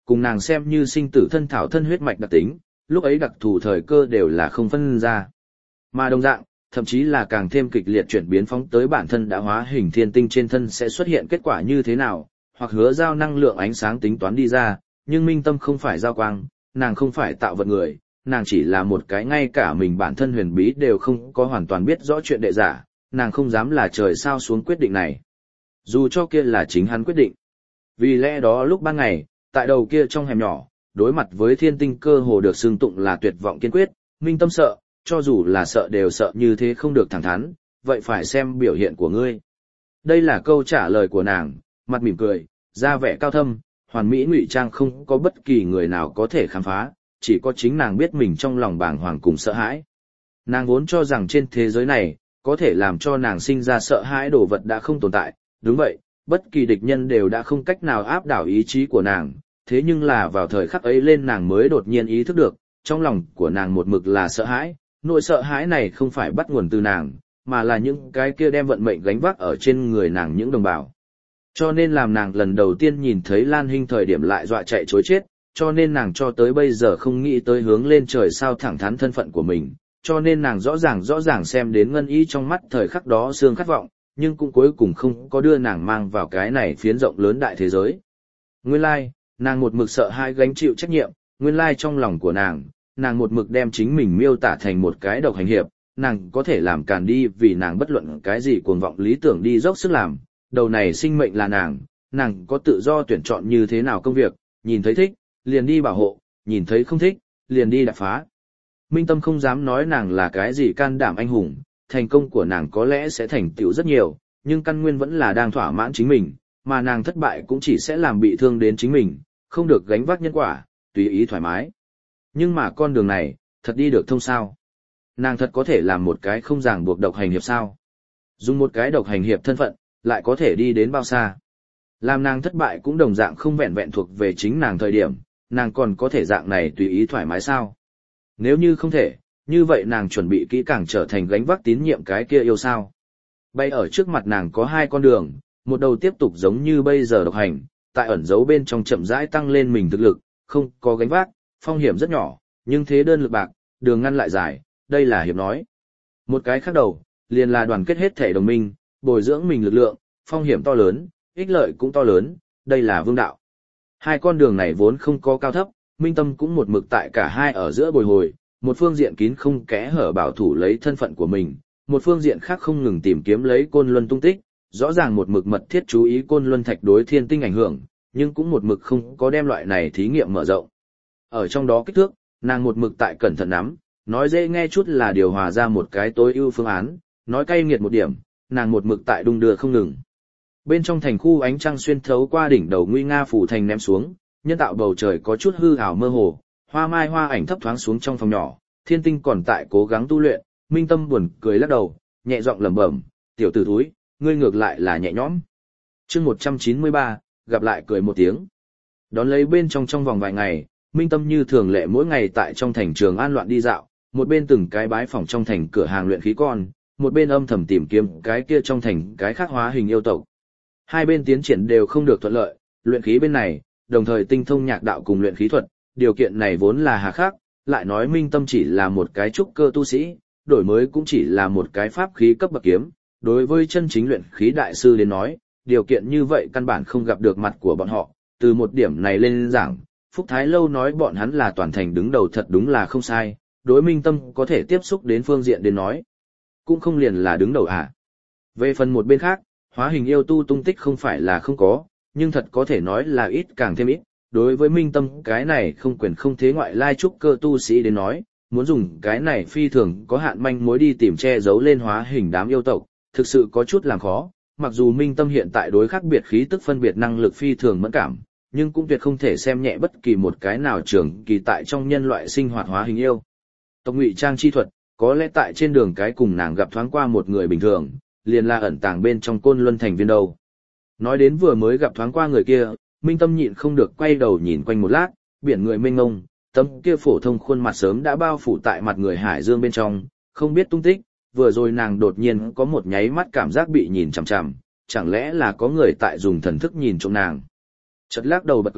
Speaker 1: cùng nàng xem như sinh tử thân thảo thân huyết mạch đặc tính, lúc ấy đặc thù thời cơ đều là không phân ra. Mà đồng dạng, thậm chí là càng thêm kịch liệt chuyển biến phóng tới bản thân đã hóa hình thiên tinh trên thân sẽ xuất hiện kết quả như thế nào, hoặc hứa giao năng lượng ánh sáng tính toán đi ra, nhưng minh tâm không phải giao quang, nàng không phải tạo vật người, nàng chỉ là một cái ngay cả mình bản thân huyền bí đều không có hoàn toàn biết rõ chuyện đệ giả, nàng không dám là trời sao xuống quyết định này. Dù cho kia là chính hắn quyết định. Vì lẽ đó lúc ban ngày, tại đầu kia trong hẻm nhỏ, đối mặt với thiên tinh cơ hồ được xưng tụng là tuyệt vọng kiên quyết, minh tâm sợ, cho dù là sợ đều sợ như thế không được thẳng thắn, vậy phải xem biểu hiện của ngươi. Đây là câu trả lời của nàng, mặt mỉm cười, da vẻ cao thâm, hoàn mỹ ngụy trang không có bất kỳ người nào có thể khám phá, chỉ có chính nàng biết mình trong lòng bàng hoàng cùng sợ hãi. Nàng vốn cho rằng trên thế giới này, có thể làm cho nàng sinh ra sợ hãi đồ vật đã không tồn tại, đúng vậy, bất kỳ địch nhân đều đã không cách nào áp đảo ý chí của nàng, thế nhưng là vào thời khắc ấy lên nàng mới đột nhiên ý thức được, trong lòng của nàng một mực là sợ hãi, nỗi sợ hãi này không phải bắt nguồn từ nàng, mà là những cái kia đem vận mệnh gánh vác ở trên người nàng những đồng bào. Cho nên làm nàng lần đầu tiên nhìn thấy Lan Hinh thời điểm lại dọa chạy chối chết, cho nên nàng cho tới bây giờ không nghĩ tới hướng lên trời sao thẳng thắn thân phận của mình, cho nên nàng rõ ràng rõ ràng xem đến ngân ý trong mắt thời khắc đó xương khát vọng, nhưng cũng cuối cùng không có đưa nàng mang vào cái này phiến rộng lớn đại thế giới. Nguyên lai, nàng một mực sợ hai gánh chịu trách nhiệm, nguyên lai trong lòng của nàng, nàng một mực đem chính mình miêu tả thành một cái độc hành hiệp, nàng có thể làm càn đi vì nàng bất luận cái gì cuồng vọng lý tưởng đi dốc sức làm, đầu này sinh mệnh là nàng, nàng có tự do tuyển chọn như thế nào công việc, nhìn thấy thích, liền đi bảo hộ, nhìn thấy không thích, liền đi đập phá. Minh Tâm không dám nói nàng là cái gì can đảm anh hùng, thành công của nàng có lẽ sẽ thành tựu rất nhiều, nhưng căn nguyên vẫn là đang thỏa mãn chính mình, mà nàng thất bại cũng chỉ sẽ làm bị thương đến chính mình, không được gánh vác nhân quả, tùy ý thoải mái. Nhưng mà con đường này, thật đi được thông sao? Nàng thật có thể làm một cái không ràng buộc độc hành hiệp sao? Dùng một cái độc hành hiệp thân phận, lại có thể đi đến bao xa? Làm nàng thất bại cũng đồng dạng không vẹn vẹn thuộc về chính nàng thời điểm, nàng còn có thể dạng này tùy ý thoải mái sao? Nếu như không thể, như vậy nàng chuẩn bị kỹ càng trở thành gánh vác tín nhiệm cái kia yêu sao? Bay ở trước mặt nàng có hai con đường, một đầu tiếp tục giống như bây giờ độc hành, tại ẩn giấu bên trong chậm rãi tăng lên mình thực lực, không có gánh vác, phong hiểm rất nhỏ, nhưng thế đơn lực bạc, đường ngăn lại dài, đây là hiệp nói. Một cái khác đầu, liền là đoàn kết hết thể đồng minh, bồi dưỡng mình lực lượng, phong hiểm to lớn, ích lợi cũng to lớn, đây là vương đạo. Hai con đường này vốn không có cao thấp, Minh Tâm cũng một mực tại cả hai ở giữa bồi hồi, một phương diện kín không kẽ hở bảo thủ lấy thân phận của mình, một phương diện khác không ngừng tìm kiếm lấy Côn Luân tung tích, rõ ràng một mực mật thiết chú ý Côn Luân thạch đối thiên tinh ảnh hưởng, nhưng cũng một mực không có đem loại này thí nghiệm mở rộng. Ở trong đó kích thước, nàng một mực tại cẩn thận nắm, nói dễ nghe chút là điều hòa ra một cái tối ưu phương án, nói cay nghiệt một điểm, nàng một mực tại đung đưa không ngừng. Bên trong thành khu ánh trăng xuyên thấu qua đỉnh đầu nguy nga phủ thành ném xuống, nhân tạo bầu trời có chút hư ảo mơ hồ, hoa mai hoa ảnh thấp thoáng xuống trong phòng nhỏ, thiên tinh còn tại cố gắng tu luyện, Minh Tâm buồn cười lắc đầu, nhẹ giọng lẩm bẩm, tiểu tử thúi, ngươi ngược lại là nhẹ nhõm. Chương một trăm chín mươi ba, gặp lại cười một tiếng. Đón lấy bên trong trong vòng vài ngày, Minh Tâm như thường lệ mỗi ngày tại trong thành Trường An loạn đi dạo, một bên từng cái bái phòng trong thành cửa hàng luyện khí con, một bên âm thầm tìm kiếm cái kia trong thành cái khác hóa hình yêu tộc. Hai bên tiến triển đều không được thuận lợi, luyện khí bên này, đồng thời tinh thông nhạc đạo cùng luyện khí thuật, điều kiện này vốn là hà khắc, lại nói Minh Tâm chỉ là một cái trúc cơ tu sĩ, đổi mới cũng chỉ là một cái pháp khí cấp bậc kiếm, đối với chân chính luyện khí đại sư đến nói, điều kiện như vậy căn bản không gặp được mặt của bọn họ, từ một điểm này lên giảng, Phúc Thái Lâu nói bọn hắn là toàn thành đứng đầu thật đúng là không sai, đối Minh Tâm có thể tiếp xúc đến phương diện đến nói, cũng không liền là đứng đầu à. Về phần một bên khác, hóa hình yêu tu tung tích không phải là không có, nhưng thật có thể nói là ít càng thêm ít, đối với Minh Tâm cái này không quyền không thế ngoại lai trúc cơ tu sĩ đến nói, muốn dùng cái này phi thường có hạn manh mối đi tìm che giấu lên hóa hình đám yêu tộc, thực sự có chút làm khó, mặc dù Minh Tâm hiện tại đối khác biệt khí tức phân biệt năng lực phi thường mẫn cảm, nhưng cũng tuyệt không thể xem nhẹ bất kỳ một cái nào trường kỳ tại trong nhân loại sinh hoạt hóa hình yêu. Tộc ngụy trang chi thuật, có lẽ tại trên đường cái cùng nàng gặp thoáng qua một người bình thường, liền là ẩn tàng bên trong Côn Luân thành viên đâu. Nói đến vừa mới gặp thoáng qua người kia, Minh Tâm nhịn không được quay đầu nhìn quanh một lát, biển người mênh mông, tấm kia phổ thông khuôn mặt sớm đã bao phủ tại mặt người hải dương bên trong, không biết tung tích, vừa rồi nàng đột nhiên có một nháy mắt cảm giác bị nhìn chằm chằm, chẳng lẽ là có người tại dùng thần thức nhìn trộm nàng. Chợt lắc đầu bật cười,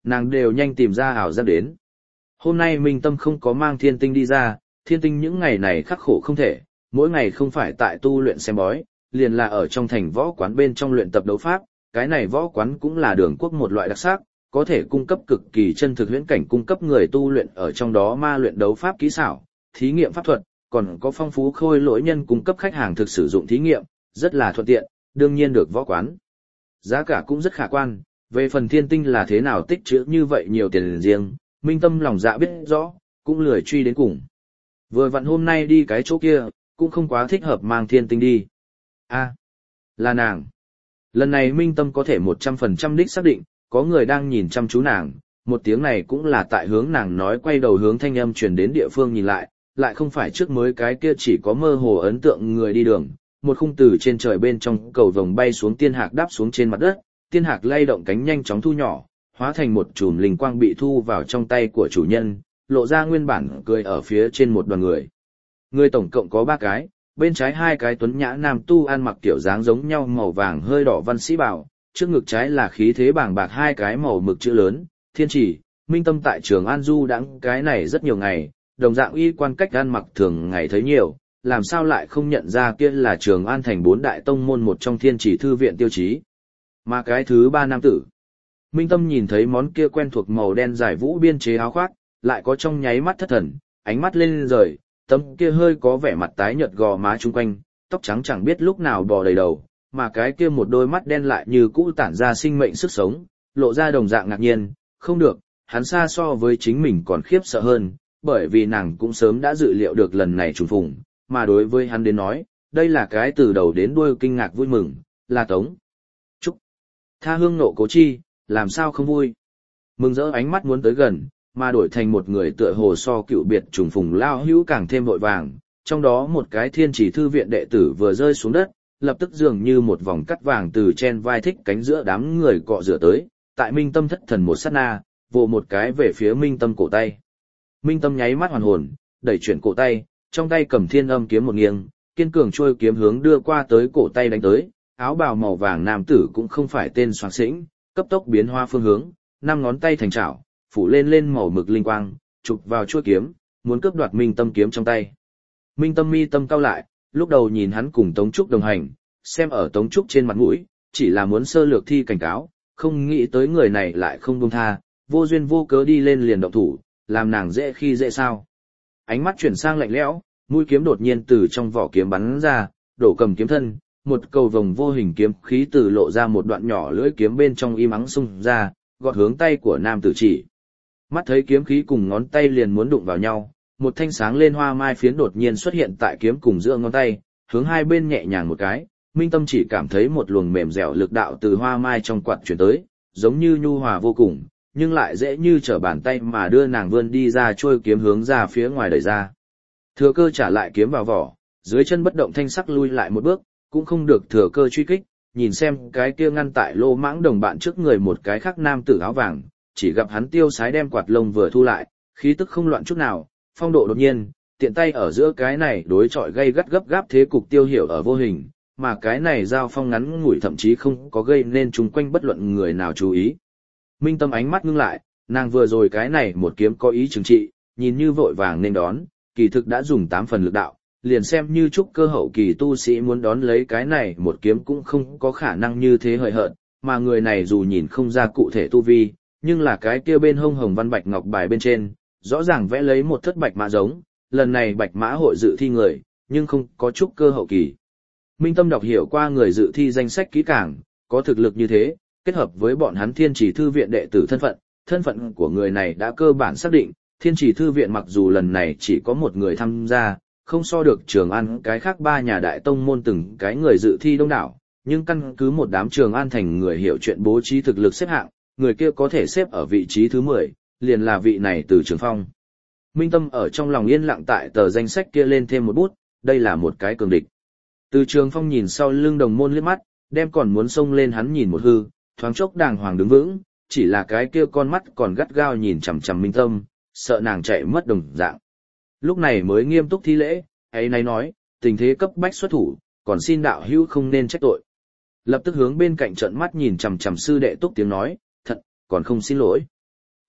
Speaker 1: nàng đều nhanh tìm ra ảo giác đến. Hôm nay Minh Tâm không có mang thiên tinh đi ra, thiên tinh những ngày này khắc khổ không thể, mỗi ngày không phải tại tu luyện xem bói, liền là ở trong thành võ quán bên trong luyện tập đấu pháp, cái này võ quán cũng là đường quốc một loại đặc sắc, có thể cung cấp cực kỳ chân thực huyễn cảnh cung cấp người tu luyện ở trong đó ma luyện đấu pháp kỹ xảo, thí nghiệm pháp thuật, còn có phong phú khôi lỗi nhân cung cấp khách hàng thực sử dụng thí nghiệm, rất là thuận tiện, đương nhiên được võ quán. Giá cả cũng rất khả quan, về phần thiên tinh là thế nào tích trữ như vậy nhiều tiền riêng, Minh Tâm lòng dạ biết rõ, cũng lười truy đến cùng. Vừa vặn hôm nay đi cái chỗ kia, cũng không quá thích hợp mang thiên tinh đi. A, là nàng. Lần này Minh Tâm có thể một trăm phần trăm đích xác định, có người đang nhìn chăm chú nàng, một tiếng này cũng là tại hướng nàng nói, quay đầu hướng thanh âm truyền đến địa phương nhìn lại, lại không phải trước mới cái kia chỉ có mơ hồ ấn tượng người đi đường, một khung từ trên trời bên trong cầu vồng bay xuống tiên hạc đáp xuống trên mặt đất, tiên hạc lay động cánh nhanh chóng thu nhỏ, hóa thành một chùm linh quang bị thu vào trong tay của chủ nhân, lộ ra nguyên bản cười ở phía trên một đoàn người. Người tổng cộng có ba cái, bên trái hai cái tuấn nhã nam tu ăn mặc kiểu dáng giống nhau màu vàng hơi đỏ văn sĩ bào, trước ngực trái là khí thế bàng bạc hai cái màu mực chữ lớn, thiên chỉ, Minh Tâm tại Trường An du đãng cái này rất nhiều ngày, đồng dạng y quan cách ăn mặc thường ngày thấy nhiều, làm sao lại không nhận ra kia là Trường An thành bốn đại tông môn một trong thiên chỉ thư viện tiêu chí. Mà cái thứ ba nam tử, Minh Tâm nhìn thấy món kia quen thuộc màu đen dài vũ biên chế áo khoác, lại có trong nháy mắt thất thần, ánh mắt lên rời, tấm kia hơi có vẻ mặt tái nhợt gò má chung quanh, tóc trắng chẳng biết lúc nào bò đầy đầu, mà cái kia một đôi mắt đen lại như cũ tản ra sinh mệnh sức sống, lộ ra đồng dạng ngạc nhiên, không được, hắn xa so với chính mình còn khiếp sợ hơn, bởi vì nàng cũng sớm đã dự liệu được lần này trùng phùng, mà đối với hắn đến nói, đây là cái từ đầu đến đuôi kinh ngạc vui mừng, là Tống Trúc. Tha hương nộ cố chi, làm sao không vui. Mừng rỡ ánh mắt muốn tới gần, mà đổi thành một người tựa hồ so cựu biệt trùng phùng lao hữu càng thêm vội vàng, trong đó một cái thiên chỉ thư viện đệ tử vừa rơi xuống đất, lập tức dường như một vòng cắt vàng từ trên vai thích cánh giữa đám người cọ rửa tới, tại Minh Tâm thất thần một sát na, vồ một cái về phía Minh Tâm cổ tay. Minh Tâm nháy mắt hoàn hồn, đẩy chuyển cổ tay, trong tay cầm thiên âm kiếm một nghiêng, kiên cường trôi kiếm hướng đưa qua tới cổ tay đánh tới, áo bào màu vàng nam tử cũng không phải tên soạn sĩnh, cấp tốc biến hoa phương hướng, năm ngón tay thành chảo, phủ lên lên màu mực linh quang, chụp vào chuôi kiếm, muốn cướp đoạt Minh Tâm kiếm trong tay. Minh Tâm mi tâm cao lại, lúc đầu nhìn hắn cùng Tống Trúc đồng hành, xem ở Tống Trúc trên mặt mũi, chỉ là muốn sơ lược thi cảnh cáo, không nghĩ tới người này lại không buông tha, vô duyên vô cớ đi lên liền động thủ, làm nàng dễ khi dễ sao. Ánh mắt chuyển sang lạnh lẽo, mũi kiếm đột nhiên từ trong vỏ kiếm bắn ra, đổ cầm kiếm thân, một cầu vồng vô hình kiếm khí từ lộ ra một đoạn nhỏ lưỡi kiếm bên trong im ắng xung ra, gọt hướng tay của nam tử chỉ. Mắt thấy kiếm khí cùng ngón tay liền muốn đụng vào nhau, một thanh sáng lên hoa mai phiến đột nhiên xuất hiện tại kiếm cùng giữa ngón tay, hướng hai bên nhẹ nhàng một cái, Minh Tâm chỉ cảm thấy một luồng mềm dẻo lực đạo từ hoa mai trong quạt chuyển tới, giống như nhu hòa vô cùng, nhưng lại dễ như trở bàn tay mà đưa nàng vươn đi ra trôi kiếm hướng ra phía ngoài đẩy ra. Thừa cơ trả lại kiếm vào vỏ, dưới chân bất động thanh sắc lui lại một bước, cũng không được thừa cơ truy kích, nhìn xem cái kia ngăn tại lô mãng đồng bạn trước người một cái khác nam tử áo vàng, chỉ gặp hắn tiêu sái đem quạt lông vừa thu lại, khí tức không loạn chút nào, phong độ đột nhiên, tiện tay ở giữa cái này đối chọi gây gắt gấp gáp thế cục tiêu hiểu ở vô hình, mà cái này giao phong ngắn ngủi thậm chí không có gây nên chung quanh bất luận người nào chú ý. Minh Tâm ánh mắt ngưng lại, nàng vừa rồi cái này một kiếm có ý trừng trị, nhìn như vội vàng nên đón, kỳ thực đã dùng tám phần lực đạo, liền xem như trúc cơ hậu kỳ tu sĩ muốn đón lấy cái này một kiếm cũng không có khả năng như thế hời hợt, mà người này dù nhìn không ra cụ thể tu vi, nhưng là cái kia bên hông hồng văn bạch ngọc bài bên trên, rõ ràng vẽ lấy một thất bạch mã giống, lần này bạch mã hội dự thi người, nhưng không có trúc cơ hậu kỳ. Minh Tâm đọc hiểu qua người dự thi danh sách kỹ càng, có thực lực như thế, kết hợp với bọn hắn Thiên Chỉ Thư viện đệ tử thân phận, thân phận của người này đã cơ bản xác định, Thiên Chỉ Thư viện mặc dù lần này chỉ có một người tham gia, không so được Trường An cái khác ba nhà đại tông môn từng cái người dự thi đông đảo, nhưng căn cứ một đám Trường An thành người hiểu chuyện bố trí thực lực xếp hạng, người kia có thể xếp ở vị trí thứ mười, liền là vị này từ Trường Phong. Minh Tâm ở trong lòng yên lặng tại tờ danh sách kia lên thêm một bút, đây là một cái cường địch. Từ Trường Phong nhìn sau lưng đồng môn liếc mắt, đem còn muốn xông lên hắn nhìn một hư, thoáng chốc đàng hoàng đứng vững, chỉ là cái kia con mắt còn gắt gao nhìn chằm chằm Minh Tâm, sợ nàng chạy mất đồng dạng. Lúc này mới nghiêm túc thi lễ, ấy nay nói, tình thế cấp bách xuất thủ, còn xin đạo hữu không nên trách tội. Lập tức hướng bên cạnh trợn mắt nhìn chằm chằm sư đệ túc tiếng nói, thật, còn không xin lỗi.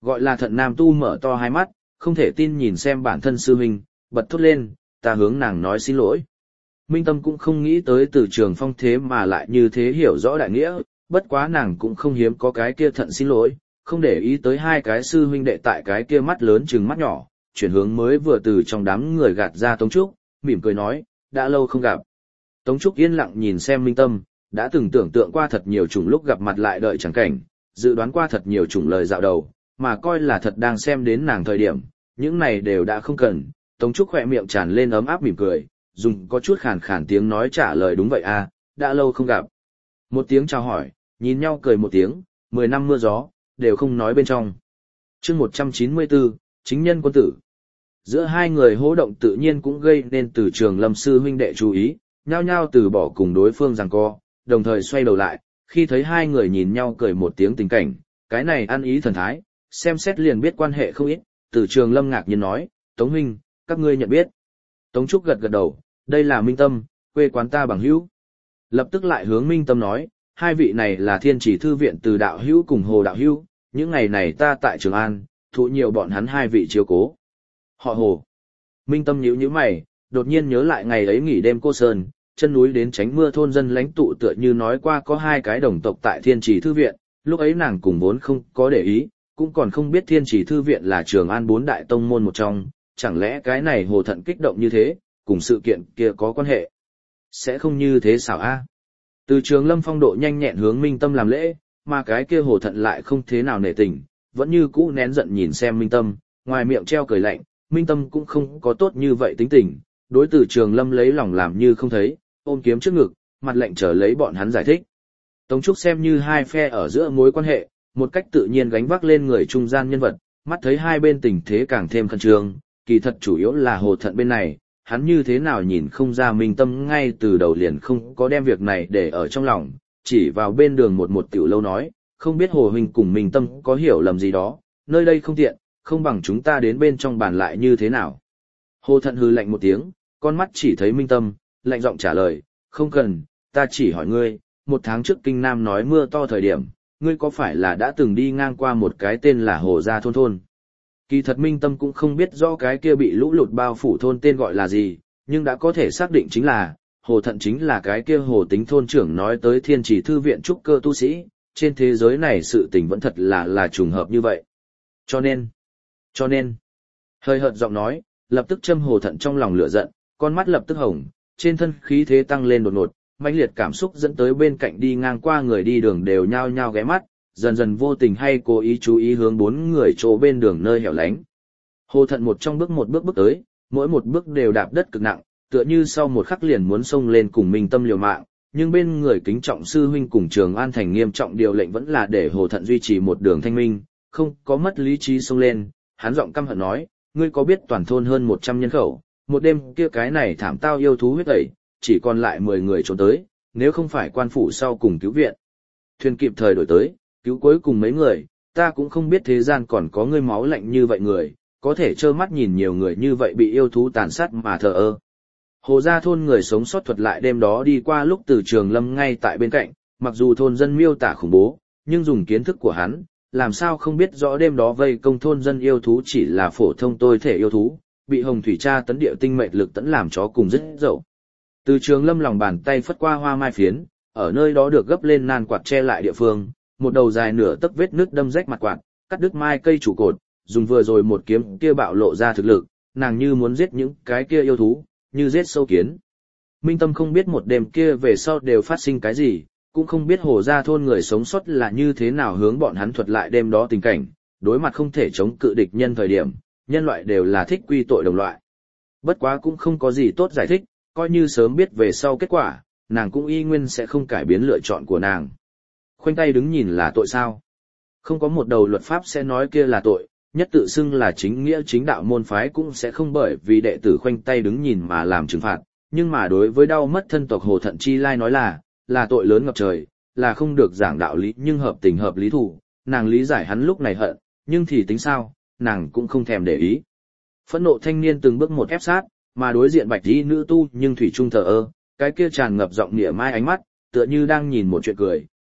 Speaker 1: Gọi là thận nam tu mở to hai mắt, không thể tin nhìn xem bản thân sư huynh, bật thốt lên, ta hướng nàng nói xin lỗi. Minh Tâm cũng không nghĩ tới Từ Trường Phong thế mà lại như thế hiểu rõ đại nghĩa, bất quá nàng cũng không hiếm có cái kia thận xin lỗi, không để ý tới hai cái sư huynh đệ tại cái kia mắt lớn trừng mắt nhỏ, chuyển hướng mới vừa từ trong đám người gạt ra Tống Trúc, mỉm cười nói, đã lâu không gặp. Tống Trúc yên lặng nhìn xem Minh Tâm, đã từng tưởng tượng qua thật nhiều chủng lúc gặp mặt lại đợi chẳng cảnh, dự đoán qua thật nhiều chủng lời dạo đầu, mà coi là thật đang xem đến nàng thời điểm, những này đều đã không cần. Tống Trúc khỏe miệng tràn lên ấm áp mỉm cười, dùng có chút khàn khàn tiếng nói trả lời đúng vậy à, đã lâu không gặp. Một tiếng chào hỏi, nhìn nhau cười một tiếng, mười năm mưa gió, đều không nói bên trong. chương một trăm chín mươi bốn, chính nhân quân tử. Giữa hai người hô động tự nhiên cũng gây nên Từ Trường Lâm sư huynh đệ chú ý, nhao nhao từ bỏ cùng đối phương giằng co, đồng thời xoay đầu lại, khi thấy hai người nhìn nhau cười một tiếng tình cảnh, cái này ăn ý thần thái, xem xét liền biết quan hệ không ít. Từ Trường Lâm ngạc nhiên nói, Tống huynh, các ngươi nhận biết. Tống Trúc gật gật đầu, đây là Minh Tâm, quê quán ta bằng hữu. Lập tức lại hướng Minh Tâm nói, hai vị này là Thiên Chỉ Thư viện Từ đạo hữu cùng Hồ đạo hữu, những ngày này ta tại Trường An, thụ nhiều bọn hắn hai vị chiếu cố. Họ Hồ. Minh Tâm nhíu nhíu mày, đột nhiên nhớ lại ngày ấy nghỉ đêm cô sơn, chân núi đến tránh mưa thôn dân lãnh tụ tựa như nói qua có hai cái đồng tộc tại Thiên Chỉ Thư viện, lúc ấy nàng cùng vốn không có để ý, cũng còn không biết Thiên Chỉ Thư viện là Trường An bốn đại tông môn một trong, chẳng lẽ cái này Hồ Thận kích động như thế, cùng sự kiện kia có quan hệ? Sẽ không như thế xảo a? Từ Trường Lâm phong độ nhanh nhẹn hướng Minh Tâm làm lễ, mà cái kia Hồ Thận lại không thế nào nể tình, vẫn như cũ nén giận nhìn xem Minh Tâm, ngoài miệng treo cười lạnh. Minh Tâm cũng không có tốt như vậy tính tình, đối Từ Trường Lâm lấy lòng làm như không thấy, ôm kiếm trước ngực, mặt lạnh chờ lấy bọn hắn giải thích. Tống Trúc xem như hai phe ở giữa mối quan hệ, một cách tự nhiên gánh vác lên người trung gian nhân vật, mắt thấy hai bên tình thế càng thêm khẩn trương, kỳ thật chủ yếu là Hồ Thận bên này, hắn như thế nào nhìn không ra Minh Tâm ngay từ đầu liền không có đem việc này để ở trong lòng, chỉ vào bên đường một một tiểu lâu nói, không biết Hồ huynh cùng Minh Tâm có hiểu lầm gì đó, nơi đây không tiện, không bằng chúng ta đến bên trong bàn lại như thế nào. Hồ Thận hừ lạnh một tiếng, con mắt chỉ thấy Minh Tâm, lạnh giọng trả lời, không cần, ta chỉ hỏi ngươi, một tháng trước Kinh Nam nói mưa to thời điểm, ngươi có phải là đã từng đi ngang qua một cái tên là Hồ Gia thôn thôn? Kỳ thật Minh Tâm cũng không biết rõ cái kia bị lũ lụt bao phủ thôn tên gọi là gì, nhưng đã có thể xác định chính là, Hồ Thận chính là cái kia Hồ Tính thôn trưởng nói tới Thiên Chỉ Thư viện trúc cơ tu sĩ, trên thế giới này sự tình vẫn thật là là trùng hợp như vậy. Cho nên, cho nên, hơi hợt giọng nói, lập tức châm Hồ Thận trong lòng lửa giận, con mắt lập tức hồng, trên thân khí thế tăng lên đột ngột, mãnh liệt cảm xúc dẫn tới bên cạnh đi ngang qua người đi đường đều nhao nhao ghé mắt, dần dần vô tình hay cố ý chú ý hướng bốn người chỗ bên đường nơi hẻo lánh. Hồ Thận một trong bước một bước bước tới, mỗi một bước đều đạp đất cực nặng, tựa như sau một khắc liền muốn xông lên cùng Minh Tâm liều mạng, nhưng bên người kính trọng sư huynh cùng Trường An thành nghiêm trọng điều lệnh vẫn là để Hồ Thận duy trì một đường thanh minh, không có mất lý trí xông lên, hắn giọng căm hận nói, ngươi có biết toàn thôn hơn một trăm nhân khẩu, một đêm kia cái này thảm tao yêu thú huyết tẩy, chỉ còn lại mười người trốn tới, nếu không phải quan phủ sau cùng cứu viện, thuyền kịp thời đổi tới, cứu cuối cùng mấy người, ta cũng không biết thế gian còn có ngươi máu lạnh như vậy người, có thể trơ mắt nhìn nhiều người như vậy bị yêu thú tàn sát mà thờ ơ. Hồ Gia thôn người sống sót thuật lại đêm đó đi qua lúc Từ Trường Lâm ngay tại bên cạnh, mặc dù thôn dân miêu tả khủng bố, nhưng dùng kiến thức của hắn, làm sao không biết rõ đêm đó vây công thôn dân yêu thú chỉ là phổ thông tôi thể yêu thú, bị Hồng Thủy Tra tấn địa tinh mệnh lực tấn làm chó cùng rất dậu. Từ Trường Lâm lòng bàn tay phất qua hoa mai phiến, ở nơi đó được gấp lên nan quạt che lại địa phương, một đầu dài nửa tấc vết nước đâm rách mặt quạt, cắt đứt mai cây trụ cột, dùng vừa rồi một kiếm kia bạo lộ ra thực lực, nàng như muốn giết những cái kia yêu thú, như giết sâu kiến. Minh Tâm không biết một đêm kia về sau đều phát sinh cái gì, cũng không biết Hồ Gia thôn người sống sót là như thế nào hướng bọn hắn thuật lại đêm đó tình cảnh, đối mặt không thể chống cự địch nhân thời điểm, nhân loại đều là thích quy tội đồng loại. Bất quá cũng không có gì tốt giải thích, coi như sớm biết về sau kết quả, nàng cũng y nguyên sẽ không cải biến lựa chọn của nàng. Khoanh tay đứng nhìn là tội sao? Không có một đầu luật pháp sẽ nói kia là tội, nhất tự xưng là chính nghĩa chính đạo môn phái cũng sẽ không bởi vì đệ tử khoanh tay đứng nhìn mà làm trừng phạt, nhưng mà đối với đau mất thân tộc Hồ Thận Chi Lai nói là, là tội lớn ngập trời, là không được giảng đạo lý nhưng hợp tình hợp lý thủ, nàng lý giải hắn lúc này hận, nhưng thì tính sao, nàng cũng không thèm để ý. Phẫn nộ thanh niên từng bước một ép sát, mà đối diện bạch y nữ tu nhưng thủy trung thờ ơ, cái kia tràn ngập giọng nghĩa mai ánh mắt, tựa như đang nhìn một chuyện cười,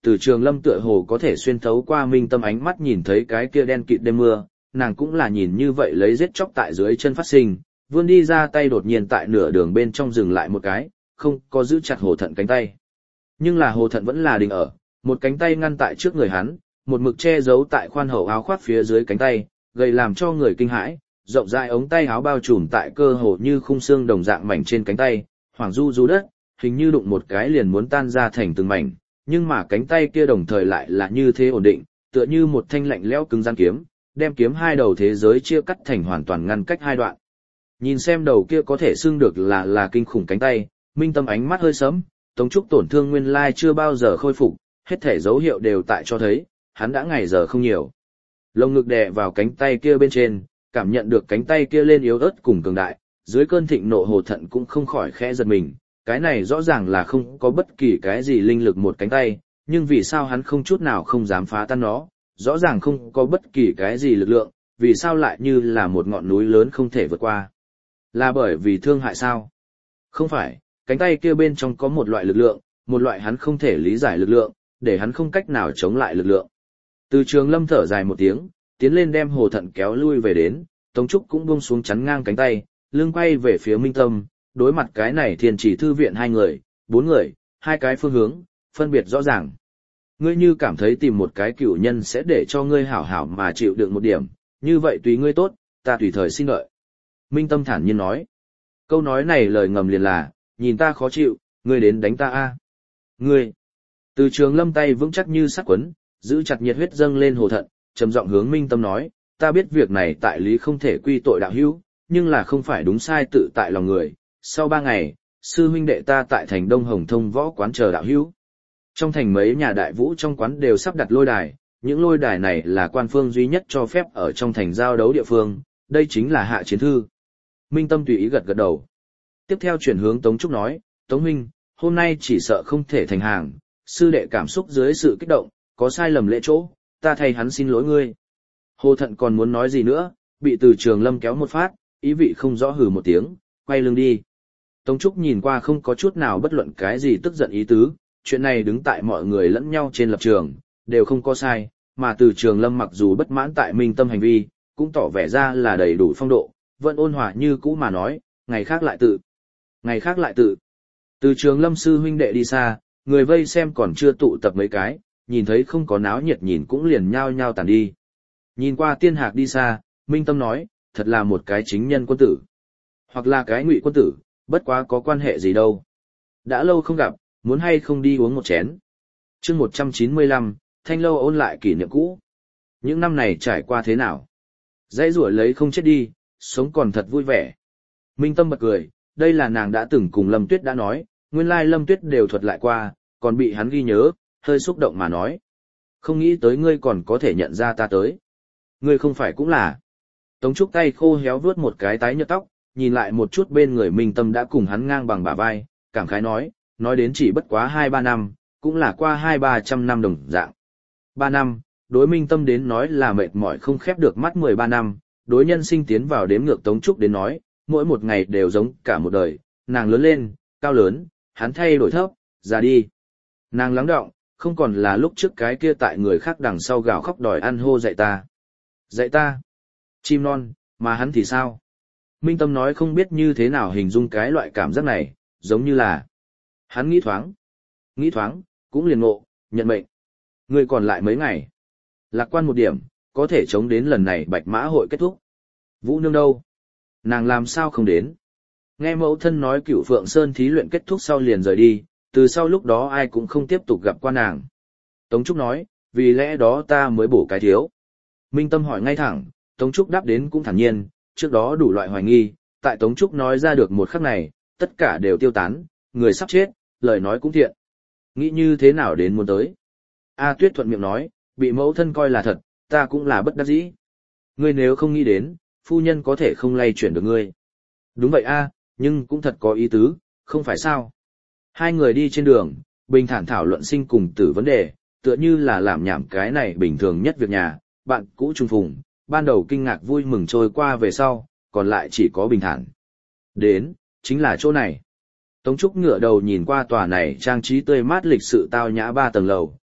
Speaker 1: Từ Trường Lâm tựa hồ có thể xuyên thấu qua Minh Tâm ánh mắt nhìn thấy cái kia đen kịt đêm mưa, nàng cũng là nhìn như vậy lấy giết chóc tại dưới chân phát sinh, vươn đi ra tay đột nhiên tại nửa đường bên trong dừng lại một cái, không có giữ chặt Hồ Thận cánh tay. Nhưng là Hồ Thận vẫn là đình ở, một cánh tay ngăn tại trước người hắn, một mực che giấu tại khoan hậu áo khoác phía dưới cánh tay, gây làm cho người kinh hãi, rộng rãi ống tay áo bao trùm tại cơ hồ như khung xương đồng dạng mảnh trên cánh tay, hoàng du du đất, hình như đụng một cái liền muốn tan ra thành từng mảnh, nhưng mà cánh tay kia đồng thời lại là như thế ổn định, tựa như một thanh lạnh lẽo cứng rắn kiếm, đem kiếm hai đầu thế giới chia cắt thành hoàn toàn ngăn cách hai đoạn. Nhìn xem đầu kia có thể xưng được là là kinh khủng cánh tay, Minh Tâm ánh mắt hơi sớm, Tống Trúc tổn thương nguyên lai chưa bao giờ khôi phục, hết thể dấu hiệu đều tại cho thấy, hắn đã ngày giờ không nhiều. Lồng ngực đè vào cánh tay kia bên trên, cảm nhận được cánh tay kia lên yếu ớt cùng cường đại, dưới cơn thịnh nộ Hồ Thận cũng không khỏi khẽ giật mình, cái này rõ ràng là không có bất kỳ cái gì linh lực một cánh tay, nhưng vì sao hắn không chút nào không dám phá tan nó, rõ ràng không có bất kỳ cái gì lực lượng, vì sao lại như là một ngọn núi lớn không thể vượt qua. Là bởi vì thương hại sao? Không phải, cánh tay kia bên trong có một loại lực lượng, một loại hắn không thể lý giải lực lượng, để hắn không cách nào chống lại lực lượng. Từ Trường Lâm thở dài một tiếng, tiến lên đem Hồ Thận kéo lui về đến, Tống Trúc cũng buông xuống chắn ngang cánh tay, lưng quay về phía Minh Tâm, đối mặt cái này Thiên Chỉ thư viện hai người, bốn người, hai cái phương hướng, phân biệt rõ ràng. Ngươi như cảm thấy tìm một cái cựu nhân sẽ để cho ngươi hảo hảo mà chịu đựng một điểm, như vậy tùy ngươi tốt, ta tùy thời xin đợi. Minh Tâm thản nhiên nói. Câu nói này lời ngầm liền là, nhìn ta khó chịu, ngươi đến đánh ta a. Ngươi. Từ Trường Lâm tay vững chắc như sắt quấn, giữ chặt nhiệt huyết dâng lên Hồ Thận, trầm giọng hướng Minh Tâm nói, ta biết việc này tại lý không thể quy tội đạo hữu, nhưng là không phải đúng sai tự tại lòng người. Sau ba ngày, sư huynh đệ ta tại thành Đông Hồng Thông võ quán chờ đạo hữu. Trong thành mấy nhà đại vũ trong quán đều sắp đặt lôi đài, những lôi đài này là quan phương duy nhất cho phép ở trong thành giao đấu địa phương, đây chính là hạ chiến thư. Minh Tâm tùy ý gật gật đầu. Tiếp theo chuyển hướng Tống Trúc nói, Tống huynh, hôm nay chỉ sợ không thể thành hàng, sư đệ cảm xúc dưới sự kích động, có sai lầm lễ chỗ, ta thay hắn xin lỗi ngươi. Hồ Thận còn muốn nói gì nữa, bị Từ Trường Lâm kéo một phát, ý vị không rõ hừ một tiếng, quay lưng đi. Tống Trúc nhìn qua không có chút nào bất luận cái gì tức giận ý tứ, chuyện này đứng tại mọi người lẫn nhau trên lập trường, đều không có sai, mà Từ Trường Lâm mặc dù bất mãn tại Minh Tâm hành vi, cũng tỏ vẻ ra là đầy đủ phong độ, vẫn ôn hòa như cũ mà nói, ngày khác lại tự. Ngày khác lại tự. Từ Trường Lâm sư huynh đệ đi xa, người vây xem còn chưa tụ tập mấy cái, nhìn thấy không có náo nhiệt nhìn cũng liền nhao nhao tàn đi. Nhìn qua Tiên Hạc đi xa, Minh Tâm nói, thật là một cái chính nhân quân tử. Hoặc là cái ngụy quân tử, bất quá có quan hệ gì đâu. Đã lâu không gặp, muốn hay không đi uống một chén. Chương một trăm chín mươi lăm, Thanh Lâu ôn lại kỷ niệm cũ. Những năm này trải qua thế nào? Dãy rủa lấy không chết đi, sống còn thật vui vẻ. Minh Tâm bật cười, đây là nàng đã từng cùng Lâm Tuyết đã nói, nguyên lai Lâm Tuyết đều thuật lại qua, còn bị hắn ghi nhớ, hơi xúc động mà nói. Không nghĩ tới ngươi còn có thể nhận ra ta tới. Ngươi không phải cũng là. Tống Trúc tay khô héo vướt một cái tái nhợt tóc, nhìn lại một chút bên người Minh Tâm đã cùng hắn ngang bằng bả vai, cảm khái nói, nói đến chỉ bất quá hai ba năm, cũng là qua hai ba trăm năm đồng dạng. Ba năm, đối Minh Tâm đến nói là mệt mỏi không khép được mắt mười ba năm, đối nhân sinh tiến vào đếm ngược Tống Trúc đến nói, mỗi một ngày đều giống cả một đời, nàng lớn lên, cao lớn, hắn thay đổi thấp, già đi. Nàng lắng đọng, không còn là lúc trước cái kia tại người khác đằng sau gào khóc đòi ăn hô dạy ta. Dạy ta? Chim non, mà hắn thì sao? Minh Tâm nói không biết như thế nào hình dung cái loại cảm giác này, giống như là hắn nghĩ thoáng, nghĩ thoáng, cũng liền ngộ, nhận mệnh. Người còn lại mấy ngày. Lạc quan một điểm, có thể chống đến lần này Bạch Mã hội kết thúc. Vũ Nương đâu? Nàng làm sao không đến? Nghe mẫu thân nói Cửu Phượng Sơn thí luyện kết thúc sau liền rời đi, từ sau lúc đó ai cũng không tiếp tục gặp qua nàng. Tống Trúc nói, vì lẽ đó ta mới bổ cái thiếu. Minh Tâm hỏi ngay thẳng, Tống Trúc đáp đến cũng thản nhiên, trước đó đủ loại hoài nghi, tại Tống Trúc nói ra được một khắc này, tất cả đều tiêu tán, người sắp chết, lời nói cũng thiện. Nghĩ như thế nào đến muốn tới? A Tuyết thuận miệng nói, bị mẫu thân coi là thật, ta cũng là bất đắc dĩ. Ngươi nếu không nghĩ đến, phu nhân có thể không lay chuyển được ngươi. Đúng vậy a, nhưng cũng thật có ý tứ, không phải sao? Hai người đi trên đường, bình thản thảo luận sinh cùng tử vấn đề, tựa như là làm nhảm cái này bình thường nhất việc nhà, bạn cũ trùng phùng, ban đầu kinh ngạc vui mừng trôi qua về sau, còn lại chỉ có bình thản. Đến, chính là chỗ này. Tống Trúc ngửa đầu nhìn qua tòa này trang trí tươi mát lịch sự tao nhã ba tầng lầu,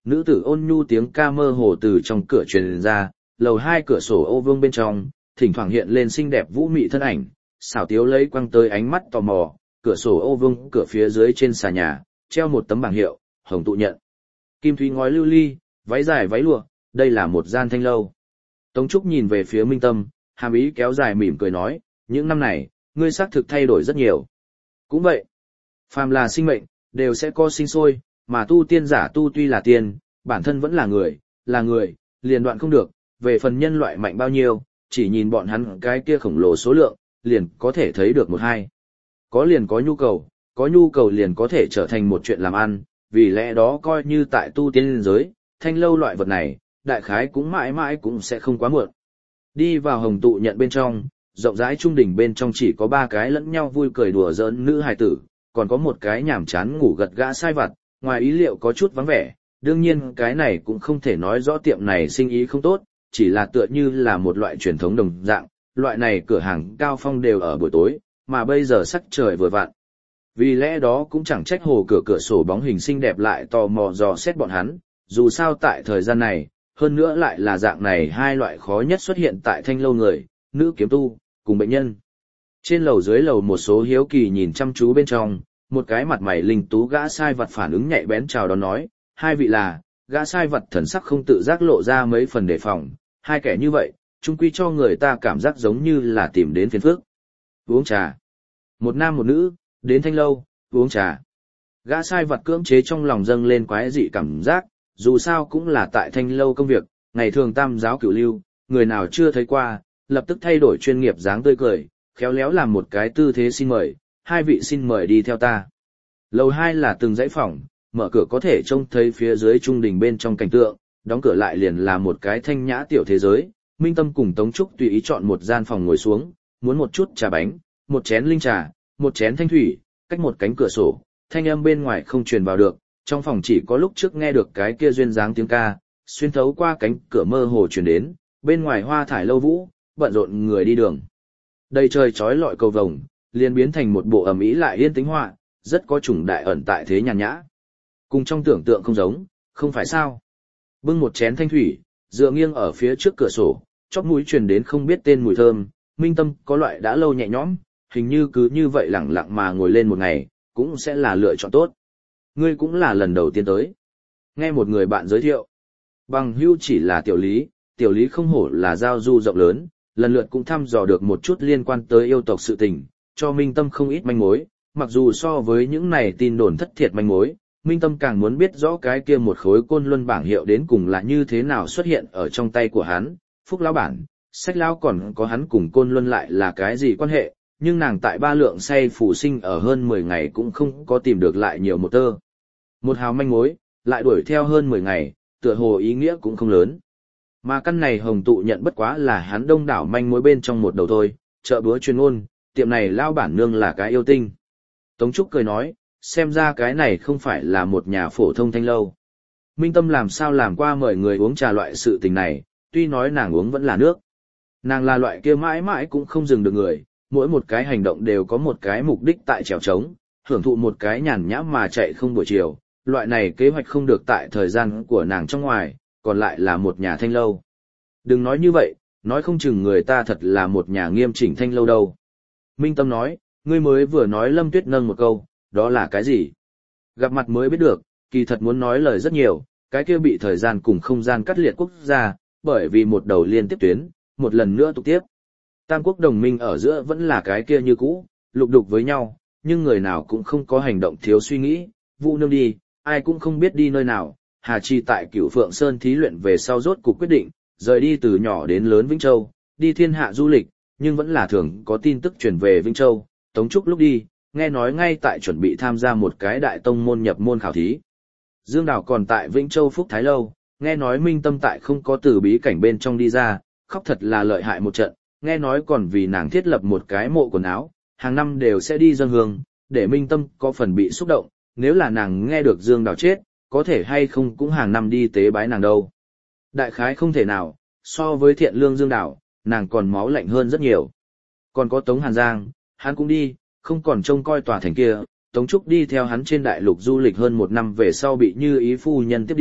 Speaker 1: nữ tử ôn nhu tiếng ca mơ hồ từ trong cửa truyền ra, lầu hai cửa sổ ô vuông bên trong, thỉnh thoảng hiện lên xinh đẹp vũ mị thân ảnh, xảo tiếu lấy quăng tới ánh mắt tò mò, cửa sổ ô vuông cửa phía dưới trên xà nhà, treo một tấm bảng hiệu, Hồng Tụ Nhận. Kim thúy ngói lưu ly, váy dài váy lụa, đây là một gian thanh lâu. Tống Trúc nhìn về phía Minh Tâm, hàm ý kéo dài mỉm cười nói, những năm này, ngươi xác thực thay đổi rất nhiều. Cũng vậy, phàm là sinh mệnh, đều sẽ có sinh sôi, mà tu tiên giả tu tuy là tiên, bản thân vẫn là người, là người, liền đoạn không được, về phần nhân loại mạnh bao nhiêu, chỉ nhìn bọn hắn cái kia khổng lồ số lượng, liền có thể thấy được một hai. Có liền có nhu cầu, có nhu cầu liền có thể trở thành một chuyện làm ăn, vì lẽ đó coi như tại tu tiên giới, thanh lâu loại vật này, đại khái cũng mãi mãi cũng sẽ không quá muộn. Đi vào Hồng Tụ Nhận bên trong, rộng rãi trung đỉnh bên trong chỉ có ba cái lẫn nhau vui cười đùa giỡn nữ hài tử, còn có một cái nhảm chán ngủ gật gã sai vặt, ngoài ý liệu có chút vắng vẻ, đương nhiên cái này cũng không thể nói rõ tiệm này sinh ý không tốt, chỉ là tựa như là một loại truyền thống đồng dạng, loại này cửa hàng cao phong đều ở buổi tối, mà bây giờ sắc trời vừa vặn. Vì lẽ đó cũng chẳng trách hồ cửa cửa sổ bóng hình xinh đẹp lại tò mò dò xét bọn hắn, dù sao tại thời gian này, hơn nữa lại là dạng này hai loại khó nhất xuất hiện tại thanh lâu người, nữ kiếm tu, cùng bệnh nhân. Trên lầu dưới lầu một số hiếu kỳ nhìn chăm chú bên trong, một cái mặt mày linh tú gã sai vật phản ứng nhạy bén chào đón nói, hai vị là, gã sai vật thần sắc không tự giác lộ ra mấy phần đề phòng, hai kẻ như vậy, chung quy cho người ta cảm giác giống như là tìm đến phiền phức. Uống trà. Một nam một nữ, đến thanh lâu, uống trà. Gã sai vật cưỡng chế trong lòng dâng lên quái dị cảm giác, dù sao cũng là tại thanh lâu công việc, ngày thường tam giáo cửu lưu, người nào chưa thấy qua, lập tức thay đổi chuyên nghiệp dáng tươi cười, khéo léo làm một cái tư thế xin mời, hai vị xin mời đi theo ta. Lầu hai là từng dãy phòng, mở cửa có thể trông thấy phía dưới trung đình bên trong cảnh tượng, đóng cửa lại liền là một cái thanh nhã tiểu thế giới. Minh Tâm cùng Tống Trúc tùy ý chọn một gian phòng ngồi xuống, muốn một chút trà bánh, một chén linh trà, một chén thanh thủy, cách một cánh cửa sổ, thanh âm bên ngoài không truyền vào được, trong phòng chỉ có lúc trước nghe được cái kia duyên dáng tiếng ca, xuyên thấu qua cánh cửa mơ hồ truyền đến, bên ngoài hoa thải lâu vũ, bận rộn người đi đường. Đầy trời chói lọi cầu vồng, liền biến thành một bộ ẩm ý lại yên tĩnh họa, rất có chủng đại ẩn tại thế nhàn nhã. Cùng trong tưởng tượng không giống, không phải sao? Bưng một chén thanh thủy, dựa nghiêng ở phía trước cửa sổ, chóp mũi truyền đến không biết tên mùi thơm, Minh Tâm có loại đã lâu nhẹ nhõm, hình như cứ như vậy lẳng lặng mà ngồi lên một ngày, cũng sẽ là lựa chọn tốt. Ngươi cũng là lần đầu tiên tới. Nghe một người bạn giới thiệu. Bằng hữu chỉ là tiểu lý, tiểu lý không hổ là giao du rộng lớn, lần lượt cũng thăm dò được một chút liên quan tới yêu tộc sự tình, cho Minh Tâm không ít manh mối, mặc dù so với những này tin đồn thất thiệt manh mối, Minh Tâm càng muốn biết rõ cái kia một khối côn luân bảng hiệu đến cùng là như thế nào xuất hiện ở trong tay của hắn, Phúc lão bản, Sách lão còn có hắn cùng côn luân lại là cái gì quan hệ, nhưng nàng tại ba lượng say phủ sinh ở hơn mười ngày cũng không có tìm được lại nhiều một tơ. Một hào manh mối, lại đuổi theo hơn mười ngày, tựa hồ ý nghĩa cũng không lớn. Mà căn này Hồng Tụ Nhận bất quá là hắn đông đảo manh mối bên trong một đầu thôi, chợ búa chuyên ôn, tiệm này lao bản nương là cái yêu tinh. Tống Trúc cười nói, xem ra cái này không phải là một nhà phổ thông thanh lâu. Minh Tâm làm sao làm qua mời người uống trà loại sự tình này, tuy nói nàng uống vẫn là nước. Nàng là loại kia mãi mãi cũng không dừng được người, mỗi một cái hành động đều có một cái mục đích tại trèo trống, hưởng thụ một cái nhàn nhã mà chạy không buổi chiều, loại này kế hoạch không được tại thời gian của nàng trong ngoài, còn lại là một nhà thanh lâu. Đừng nói như vậy, nói không chừng người ta thật là một nhà nghiêm chỉnh thanh lâu đâu. Minh Tâm nói, ngươi mới vừa nói Lâm Tuyết nâng một câu, đó là cái gì? Gặp mặt mới biết được, kỳ thật muốn nói lời rất nhiều, cái kia bị thời gian cùng không gian cắt liệt quốc gia, bởi vì một đầu liên tiếp tuyến, một lần nữa tục tiếp. Tam quốc đồng minh ở giữa vẫn là cái kia như cũ, lục đục với nhau, nhưng người nào cũng không có hành động thiếu suy nghĩ, Vũ Nương đi, ai cũng không biết đi nơi nào. Hà Chi tại Cửu Phượng Sơn thí luyện về sau rốt cuộc quyết định, rời đi từ nhỏ đến lớn Vĩnh Châu, đi thiên hạ du lịch, nhưng vẫn là thường có tin tức truyền về Vĩnh Châu. Tống Trúc lúc đi, nghe nói ngay tại chuẩn bị tham gia một cái đại tông môn nhập môn khảo thí. Dương Đào còn tại Vĩnh Châu Phúc Thái Lâu, nghe nói Minh Tâm tại không có từ bí cảnh bên trong đi ra, khóc thật là lợi hại một trận, nghe nói còn vì nàng thiết lập một cái mộ quần áo, hàng năm đều sẽ đi dâng hương, để Minh Tâm có phần bị xúc động, nếu là nàng nghe được Dương Đào chết, có thể hay không cũng hàng năm đi tế bái nàng đâu. Đại khái không thể nào, so với thiện lương Dương Đào, nàng còn máu lạnh hơn rất nhiều. Còn có Tống Hàn Giang, hắn cũng đi, không còn trông coi tòa thành kia, Tống Trúc đi theo hắn trên đại lục du lịch hơn một năm về sau bị Như Ý phu nhân tiếp đi,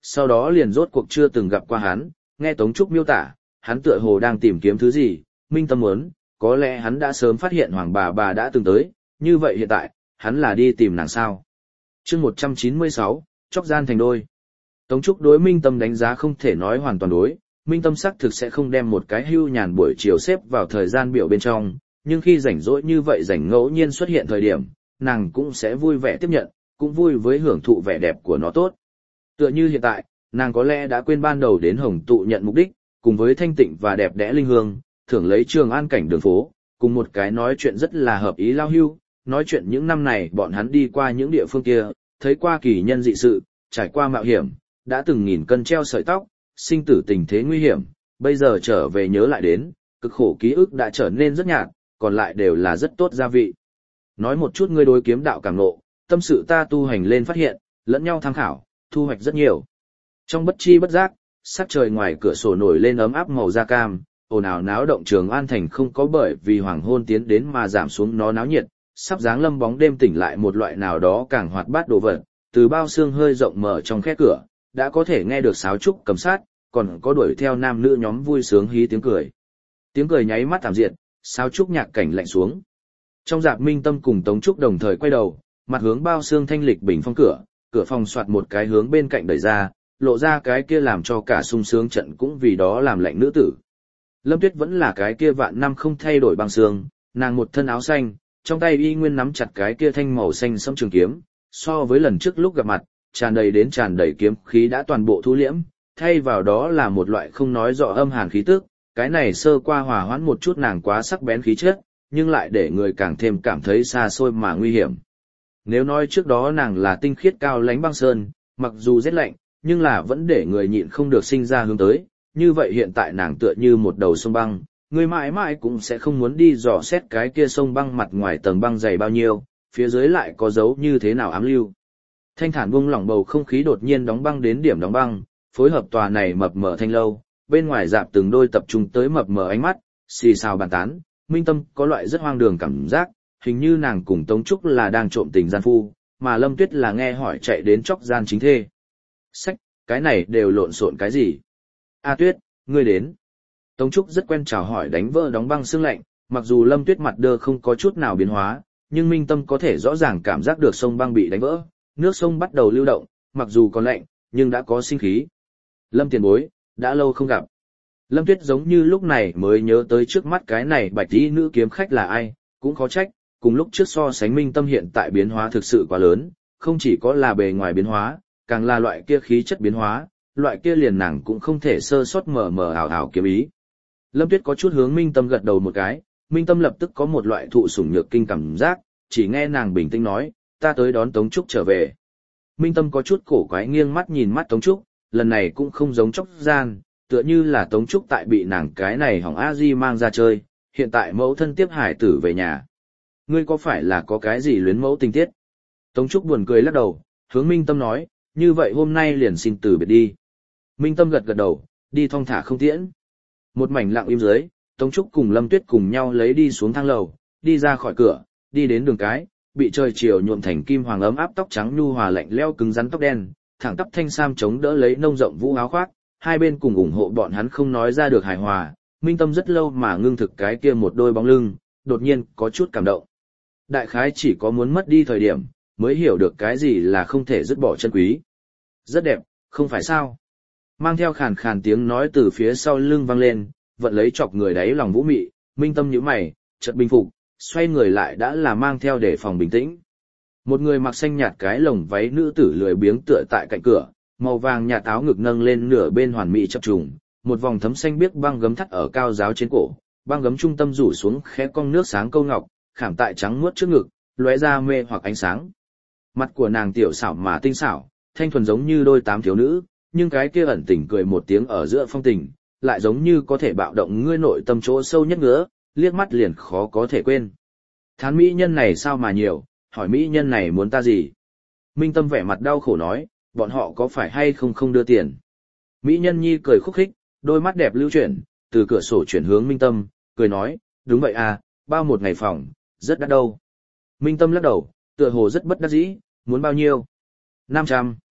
Speaker 1: sau đó liền rốt cuộc chưa từng gặp qua hắn, nghe Tống Trúc miêu tả, hắn tựa hồ đang tìm kiếm thứ gì, Minh Tâm muốn, có lẽ hắn đã sớm phát hiện Hoàng bà bà đã từng tới, như vậy hiện tại, hắn là đi tìm nàng sao. Chương một trăm chín mươi sáu, chóc gian thành đôi. Tống Trúc đối Minh Tâm đánh giá không thể nói hoàn toàn đối, Minh Tâm xác thực sẽ không đem một cái hưu nhàn buổi chiều xếp vào thời gian biểu bên trong, nhưng khi rảnh rỗi như vậy rảnh ngẫu nhiên xuất hiện thời điểm, nàng cũng sẽ vui vẻ tiếp nhận, cũng vui với hưởng thụ vẻ đẹp của nó tốt. Tựa như hiện tại, nàng có lẽ đã quên ban đầu đến Hồng Tụ nhận mục đích, cùng với thanh tịnh và đẹp đẽ linh hương, thưởng lấy Trường An cảnh đường phố, cùng một cái nói chuyện rất là hợp ý lao hưu, nói chuyện những năm này bọn hắn đi qua những địa phương kia, thấy qua kỳ nhân dị sự, trải qua mạo hiểm, đã từng nghìn cân treo sợi tóc, sinh tử tình thế nguy hiểm, bây giờ trở về nhớ lại đến, cực khổ ký ức đã trở nên rất nhạt, còn lại đều là rất tốt gia vị. Nói một chút ngươi đối kiếm đạo cảm ngộ, tâm sự ta tu hành lên phát hiện, lẫn nhau tham khảo, thu hoạch rất nhiều. Trong bất chi bất giác, sắc trời ngoài cửa sổ nổi lên ấm áp màu da cam, ồn ào náo động Trường An thành không có bởi vì hoàng hôn tiến đến mà giảm xuống nó náo nhiệt, sắp dáng lâm bóng đêm tỉnh lại một loại nào đó càng hoạt bát đồ vật, từ bao xương hơi rộng mở trong khe cửa, đã có thể nghe được sáo trúc cầm sát, còn có đuổi theo nam nữ nhóm vui sướng hí tiếng cười. Tiếng cười nháy mắt thảm diệt, sáo trúc nhạc cảnh lạnh xuống. Trong dạp Minh Tâm cùng Tống Trúc đồng thời quay đầu, mặt hướng bao xương thanh lịch bình phong cửa, cửa phòng soạt một cái hướng bên cạnh đẩy ra, lộ ra cái kia làm cho cả sung sướng trận cũng vì đó làm lạnh nữ tử. Lâm Tuyết vẫn là cái kia vạn năm không thay đổi băng xương, nàng một thân áo xanh, trong tay y nguyên nắm chặt cái kia thanh màu xanh sẫm trường kiếm, so với lần trước lúc gặp mặt, tràn đầy đến tràn đầy kiếm khí đã toàn bộ thu liễm, thay vào đó là một loại không nói rõ âm hàn khí tức, cái này sơ qua hòa hoãn một chút nàng quá sắc bén khí chất, nhưng lại để người càng thêm cảm thấy xa xôi mà nguy hiểm. Nếu nói trước đó nàng là tinh khiết cao lãnh băng sơn, mặc dù rét lạnh, nhưng là vẫn để người nhịn không được sinh ra hướng tới, như vậy hiện tại nàng tựa như một đầu sông băng, người mãi mãi cũng sẽ không muốn đi dò xét cái kia sông băng mặt ngoài tầng băng dày bao nhiêu, phía dưới lại có dấu như thế nào ám lưu. Thanh thản buông lỏng bầu không khí đột nhiên đóng băng đến điểm đóng băng, phối hợp tòa này mập mờ thanh lâu, bên ngoài dạp từng đôi tập trung tới mập mờ ánh mắt, xì xào bàn tán, Minh Tâm có loại rất hoang đường cảm giác, hình như nàng cùng Tống Trúc là đang trộm tình gian phu, mà Lâm Tuyết là nghe hỏi chạy đến chóc gian chính thê. Sách, cái này đều lộn xộn cái gì? A Tuyết, ngươi đến. Tống Trúc rất quen chào hỏi đánh vỡ đóng băng sương lạnh, mặc dù Lâm Tuyết mặt đơ không có chút nào biến hóa, nhưng Minh Tâm có thể rõ ràng cảm giác được sông băng bị đánh vỡ, nước sông bắt đầu lưu động, mặc dù còn lạnh, nhưng đã có sinh khí. Lâm tiền bối, đã lâu không gặp. Lâm Tuyết giống như lúc này mới nhớ tới trước mắt cái này bạch y nữ kiếm khách là ai, cũng khó trách, cùng lúc trước so sánh Minh Tâm hiện tại biến hóa thực sự quá lớn, không chỉ có là bề ngoài biến hóa, càng là loại kia khí chất biến hóa, loại kia liền nàng cũng không thể sơ sót mờ mờ ảo ảo kiếm ý. Lâm Tuyết có chút hướng Minh Tâm gật đầu một cái, Minh Tâm lập tức có một loại thụ sủng nhược kinh cảm giác, chỉ nghe nàng bình tĩnh nói, ta tới đón Tống Trúc trở về. Minh Tâm có chút cổ quái nghiêng mắt nhìn mắt Tống Trúc, lần này cũng không giống chóc gian, tựa như là Tống Trúc tại bị nàng cái này hỏng a di mang ra chơi, hiện tại mẫu thân tiếp hải tử về nhà. Ngươi có phải là có cái gì luyến mẫu tình tiết? Tống Trúc buồn cười lắc đầu, hướng Minh Tâm nói, như vậy hôm nay liền xin từ biệt đi. Minh Tâm gật gật đầu, đi thong thả không tiễn. Một mảnh lặng im dưới, Tống Trúc cùng Lâm Tuyết cùng nhau lấy đi xuống thang lầu, đi ra khỏi cửa, đi đến đường cái, bị trời chiều nhuộm thành kim hoàng ấm áp tóc trắng nhu hòa lạnh lẽo cứng rắn tóc đen, thẳng tắp thanh sam chống đỡ lấy nông rộng vũ áo khoác, hai bên cùng ủng hộ bọn hắn không nói ra được hài hòa. Minh Tâm rất lâu mà ngưng thực cái kia một đôi bóng lưng, đột nhiên có chút cảm động. Đại khái chỉ có muốn mất đi thời điểm, mới hiểu được cái gì là không thể dứt bỏ chân quý. Rất đẹp, không phải sao? Mang theo khàn khàn tiếng nói từ phía sau lưng vang lên, vận lấy chọc người đáy lòng vũ mị, Minh Tâm nhíu mày, chợt bình phục, xoay người lại đã là mang theo để phòng bình tĩnh. Một người mặc xanh nhạt cái lồng váy nữ tử lười biếng tựa tại cạnh cửa, màu vàng nhạt áo ngực nâng lên nửa bên hoàn mỹ chập trùng, một vòng thấm xanh biếc băng gấm thắt ở cao giáo trên cổ, băng gấm trung tâm rủ xuống khẽ cong nước sáng câu ngọc, khảm tại trắng muốt trước ngực, lóe ra mê hoặc ánh sáng. Mặt của nàng tiểu xảo mà tinh xảo, thanh thuần giống như đôi tám thiếu nữ, nhưng cái kia ẩn tình cười một tiếng ở giữa phong tình, lại giống như có thể bạo động ngươi nội tâm chỗ sâu nhất ngứa, liếc mắt liền khó có thể quên. Thán mỹ nhân này sao mà nhiều, hỏi mỹ nhân này muốn ta gì? Minh Tâm vẻ mặt đau khổ nói, bọn họ có phải hay không không đưa tiền? Mỹ nhân nhi cười khúc khích, đôi mắt đẹp lưu chuyển, từ cửa sổ chuyển hướng Minh Tâm, cười nói, đúng vậy à, bao một ngày phòng, rất đắt đâu. Minh Tâm lắc đầu, tựa hồ rất bất đắc dĩ, muốn bao nhiêu? năm trăm.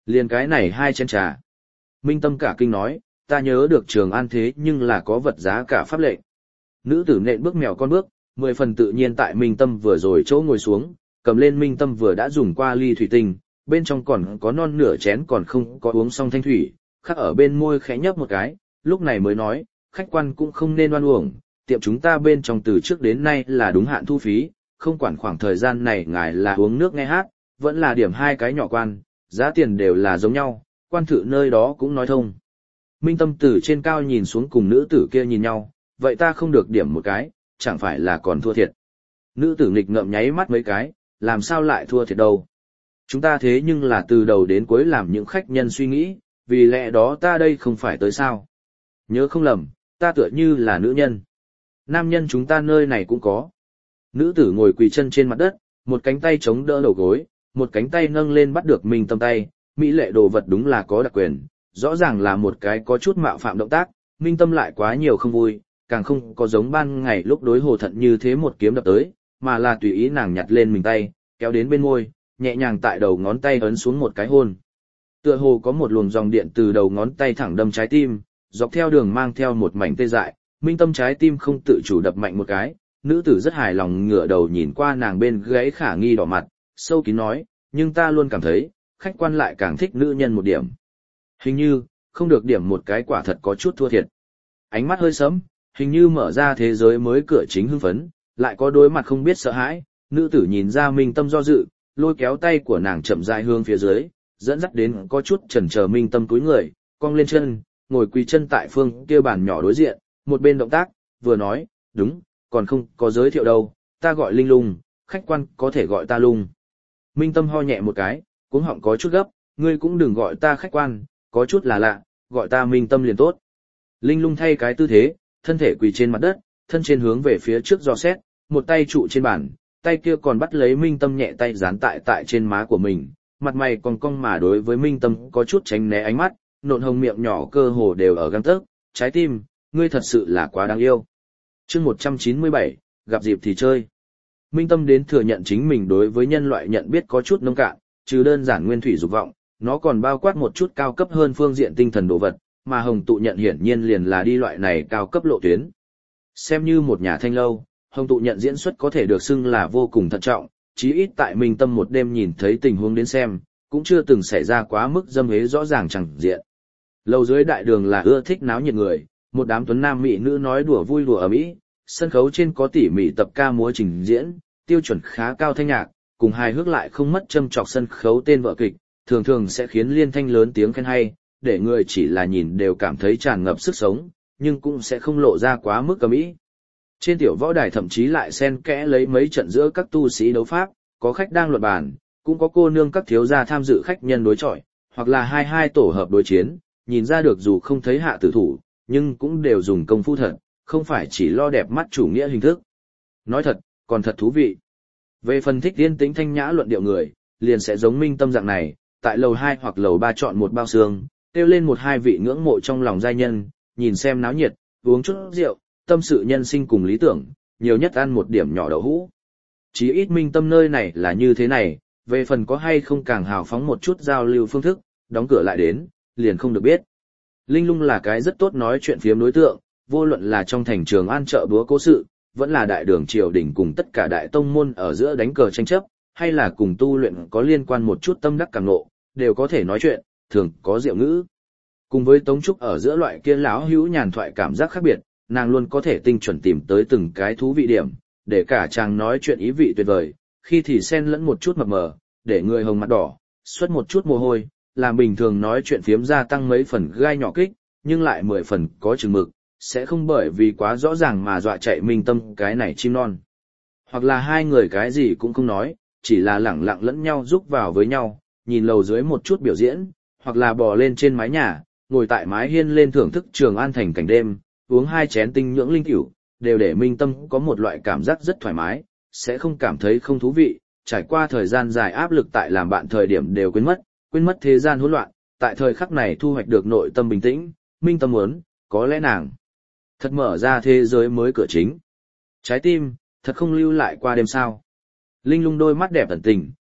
Speaker 1: Liền cái này hai chén trà. Minh Tâm cả kinh nói, ta nhớ được Trường An thế nhưng là có vật giá cả pháp lệnh. Nữ tử nện bước mèo con bước, mười phần tự nhiên tại Minh Tâm vừa rồi chỗ ngồi xuống, cầm lên Minh Tâm vừa đã dùng qua ly thủy tinh, bên trong còn có non nửa chén còn không có uống xong thanh thủy, khắc ở bên môi khẽ nhấp một cái, lúc này mới nói, khách quan cũng không nên oan uổng, tiệm chúng ta bên trong từ trước đến nay là đúng hạn thu phí, không quản khoảng thời gian này ngài là uống nước nghe hát, vẫn là điểm hai cái nhỏ quan, giá tiền đều là giống nhau, quan thự nơi đó cũng nói thông. Minh Tâm từ trên cao nhìn xuống cùng nữ tử kia nhìn nhau, vậy ta không được điểm một cái, chẳng phải là còn thua thiệt. Nữ tử nghịch ngợm nháy mắt mấy cái, làm sao lại thua thiệt đâu. Chúng ta thế nhưng là từ đầu đến cuối làm những khách nhân suy nghĩ, vì lẽ đó ta đây không phải tới sao. Nhớ không lầm, ta tựa như là nữ nhân. Nam nhân chúng ta nơi này cũng có. Nữ tử ngồi quỳ chân trên mặt đất, một cánh tay chống đỡ đầu gối, một cánh tay nâng lên bắt được Minh Tâm tay, mỹ lệ đồ vật đúng là có đặc quyền, rõ ràng là một cái có chút mạo phạm động tác, Minh Tâm lại quá nhiều không vui, càng không có giống ban ngày lúc đối Hồ Thận như thế một kiếm đập tới, mà là tùy ý nàng nhặt lên mình tay, kéo đến bên môi, nhẹ nhàng tại đầu ngón tay ấn xuống một cái hôn. Tựa hồ có một luồng dòng điện từ đầu ngón tay thẳng đâm trái tim, dọc theo đường mang theo một mảnh tê dại, Minh Tâm trái tim không tự chủ đập mạnh một cái, nữ tử rất hài lòng ngửa đầu nhìn qua nàng bên gáy khả nghi đỏ mặt, sâu kín nói, nhưng ta luôn cảm thấy, khách quan lại càng thích nữ nhân một điểm. Hình như, không được điểm một cái quả thật có chút thua thiệt. Ánh mắt hơi sẫm, hình như mở ra thế giới mới cửa chính hưng phấn, lại có đôi mặt không biết sợ hãi, nữ tử nhìn ra Minh Tâm do dự, lôi kéo tay của nàng chậm rãi hướng phía dưới, dẫn dắt đến có chút chần chờ Minh Tâm cúi người, cong lên chân, ngồi quỳ chân tại phương kia bàn nhỏ đối diện, một bên động tác, vừa nói, đúng, còn không có giới thiệu đâu, ta gọi Linh Lung, khách quan có thể gọi ta Lung. Minh Tâm ho nhẹ một cái, cuống họng có chút gấp, ngươi cũng đừng gọi ta khách quan, có chút là lạ, gọi ta Minh Tâm liền tốt. Linh Lung thay cái tư thế, thân thể quỳ trên mặt đất, thân trên hướng về phía trước dò xét, một tay trụ trên bàn, tay kia còn bắt lấy Minh Tâm nhẹ tay dán tại tại trên má của mình, mặt mày còn cong mà đối với Minh Tâm có chút tránh né ánh mắt, nộn hồng miệng nhỏ cơ hồ đều ở gang tấc, trái tim, ngươi thật sự là quá đáng yêu. Chương một trăm chín mươi bảy, gặp dịp thì chơi. Minh Tâm đến thừa nhận chính mình đối với nhân loại nhận biết có chút nông cạn, trừ đơn giản nguyên thủy dục vọng, nó còn bao quát một chút cao cấp hơn phương diện tinh thần đồ vật, mà Hồng Tụ Nhận hiển nhiên liền là đi loại này cao cấp lộ tuyến. Xem như một nhà thanh lâu, Hồng Tụ Nhận diễn xuất có thể được xưng là vô cùng thận trọng, chí ít tại Minh Tâm một đêm nhìn thấy tình huống đến xem, cũng chưa từng xảy ra quá mức dâm hế rõ ràng chẳng diện. Lầu dưới đại đường là ưa thích náo nhiệt người, một đám tuấn nam mỹ nữ nói đùa vui đùa ở mỹ, sân khấu trên có tỉ mỉ tập ca múa trình diễn, tiêu chuẩn khá cao thanh nhạc, cùng hài hước lại không mất châm chọc sân khấu tên vở kịch, thường thường sẽ khiến liên thanh lớn tiếng khen hay, để người chỉ là nhìn đều cảm thấy tràn ngập sức sống, nhưng cũng sẽ không lộ ra quá mức ầm ĩ. Trên tiểu võ đài thậm chí lại xen kẽ lấy mấy trận giữa các tu sĩ đấu pháp, có khách đang luận bàn, cũng có cô nương các thiếu gia tham dự khách nhân đối chọi, hoặc là hai hai tổ hợp đối chiến, nhìn ra được dù không thấy hạ tử thủ, nhưng cũng đều dùng công phu thật, không phải chỉ lo đẹp mắt chủ nghĩa hình thức. Nói thật, còn thật thú vị. Về phần thích yên tĩnh thanh nhã luận điệu người, liền sẽ giống Minh Tâm dạng này, tại lầu hai hoặc lầu ba chọn một bao xương, kêu lên một hai vị ngưỡng mộ trong lòng giai nhân, nhìn xem náo nhiệt, uống chút rượu, tâm sự nhân sinh cùng lý tưởng, nhiều nhất ăn một điểm nhỏ đậu hũ. Chí ít Minh Tâm nơi này là như thế này, về phần có hay không càng hào phóng một chút giao lưu phương thức, đóng cửa lại đến, liền không được biết. Linh Lung là cái rất tốt nói chuyện phiếm đối tượng, vô luận là trong thành Trường An chợ búa cố sự, vẫn là đại đường triều đình cùng tất cả đại tông môn ở giữa đánh cờ tranh chấp, hay là cùng tu luyện có liên quan một chút tâm đắc càng ngộ, đều có thể nói chuyện, thường có diệu ngữ. Cùng với Tống Trúc ở giữa loại kia láo hữu nhàn thoại cảm giác khác biệt, nàng luôn có thể tinh chuẩn tìm tới từng cái thú vị điểm, để cả chàng nói chuyện ý vị tuyệt vời, khi thì xen lẫn một chút mập mờ, để người hồng mặt đỏ, xuất một chút mồ hôi, làm bình thường nói chuyện phiếm gia tăng mấy phần gai nhỏ kích, nhưng lại mười phần có chừng mực, sẽ không bởi vì quá rõ ràng mà dọa chạy Minh Tâm cái này chim non. Hoặc là hai người cái gì cũng không nói, chỉ là lẳng lặng lẫn nhau giúp vào với nhau, nhìn lầu dưới một chút biểu diễn, hoặc là bò lên trên mái nhà, ngồi tại mái hiên lên thưởng thức Trường An thành cảnh đêm, uống hai chén tinh nhưỡng linh cửu, đều để Minh Tâm có một loại cảm giác rất thoải mái, sẽ không cảm thấy không thú vị, trải qua thời gian dài áp lực tại làm bạn thời điểm đều quên mất, quên mất thế gian hỗn loạn, tại thời khắc này thu hoạch được nội tâm bình tĩnh, Minh Tâm muốn, có lẽ nàng thật mở ra thế giới mới cửa chính. Trái tim, thật không lưu lại qua đêm sao. Linh Lung đôi mắt đẹp ẩn tình,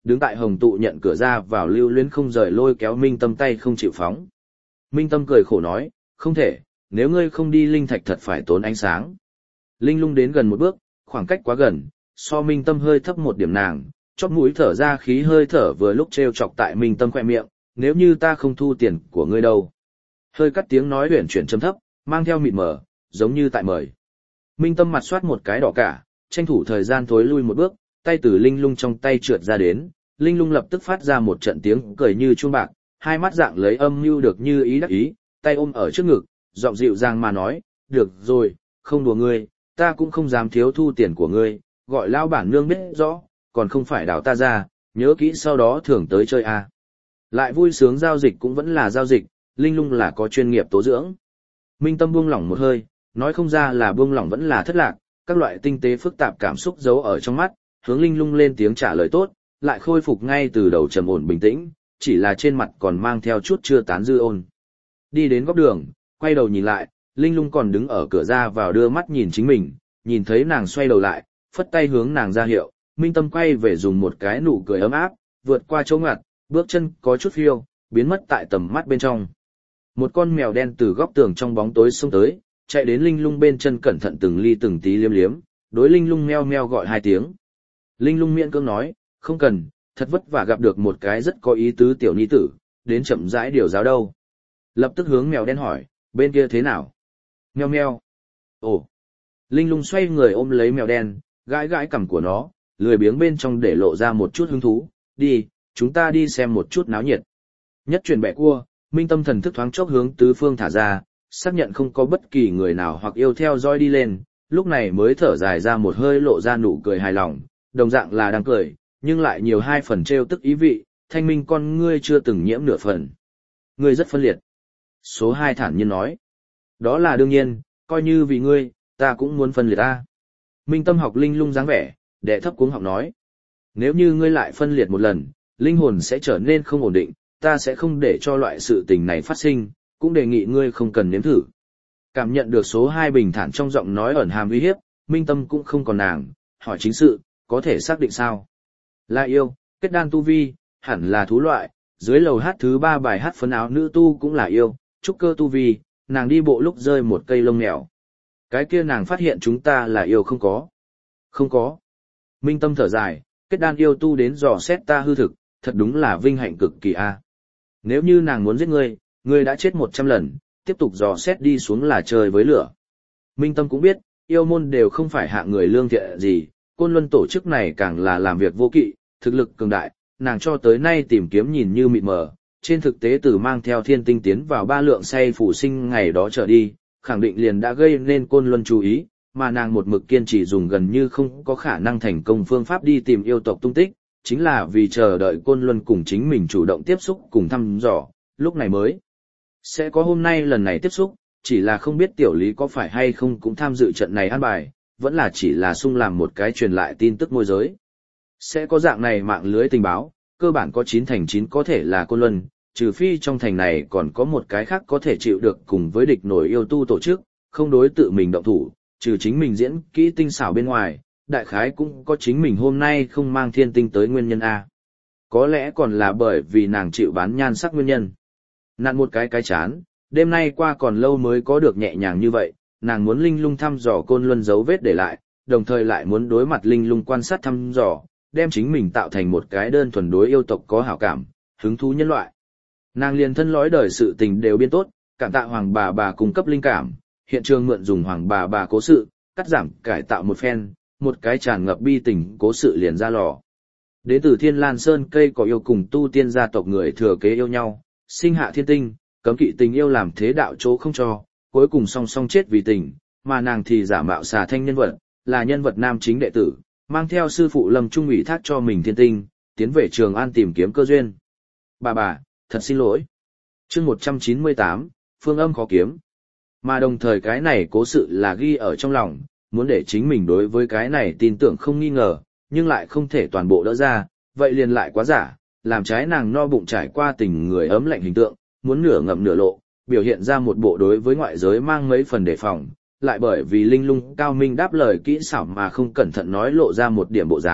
Speaker 1: Đứng tại hồng tụ nhận cửa ra vào Lưu Luyến không rời lôi kéo Minh Tâm tay không chịu phóng. Minh Tâm cười khổ nói, không thể, nếu ngươi không đi linh thạch thật phải tốn ánh sáng. Linh Lung đến gần một bước, khoảng cách quá gần, so Minh Tâm hơi thấp một điểm nàng, chóp mũi thở ra khí hơi thở vừa lúc treo chọc tại Minh Tâm khỏe miệng, nếu như ta không thu tiền của ngươi đâu. Hơi cắt tiếng nói huyền chuyển trầm thấp, mang theo mịt mờ, giống như tại mời. Minh Tâm mặt soát một cái đỏ cả, tranh thủ thời gian thối lui một bước, tay từ Linh Lung trong tay trượt ra đến, Linh Lung lập tức phát ra một trận tiếng cười như chuông bạc, hai mắt dạng lấy âm mưu được như ý đắc ý, tay ôm ở trước ngực, giọng dịu dàng mà nói, được rồi, không đùa ngươi, ta cũng không dám thiếu thu tiền của ngươi, gọi lão bản nương biết rõ, còn không phải đào ta ra, nhớ kỹ sau đó thường tới chơi à. Lại vui sướng giao dịch cũng vẫn là giao dịch, Linh Lung là có chuyên nghiệp tố dưỡng. Minh Tâm buông lỏng một hơi, nói không ra là buông lỏng vẫn là thất lạc, các loại tinh tế phức tạp cảm xúc giấu ở trong mắt, hướng Linh Lung lên tiếng trả lời tốt, lại khôi phục ngay từ đầu trầm ổn bình tĩnh, chỉ là trên mặt còn mang theo chút chưa tán dư ôn. Đi đến góc đường, quay đầu nhìn lại, Linh Lung còn đứng ở cửa ra vào đưa mắt nhìn chính mình, nhìn thấy nàng xoay đầu lại, phất tay hướng nàng ra hiệu, Minh Tâm quay về dùng một cái nụ cười ấm áp, vượt qua chỗ ngặt, bước chân có chút phiêu, biến mất tại tầm mắt bên trong. Một con mèo đen từ góc tường trong bóng tối xông tới, chạy đến Linh Lung bên chân cẩn thận từng ly từng tí liếm liếm, đối Linh Lung meo meo gọi hai tiếng. Linh Lung miễn cưỡng nói, không cần, thật vất vả gặp được một cái rất có ý tứ tiểu ni tử, đến chậm rãi điều giáo đâu. Lập tức hướng mèo đen hỏi, bên kia thế nào? Meo meo. Ồ. Linh Lung xoay người ôm lấy mèo đen, gãi gãi cằm của nó, lười biếng bên trong để lộ ra một chút hứng thú, đi, chúng ta đi xem một chút náo nhiệt. Nhất chuyển bẻ cua, Minh Tâm thần thức thoáng chốc hướng tứ phương thả ra, xác nhận không có bất kỳ người nào hoặc yêu theo dõi đi lên, lúc này mới thở dài ra một hơi lộ ra nụ cười hài lòng, đồng dạng là đang cười, nhưng lại nhiều hai phần trêu tức ý vị, thanh minh con ngươi chưa từng nhiễm nửa phần. Ngươi rất phân liệt. Số hai thản nhiên nói. Đó là đương nhiên, coi như vì ngươi, ta cũng muốn phân liệt ta. Minh Tâm học Linh Lung dáng vẻ, đệ thấp cuống học nói. Nếu như ngươi lại phân liệt một lần, linh hồn sẽ trở nên không ổn định, ta sẽ không để cho loại sự tình này phát sinh, cũng đề nghị ngươi không cần nếm thử. Cảm nhận được số hai bình thản trong giọng nói ẩn hàm uy hiếp, Minh Tâm cũng không còn nàng, hỏi chính sự, có thể xác định sao? Là yêu, kết đan tu vi, hẳn là thú loại, dưới lầu hát thứ ba bài hát phấn áo nữ tu cũng là yêu, trúc cơ tu vi, nàng đi bộ lúc rơi một cây lông mèo. Cái kia nàng phát hiện chúng ta là yêu không có. Không có. Minh Tâm thở dài, kết đan yêu tu đến dò xét ta hư thực, thật đúng là vinh hạnh cực kỳ a. Nếu như nàng muốn giết ngươi, ngươi đã chết một trăm lần, tiếp tục dò xét đi xuống là chơi với lửa. Minh Tâm cũng biết, yêu môn đều không phải hạ người lương thiện gì, Côn Luân tổ chức này càng là làm việc vô kỵ, thực lực cường đại, nàng cho tới nay tìm kiếm nhìn như mịt mờ, trên thực tế từ mang theo thiên tinh tiến vào ba lượng say phủ sinh ngày đó trở đi, khẳng định liền đã gây nên Côn Luân chú ý, mà nàng một mực kiên trì dùng gần như không có khả năng thành công phương pháp đi tìm yêu tộc tung tích, chính là vì chờ đợi Côn Luân cùng chính mình chủ động tiếp xúc cùng thăm dò, lúc này mới sẽ có hôm nay lần này tiếp xúc, chỉ là không biết tiểu lý có phải hay không cũng tham dự trận này an bài, vẫn là chỉ là sung làm một cái truyền lại tin tức môi giới. Sẽ có dạng này mạng lưới tình báo, cơ bản có chín thành chín có thể là Côn Luân, trừ phi trong thành này còn có một cái khác có thể chịu được cùng với địch nổi yêu tu tổ chức, không đối tự mình động thủ, trừ chính mình diễn kỹ tinh xảo bên ngoài, đại khái cũng có chính mình hôm nay không mang thiên tinh tới nguyên nhân A. Có lẽ còn là bởi vì nàng chịu bán nhan sắc nguyên nhân. Nặn một cái cái chán, đêm nay qua còn lâu mới có được nhẹ nhàng như vậy, nàng muốn Linh Lung thăm dò Côn Luân dấu vết để lại, đồng thời lại muốn đối mặt Linh Lung quan sát thăm dò, đem chính mình tạo thành một cái đơn thuần đối yêu tộc có hảo cảm, hứng thú nhân loại. Nàng liền thân lõi đời sự tình đều biên tốt, cảm tạ hoàng bà bà cung cấp linh cảm, hiện trường mượn dùng hoàng bà bà cố sự, cắt giảm cải tạo một phen, một cái tràn ngập bi tình cố sự liền ra lò. Đến từ Thiên Lan Sơn cây có yêu cùng tu tiên gia tộc người thừa kế yêu nhau, sinh hạ thiên tinh, cấm kỵ tình yêu làm thế đạo chỗ không cho, cuối cùng song song chết vì tình, mà nàng thì giả mạo xà thanh nhân vật, là nhân vật nam chính đệ tử, mang theo sư phụ Lâm Trung ủy thác cho mình thiên tinh, tiến về Trường An tìm kiếm cơ duyên. Bà bà, thật xin lỗi. Chương một trăm chín mươi tám, phương âm khó kiếm. Mà đồng thời cái này cố sự là ghi ở trong lòng, muốn để chính mình đối với cái này tin tưởng không nghi ngờ, nhưng lại không thể toàn bộ đỡ ra, vậy liền lại quá giả, làm trái nàng no bụng trải qua tình người ấm lạnh hình tượng, muốn nửa ngậm nửa lộ, biểu hiện ra một bộ đối với ngoại giới mang mấy phần đề phòng, lại bởi vì Linh Lung cao minh đáp lời kỹ xảo mà không cẩn thận nói lộ ra một điểm bộ dáng,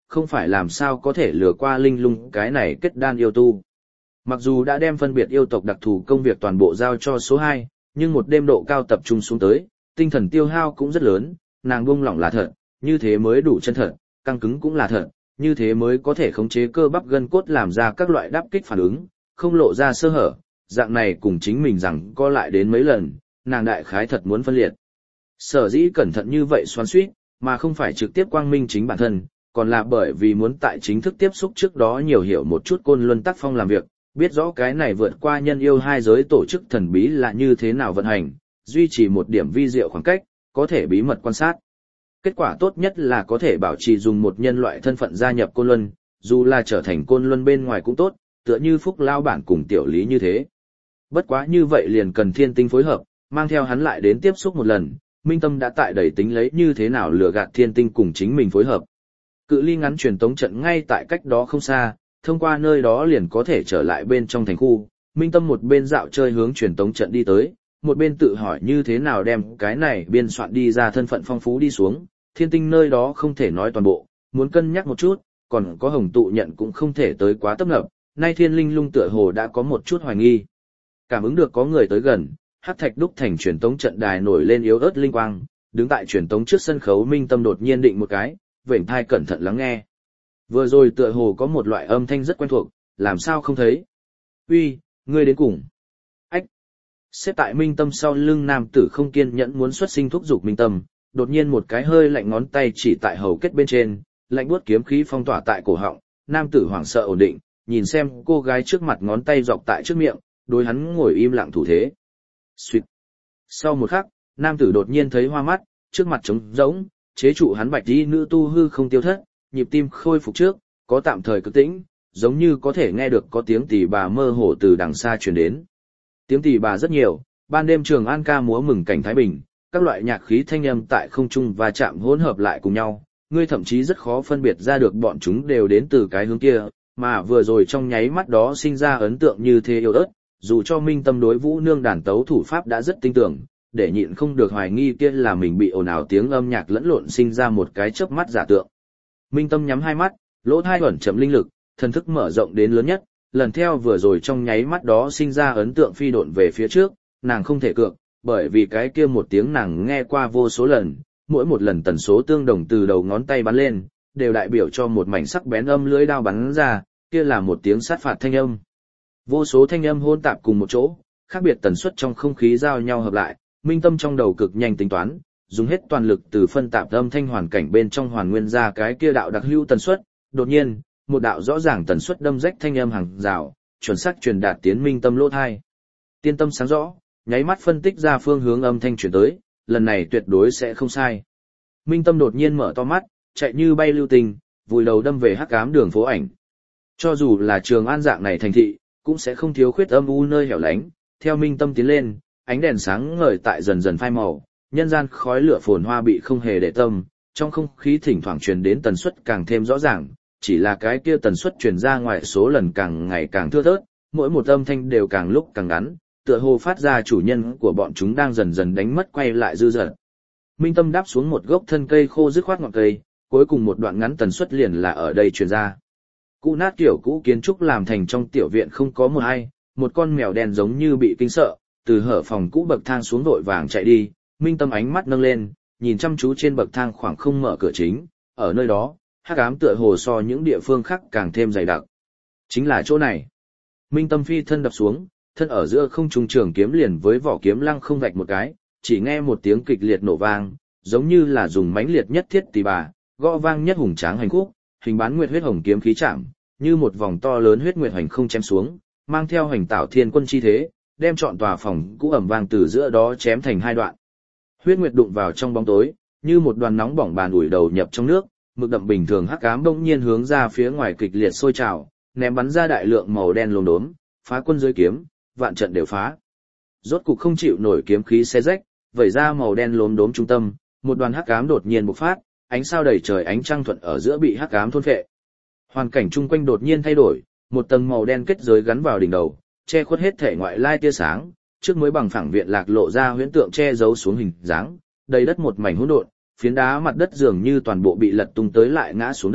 Speaker 1: không phải làm sao có thể lừa qua linh lung cái này kết đan yêu tu. Mặc dù đã đem phân biệt yêu tộc đặc thù công việc toàn bộ giao cho số hai, nhưng một đêm độ cao tập trung xuống tới, tinh thần tiêu hao cũng rất lớn, nàng buông lỏng là thật, như thế mới đủ chân thật, căng cứng cũng là thật, như thế mới có thể khống chế cơ bắp gân cốt làm ra các loại đáp kích phản ứng, không lộ ra sơ hở, dạng này cùng chính mình rằng co lại đến mấy lần, nàng đại khái thật muốn phân liệt. Sở dĩ cẩn thận như vậy xoắn xuýt, mà không phải trực tiếp quang minh chính bản thân, còn là bởi vì muốn tại chính thức tiếp xúc trước đó nhiều hiểu một chút côn luân tác phong làm việc, biết rõ cái này vượt qua nhân yêu hai giới tổ chức thần bí là như thế nào vận hành, duy trì một điểm vi diệu khoảng cách, có thể bí mật quan sát. Kết quả tốt nhất là có thể bảo trì dùng một nhân loại thân phận gia nhập côn luân, dù là trở thành côn luân bên ngoài cũng tốt, tựa như Phúc Lao bản cùng tiểu lý như thế. Bất quá như vậy liền cần thiên tinh phối hợp, mang theo hắn lại đến tiếp xúc một lần, Minh Tâm đã tại đầy tính lấy như thế nào lừa gạt thiên tinh cùng chính mình phối hợp. Cự ly ngắn truyền tống trận ngay tại cách đó không xa, thông qua nơi đó liền có thể trở lại bên trong thành khu. Minh Tâm một bên dạo chơi hướng truyền tống trận đi tới, một bên tự hỏi như thế nào đem cái này biên soạn đi ra thân phận phong phú đi xuống, thiên tinh nơi đó không thể nói toàn bộ, muốn cân nhắc một chút, còn có hồng tụ nhận cũng không thể tới quá tấp nập, nay thiên linh lung tựa hồ đã có một chút hoài nghi. Cảm ứng được có người tới gần, hắc thạch đúc thành truyền tống trận đài nổi lên yếu ớt linh quang, đứng tại truyền tống trước sân khấu Minh Tâm đột nhiên định một cái, vểnh thai cẩn thận lắng nghe. Vừa rồi tựa hồ có một loại âm thanh rất quen thuộc, làm sao không thấy? Uy, ngươi đến cùng. Ách. Xếp tại Minh Tâm sau lưng nam tử không kiên nhẫn muốn xuất sinh thúc giục Minh Tâm, đột nhiên một cái hơi lạnh ngón tay chỉ tại hầu kết bên trên, lạnh buốt kiếm khí phong tỏa tại cổ họng, nam tử hoảng sợ ổn định, nhìn xem cô gái trước mặt ngón tay dọc tại trước miệng, đối hắn ngồi im lặng thủ thế. Xuyệt. Sau một khắc, nam tử đột nhiên thấy hoa mắt, trước mặt trống rỗng, chế trụ hắn bạch y nữ tu hư không tiêu thất, nhịp tim khôi phục trước, có tạm thời cực tĩnh, giống như có thể nghe được có tiếng tỳ bà mơ hồ từ đằng xa truyền đến. Tiếng tỳ bà rất nhiều, ban đêm Trường An ca múa mừng cảnh thái bình, các loại nhạc khí thanh âm tại không trung và chạm hỗn hợp lại cùng nhau, ngươi thậm chí rất khó phân biệt ra được bọn chúng đều đến từ cái hướng kia, mà vừa rồi trong nháy mắt đó sinh ra ấn tượng như thế yếu ớt, dù cho Minh Tâm đối Vũ Nương đàn tấu thủ pháp đã rất tinh tưởng, để nhịn không được hoài nghi kia là mình bị ồn ào tiếng âm nhạc lẫn lộn sinh ra một cái chớp mắt giả tượng. Minh Tâm nhắm hai mắt, lỗ tai ẩn chậm linh lực, thần thức mở rộng đến lớn nhất, lần theo vừa rồi trong nháy mắt đó sinh ra ấn tượng phi độn về phía trước, nàng không thể cược, bởi vì cái kia một tiếng nàng nghe qua vô số lần, mỗi một lần tần số tương đồng từ đầu ngón tay bắn lên, đều đại biểu cho một mảnh sắc bén âm lưỡi đao bắn ra, kia là một tiếng sát phạt thanh âm. Vô số thanh âm hỗn tạp cùng một chỗ, khác biệt tần suất trong không khí giao nhau hợp lại, Minh Tâm trong đầu cực nhanh tính toán, dùng hết toàn lực từ phân tạp âm thanh hoàn cảnh bên trong hoàn nguyên ra cái kia đạo đặc hữu tần suất, đột nhiên, một đạo rõ ràng tần suất đâm rách thanh âm hàng rào, chuẩn xác truyền đạt tiến Minh Tâm lỗ tai. Tiên tâm sáng rõ, nháy mắt phân tích ra phương hướng âm thanh truyền tới, lần này tuyệt đối sẽ không sai. Minh Tâm đột nhiên mở to mắt, chạy như bay lưu tình, vùi đầu đâm về hắc ám đường phố ảnh. Cho dù là Trường An dạng này thành thị, cũng sẽ không thiếu khuyết âm u nơi hẻo lánh, theo Minh Tâm tiến lên, ánh đèn sáng ngời tại dần dần phai màu, nhân gian khói lửa phồn hoa bị không hề để tâm, trong không khí thỉnh thoảng truyền đến tần suất càng thêm rõ ràng, chỉ là cái kia tần suất truyền ra ngoài số lần càng ngày càng thưa thớt, mỗi một âm thanh đều càng lúc càng ngắn, tựa hồ phát ra chủ nhân của bọn chúng đang dần dần đánh mất quay lại dư dật. Minh Tâm đáp xuống một gốc thân cây khô dứt khoát ngọn cây, cuối cùng một đoạn ngắn tần suất liền là ở đây truyền ra. Cũ nát kiểu cũ kiến trúc làm thành trong tiểu viện không có một ai, một con mèo đen giống như bị kinh sợ, từ hở phòng cũ bậc thang xuống vội vàng chạy đi, Minh Tâm ánh mắt nâng lên, nhìn chăm chú trên bậc thang khoảng không mở cửa chính, ở nơi đó, hắc ám tựa hồ so những địa phương khác càng thêm dày đặc. Chính là chỗ này. Minh Tâm phi thân đập xuống, thân ở giữa không trung trường kiếm liền với vỏ kiếm lăng không vạch một cái, chỉ nghe một tiếng kịch liệt nổ vang, giống như là dùng mãnh liệt nhất thiết tỳ bà, gõ vang nhất hùng tráng hành khúc, hình bán nguyệt huyết hồng kiếm khí chạm, như một vòng to lớn huyết nguyệt hành không chém xuống, mang theo hành tạo thiên quân chi thế, đem trọn tòa phòng cũ ẩm vang từ giữa đó chém thành hai đoạn. Huyết nguyệt đụng vào trong bóng tối, như một đoàn nóng bỏng bàn ủi đầu nhập trong nước, mực đậm bình thường hắc ám bỗng nhiên hướng ra phía ngoài kịch liệt sôi trào, ném bắn ra đại lượng màu đen lốm đốm, phá quân dưới kiếm, vạn trận đều phá. Rốt cục không chịu nổi kiếm khí xé rách, vẩy ra màu đen lốm đốm trung tâm, một đoàn hắc ám đột nhiên bộc phát, ánh sao đầy trời ánh trăng thuận ở giữa bị hắc ám thôn phệ. Hoàn cảnh chung quanh đột nhiên thay đổi, một tầng màu đen kết giới gắn vào đỉnh đầu, che khuất hết thể ngoại lai tia sáng, trước mới bằng phẳng viện lạc lộ ra huyễn tượng che giấu xuống hình dáng, đầy đất một mảnh hỗn độn, phiến đá mặt đất dường như toàn bộ bị lật tung tới lại ngã xuống đất,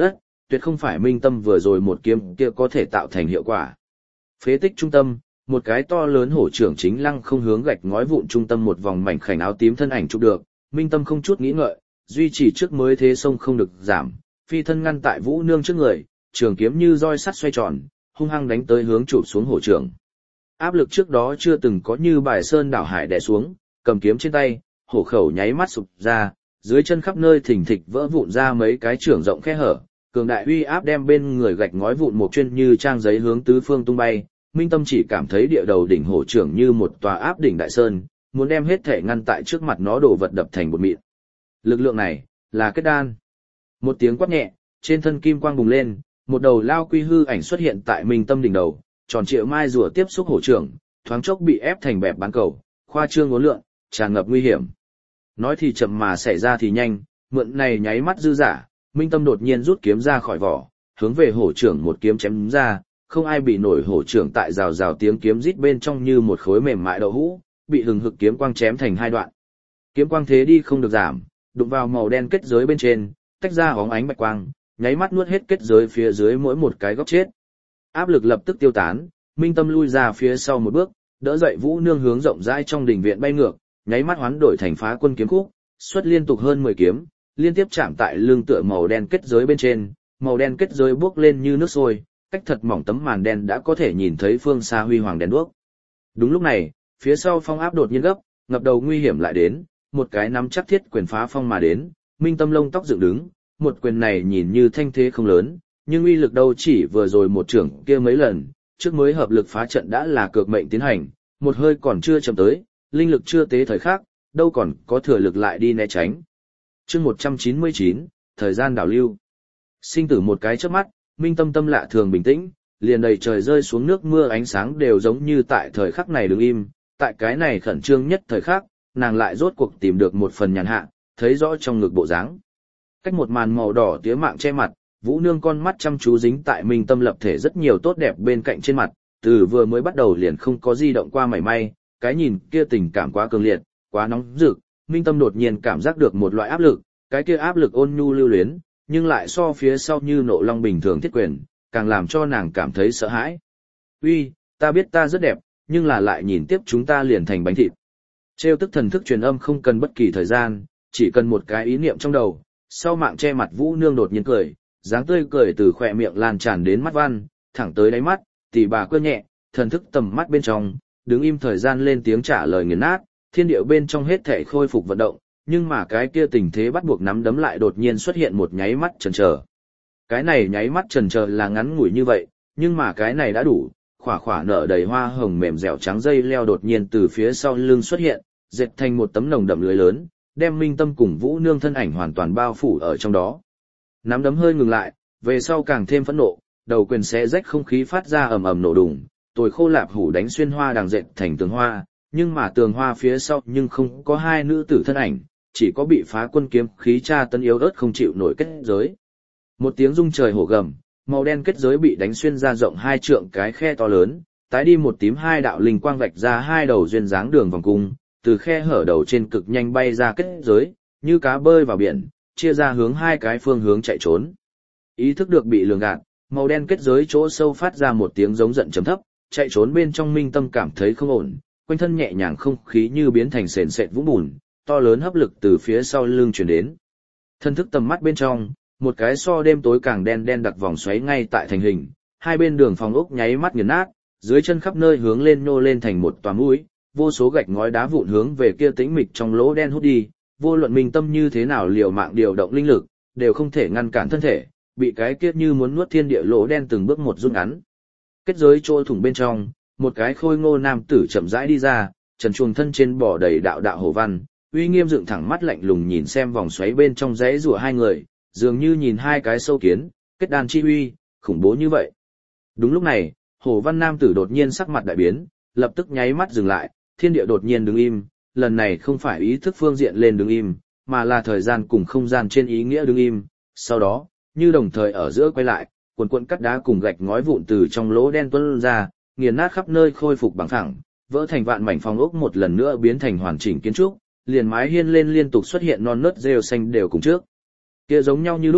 Speaker 1: tuyệt không phải Minh Tâm vừa rồi một kiếm kia có thể tạo thành hiệu quả. Phế tích trung tâm, một cái to lớn hổ trưởng chính lăng không hướng gạch ngói vụn trung tâm một vòng mảnh khảnh áo tím thân ảnh chụp được, Minh Tâm không chút nghĩ ngợi, duy trì trước mới thế sông không được giảm, phi thân ngăn tại Vũ Nương trước người, trường kiếm như roi sắt xoay tròn, hung hăng đánh tới hướng chụp xuống hổ trưởng. Áp lực trước đó chưa từng có như bài sơn đảo hải đè xuống, cầm kiếm trên tay, hổ khẩu nháy mắt sụp ra, dưới chân khắp nơi thình thịch vỡ vụn ra mấy cái trưởng rộng khe hở, cường đại uy áp đem bên người gạch ngói vụn một chuyên như trang giấy hướng tứ phương tung bay. Minh Tâm chỉ cảm thấy địa đầu đỉnh hổ trưởng như một tòa áp đỉnh đại sơn, muốn đem hết thể ngăn tại trước mặt nó đổ vật đập thành bột mịn. Lực lượng này là kết đan. Một tiếng quát nhẹ, trên thân kim quang bùng lên, một đầu lao quy hư ảnh xuất hiện tại Minh Tâm đỉnh đầu, tròn trịa mai rùa tiếp xúc hổ trưởng, thoáng chốc bị ép thành bẹp bán cầu, khoa trương uốn lượn, tràn ngập nguy hiểm. Nói thì chậm mà xảy ra thì nhanh, mượn này nháy mắt dư giả, Minh Tâm đột nhiên rút kiếm ra khỏi vỏ, hướng về hổ trưởng một kiếm chém ra, không ai bị nổi hổ trưởng tại rào rào tiếng kiếm rít bên trong như một khối mềm mại đậu hũ, bị hừng hực kiếm quang chém thành hai đoạn. Kiếm quang thế đi không được giảm, đụng vào màu đen kết giới bên trên, tách ra óng ánh bạch quang, nháy mắt nuốt hết kết giới phía dưới mỗi một cái góc chết. Áp lực lập tức tiêu tán, Minh Tâm lui ra phía sau một bước, đỡ dậy Vũ Nương hướng rộng rãi trong đình viện bay ngược, nháy mắt hoán đổi thành phá quân kiếm khúc, xuất liên tục hơn mười kiếm, liên tiếp chạm tại lưng tựa màu đen kết giới bên trên, màu đen kết giới bốc lên như nước sôi, cách thật mỏng tấm màn đen đã có thể nhìn thấy phương xa huy hoàng đèn đuốc. Đúng lúc này, phía sau phong áp đột nhiên gấp, ngập đầu nguy hiểm lại đến, một cái nắm chắc thiết quyền phá phong mà đến, Minh Tâm lông tóc dựng đứng, một quyền này nhìn như thanh thế không lớn, nhưng uy lực đâu chỉ vừa rồi một trưởng kia mấy lần, trước mới hợp lực phá trận đã là cược mệnh tiến hành, một hơi còn chưa chậm tới, linh lực chưa tế thời khắc, đâu còn có thừa lực lại đi né tránh. Chương một trăm chín mươi chín, thời gian đảo lưu. Sinh tử một cái chớp mắt, Minh Tâm tâm lạ thường bình tĩnh, liền đầy trời rơi xuống nước mưa ánh sáng đều giống như tại thời khắc này đứng im, tại cái này khẩn trương nhất thời khắc, nàng lại rốt cuộc tìm được một phần nhàn hạ, thấy rõ trong ngực bộ dáng. Cách một màn màu đỏ tía mạng che mặt, Vũ Nương con mắt chăm chú dính tại Minh Tâm lập thể rất nhiều tốt đẹp bên cạnh trên mặt, từ vừa mới bắt đầu liền không có di động qua mảy may, cái nhìn kia tình cảm quá cường liệt, quá nóng rực, Minh Tâm đột nhiên cảm giác được một loại áp lực, cái kia áp lực ôn nhu lưu luyến, nhưng lại so phía sau như nộ long bình thường thiết quyền, càng làm cho nàng cảm thấy sợ hãi. Uy, ta biết ta rất đẹp, nhưng là lại nhìn tiếp chúng ta liền thành bánh thịt. Trêu tức thần thức truyền âm không cần bất kỳ thời gian, chỉ cần một cái ý niệm trong đầu, sau mạng che mặt Vũ Nương đột nhiên cười, dáng tươi cười từ khỏe miệng lan tràn đến mắt văn, thẳng tới đáy mắt, tỉ bà cơ nhẹ, thần thức tầm mắt bên trong, đứng im thời gian lên tiếng trả lời nghiền nát, thiên điệu bên trong hết thể khôi phục vận động, nhưng mà cái kia tình thế bắt buộc nắm đấm lại đột nhiên xuất hiện một nháy mắt chần chờ. Cái này nháy mắt chần chờ là ngắn ngủi như vậy, nhưng mà cái này đã đủ, khỏa khỏa nở đầy hoa hồng mềm dẻo trắng dây leo đột nhiên từ phía sau lưng xuất hiện, dệt thành một tấm nồng đậm lưới lớn, đem Minh Tâm cùng Vũ Nương thân ảnh hoàn toàn bao phủ ở trong đó. Nắm đấm hơi ngừng lại, về sau càng thêm phẫn nộ, đầu quyền xé rách không khí phát ra ầm ầm nổ đùng, tồi khô lạp hủ đánh xuyên hoa đằng dệt thành tường hoa, nhưng mà tường hoa phía sau nhưng không có hai nữ tử thân ảnh, chỉ có bị phá quân kiếm khí tra tấn yếu ớt không chịu nổi kết giới. Một tiếng rung trời hổ gầm, màu đen kết giới bị đánh xuyên ra rộng hai trượng cái khe to lớn, tái đi một tím hai đạo linh quang vạch ra hai đầu duyên dáng đường vòng cung, từ khe hở đầu trên cực nhanh bay ra kết giới, như cá bơi vào biển, chia ra hướng hai cái phương hướng chạy trốn. Ý thức được bị lường gạt, màu đen kết giới chỗ sâu phát ra một tiếng giống giận trầm thấp, chạy trốn bên trong Minh Tâm cảm thấy không ổn, quanh thân nhẹ nhàng không khí như biến thành sền sệt vũng bùn, to lớn hấp lực từ phía sau lưng truyền đến. Thân thức tầm mắt bên trong, một cái so đêm tối càng đen đen đặc vòng xoáy ngay tại thành hình, hai bên đường phòng ốc nháy mắt nghiền nát, dưới chân khắp nơi hướng lên nhô lên thành một tòa mũi, vô số gạch ngói đá vụn hướng về kia tĩnh mịch trong lỗ đen hút đi, vô luận Minh Tâm như thế nào liều mạng điều động linh lực, đều không thể ngăn cản thân thể, bị cái kia như muốn nuốt thiên địa lỗ đen từng bước một rút ngắn. Kết giới trôi thủng bên trong, một cái khôi ngô nam tử chậm rãi đi ra, trần truồng thân trên bò đầy đạo đạo hổ văn, uy nghiêm dựng thẳng mắt lạnh lùng nhìn xem vòng xoáy bên trong rẽ rủa hai người, dường như nhìn hai cái sâu kiến, kết đàn chi uy, khủng bố như vậy. Đúng lúc này, hổ văn nam tử đột nhiên sắc mặt đại biến, lập tức nháy mắt dừng lại, thiên địa đột nhiên đứng im, lần này không phải ý thức phương diện lên đứng im, mà là thời gian cùng không gian trên ý nghĩa đứng im. Sau đó, như đồng thời ở giữa quay lại, cuộn cuộn cắt đá cùng gạch ngói vụn từ trong lỗ đen tuôn ra, nghiền nát khắp nơi khôi phục bằng phẳng, vỡ thành vạn mảnh phòng ốc một lần nữa biến thành hoàn chỉnh kiến trúc, liền mái hiên lên liên tục xuất hiện non nớt rêu xanh đều cùng trước. Kia giống nhau như lúc,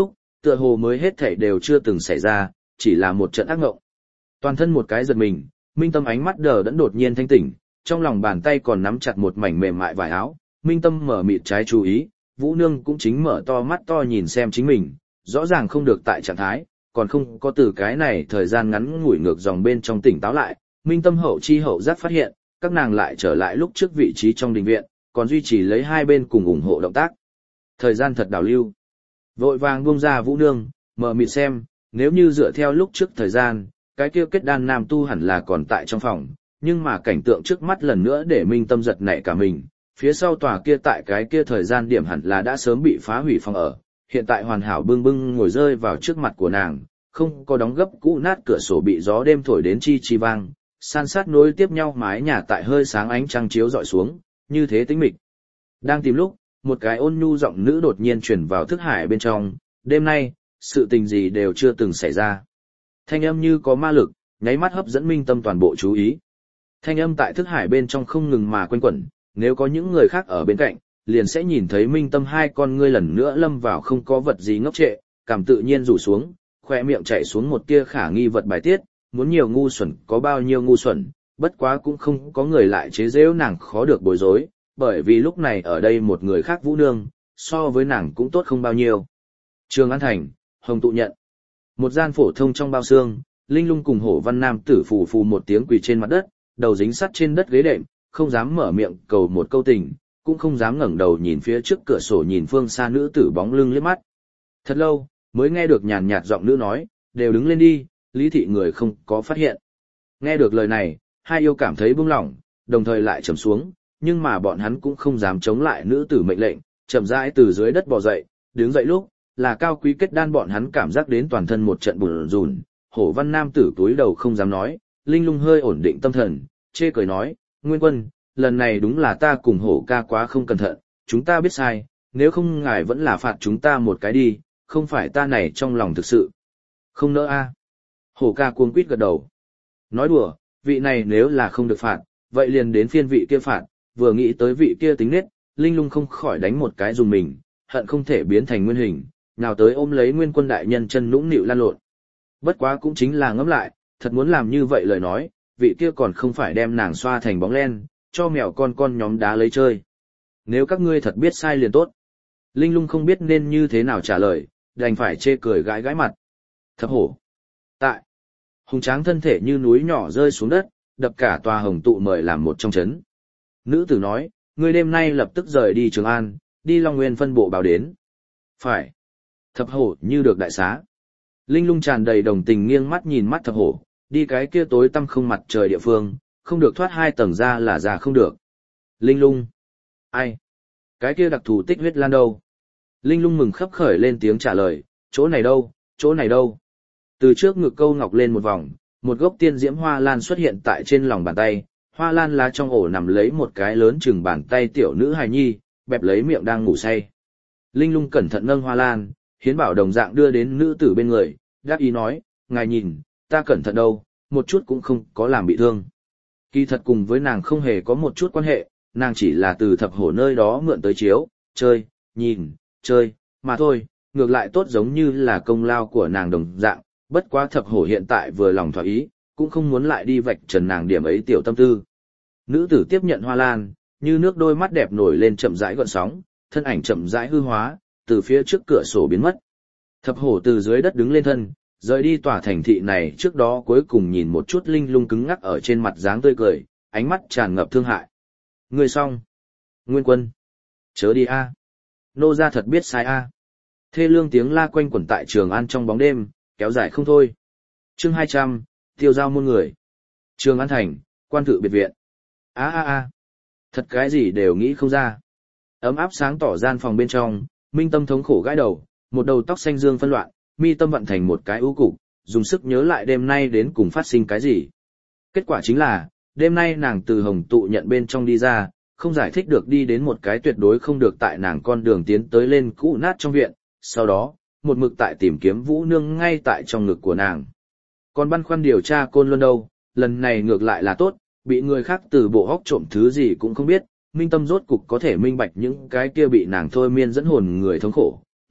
Speaker 1: tựa hồ mới hết thảy đều chưa từng xảy ra, chỉ là một trận ác ngộng. Toàn thân một cái giật mình, Minh Tâm ánh mắt đờ đẫn đột nhiên thanh tỉnh, trong lòng bàn tay còn nắm chặt một mảnh mềm mại vải áo, Minh Tâm mở mịt trái chú ý, Vũ Nương cũng chính mở to mắt to nhìn xem chính mình, rõ ràng không được tại trạng thái, còn không có từ cái này thời gian ngắn ngủi ngược dòng bên trong tỉnh táo lại, Minh Tâm hậu chi hậu giác phát hiện, các nàng lại trở lại lúc trước vị trí trong đình viện, còn duy trì lấy hai bên cùng ủng hộ động tác. Thời gian thật đảo lưu. Vội vàng buông ra Vũ Nương, mở mịt xem, nếu như dựa theo lúc trước thời gian, cái kia kết đan nam tu hẳn là còn tại trong phòng, nhưng mà cảnh tượng trước mắt lần nữa để Minh Tâm giật nảy cả mình, phía sau tòa kia tại cái kia thời gian điểm hẳn là đã sớm bị phá hủy phòng ở, hiện tại hoàn hảo bưng bưng ngồi rơi vào trước mặt của nàng, không có đóng gấp cũ nát cửa sổ bị gió đêm thổi đến chi chi vang, san sát nối tiếp nhau mái nhà tại hơi sáng ánh trăng chiếu dọi xuống, như thế tĩnh mịch. Đang tìm lúc, một cái ôn nhu giọng nữ đột nhiên truyền vào thức hải bên trong, đêm nay, sự tình gì đều chưa từng xảy ra. Thanh âm như có ma lực, nháy mắt hấp dẫn Minh Tâm toàn bộ chú ý. Thanh âm tại thức hải bên trong không ngừng mà quanh quẩn, nếu có những người khác ở bên cạnh, liền sẽ nhìn thấy Minh Tâm hai con ngươi lần nữa lâm vào không có vật gì ngốc trệ, cảm tự nhiên rủ xuống, khoe miệng chảy xuống một tia khả nghi vật bài tiết, muốn nhiều ngu xuẩn có bao nhiêu ngu xuẩn, bất quá cũng không có người lại chế giễu nàng khó được bối rối, bởi vì lúc này ở đây một người khác Vũ Nương, so với nàng cũng tốt không bao nhiêu. Trường An Thành, Hồng Tụ nhận. Một gian phổ thông trong bao xương, Linh Lung cùng Hổ Văn Nam tử phù phù một tiếng quỳ trên mặt đất, đầu dính sắt trên đất ghế đệm, không dám mở miệng cầu một câu tình, cũng không dám ngẩng đầu nhìn phía trước cửa sổ nhìn phương xa nữ tử bóng lưng liếc mắt. Thật lâu, mới nghe được nhàn nhạt giọng nữ nói, đều đứng lên đi, Lý thị người không có phát hiện. Nghe được lời này, hai yêu cảm thấy buông lỏng, đồng thời lại trầm xuống, nhưng mà bọn hắn cũng không dám chống lại nữ tử mệnh lệnh, chậm rãi từ dưới đất bò dậy, đứng dậy lúc, là cao quý kết đan bọn hắn cảm giác đến toàn thân một trận bùn rùn, Hổ Văn Nam tử túi đầu không dám nói, Linh Lung hơi ổn định tâm thần, chê cười nói, Nguyên Quân, lần này đúng là ta cùng Hổ ca quá không cẩn thận, chúng ta biết sai, nếu không ngài vẫn là phạt chúng ta một cái đi, không phải ta này trong lòng thực sự. Không nỡ a. Hổ ca cuống quýt gật đầu. Nói đùa, vị này nếu là không được phạt, vậy liền đến phiên vị kia phạt, vừa nghĩ tới vị kia tính nết, Linh Lung không khỏi đánh một cái dùng mình, hận không thể biến thành nguyên hình, nào tới ôm lấy Nguyên Quân đại nhân chân nũng nịu lan lộn. Bất quá cũng chính là ngẫm lại, thật muốn làm như vậy lời nói, vị kia còn không phải đem nàng xoa thành bóng len, cho mèo con con nhóm đá lấy chơi. Nếu các ngươi thật biết sai liền tốt. Linh Lung không biết nên như thế nào trả lời, đành phải chê cười gãi gãi mặt. Thập hổ. Tại. Hùng tráng thân thể như núi nhỏ rơi xuống đất, đập cả tòa Hồng Tụ mời làm một trong chấn. Nữ tử nói, ngươi đêm nay lập tức rời đi Trường An, đi Long Nguyên phân bộ báo đến. Phải. Thập hổ như được đại xá. Linh Lung tràn đầy đồng tình nghiêng mắt nhìn mắt thập hổ, đi cái kia tối tăm không mặt trời địa phương, không được thoát hai tầng ra là ra không được. Linh Lung. Ai? Cái kia đặc thù tích huyết lan đâu? Linh Lung mừng khấp khởi lên tiếng trả lời, chỗ này đâu, chỗ này đâu? Từ trước ngực câu ngọc lên một vòng, một gốc tiên diễm hoa lan xuất hiện tại trên lòng bàn tay, hoa lan lá trong ổ nằm lấy một cái lớn chừng bàn tay tiểu nữ hài nhi, bẹp lấy miệng đang ngủ say. Linh Lung cẩn thận nâng hoa lan, hiến bảo đồng dạng đưa đến nữ tử bên người, đáp ý nói, ngài nhìn, ta cẩn thận đâu, một chút cũng không có làm bị thương. Kỳ thật cùng với nàng không hề có một chút quan hệ, nàng chỉ là từ thập hổ nơi đó mượn tới chiếu, chơi, nhìn, chơi, mà thôi, ngược lại tốt giống như là công lao của nàng đồng dạng, bất quá thập hổ hiện tại vừa lòng thỏa ý, cũng không muốn lại đi vạch trần nàng điểm ấy tiểu tâm tư. Nữ tử tiếp nhận hoa lan, như nước đôi mắt đẹp nổi lên chậm rãi gợn sóng, thân ảnh chậm rãi hư hóa, từ phía trước cửa sổ biến mất. Thập hổ từ dưới đất đứng lên thân, rời đi tòa thành thị này trước đó cuối cùng nhìn một chút Linh Lung cứng ngắc ở trên mặt dáng tươi cười, ánh mắt tràn ngập thương hại. Người xong. Nguyên Quân. Chớ đi a. Nô gia thật biết sai a. Thê lương tiếng la quanh quẩn tại Trường An trong bóng đêm, kéo dài không thôi. Chương hai trăm, tiêu giao muôn người. Trường An thành, quan thự biệt viện. A a a. Thật cái gì đều nghĩ không ra. Ấm áp sáng tỏ gian phòng bên trong, Minh Tâm thống khổ gãi đầu, một đầu tóc xanh dương phân loạn, mi tâm vận thành một cái ưu cục, dùng sức nhớ lại đêm nay đến cùng phát sinh cái gì. Kết quả chính là, đêm nay nàng từ Hồng Tụ nhận bên trong đi ra, không giải thích được đi đến một cái tuyệt đối không được tại nàng con đường tiến tới lên cũ nát trong viện, sau đó, một mực tại tìm kiếm Vũ Nương ngay tại trong ngực của nàng. Còn băn khoăn điều tra Côn Luân đâu, lần này ngược lại là tốt, bị người khác từ bộ hóc trộm thứ gì cũng không biết, Minh Tâm rốt cục có thể minh bạch những cái kia bị nàng thôi miên dẫn hồn người thống khổ,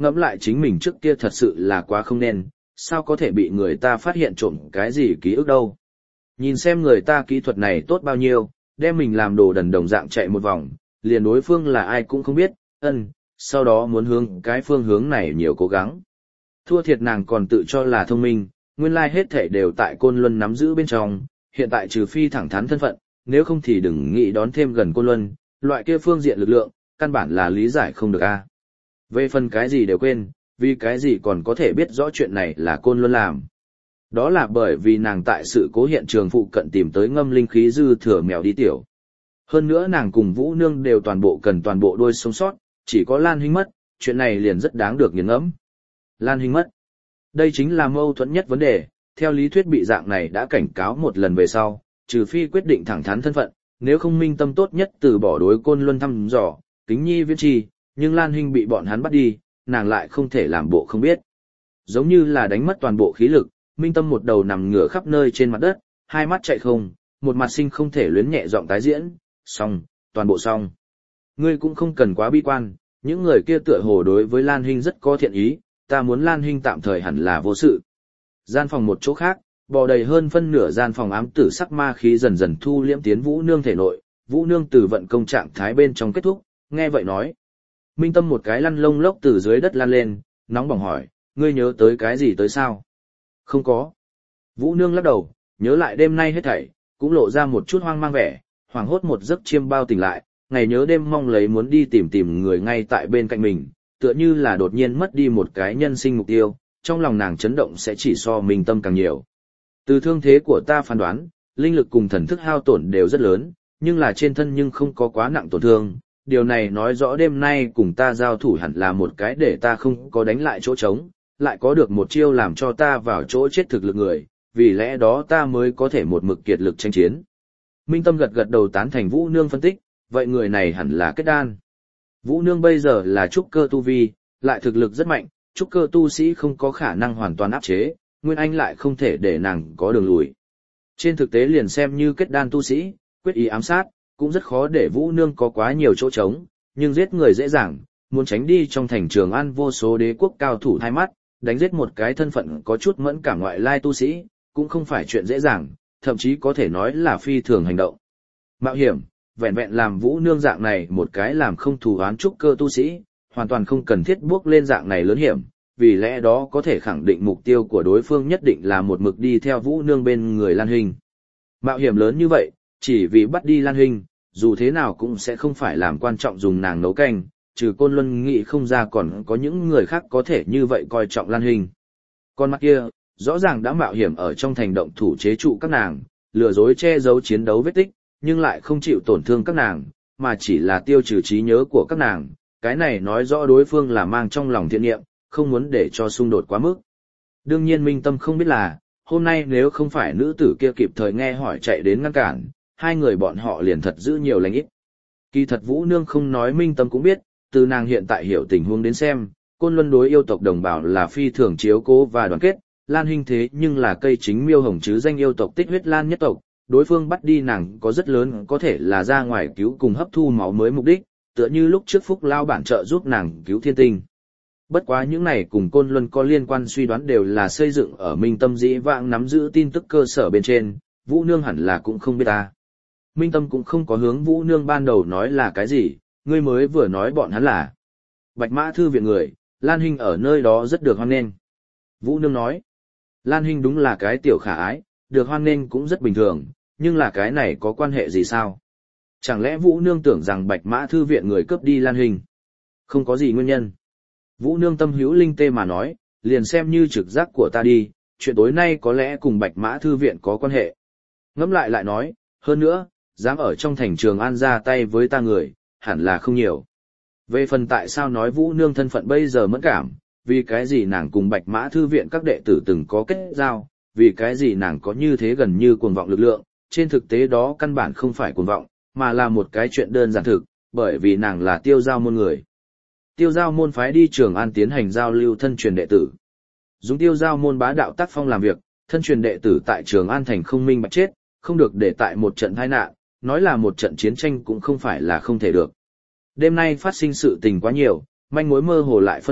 Speaker 1: ngẫm lại chính mình trước kia thật sự là quá không nên, sao có thể bị người ta phát hiện trộm cái gì ký ức đâu. Nhìn xem người ta kỹ thuật này tốt bao nhiêu, đem mình làm đồ đần đồng dạng chạy một vòng, liền đối phương là ai cũng không biết, ân, sau đó muốn hướng cái phương hướng này nhiều cố gắng. Thua thiệt nàng còn tự cho là thông minh, nguyên lai hết thể đều tại Côn Luân nắm giữ bên trong, hiện tại trừ phi thẳng thắn thân phận, nếu không thì đừng nghĩ đón thêm gần Côn Luân, loại kia phương diện lực lượng, căn bản là lý giải không được a. Về phần cái gì đều quên, vì cái gì còn có thể biết rõ chuyện này là Côn Luân làm. Đó là bởi vì nàng tại sự cố hiện trường phụ cận tìm tới ngâm linh khí dư thừa mèo đi tiểu. Hơn nữa nàng cùng Vũ Nương đều toàn bộ cần toàn bộ đôi sống sót, chỉ có Lan Hinh mất, chuyện này liền rất đáng được nghiền ngẫm. Lan Hinh mất. Đây chính là mâu thuẫn nhất vấn đề, theo lý thuyết bị dạng này đã cảnh cáo một lần về sau, trừ phi quyết định thẳng thắn thân phận, nếu không minh tâm tốt nhất từ bỏ đối Côn Luân thăm dò, kính nhi viễn chi, nhưng Lan Hinh bị bọn hắn bắt đi, nàng lại không thể làm bộ không biết. Giống như là đánh mất toàn bộ khí lực, minh tâm một đầu nằm ngửa khắp nơi trên mặt đất, hai mắt chạy không, một mặt sinh không thể luyến nhẹ giọng tái diễn, xong, toàn bộ xong. Ngươi cũng không cần quá bi quan, những người kia tựa hồ đối với Lan Hinh rất có thiện ý, ta muốn Lan Hinh tạm thời hẳn là vô sự. Gian phòng một chỗ khác, bò đầy hơn phân nửa gian phòng ám tử sắc ma khí dần dần thu liễm tiến Vũ Nương thể nội, Vũ Nương từ vận công trạng thái bên trong kết thúc, nghe vậy nói. Minh tâm một cái lăn lông lốc từ dưới đất lan lên, nóng bỏng hỏi, ngươi nhớ tới cái gì tới sao? Không có. Vũ Nương lắc đầu, nhớ lại đêm nay hết thảy, cũng lộ ra một chút hoang mang vẻ, hoảng hốt một giấc chiêm bao tỉnh lại, ngày nhớ đêm mong lấy muốn đi tìm tìm người ngay tại bên cạnh mình, tựa như là đột nhiên mất đi một cái nhân sinh mục tiêu, trong lòng nàng chấn động sẽ chỉ so Minh tâm càng nhiều. Từ thương thế của ta phán đoán, linh lực cùng thần thức hao tổn đều rất lớn, nhưng là trên thân nhưng không có quá nặng tổn thương. Điều này nói rõ đêm nay cùng ta giao thủ hẳn là một cái để ta không có đánh lại chỗ trống, lại có được một chiêu làm cho ta vào chỗ chết thực lực người, vì lẽ đó ta mới có thể một mực kiệt lực tranh chiến. Minh tâm gật gật đầu tán thành Vũ Nương phân tích, vậy người này hẳn là kết đan. Vũ Nương bây giờ là trúc cơ tu vi, lại thực lực rất mạnh, trúc cơ tu sĩ không có khả năng hoàn toàn áp chế, Nguyên Anh lại không thể để nàng có đường lùi. Trên thực tế liền xem như kết đan tu sĩ, quyết ý ám sát, cũng rất khó để Vũ Nương có quá nhiều chỗ trống, nhưng giết người dễ dàng, muốn tránh đi trong thành Trường An vô số đế quốc cao thủ hai mắt, đánh giết một cái thân phận có chút mẫn cảm ngoại lai tu sĩ, cũng không phải chuyện dễ dàng, thậm chí có thể nói là phi thường hành động. Mạo hiểm, vẹn vẹn làm Vũ Nương dạng này một cái làm không thù oán trúc cơ tu sĩ, hoàn toàn không cần thiết bước lên dạng này lớn hiểm, vì lẽ đó có thể khẳng định mục tiêu của đối phương nhất định là một mực đi theo Vũ Nương bên người Lan Hinh. Mạo hiểm lớn như vậy, chỉ vì bắt đi Lan Hinh, dù thế nào cũng sẽ không phải làm quan trọng dùng nàng nấu canh, trừ Côn Luân nghĩ không ra còn có những người khác có thể như vậy coi trọng Lan Hinh. Con mắt kia, rõ ràng đã mạo hiểm ở trong thành động thủ chế trụ các nàng, lừa dối che giấu chiến đấu vết tích, nhưng lại không chịu tổn thương các nàng, mà chỉ là tiêu trừ trí nhớ của các nàng. Cái này nói rõ đối phương là mang trong lòng thiện niệm, không muốn để cho xung đột quá mức. Đương nhiên Minh Tâm không biết là, hôm nay nếu không phải nữ tử kia kịp thời nghe hỏi chạy đến ngăn cản, hai người bọn họ liền thật giữ nhiều lành ít. Kỳ thật Vũ Nương không nói Minh Tâm cũng biết, từ nàng hiện tại hiểu tình huống đến xem, Côn Luân đối yêu tộc đồng bào là phi thường chiếu cố và đoàn kết, Lan Hinh thế nhưng là cây chính miêu hồng chứ danh yêu tộc Tích Huyết Lan nhất tộc, đối phương bắt đi nàng có rất lớn có thể là ra ngoài cứu cùng hấp thu máu mới mục đích, tựa như lúc trước Phúc Lao bản trợ giúp nàng cứu thiên tinh. Bất quá những này cùng Côn Luân có liên quan suy đoán đều là xây dựng ở Minh Tâm dĩ vãng nắm giữ tin tức cơ sở bên trên, Vũ Nương hẳn là cũng không biết ta. Minh Tâm cũng không có hướng Vũ Nương ban đầu nói là cái gì, ngươi mới vừa nói bọn hắn là Bạch Mã Thư viện người, Lan Hinh ở nơi đó rất được hoan nghênh. Vũ Nương nói, Lan Hinh đúng là cái tiểu khả ái, được hoan nghênh cũng rất bình thường, nhưng là cái này có quan hệ gì sao? Chẳng lẽ Vũ Nương tưởng rằng Bạch Mã Thư viện người cướp đi Lan Hinh? Không có gì nguyên nhân. Vũ Nương tâm hữu linh tê mà nói, liền xem như trực giác của ta đi, chuyện tối nay có lẽ cùng Bạch Mã Thư viện có quan hệ. Ngẫm lại lại nói, hơn nữa, dám ở trong thành Trường An ra tay với ta người, hẳn là không nhiều. Về phần tại sao nói Vũ Nương thân phận bây giờ mẫn cảm, vì cái gì nàng cùng Bạch Mã Thư viện các đệ tử từng có kết giao, vì cái gì nàng có như thế gần như cuồng vọng lực lượng, trên thực tế đó căn bản không phải cuồng vọng, mà là một cái chuyện đơn giản thực, bởi vì nàng là Tiêu Giao môn người. Tiêu Giao môn phái đi Trường An tiến hành giao lưu thân truyền đệ tử. Dùng Tiêu Giao môn bá đạo tác phong làm việc, thân truyền đệ tử tại Trường An thành không minh bạch chết, không được để tại một trận tai nạn, nói là một trận chiến tranh cũng không phải là không thể được. Đêm nay phát sinh sự tình quá nhiều, manh mối mơ hồ lại phân loạn,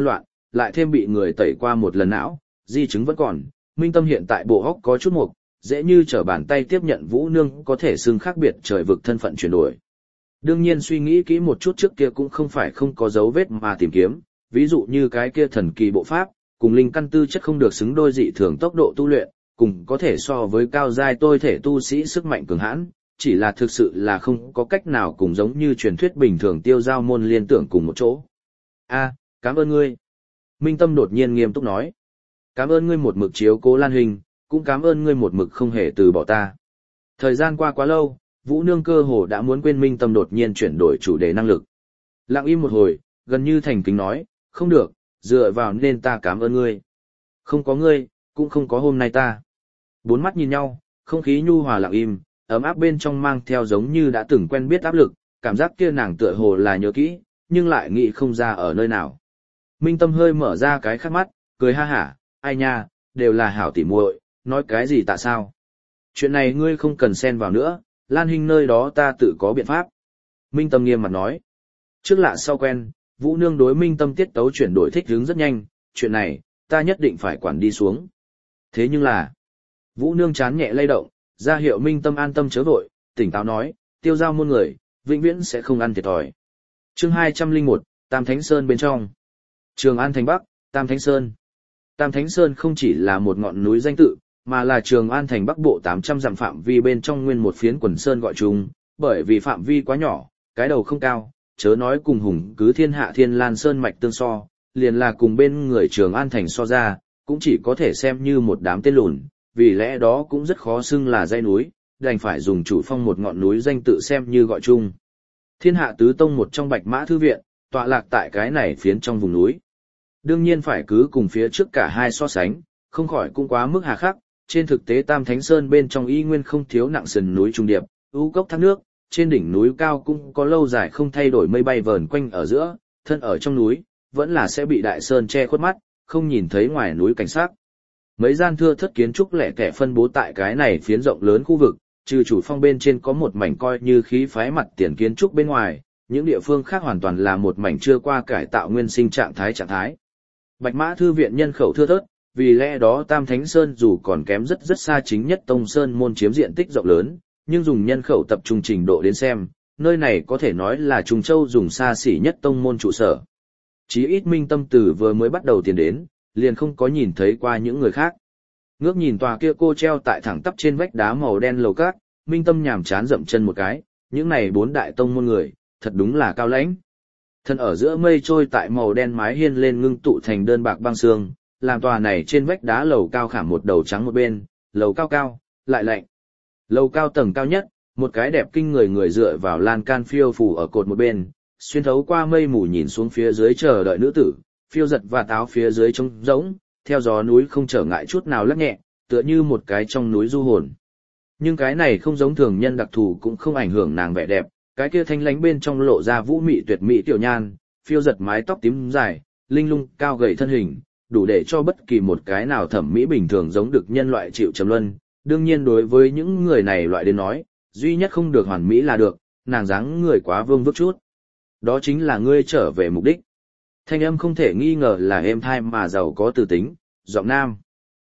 Speaker 1: lại thêm bị người tẩy qua một lần não, di chứng vẫn còn, Minh Tâm hiện tại bộ hóc có chút mục, dễ như trở bàn tay tiếp nhận Vũ Nương có thể xưng khác biệt trời vực thân phận chuyển đổi. Đương nhiên suy nghĩ kỹ một chút trước kia cũng không phải không có dấu vết mà tìm kiếm, ví dụ như cái kia thần kỳ bộ pháp, cùng linh căn tư chất không được xứng đôi dị thường tốc độ tu luyện, cùng có thể so với cao giai tôi thể tu sĩ sức mạnh cường hãn, chỉ là thực sự là không có cách nào cùng giống như truyền thuyết bình thường tiêu giao môn liên tưởng cùng một chỗ. A, cảm ơn ngươi. Minh Tâm đột nhiên nghiêm túc nói. Cảm ơn ngươi một mực chiếu cố Lan Hình, cũng cảm ơn ngươi một mực không hề từ bỏ ta. Thời gian qua quá lâu, Vũ Nương cơ hồ đã muốn quên Minh Tâm đột nhiên chuyển đổi chủ đề năng lực. Lặng im một hồi, gần như thành kính nói, không được, dựa vào nên ta cảm ơn ngươi. Không có ngươi, cũng không có hôm nay ta. Bốn mắt nhìn nhau, không khí nhu hòa lặng im, ấm áp bên trong mang theo giống như đã từng quen biết áp lực, cảm giác kia nàng tựa hồ là nhớ kỹ, nhưng lại nghĩ không ra ở nơi nào. Minh Tâm hơi mở ra cái khắc mắt, cười ha hả, ai nha, đều là hảo tỉ muội, nói cái gì tại sao. Chuyện này ngươi không cần xen vào nữa, Lan Hinh nơi đó ta tự có biện pháp. Minh Tâm nghiêm mặt nói. Trước lạ sau quen, Vũ Nương đối Minh Tâm tiết tấu chuyển đổi thích hướng rất nhanh, chuyện này, ta nhất định phải quản đi xuống. Thế nhưng là, Vũ Nương chán nhẹ lay động, ra hiệu Minh Tâm an tâm chớ vội, tỉnh táo nói, tiêu giao môn người, vĩnh viễn sẽ không ăn thiệt thòi. Chương hai trăm lẻ một, Tam Thánh Sơn bên trong. Trường An thành Bắc, Tam Thánh Sơn. Tam Thánh Sơn không chỉ là một ngọn núi danh tự, mà là Trường An thành Bắc bộ tám trăm dặm phạm vi bên trong nguyên một phiến quần sơn gọi chung, bởi vì phạm vi quá nhỏ, cái đầu không cao, chớ nói cùng hùng cứ thiên hạ thiên lan sơn mạch tương so, liền là cùng bên người Trường An thành so ra, cũng chỉ có thể xem như một đám tên lùn, vì lẽ đó cũng rất khó xưng là dãy núi, đành phải dùng chủ phong một ngọn núi danh tự xem như gọi chung. Thiên hạ tứ tông một trong Bạch Mã Thư Viện, tọa lạc tại cái này phiến trong vùng núi. Đương nhiên phải cứ cùng phía trước cả hai so sánh, không khỏi cũng quá mức hà khắc, trên thực tế Tam Thánh Sơn bên trong y nguyên không thiếu nặng sườn núi trùng điệp, ưu cốc thác nước, trên đỉnh núi cao cũng có lâu dài không thay đổi mây bay vờn quanh ở giữa, thân ở trong núi, vẫn là sẽ bị đại sơn che khuất mắt, không nhìn thấy ngoài núi cảnh sát. Mấy gian thưa thất kiến trúc lẻ tẻ phân bố tại cái này phiến rộng lớn khu vực, trừ chủ phong bên trên có một mảnh coi như khí phái mặt tiền kiến trúc bên ngoài, những địa phương khác hoàn toàn là một mảnh chưa qua cải tạo nguyên sinh trạng thái trạng thái. Bạch Mã Thư Viện nhân khẩu thưa thớt, vì lẽ đó Tam Thánh Sơn dù còn kém rất rất xa chính nhất Tông Sơn môn chiếm diện tích rộng lớn, nhưng dùng nhân khẩu tập trung trình độ đến xem, nơi này có thể nói là Trung Châu dùng xa xỉ nhất tông môn trụ sở. Chí ít Minh Tâm Tử vừa mới bắt đầu tiến đến, liền không có nhìn thấy qua những người khác. Ngước nhìn tòa kia cô treo tại thẳng tắp trên vách đá màu đen lầu cát, Minh Tâm nhàm chán dậm chân một cái, những này bốn đại tông môn người, thật đúng là cao lãnh. Thân ở giữa mây trôi tại màu đen mái hiên lên ngưng tụ thành đơn bạc băng sương, làm tòa này trên vách đá lầu cao khảm một đầu trắng một bên, lầu cao cao, lại lạnh. Lầu cao tầng cao nhất, một cái đẹp kinh người người dựa vào lan can phiêu phù ở cột một bên, xuyên thấu qua mây mù nhìn xuống phía dưới chờ đợi nữ tử, phiêu giật và táo phía dưới trống rỗng, theo gió núi không trở ngại chút nào lắc nhẹ, tựa như một cái trong núi du hồn. Nhưng cái này không giống thường nhân đặc thù cũng không ảnh hưởng nàng vẻ đẹp, cái kia thanh lánh bên trong lộ ra vũ mị tuyệt mỹ tiểu nhan, phiêu giật mái tóc tím dài, linh lung cao gầy thân hình, đủ để cho bất kỳ một cái nào thẩm mỹ bình thường giống được nhân loại chịu trầm luân. Đương nhiên đối với những người này loại đến nói, duy nhất không được hoàn mỹ là được, nàng dáng người quá vương vức chút. Đó chính là ngươi trở về mục đích. Thanh âm không thể nghi ngờ là êm thai mà giàu có từ tính, giọng nam.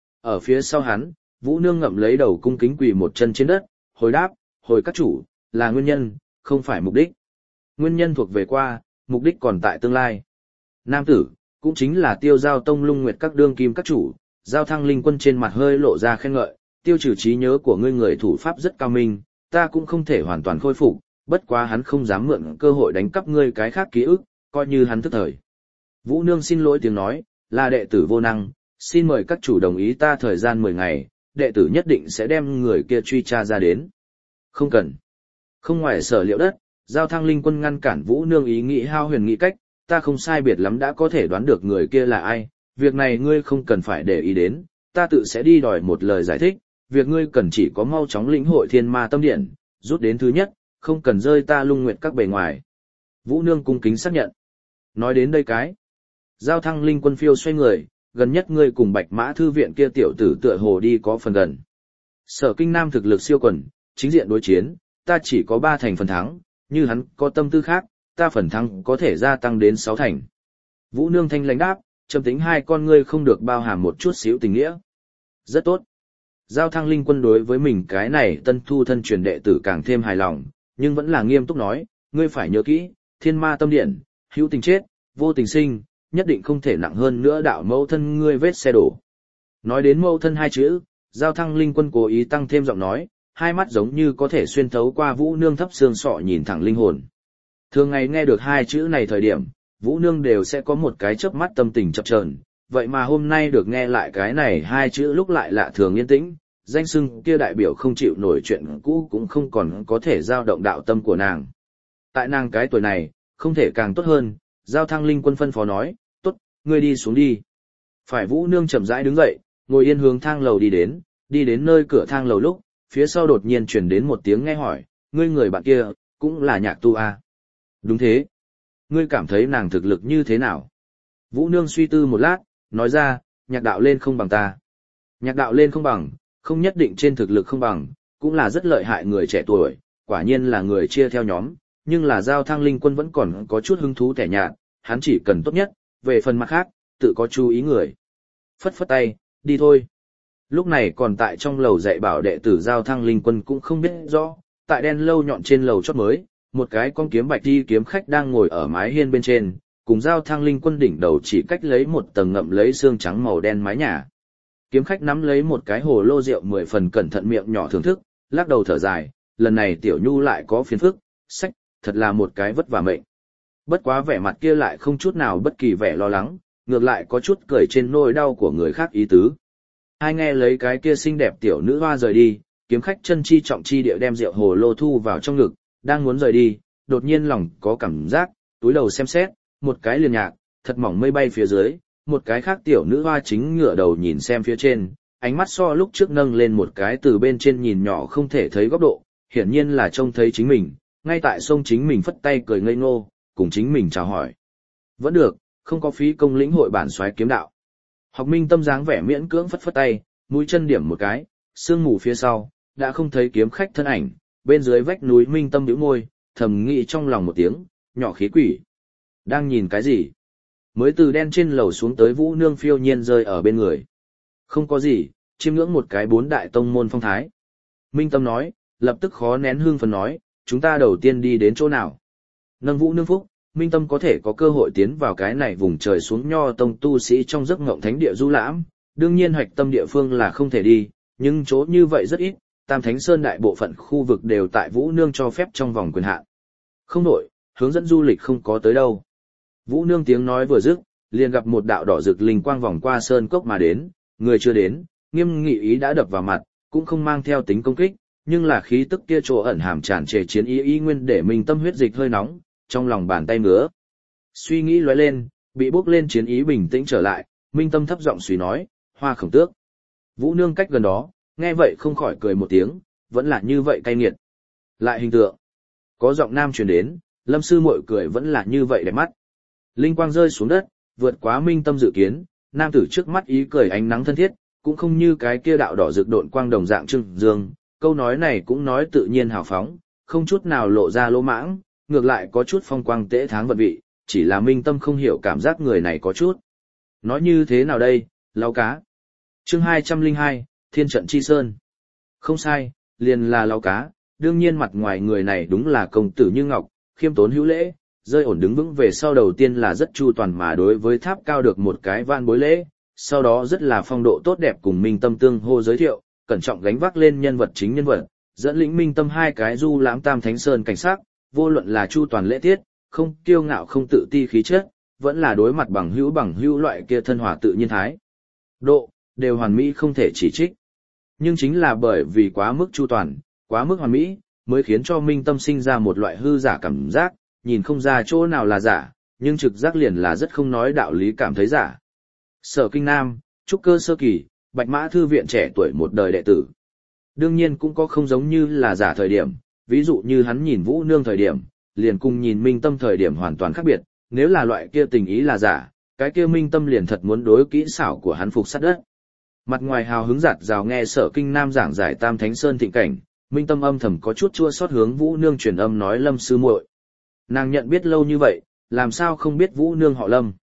Speaker 1: Ở phía sau hắn, Vũ Nương ngậm lấy đầu cung kính quỳ một chân trên đất, hồi đáp, hồi các chủ, là nguyên nhân, không phải mục đích. Nguyên nhân thuộc về qua, mục đích còn tại tương lai. Nam tử, cũng chính là Tiêu Giao Tông Lung Nguyệt các đương kim các chủ, Giao Thăng Linh Quân trên mặt hơi lộ ra khen ngợi, tiêu trừ trí nhớ của ngươi người thủ pháp rất cao minh, ta cũng không thể hoàn toàn khôi phục, bất quá hắn không dám mượn cơ hội đánh cắp ngươi cái khác ký ức, coi như hắn thức thời. Vũ Nương xin lỗi tiếng nói, là đệ tử vô năng, xin mời các chủ đồng ý ta thời gian mười ngày, đệ tử nhất định sẽ đem người kia truy tra ra đến. Không cần. Không ngoài sở liệu đất, Giao Thăng Linh Quân ngăn cản Vũ Nương ý nghĩ hao huyền nghĩ cách, ta không sai biệt lắm đã có thể đoán được người kia là ai, việc này ngươi không cần phải để ý đến, ta tự sẽ đi đòi một lời giải thích, việc ngươi cần chỉ có mau chóng lĩnh hội thiên ma tâm điện, rút đến thứ nhất, không cần rơi ta Lung Nguyệt các bề ngoài. Vũ Nương cung kính xác nhận. Nói đến đây cái, Giao Thăng Linh Quân phiêu xoay người, gần nhất ngươi cùng Bạch Mã Thư Viện kia tiểu tử tựa hồ đi có phần gần. Sở Kinh Nam thực lực siêu quần, chính diện đối chiến, ta chỉ có ba thành phần thắng, như hắn có tâm tư khác, ta phần thắng có thể gia tăng đến sáu thành. Vũ Nương thanh lãnh đáp, trầm tính hai con ngươi không được bao hàm một chút xíu tình nghĩa. Rất tốt. Giao Thăng Linh Quân đối với mình cái này tân thu thân truyền đệ tử càng thêm hài lòng, nhưng vẫn là nghiêm túc nói, ngươi phải nhớ kỹ, thiên ma tâm điện, hữu tình chết, vô tình sinh, nhất định không thể nặng hơn nữa đạo mẫu thân ngươi vết xe đổ. Nói đến mẫu thân hai chữ, Giao Thăng Linh Quân cố ý tăng thêm giọng nói, hai mắt giống như có thể xuyên thấu qua Vũ Nương thấp xương sọ nhìn thẳng linh hồn. Thường ngày nghe được hai chữ này thời điểm, Vũ Nương đều sẽ có một cái chớp mắt tâm tình chập chờn, vậy mà hôm nay được nghe lại cái này hai chữ lúc lại lạ thường yên tĩnh, danh xưng kia đại biểu không chịu nổi chuyện cũ cũng không còn có thể dao động đạo tâm của nàng. Tại nàng cái tuổi này, không thể càng tốt hơn, Giao Thăng Linh Quân phân phó nói, tốt, ngươi đi xuống đi. Phải Vũ Nương chậm rãi đứng dậy, ngồi yên hướng thang lầu đi đến, đi đến nơi cửa thang lầu lúc, phía sau đột nhiên truyền đến một tiếng nghe hỏi, ngươi người bạn kia, cũng là Nhạc Tu à? Đúng thế. Ngươi cảm thấy nàng thực lực như thế nào? Vũ Nương suy tư một lát, nói ra, Nhạc đạo lên không bằng ta. Nhạc đạo lên không bằng, không nhất định trên thực lực không bằng, cũng là rất lợi hại người trẻ tuổi, quả nhiên là người chia theo nhóm, nhưng là Giao Thăng Linh Quân vẫn còn có chút hứng thú tẻ nhạt, hắn chỉ cần tốt nhất, về phần mặt khác, tự có chú ý người. Phất phất tay, đi thôi. Lúc này còn tại trong lầu dạy bảo đệ tử Giao Thăng Linh Quân cũng không biết rõ, tại đen lâu nhọn trên lầu chót mới, một cái con kiếm bạch đi kiếm khách đang ngồi ở mái hiên bên trên, cùng Giao Thăng Linh Quân đỉnh đầu chỉ cách lấy một tầng ngậm lấy xương trắng màu đen mái nhà. Kiếm khách nắm lấy một cái hồ lô rượu mười phần cẩn thận miệng nhỏ thưởng thức, lắc đầu thở dài, lần này tiểu nhu lại có phiền phức, sách, thật là một cái vất vả mệnh. Bất quá vẻ mặt kia lại không chút nào bất kỳ vẻ lo lắng, ngược lại có chút cười trên nỗi đau của người khác ý tứ. Hai nghe lấy cái kia xinh đẹp tiểu nữ hoa rời đi, kiếm khách chân chi trọng chi địa đem rượu hồ lô thu vào trong ngực, đang muốn rời đi, đột nhiên lòng có cảm giác, túi đầu xem xét, một cái liền nhạc, thật mỏng mây bay phía dưới, một cái khác tiểu nữ hoa chính ngửa đầu nhìn xem phía trên, ánh mắt so lúc trước nâng lên một cái từ bên trên nhìn nhỏ không thể thấy góc độ, hiển nhiên là trông thấy chính mình, ngay tại sông chính mình phất tay cười ngây ngô, cùng chính mình chào hỏi. Vẫn được, không có phí công lĩnh hội bản soái kiếm đạo. Học Minh Tâm dáng vẻ miễn cưỡng phất phất tay, mũi chân điểm một cái, sương mù phía sau, đã không thấy kiếm khách thân ảnh, bên dưới vách núi Minh Tâm bĩu môi, thầm nghĩ trong lòng một tiếng, nhỏ khí quỷ. Đang nhìn cái gì? Mới từ đen trên lầu xuống tới Vũ Nương phiêu nhiên rơi ở bên người. Không có gì, chiêm ngưỡng một cái bốn đại tông môn phong thái. Minh Tâm nói, lập tức khó nén hương phấn nói, chúng ta đầu tiên đi đến chỗ nào? Nâng Vũ Nương phúc, Minh Tâm có thể có cơ hội tiến vào cái này vùng trời xuống nho tông tu sĩ trong giấc ngộng thánh địa du lãm, đương nhiên hoạch tâm địa phương là không thể đi, nhưng chỗ như vậy rất ít, Tam Thánh Sơn đại bộ phận khu vực đều tại Vũ Nương cho phép trong vòng quyền hạn. Không đổi, hướng dẫn du lịch không có tới đâu. Vũ Nương tiếng nói vừa dứt, liền gặp một đạo đỏ rực linh quang vòng qua sơn cốc mà đến, người chưa đến, nghiêm nghị ý đã đập vào mặt, cũng không mang theo tính công kích, nhưng là khí tức kia chỗ ẩn hàm tràn trề chiến ý ý nguyên để mình tâm huyết dịch hơi nóng, trong lòng bàn tay ngứa. Suy nghĩ lóe lên, bị bốc lên chiến ý bình tĩnh trở lại, Minh Tâm thấp giọng suy nói, Hoa Khổng Tước. Vũ Nương cách gần đó, nghe vậy không khỏi cười một tiếng, vẫn là như vậy cay nghiệt. Lại hình tượng. Có giọng nam truyền đến, Lâm sư muội cười vẫn là như vậy đẹp mắt. Linh quang rơi xuống đất, vượt quá Minh Tâm dự kiến, nam tử trước mắt ý cười ánh nắng thân thiết, cũng không như cái kia đạo đỏ rực độn quang đồng dạng trưng dương, câu nói này cũng nói tự nhiên hào phóng, không chút nào lộ ra lỗ mãng, ngược lại có chút phong quang tễ tháng vận vị, chỉ là Minh Tâm không hiểu cảm giác người này có chút. Nói như thế nào đây, lão cá. Chương hai trăm lẻ hai, Thiên trận chi sơn. Không sai, liền là lão cá, đương nhiên mặt ngoài người này đúng là công tử như ngọc, khiêm tốn hữu lễ, rơi ổn đứng vững về sau đầu tiên là rất chu toàn mà đối với tháp cao được một cái van bối lễ, sau đó rất là phong độ tốt đẹp cùng Minh Tâm tương hô giới thiệu, cẩn trọng gánh vác lên nhân vật chính nhân vật, dẫn lĩnh Minh Tâm hai cái du lãm Tam Thánh Sơn cảnh sát, vô luận là chu toàn lễ tiết, không kiêu ngạo không tự ti khí chất, vẫn là đối mặt bằng hữu bằng hữu loại kia thân hòa tự nhiên thái. Độ, đều hoàn mỹ không thể chỉ trích. Nhưng chính là bởi vì quá mức chu toàn, quá mức hoàn mỹ, mới khiến cho Minh Tâm sinh ra một loại hư giả cảm giác, nhìn không ra chỗ nào là giả, nhưng trực giác liền là rất không nói đạo lý cảm thấy giả. Sở Kinh Nam, trúc cơ sơ kỳ, Bạch Mã Thư viện trẻ tuổi một đời đệ tử. Đương nhiên cũng có không giống như là giả thời điểm, ví dụ như hắn nhìn Vũ Nương thời điểm, liền cùng nhìn Minh Tâm thời điểm hoàn toàn khác biệt, nếu là loại kia tình ý là giả, cái kia Minh Tâm liền thật muốn đối kỹ xảo của hắn phục sát đất. Mặt ngoài hào hứng giạt rào nghe Sở Kinh Nam giảng giải Tam Thánh Sơn thịnh cảnh, Minh Tâm âm thầm có chút chua xót hướng Vũ Nương truyền âm nói Lâm sư muội. Nàng nhận biết lâu như vậy, làm sao không biết Vũ Nương họ Lâm.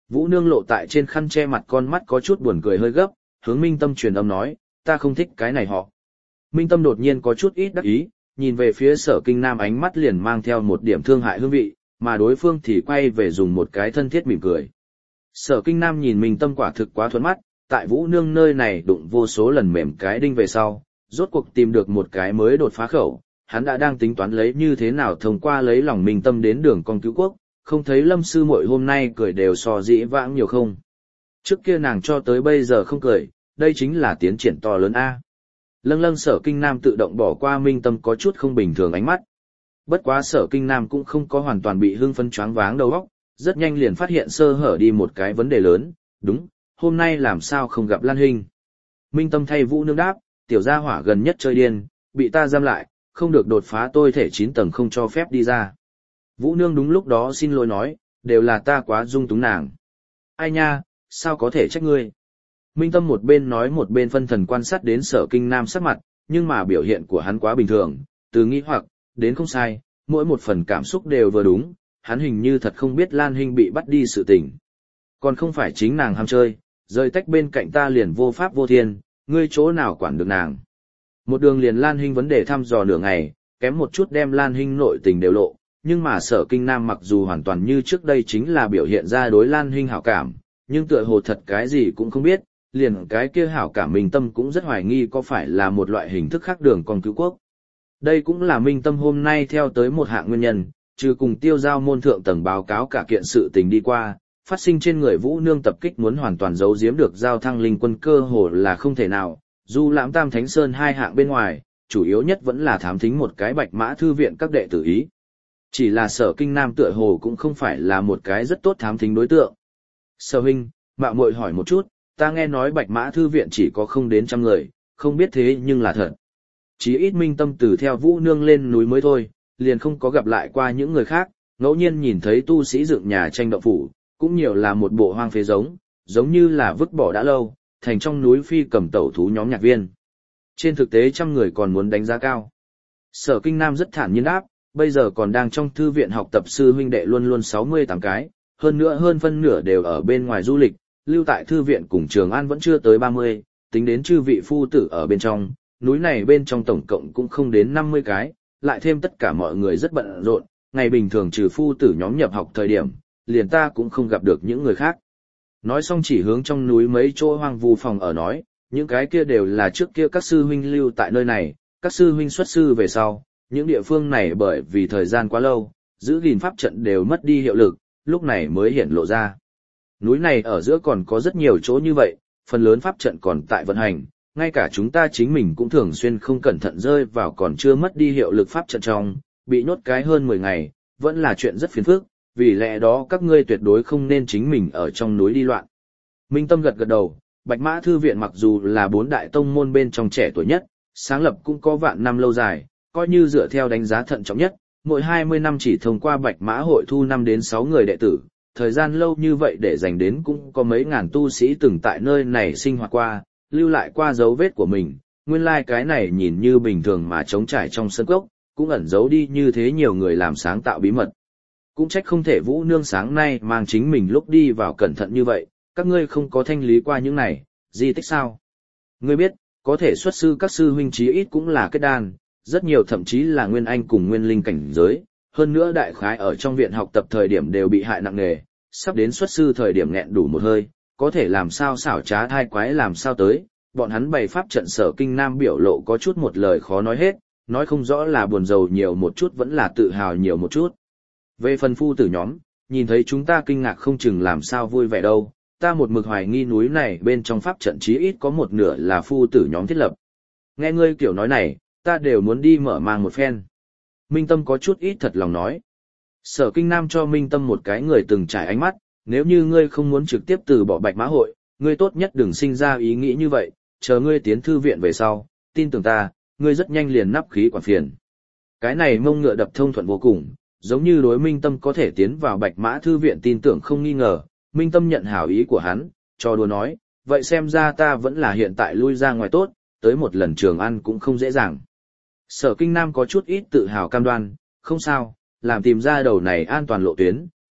Speaker 1: Vũ Nương lộ tại trên khăn che mặt, con mắt có chút buồn cười hơi gấp, hướng Minh Tâm truyền âm nói, ta không thích cái này họ. Minh Tâm đột nhiên có chút ít đắc ý, nhìn về phía Sở Kinh Nam, ánh mắt liền mang theo một điểm thương hại hương vị, mà đối phương thì quay về dùng một cái thân thiết mỉm cười. Sở Kinh Nam nhìn Minh Tâm quả thực quá thuận mắt, tại Vũ Nương nơi này đụng vô số lần mềm cái đinh về sau, rốt cuộc tìm được một cái mới đột phá khẩu, hắn đã đang tính toán lấy như thế nào thông qua lấy lòng Minh Tâm đến đường con cứu quốc, không thấy Lâm sư muội hôm nay cười đều so dĩ vãng nhiều không. Trước kia nàng cho tới bây giờ không cười, đây chính là tiến triển to lớn a. Lâng lâng Sở Kinh Nam tự động bỏ qua Minh Tâm có chút không bình thường ánh mắt. Bất quá Sở Kinh Nam cũng không có hoàn toàn bị hưng phấn choáng váng đầu óc, rất nhanh liền phát hiện sơ hở đi một cái vấn đề lớn, đúng, hôm nay làm sao không gặp Lan Hinh. Minh Tâm thay Vũ Nương đáp, tiểu gia hỏa gần nhất chơi điên, bị ta giam lại, không được đột phá tôi thể chín tầng không cho phép đi ra. Vũ Nương đúng lúc đó xin lỗi nói, đều là ta quá dung túng nàng. Ai nha, sao có thể trách ngươi. Minh Tâm một bên nói một bên phân thần quan sát đến Sở Kinh Nam sắc mặt, nhưng mà biểu hiện của hắn quá bình thường, từ nghi hoặc, đến không sai, mỗi một phần cảm xúc đều vừa đúng, hắn hình như thật không biết Lan Hinh bị bắt đi sự tình. Còn không phải chính nàng ham chơi, rời tách bên cạnh ta liền vô pháp vô thiên, ngươi chỗ nào quản được nàng. Một đường liền Lan Hinh vấn đề thăm dò nửa ngày, kém một chút đem Lan Hinh nội tình đều lộ, nhưng mà Sở Kinh Nam mặc dù hoàn toàn như trước đây chính là biểu hiện ra đối Lan Hinh hảo cảm, nhưng tựa hồ thật cái gì cũng không biết, liền cái kia hảo cảm Minh Tâm cũng rất hoài nghi có phải là một loại hình thức khác đường con cứu quốc. Đây cũng là Minh Tâm hôm nay theo tới một hạng nguyên nhân, trừ cùng Tiêu Giao môn thượng tầng báo cáo cả kiện sự tình đi qua, phát sinh trên người Vũ Nương tập kích muốn hoàn toàn giấu giếm được Giao Thăng Linh quân cơ hồ là không thể nào, dù Lãm Tam Thánh Sơn hai hạng bên ngoài, chủ yếu nhất vẫn là thám thính một cái Bạch Mã thư viện các đệ tử ý. Chỉ là Sở Kinh Nam tựa hồ cũng không phải là một cái rất tốt thám thính đối tượng. Sở huynh, mạo muội hỏi một chút, ta nghe nói Bạch Mã thư viện chỉ có không đến trăm người, không biết thế nhưng là thật. Chí ít Minh Tâm từ theo Vũ Nương lên núi mới thôi, liền không có gặp lại qua những người khác, ngẫu nhiên nhìn thấy tu sĩ dựng nhà tranh động phủ, cũng nhiều là một bộ hoang phế giống, giống như là vứt bỏ đã lâu, thành trong núi phi cầm tẩu thú nhóm nhạc viên. Trên thực tế trăm người còn muốn đánh giá cao. Sở Kinh Nam rất thản nhiên đáp, bây giờ còn đang trong thư viện học tập sư huynh đệ luôn luôn sáu mươi tám cái, hơn nữa hơn phân nửa đều ở bên ngoài du lịch, lưu tại thư viện cùng Trường An vẫn chưa tới ba mươi, tính đến chư vị phu tử ở bên trong, núi này bên trong tổng cộng cũng không đến năm mươi cái, lại thêm tất cả mọi người rất bận rộn, ngày bình thường trừ phu tử nhóm nhập học thời điểm, liền ta cũng không gặp được những người khác. Nói xong chỉ hướng trong núi mấy chỗ hoang vu phòng ở nói, những cái kia đều là trước kia các sư huynh lưu tại nơi này, các sư huynh xuất sư về sau, những địa phương này bởi vì thời gian quá lâu, giữ gìn pháp trận đều mất đi hiệu lực, lúc này mới hiện lộ ra. Núi này ở giữa còn có rất nhiều chỗ như vậy, phần lớn pháp trận còn tại vận hành, ngay cả chúng ta chính mình cũng thường xuyên không cẩn thận rơi vào còn chưa mất đi hiệu lực pháp trận trong, bị nhốt cái hơn mười ngày, vẫn là chuyện rất phiền phức, vì lẽ đó các ngươi tuyệt đối không nên chính mình ở trong núi đi loạn. Minh Tâm gật gật đầu, Bạch Mã Thư viện mặc dù là bốn đại tông môn bên trong trẻ tuổi nhất, sáng lập cũng có vạn năm lâu dài, coi như dựa theo đánh giá thận trọng nhất, mỗi hai mươi năm chỉ thông qua Bạch Mã hội thu năm đến sáu người đệ tử, thời gian lâu như vậy để dành đến cũng có mấy ngàn tu sĩ từng tại nơi này sinh hoạt qua, lưu lại qua dấu vết của mình, nguyên lai like cái này nhìn như bình thường mà trống trải trong sân cốc, cũng ẩn giấu đi như thế nhiều người làm sáng tạo bí mật. Cũng trách không thể Vũ Nương sáng nay mang chính mình lúc đi vào cẩn thận như vậy, các ngươi không có thanh lý qua những này, di tích sao? Ngươi biết, có thể xuất sư các sư huynh chí ít cũng là kết đan, rất nhiều thậm chí là nguyên anh cùng nguyên linh cảnh giới, hơn nữa đại khái ở trong viện học tập thời điểm đều bị hại nặng nề, sắp đến xuất sư thời điểm nghẹn đủ một hơi, có thể làm sao xảo trá thai quái làm sao tới, bọn hắn bày pháp trận Sở Kinh Nam biểu lộ có chút một lời khó nói hết, nói không rõ là buồn rầu nhiều một chút vẫn là tự hào nhiều một chút. Về phần phu tử nhóm, nhìn thấy chúng ta kinh ngạc không chừng làm sao vui vẻ đâu, ta một mực hoài nghi núi này bên trong pháp trận chí ít có một nửa là phu tử nhóm thiết lập. Nghe ngươi kiểu nói này, ta đều muốn đi mở mang một phen. Minh Tâm có chút ít thật lòng nói. Sở Kinh Nam cho Minh Tâm một cái người từng trải ánh mắt, nếu như ngươi không muốn trực tiếp từ bỏ Bạch Mã hội, ngươi tốt nhất đừng sinh ra ý nghĩ như vậy, chờ ngươi tiến thư viện về sau, tin tưởng ta, ngươi rất nhanh liền nắp khí quản phiền. Cái này mông ngựa đập thông thuận vô cùng, giống như đối Minh Tâm có thể tiến vào Bạch Mã thư viện tin tưởng không nghi ngờ, Minh Tâm nhận hảo ý của hắn, cho đùa nói, vậy xem ra ta vẫn là hiện tại lui ra ngoài tốt, tới một lần Trường Ăn cũng không dễ dàng. Sở Kinh Nam có chút ít tự hào cam đoan, không sao, làm tìm ra đầu này an toàn lộ tuyến,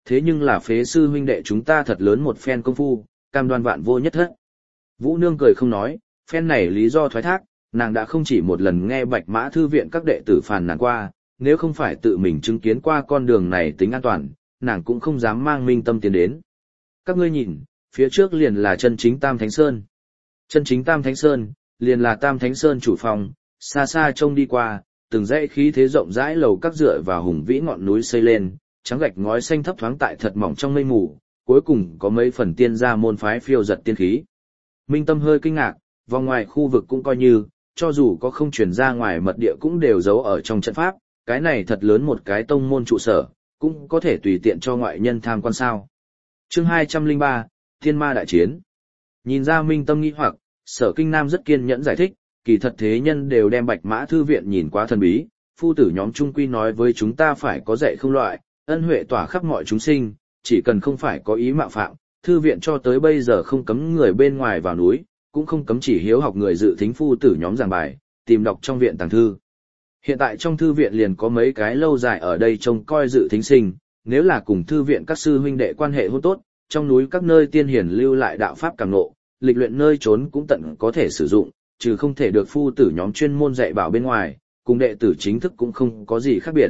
Speaker 1: Thế nhưng là phế sư huynh đệ chúng ta thật lớn một phen công phu, cam đoan vạn vô nhất thất. Vũ Nương cười không nói, phen này lý do thoái thác, nàng đã không chỉ một lần nghe Bạch Mã Thư viện các đệ tử phàn nàn qua, nếu không phải tự mình chứng kiến qua con đường này tính an toàn, nàng cũng không dám mang Minh Tâm tiến đến. Các ngươi nhìn, phía trước liền là chân chính Tam Thánh Sơn. Chân chính Tam Thánh Sơn, liền là Tam Thánh Sơn chủ phòng, xa xa trông đi qua, từng dãy khí thế rộng rãi lầu các dựa vào hùng vĩ ngọn núi xây lên, trắng gạch ngói xanh thấp thoáng tại thật mỏng trong mây mù, cuối cùng có mấy phần tiên gia môn phái phiêu giật tiên khí. Minh Tâm hơi kinh ngạc, vòng ngoài khu vực cũng coi như, cho dù có không truyền ra ngoài mật địa cũng đều giấu ở trong trận pháp, cái này thật lớn một cái tông môn trụ sở, cũng có thể tùy tiện cho ngoại nhân tham quan sao. Chương hai trăm lẻ ba, Thiên Ma Đại Chiến. Nhìn ra Minh Tâm nghi hoặc, Sở Kinh Nam rất kiên nhẫn giải thích, kỳ thật thế nhân đều đem Bạch Mã Thư viện nhìn quá thần bí, phu tử nhóm trung quy nói với chúng ta phải có dạy không loại, ân huệ tỏa khắp mọi chúng sinh, chỉ cần không phải có ý mạo phạm, thư viện cho tới bây giờ không cấm người bên ngoài vào núi, cũng không cấm chỉ hiếu học người dự thính phu tử nhóm giảng bài, tìm đọc trong viện tàng thư. Hiện tại trong thư viện liền có mấy cái lâu dài ở đây trông coi dự thính sinh, nếu là cùng thư viện các sư huynh đệ quan hệ hôn tốt, trong núi các nơi tiên hiển lưu lại đạo pháp cảm ngộ, lịch luyện nơi trốn cũng tận có thể sử dụng, trừ không thể được phu tử nhóm chuyên môn dạy bảo bên ngoài, cùng đệ tử chính thức cũng không có gì khác biệt.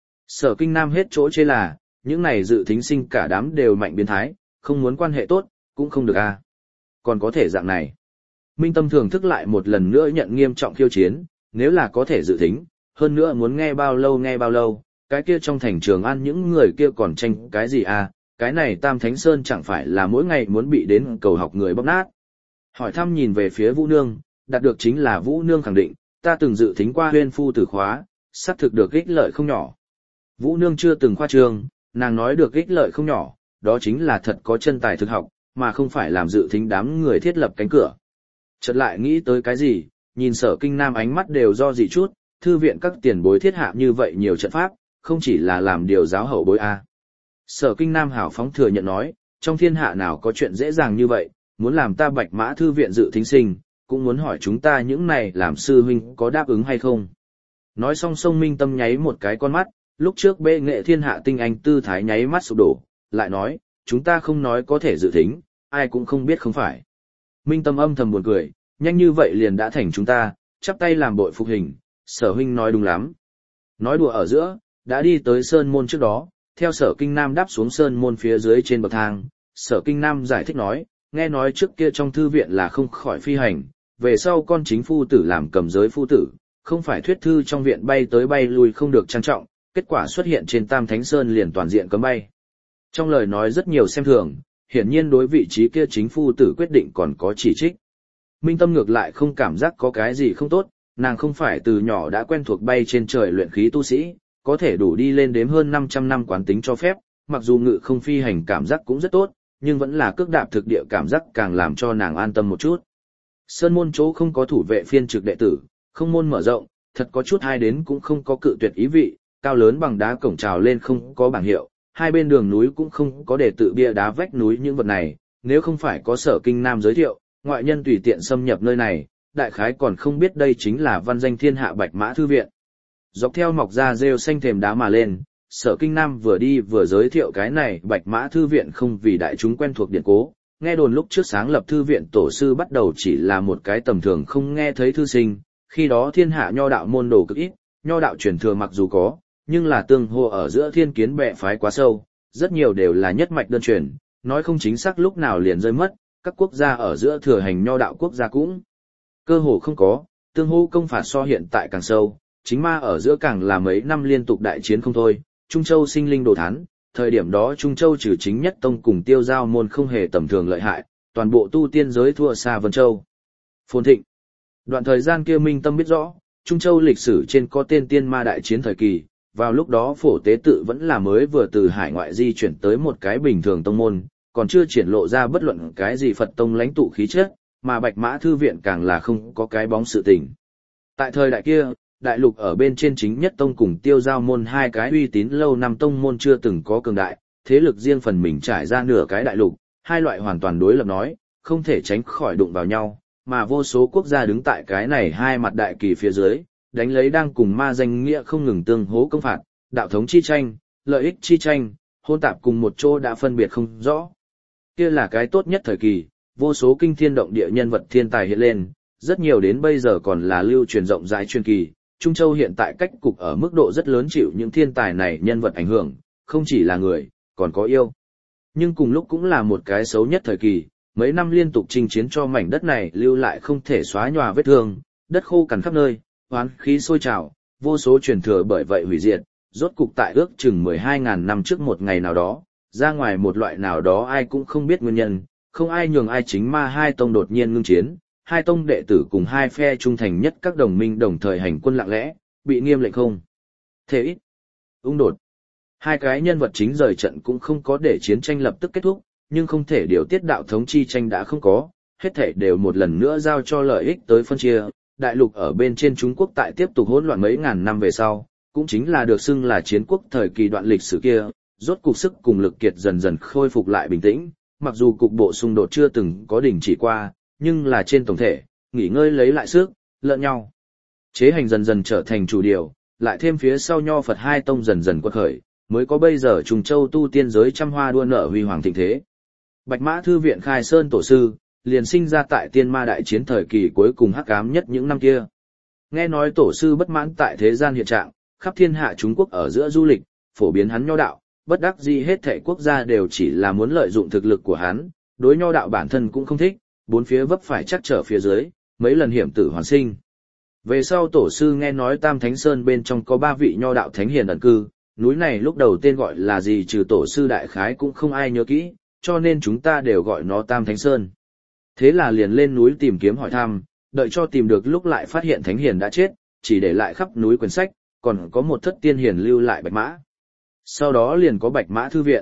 Speaker 1: Sở Kinh Nam hết chỗ chê là, những này dự thính sinh cả đám đều mạnh biến thái, không muốn quan hệ tốt, cũng không được a. À. Còn có thể dạng này. Minh Tâm thưởng thức lại một lần nữa nhận nghiêm trọng khiêu chiến, nếu là có thể dự thính, hơn nữa muốn nghe bao lâu nghe bao lâu, cái kia trong thành Trường An những người kia còn tranh cái gì à, cái này Tam Thánh Sơn chẳng phải là mỗi ngày muốn bị đến cầu học người bóp nát. Hỏi thăm nhìn về phía Vũ Nương, đạt được chính là Vũ Nương khẳng định, ta từng dự thính qua Huyên Phu Tử khóa, xác thực được ích lợi không nhỏ. Vũ Nương chưa từng khoa trương, nàng nói được ích lợi không nhỏ, đó chính là thật có chân tài thực học, mà không phải làm dự thính đám người thiết lập cánh cửa. Chợt lại nghĩ tới cái gì, nhìn Sở Kinh Nam ánh mắt đều do gì chút, thư viện các tiền bối thiết hạ như vậy nhiều trận pháp, không chỉ là làm điều giáo hậu bối a. Sở Kinh Nam hảo phóng thừa nhận nói, trong thiên hạ nào có chuyện dễ dàng như vậy, muốn làm ta Bạch Mã Thư viện dự thính sinh, cũng muốn hỏi chúng ta những này làm sư huynh có đáp ứng hay không. Nói xong sông Minh Tâm nháy một cái con mắt, lúc trước bệ nghệ thiên hạ tinh anh tư thái nháy mắt sụp đổ, lại nói, chúng ta không nói có thể dự thính, ai cũng không biết không phải. Minh Tâm âm thầm buồn cười, nhanh như vậy liền đã thành chúng ta, chắp tay làm bội phục hình, Sở huynh nói đúng lắm. Nói đùa ở giữa, đã đi tới Sơn Môn trước đó, theo Sở Kinh Nam đáp xuống Sơn Môn phía dưới trên bậc thang, Sở Kinh Nam giải thích nói, nghe nói trước kia trong thư viện là không khỏi phi hành, về sau con chính phu tử làm cầm giới phu tử, không phải thuyết thư trong viện bay tới bay lui không được trang trọng, kết quả xuất hiện trên Tam Thánh Sơn liền toàn diện cấm bay. Trong lời nói rất nhiều xem thường, hiển nhiên đối vị trí kia chính phu tử quyết định còn có chỉ trích. Minh Tâm ngược lại không cảm giác có cái gì không tốt, nàng không phải từ nhỏ đã quen thuộc bay trên trời luyện khí tu sĩ, có thể đủ đi lên đếm hơn năm trăm năm quán tính cho phép, mặc dù ngự không phi hành cảm giác cũng rất tốt, nhưng vẫn là cước đạp thực địa cảm giác càng làm cho nàng an tâm một chút. Sơn môn chỗ không có thủ vệ phiên trực đệ tử, không môn mở rộng, thật có chút hai đến cũng không có cự tuyệt ý vị, cao lớn bằng đá cổng trào lên không có bảng hiệu, hai bên đường núi cũng không có để tự bia đá vách núi những vật này, nếu không phải có Sở Kinh Nam giới thiệu, ngoại nhân tùy tiện xâm nhập nơi này, đại khái còn không biết đây chính là văn danh thiên hạ Bạch Mã Thư viện. Dọc theo mọc ra rêu xanh thềm đá mà lên, Sở Kinh Nam vừa đi vừa giới thiệu cái này Bạch Mã Thư viện không vì đại chúng quen thuộc điện cố, nghe đồn lúc trước sáng lập thư viện tổ sư bắt đầu chỉ là một cái tầm thường không nghe thấy thư sinh, khi đó thiên hạ nho đạo môn đồ cực ít, nho đạo truyền thừa mặc dù có, nhưng là tương hô ở giữa thiên kiến bè phái quá sâu, rất nhiều đều là nhất mạch đơn truyền, nói không chính xác lúc nào liền rơi mất, các quốc gia ở giữa thừa hành nho đạo quốc gia cũng cơ hồ không có, tương hô công phạt so hiện tại càng sâu, chính ma ở giữa càng là mấy năm liên tục đại chiến không thôi, Trung Châu sinh linh đồ thán, thời điểm đó Trung Châu trừ chính nhất tông cùng tiêu giao môn không hề tầm thường lợi hại, toàn bộ tu tiên giới thua xa Vân Châu. Phồn thịnh. Đoạn thời gian kia Minh Tâm biết rõ, Trung Châu lịch sử trên có tên tiên ma đại chiến thời kỳ, vào lúc đó phổ tế tự vẫn là mới vừa từ hải ngoại di chuyển tới một cái bình thường tông môn, còn chưa triển lộ ra bất luận cái gì Phật tông lãnh tụ khí chất, mà Bạch Mã Thư viện càng là không có cái bóng sự tình. Tại thời đại kia, đại lục ở bên trên chính nhất tông cùng tiêu giao môn hai cái uy tín lâu năm tông môn chưa từng có cường đại, thế lực riêng phần mình trải ra nửa cái đại lục, hai loại hoàn toàn đối lập nói, không thể tránh khỏi đụng vào nhau, mà vô số quốc gia đứng tại cái này hai mặt đại kỳ phía dưới, đánh lấy đang cùng ma danh nghĩa không ngừng tương hố công phạt, đạo thống chi tranh, lợi ích chi tranh, hôn tạp cùng một chỗ đã phân biệt không rõ. Kia là cái tốt nhất thời kỳ, vô số kinh thiên động địa nhân vật thiên tài hiện lên, rất nhiều đến bây giờ còn là lưu truyền rộng rãi truyền kỳ. Trung Châu hiện tại cách cục ở mức độ rất lớn chịu những thiên tài này nhân vật ảnh hưởng, không chỉ là người, còn có yêu. Nhưng cùng lúc cũng là một cái xấu nhất thời kỳ, mấy năm liên tục chinh chiến cho mảnh đất này lưu lại không thể xóa nhòa vết thương, đất khô cằn khắp nơi, oán khí sôi trào, vô số truyền thừa bởi vậy hủy diệt, rốt cục tại ước chừng mười hai nghìn năm trước một ngày nào đó, ra ngoài một loại nào đó ai cũng không biết nguyên nhân, không ai nhường ai chính ma hai tông đột nhiên ngưng chiến, hai tông đệ tử cùng hai phe trung thành nhất các đồng minh đồng thời hành quân lặng lẽ, bị nghiêm lệnh không. Thế ít. Ung đột. Hai cái nhân vật chính rời trận cũng không có để chiến tranh lập tức kết thúc, nhưng không thể điều tiết đạo thống chi tranh đã không có, hết thể đều một lần nữa giao cho lợi ích tới phân chia. Đại lục ở bên trên Trung Quốc tại tiếp tục hỗn loạn mấy ngàn năm về sau, cũng chính là được xưng là chiến quốc thời kỳ đoạn lịch sử kia, rốt cục sức cùng lực kiệt dần dần khôi phục lại bình tĩnh, mặc dù cục bộ xung đột chưa từng có đình chỉ qua, nhưng là trên tổng thể, nghỉ ngơi lấy lại sức, lẫn nhau. Chế hành dần dần trở thành chủ điều, lại thêm phía sau Nho Phật hai tông dần dần quật khởi, mới có bây giờ Trùng Châu tu tiên giới trăm hoa đua nở huy hoàng thịnh thế. Bạch Mã Thư viện khai sơn tổ sư, liền sinh ra tại tiên ma đại chiến thời kỳ cuối cùng hắc ám nhất những năm kia. Nghe nói tổ sư bất mãn tại thế gian hiện trạng, khắp thiên hạ Trung Quốc ở giữa du lịch, phổ biến hắn nho đạo, bất đắc dĩ hết thảy quốc gia đều chỉ là muốn lợi dụng thực lực của hắn, đối nho đạo bản thân cũng không thích, bốn phía vấp phải chắc trở phía dưới, mấy lần hiểm tử hoàn sinh. Về sau tổ sư nghe nói Tam Thánh Sơn bên trong có ba vị nho đạo thánh hiền ẩn cư, núi này lúc đầu tên gọi là gì trừ tổ sư đại khái cũng không ai nhớ kỹ, cho nên chúng ta đều gọi nó Tam Thánh Sơn. Thế là liền lên núi tìm kiếm hỏi thăm, đợi cho tìm được lúc lại phát hiện thánh hiền đã chết, chỉ để lại khắp núi quyển sách, còn có một thất tiên hiền lưu lại bạch mã. Sau đó liền có Bạch Mã Thư viện.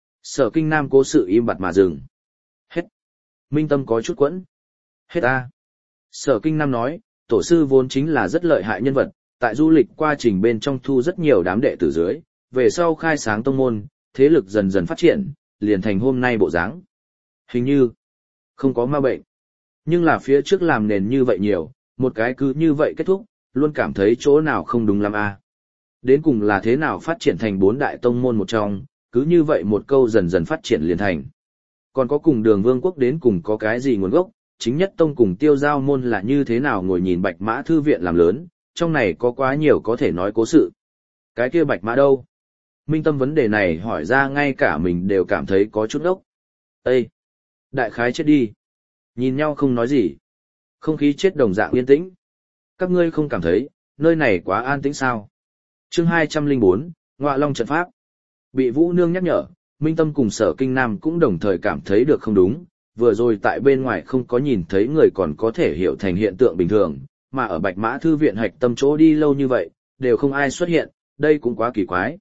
Speaker 1: Sở Kinh Nam cố sự im bặt mà dừng. Hết. Minh Tâm có chút quẫn. Hết a. Sở Kinh Nam nói, tổ sư vốn chính là rất lợi hại nhân vật, tại du lịch qua trình bên trong thu rất nhiều đám đệ tử dưới, về sau khai sáng tông môn, thế lực dần dần phát triển, liền thành hôm nay bộ dáng. Hình như không có ma bệnh. Nhưng là phía trước làm nền như vậy nhiều, một cái cứ như vậy kết thúc, luôn cảm thấy chỗ nào không đúng lắm a. Đến cùng là thế nào phát triển thành bốn đại tông môn một trong, cứ như vậy một câu dần dần phát triển liền thành. Còn có cùng Đường Vương quốc đến cùng có cái gì nguồn gốc, chính nhất tông cùng Tiêu Giao môn là như thế nào ngồi nhìn Bạch Mã Thư viện làm lớn, trong này có quá nhiều có thể nói cố sự. Cái kia Bạch Mã đâu? Minh Tâm vấn đề này hỏi ra ngay cả mình đều cảm thấy có chút ốc. Ê! Đại khái chết đi. Nhìn nhau không nói gì. Không khí chết đồng dạng yên tĩnh. Các ngươi không cảm thấy, nơi này quá an tĩnh sao? Chương hai trăm lẻ bốn, Ngọa Long trận pháp. Bị Vũ Nương nhắc nhở, Minh Tâm cùng Sở Kinh Nam cũng đồng thời cảm thấy được không đúng, vừa rồi tại bên ngoài không có nhìn thấy người còn có thể hiểu thành hiện tượng bình thường, mà ở Bạch Mã Thư viện hạch tâm chỗ đi lâu như vậy, đều không ai xuất hiện, đây cũng quá kỳ quái.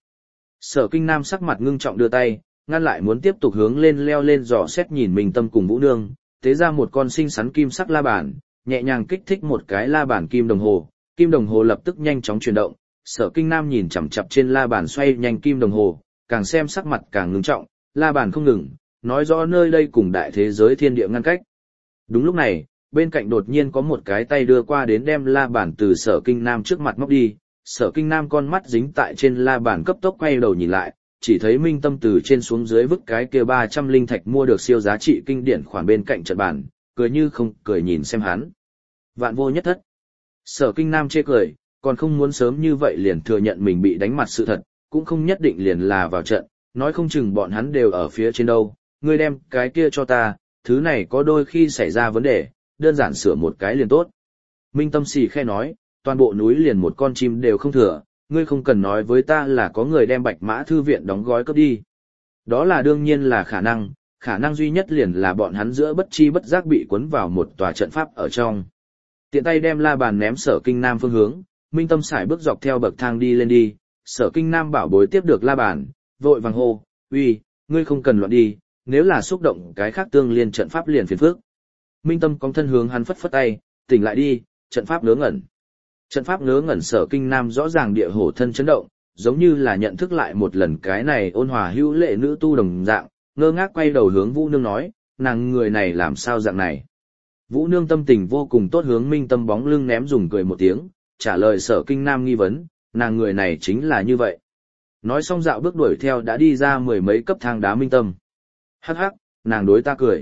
Speaker 1: Sở Kinh Nam sắc mặt ngưng trọng đưa tay, ngăn lại muốn tiếp tục hướng lên leo lên dò xét nhìn Minh Tâm cùng Vũ Nương, tế ra một con xinh xắn kim sắc la bàn, nhẹ nhàng kích thích một cái la bàn kim đồng hồ, kim đồng hồ lập tức nhanh chóng chuyển động. Sở Kinh Nam nhìn chằm chằm trên la bàn xoay nhanh kim đồng hồ, càng xem sắc mặt càng ngưng trọng, la bàn không ngừng, nói rõ nơi đây cùng đại thế giới thiên địa ngăn cách. Đúng lúc này, bên cạnh đột nhiên có một cái tay đưa qua đến đem la bàn từ Sở Kinh Nam trước mặt móc đi, Sở Kinh Nam con mắt dính tại trên la bàn cấp tốc quay đầu nhìn lại, chỉ thấy Minh Tâm từ trên xuống dưới vứt cái kia ba trăm linh thạch mua được siêu giá trị kinh điển khoản bên cạnh trận bàn, cười như không cười nhìn xem hắn. Vạn vô nhất thất. Sở Kinh Nam chê cười, còn không muốn sớm như vậy liền thừa nhận mình bị đánh mặt sự thật, cũng không nhất định liền là vào trận, nói không chừng bọn hắn đều ở phía trên đâu, ngươi đem cái kia cho ta, thứ này có đôi khi xảy ra vấn đề, đơn giản sửa một cái liền tốt. Minh Tâm xì khe nói, toàn bộ núi liền một con chim đều không thừa, ngươi không cần nói với ta là có người đem Bạch Mã Thư viện đóng gói cướp đi. Đó là đương nhiên là khả năng, khả năng duy nhất liền là bọn hắn giữa bất chi bất giác bị cuốn vào một tòa trận pháp ở trong. Tiện tay đem la bàn ném Sở Kinh Nam phương hướng, Minh Tâm sải bước dọc theo bậc thang đi lên đi, Sở Kinh Nam bảo bối tiếp được la bàn, vội vàng hô, uy, ngươi không cần loạn đi, nếu là xúc động cái khác tương liên trận pháp liền phiền phức. Minh Tâm cong thân hướng hắn phất phất tay, tỉnh lại đi, trận pháp ngớ ngẩn. Trận pháp ngớ ngẩn Sở Kinh Nam rõ ràng địa hổ thân chấn động, giống như là nhận thức lại một lần cái này ôn hòa hữu lệ nữ tu đồng dạng, ngơ ngác quay đầu hướng Vũ Nương nói, nàng người này làm sao dạng này. Vũ Nương tâm tình vô cùng tốt hướng Minh Tâm bóng lưng ném dùng cười một tiếng, trả lời Sở Kinh Nam nghi vấn, nàng người này chính là như vậy. Nói xong dạo bước đuổi theo đã đi ra mười mấy cấp thang đá Minh Tâm. Hắc hắc, nàng đối ta cười.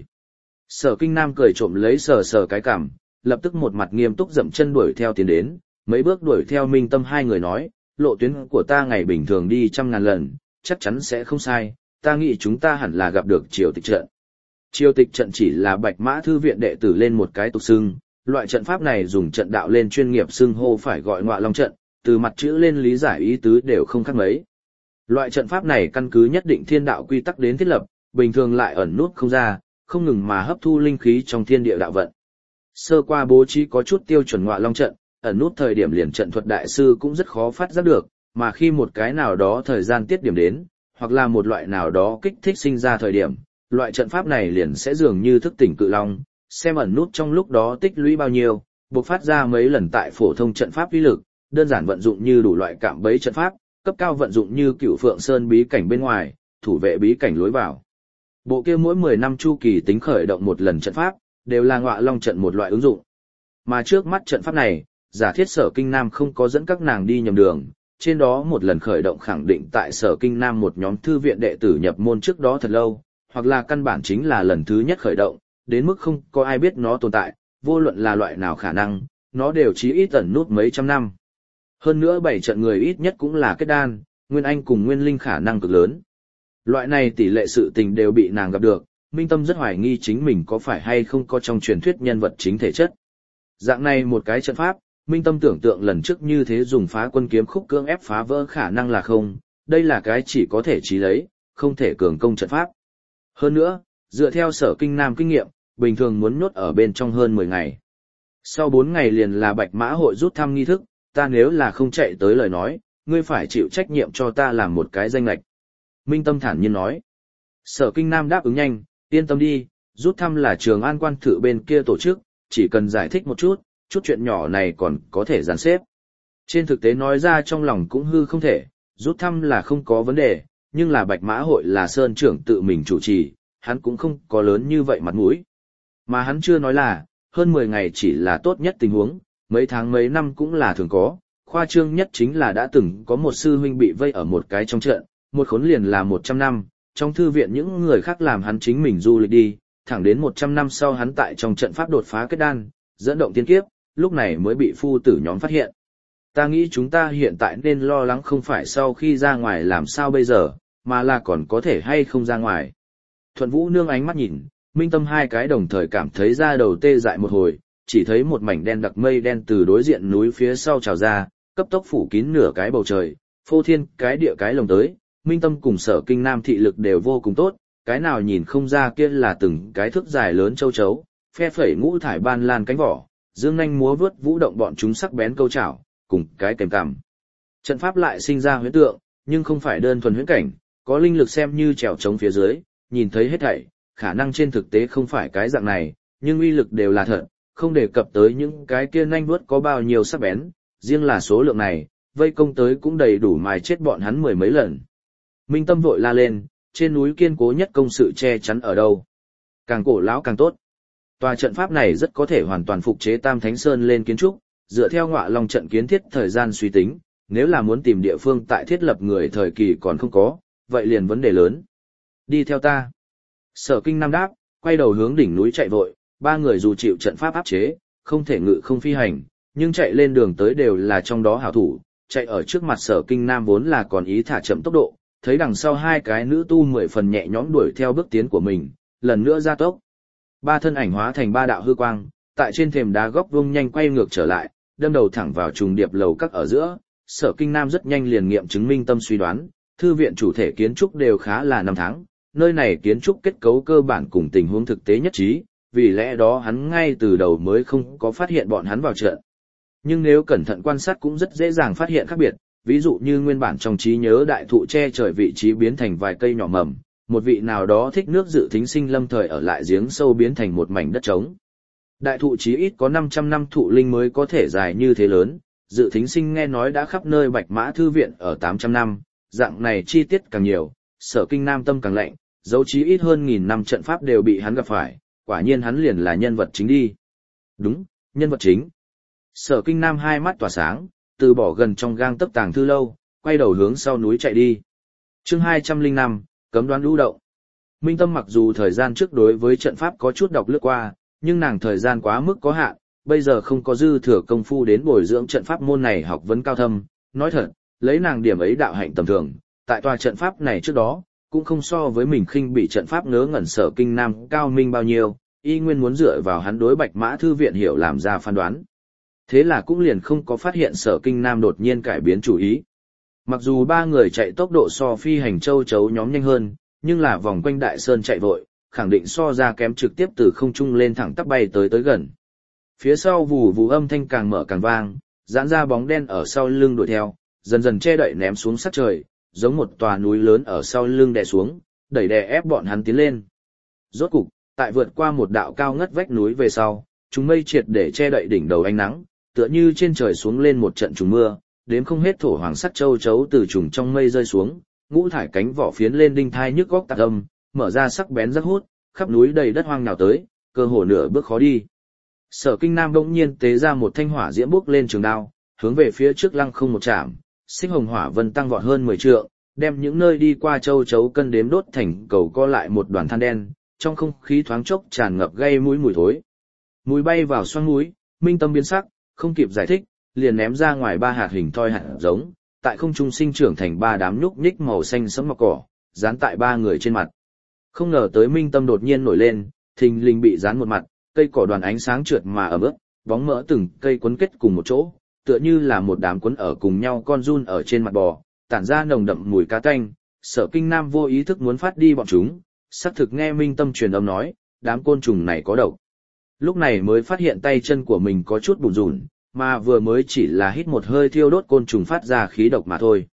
Speaker 1: Sở Kinh Nam cười trộm lấy sờ sờ cái cằm, lập tức một mặt nghiêm túc dậm chân đuổi theo tiến đến, mấy bước đuổi theo Minh Tâm hai người nói, lộ tuyến của ta ngày bình thường đi trăm ngàn lần, chắc chắn sẽ không sai, ta nghĩ chúng ta hẳn là gặp được triều tịch trận. Triều tịch trận chỉ là Bạch Mã Thư viện đệ tử lên một cái tục xưng, loại trận pháp này dùng trận đạo lên chuyên nghiệp xưng hô phải gọi Ngọa Long trận, từ mặt chữ lên lý giải ý tứ đều không khác mấy. Loại trận pháp này căn cứ nhất định thiên đạo quy tắc đến thiết lập, bình thường lại ẩn nút không ra, không ngừng mà hấp thu linh khí trong thiên địa đạo vận. Sơ qua bố trí có chút tiêu chuẩn Ngọa Long trận, ẩn nút thời điểm liền trận thuật đại sư cũng rất khó phát giác được, mà khi một cái nào đó thời gian tiết điểm đến, hoặc là một loại nào đó kích thích sinh ra thời điểm, loại trận pháp này liền sẽ dường như thức tỉnh cự long, xem ẩn nút trong lúc đó tích lũy bao nhiêu, bộc phát ra mấy lần tại phổ thông trận pháp uy lực, đơn giản vận dụng như đủ loại cạm bẫy trận pháp, cấp cao vận dụng như Cửu Phượng Sơn bí cảnh bên ngoài, thủ vệ bí cảnh lối vào. Bộ kia mỗi mười năm chu kỳ tính khởi động một lần trận pháp, đều là Ngọa Long trận một loại ứng dụng. Mà trước mắt trận pháp này, giả thiết Sở Kinh Nam không có dẫn các nàng đi nhầm đường, trên đó một lần khởi động khẳng định tại Sở Kinh Nam một nhóm thư viện đệ tử nhập môn trước đó thật lâu, hoặc là căn bản chính là lần thứ nhất khởi động, đến mức không có ai biết nó tồn tại, vô luận là loại nào khả năng, nó đều chí ít ẩn nút mấy trăm năm. Hơn nữa bảy trận người ít nhất cũng là kết đan, nguyên anh cùng nguyên linh khả năng cực lớn. Loại này tỷ lệ sự tình đều bị nàng gặp được, Minh Tâm rất hoài nghi chính mình có phải hay không có trong truyền thuyết nhân vật chính thể chất. Dạng này một cái trận pháp, Minh Tâm tưởng tượng lần trước như thế dùng phá quân kiếm khúc cưỡng ép phá vỡ khả năng là không, đây là cái chỉ có thể trí lấy, không thể cường công trận pháp. Hơn nữa, dựa theo Sở Kinh Nam kinh nghiệm, bình thường muốn nhốt ở bên trong hơn mười ngày. Sau bốn ngày liền là Bạch Mã hội rút thăm nghi thức, ta nếu là không chạy tới lời nói, ngươi phải chịu trách nhiệm cho ta làm một cái danh lệch. Minh Tâm thản nhiên nói. Sở Kinh Nam đáp ứng nhanh, yên tâm đi, rút thăm là Trường An quan thự bên kia tổ chức, chỉ cần giải thích một chút, chút chuyện nhỏ này còn có thể dàn xếp. Trên thực tế nói ra trong lòng cũng hư không thể, rút thăm là không có vấn đề, nhưng là Bạch Mã hội là Sơn trưởng tự mình chủ trì, hắn cũng không có lớn như vậy mặt mũi. Mà hắn chưa nói là, hơn mười ngày chỉ là tốt nhất tình huống, mấy tháng mấy năm cũng là thường có, khoa trương nhất chính là đã từng có một sư huynh bị vây ở một cái trong trận, một khốn liền là một trăm năm, trong thư viện những người khác làm hắn chính mình du lịch đi, thẳng đến một trăm năm sau hắn tại trong trận pháp đột phá kết đan, dẫn động tiên kiếp, lúc này mới bị phu tử nhóm phát hiện. Ta nghĩ chúng ta hiện tại nên lo lắng không phải sau khi ra ngoài làm sao bây giờ, mà là còn có thể hay không ra ngoài. Thuận Vũ nương ánh mắt nhìn, Minh Tâm hai cái đồng thời cảm thấy da đầu tê dại một hồi, chỉ thấy một mảnh đen đặc mây đen từ đối diện núi phía sau trào ra, cấp tốc phủ kín nửa cái bầu trời, phô thiên cái địa cái lồng tới, Minh Tâm cùng Sở Kinh Nam thị lực đều vô cùng tốt, cái nào nhìn không ra kia là từng cái thước dài lớn châu chấu, phe phẩy ngũ thải ban lan cánh vỏ, dương nhanh múa vớt vũ động bọn chúng sắc bén câu chảo, cùng cái kềm cằm. Trận pháp lại sinh ra huyễn tượng, nhưng không phải đơn thuần huyễn cảnh, có linh lực xem như trèo trống phía dưới, nhìn thấy hết thảy, khả năng trên thực tế không phải cái dạng này, nhưng uy lực đều là thật, không đề cập tới những cái kia nhanh vuốt có bao nhiêu sắc bén, riêng là số lượng này, vây công tới cũng đầy đủ mài chết bọn hắn mười mấy lần. Minh Tâm vội la lên, trên núi kiên cố nhất công sự che chắn ở đâu? Càng cổ lão càng tốt. Tòa trận pháp này rất có thể hoàn toàn phục chế Tam Thánh Sơn lên kiến trúc, dựa theo Ngọa Long trận kiến thiết thời gian suy tính, nếu là muốn tìm địa phương tại thiết lập người thời kỳ còn không có, vậy liền vấn đề lớn. Đi theo ta. Sở Kinh Nam đáp, quay đầu hướng đỉnh núi chạy vội, ba người dù chịu trận pháp áp chế, không thể ngự không phi hành, nhưng chạy lên đường tới đều là trong đó hảo thủ, chạy ở trước mặt Sở Kinh Nam vốn là còn ý thả chậm tốc độ, thấy đằng sau hai cái nữ tu mười phần nhẹ nhõm đuổi theo bước tiến của mình, lần nữa gia tốc. Ba thân ảnh hóa thành ba đạo hư quang, tại trên thềm đá góc vuông nhanh quay ngược trở lại, đâm đầu thẳng vào trùng điệp lầu các ở giữa. Sở Kinh Nam rất nhanh liền nghiệm chứng minh tâm suy đoán, thư viện chủ thể kiến trúc đều khá là năm tháng, nơi này kiến trúc kết cấu cơ bản cùng tình huống thực tế nhất trí, vì lẽ đó hắn ngay từ đầu mới không có phát hiện bọn hắn vào trận. Nhưng nếu cẩn thận quan sát cũng rất dễ dàng phát hiện khác biệt, ví dụ như nguyên bản trong trí nhớ đại thụ che trời vị trí biến thành vài cây nhỏ mầm, một vị nào đó thích nước dự thính sinh lâm thời ở lại giếng sâu biến thành một mảnh đất trống. Đại thụ chí ít có năm trăm năm thụ linh mới có thể dài như thế lớn, dự thính sinh nghe nói đã khắp nơi Bạch Mã thư viện ở tám trăm năm, dạng này chi tiết càng nhiều, Sở Kinh Nam tâm càng lạnh, dấu chí ít hơn nghìn năm trận pháp đều bị hắn gặp phải, quả nhiên hắn liền là nhân vật chính đi. Đúng, nhân vật chính. Sở Kinh Nam hai mắt tỏa sáng, từ bỏ gần trong gang tấc tàng thư lâu, quay đầu hướng sau núi chạy đi. Chương hai trăm lẻ năm, cấm đoán lưu động. Minh Tâm mặc dù thời gian trước đối với trận pháp có chút đọc lướt qua, nhưng nàng thời gian quá mức có hạn, bây giờ không có dư thừa công phu đến bồi dưỡng trận pháp môn này học vấn cao thâm, nói thật, lấy nàng điểm ấy đạo hạnh tầm thường, tại tòa trận pháp này trước đó, cũng không so với mình khinh bị trận pháp ngớ ngẩn Sở Kinh Nam cao minh bao nhiêu, y nguyên muốn dựa vào hắn đối Bạch Mã thư viện hiểu làm ra phán đoán. Thế là cũng liền không có phát hiện Sở Kinh Nam đột nhiên cải biến chủ ý. Mặc dù ba người chạy tốc độ so phi hành châu chấu nhóm nhanh hơn, nhưng là vòng quanh đại sơn chạy vội, khẳng định so ra kém trực tiếp từ không trung lên thẳng tắp bay tới tới gần. Phía sau vù vù âm thanh càng mở càng vang, giãn ra bóng đen ở sau lưng đuổi theo, dần dần che đậy ném xuống sát trời, giống một tòa núi lớn ở sau lưng đè xuống, đẩy đè ép bọn hắn tiến lên. Rốt cục, tại vượt qua một đạo cao ngất vách núi về sau, chúng mây triệt để che đậy đỉnh đầu ánh nắng, tựa như trên trời xuống lên một trận trùng mưa, đếm không hết thổ hoàng sắt châu chấu từ trùng trong mây rơi xuống, ngũ thải cánh vỏ phiến lên đinh thai nhức góc tạc âm, mở ra sắc bén rất hút, khắp núi đầy đất hoang nào tới, cơ hồ nửa bước khó đi. Sở Kinh Nam bỗng nhiên tế ra một thanh hỏa diễm bốc lên trường đao, hướng về phía trước lăng không một chạm, xích hồng hỏa vân tăng vọt hơn mười trượng, đem những nơi đi qua châu chấu cân đếm đốt thành cầu co lại một đoàn than đen, trong không khí thoáng chốc tràn ngập gây mũi mùi thối. Mùi bay vào xoang mũi, Minh Tâm biến sắc, không kịp giải thích, liền ném ra ngoài ba hạt hình thoi hạt giống, tại không trung sinh trưởng thành ba đám nhúc nhích màu xanh sẫm mọc cỏ, dán tại ba người trên mặt. Không ngờ tới Minh Tâm đột nhiên nổi lên, thình lình bị dán một mặt, cây cỏ đoàn ánh sáng trượt mà ẩm ướt, bóng mỡ từng cây quấn kết cùng một chỗ, tựa như là một đám quấn ở cùng nhau con giun ở trên mặt bò, tản ra nồng đậm mùi cá tanh. Sở Kinh Nam vô ý thức muốn phát đi bọn chúng, xác thực nghe Minh Tâm truyền âm nói, đám côn trùng này có độc. Lúc này mới phát hiện tay chân của mình có chút bủn rủn, mà vừa mới chỉ là hít một hơi thiêu đốt côn trùng phát ra khí độc mà thôi.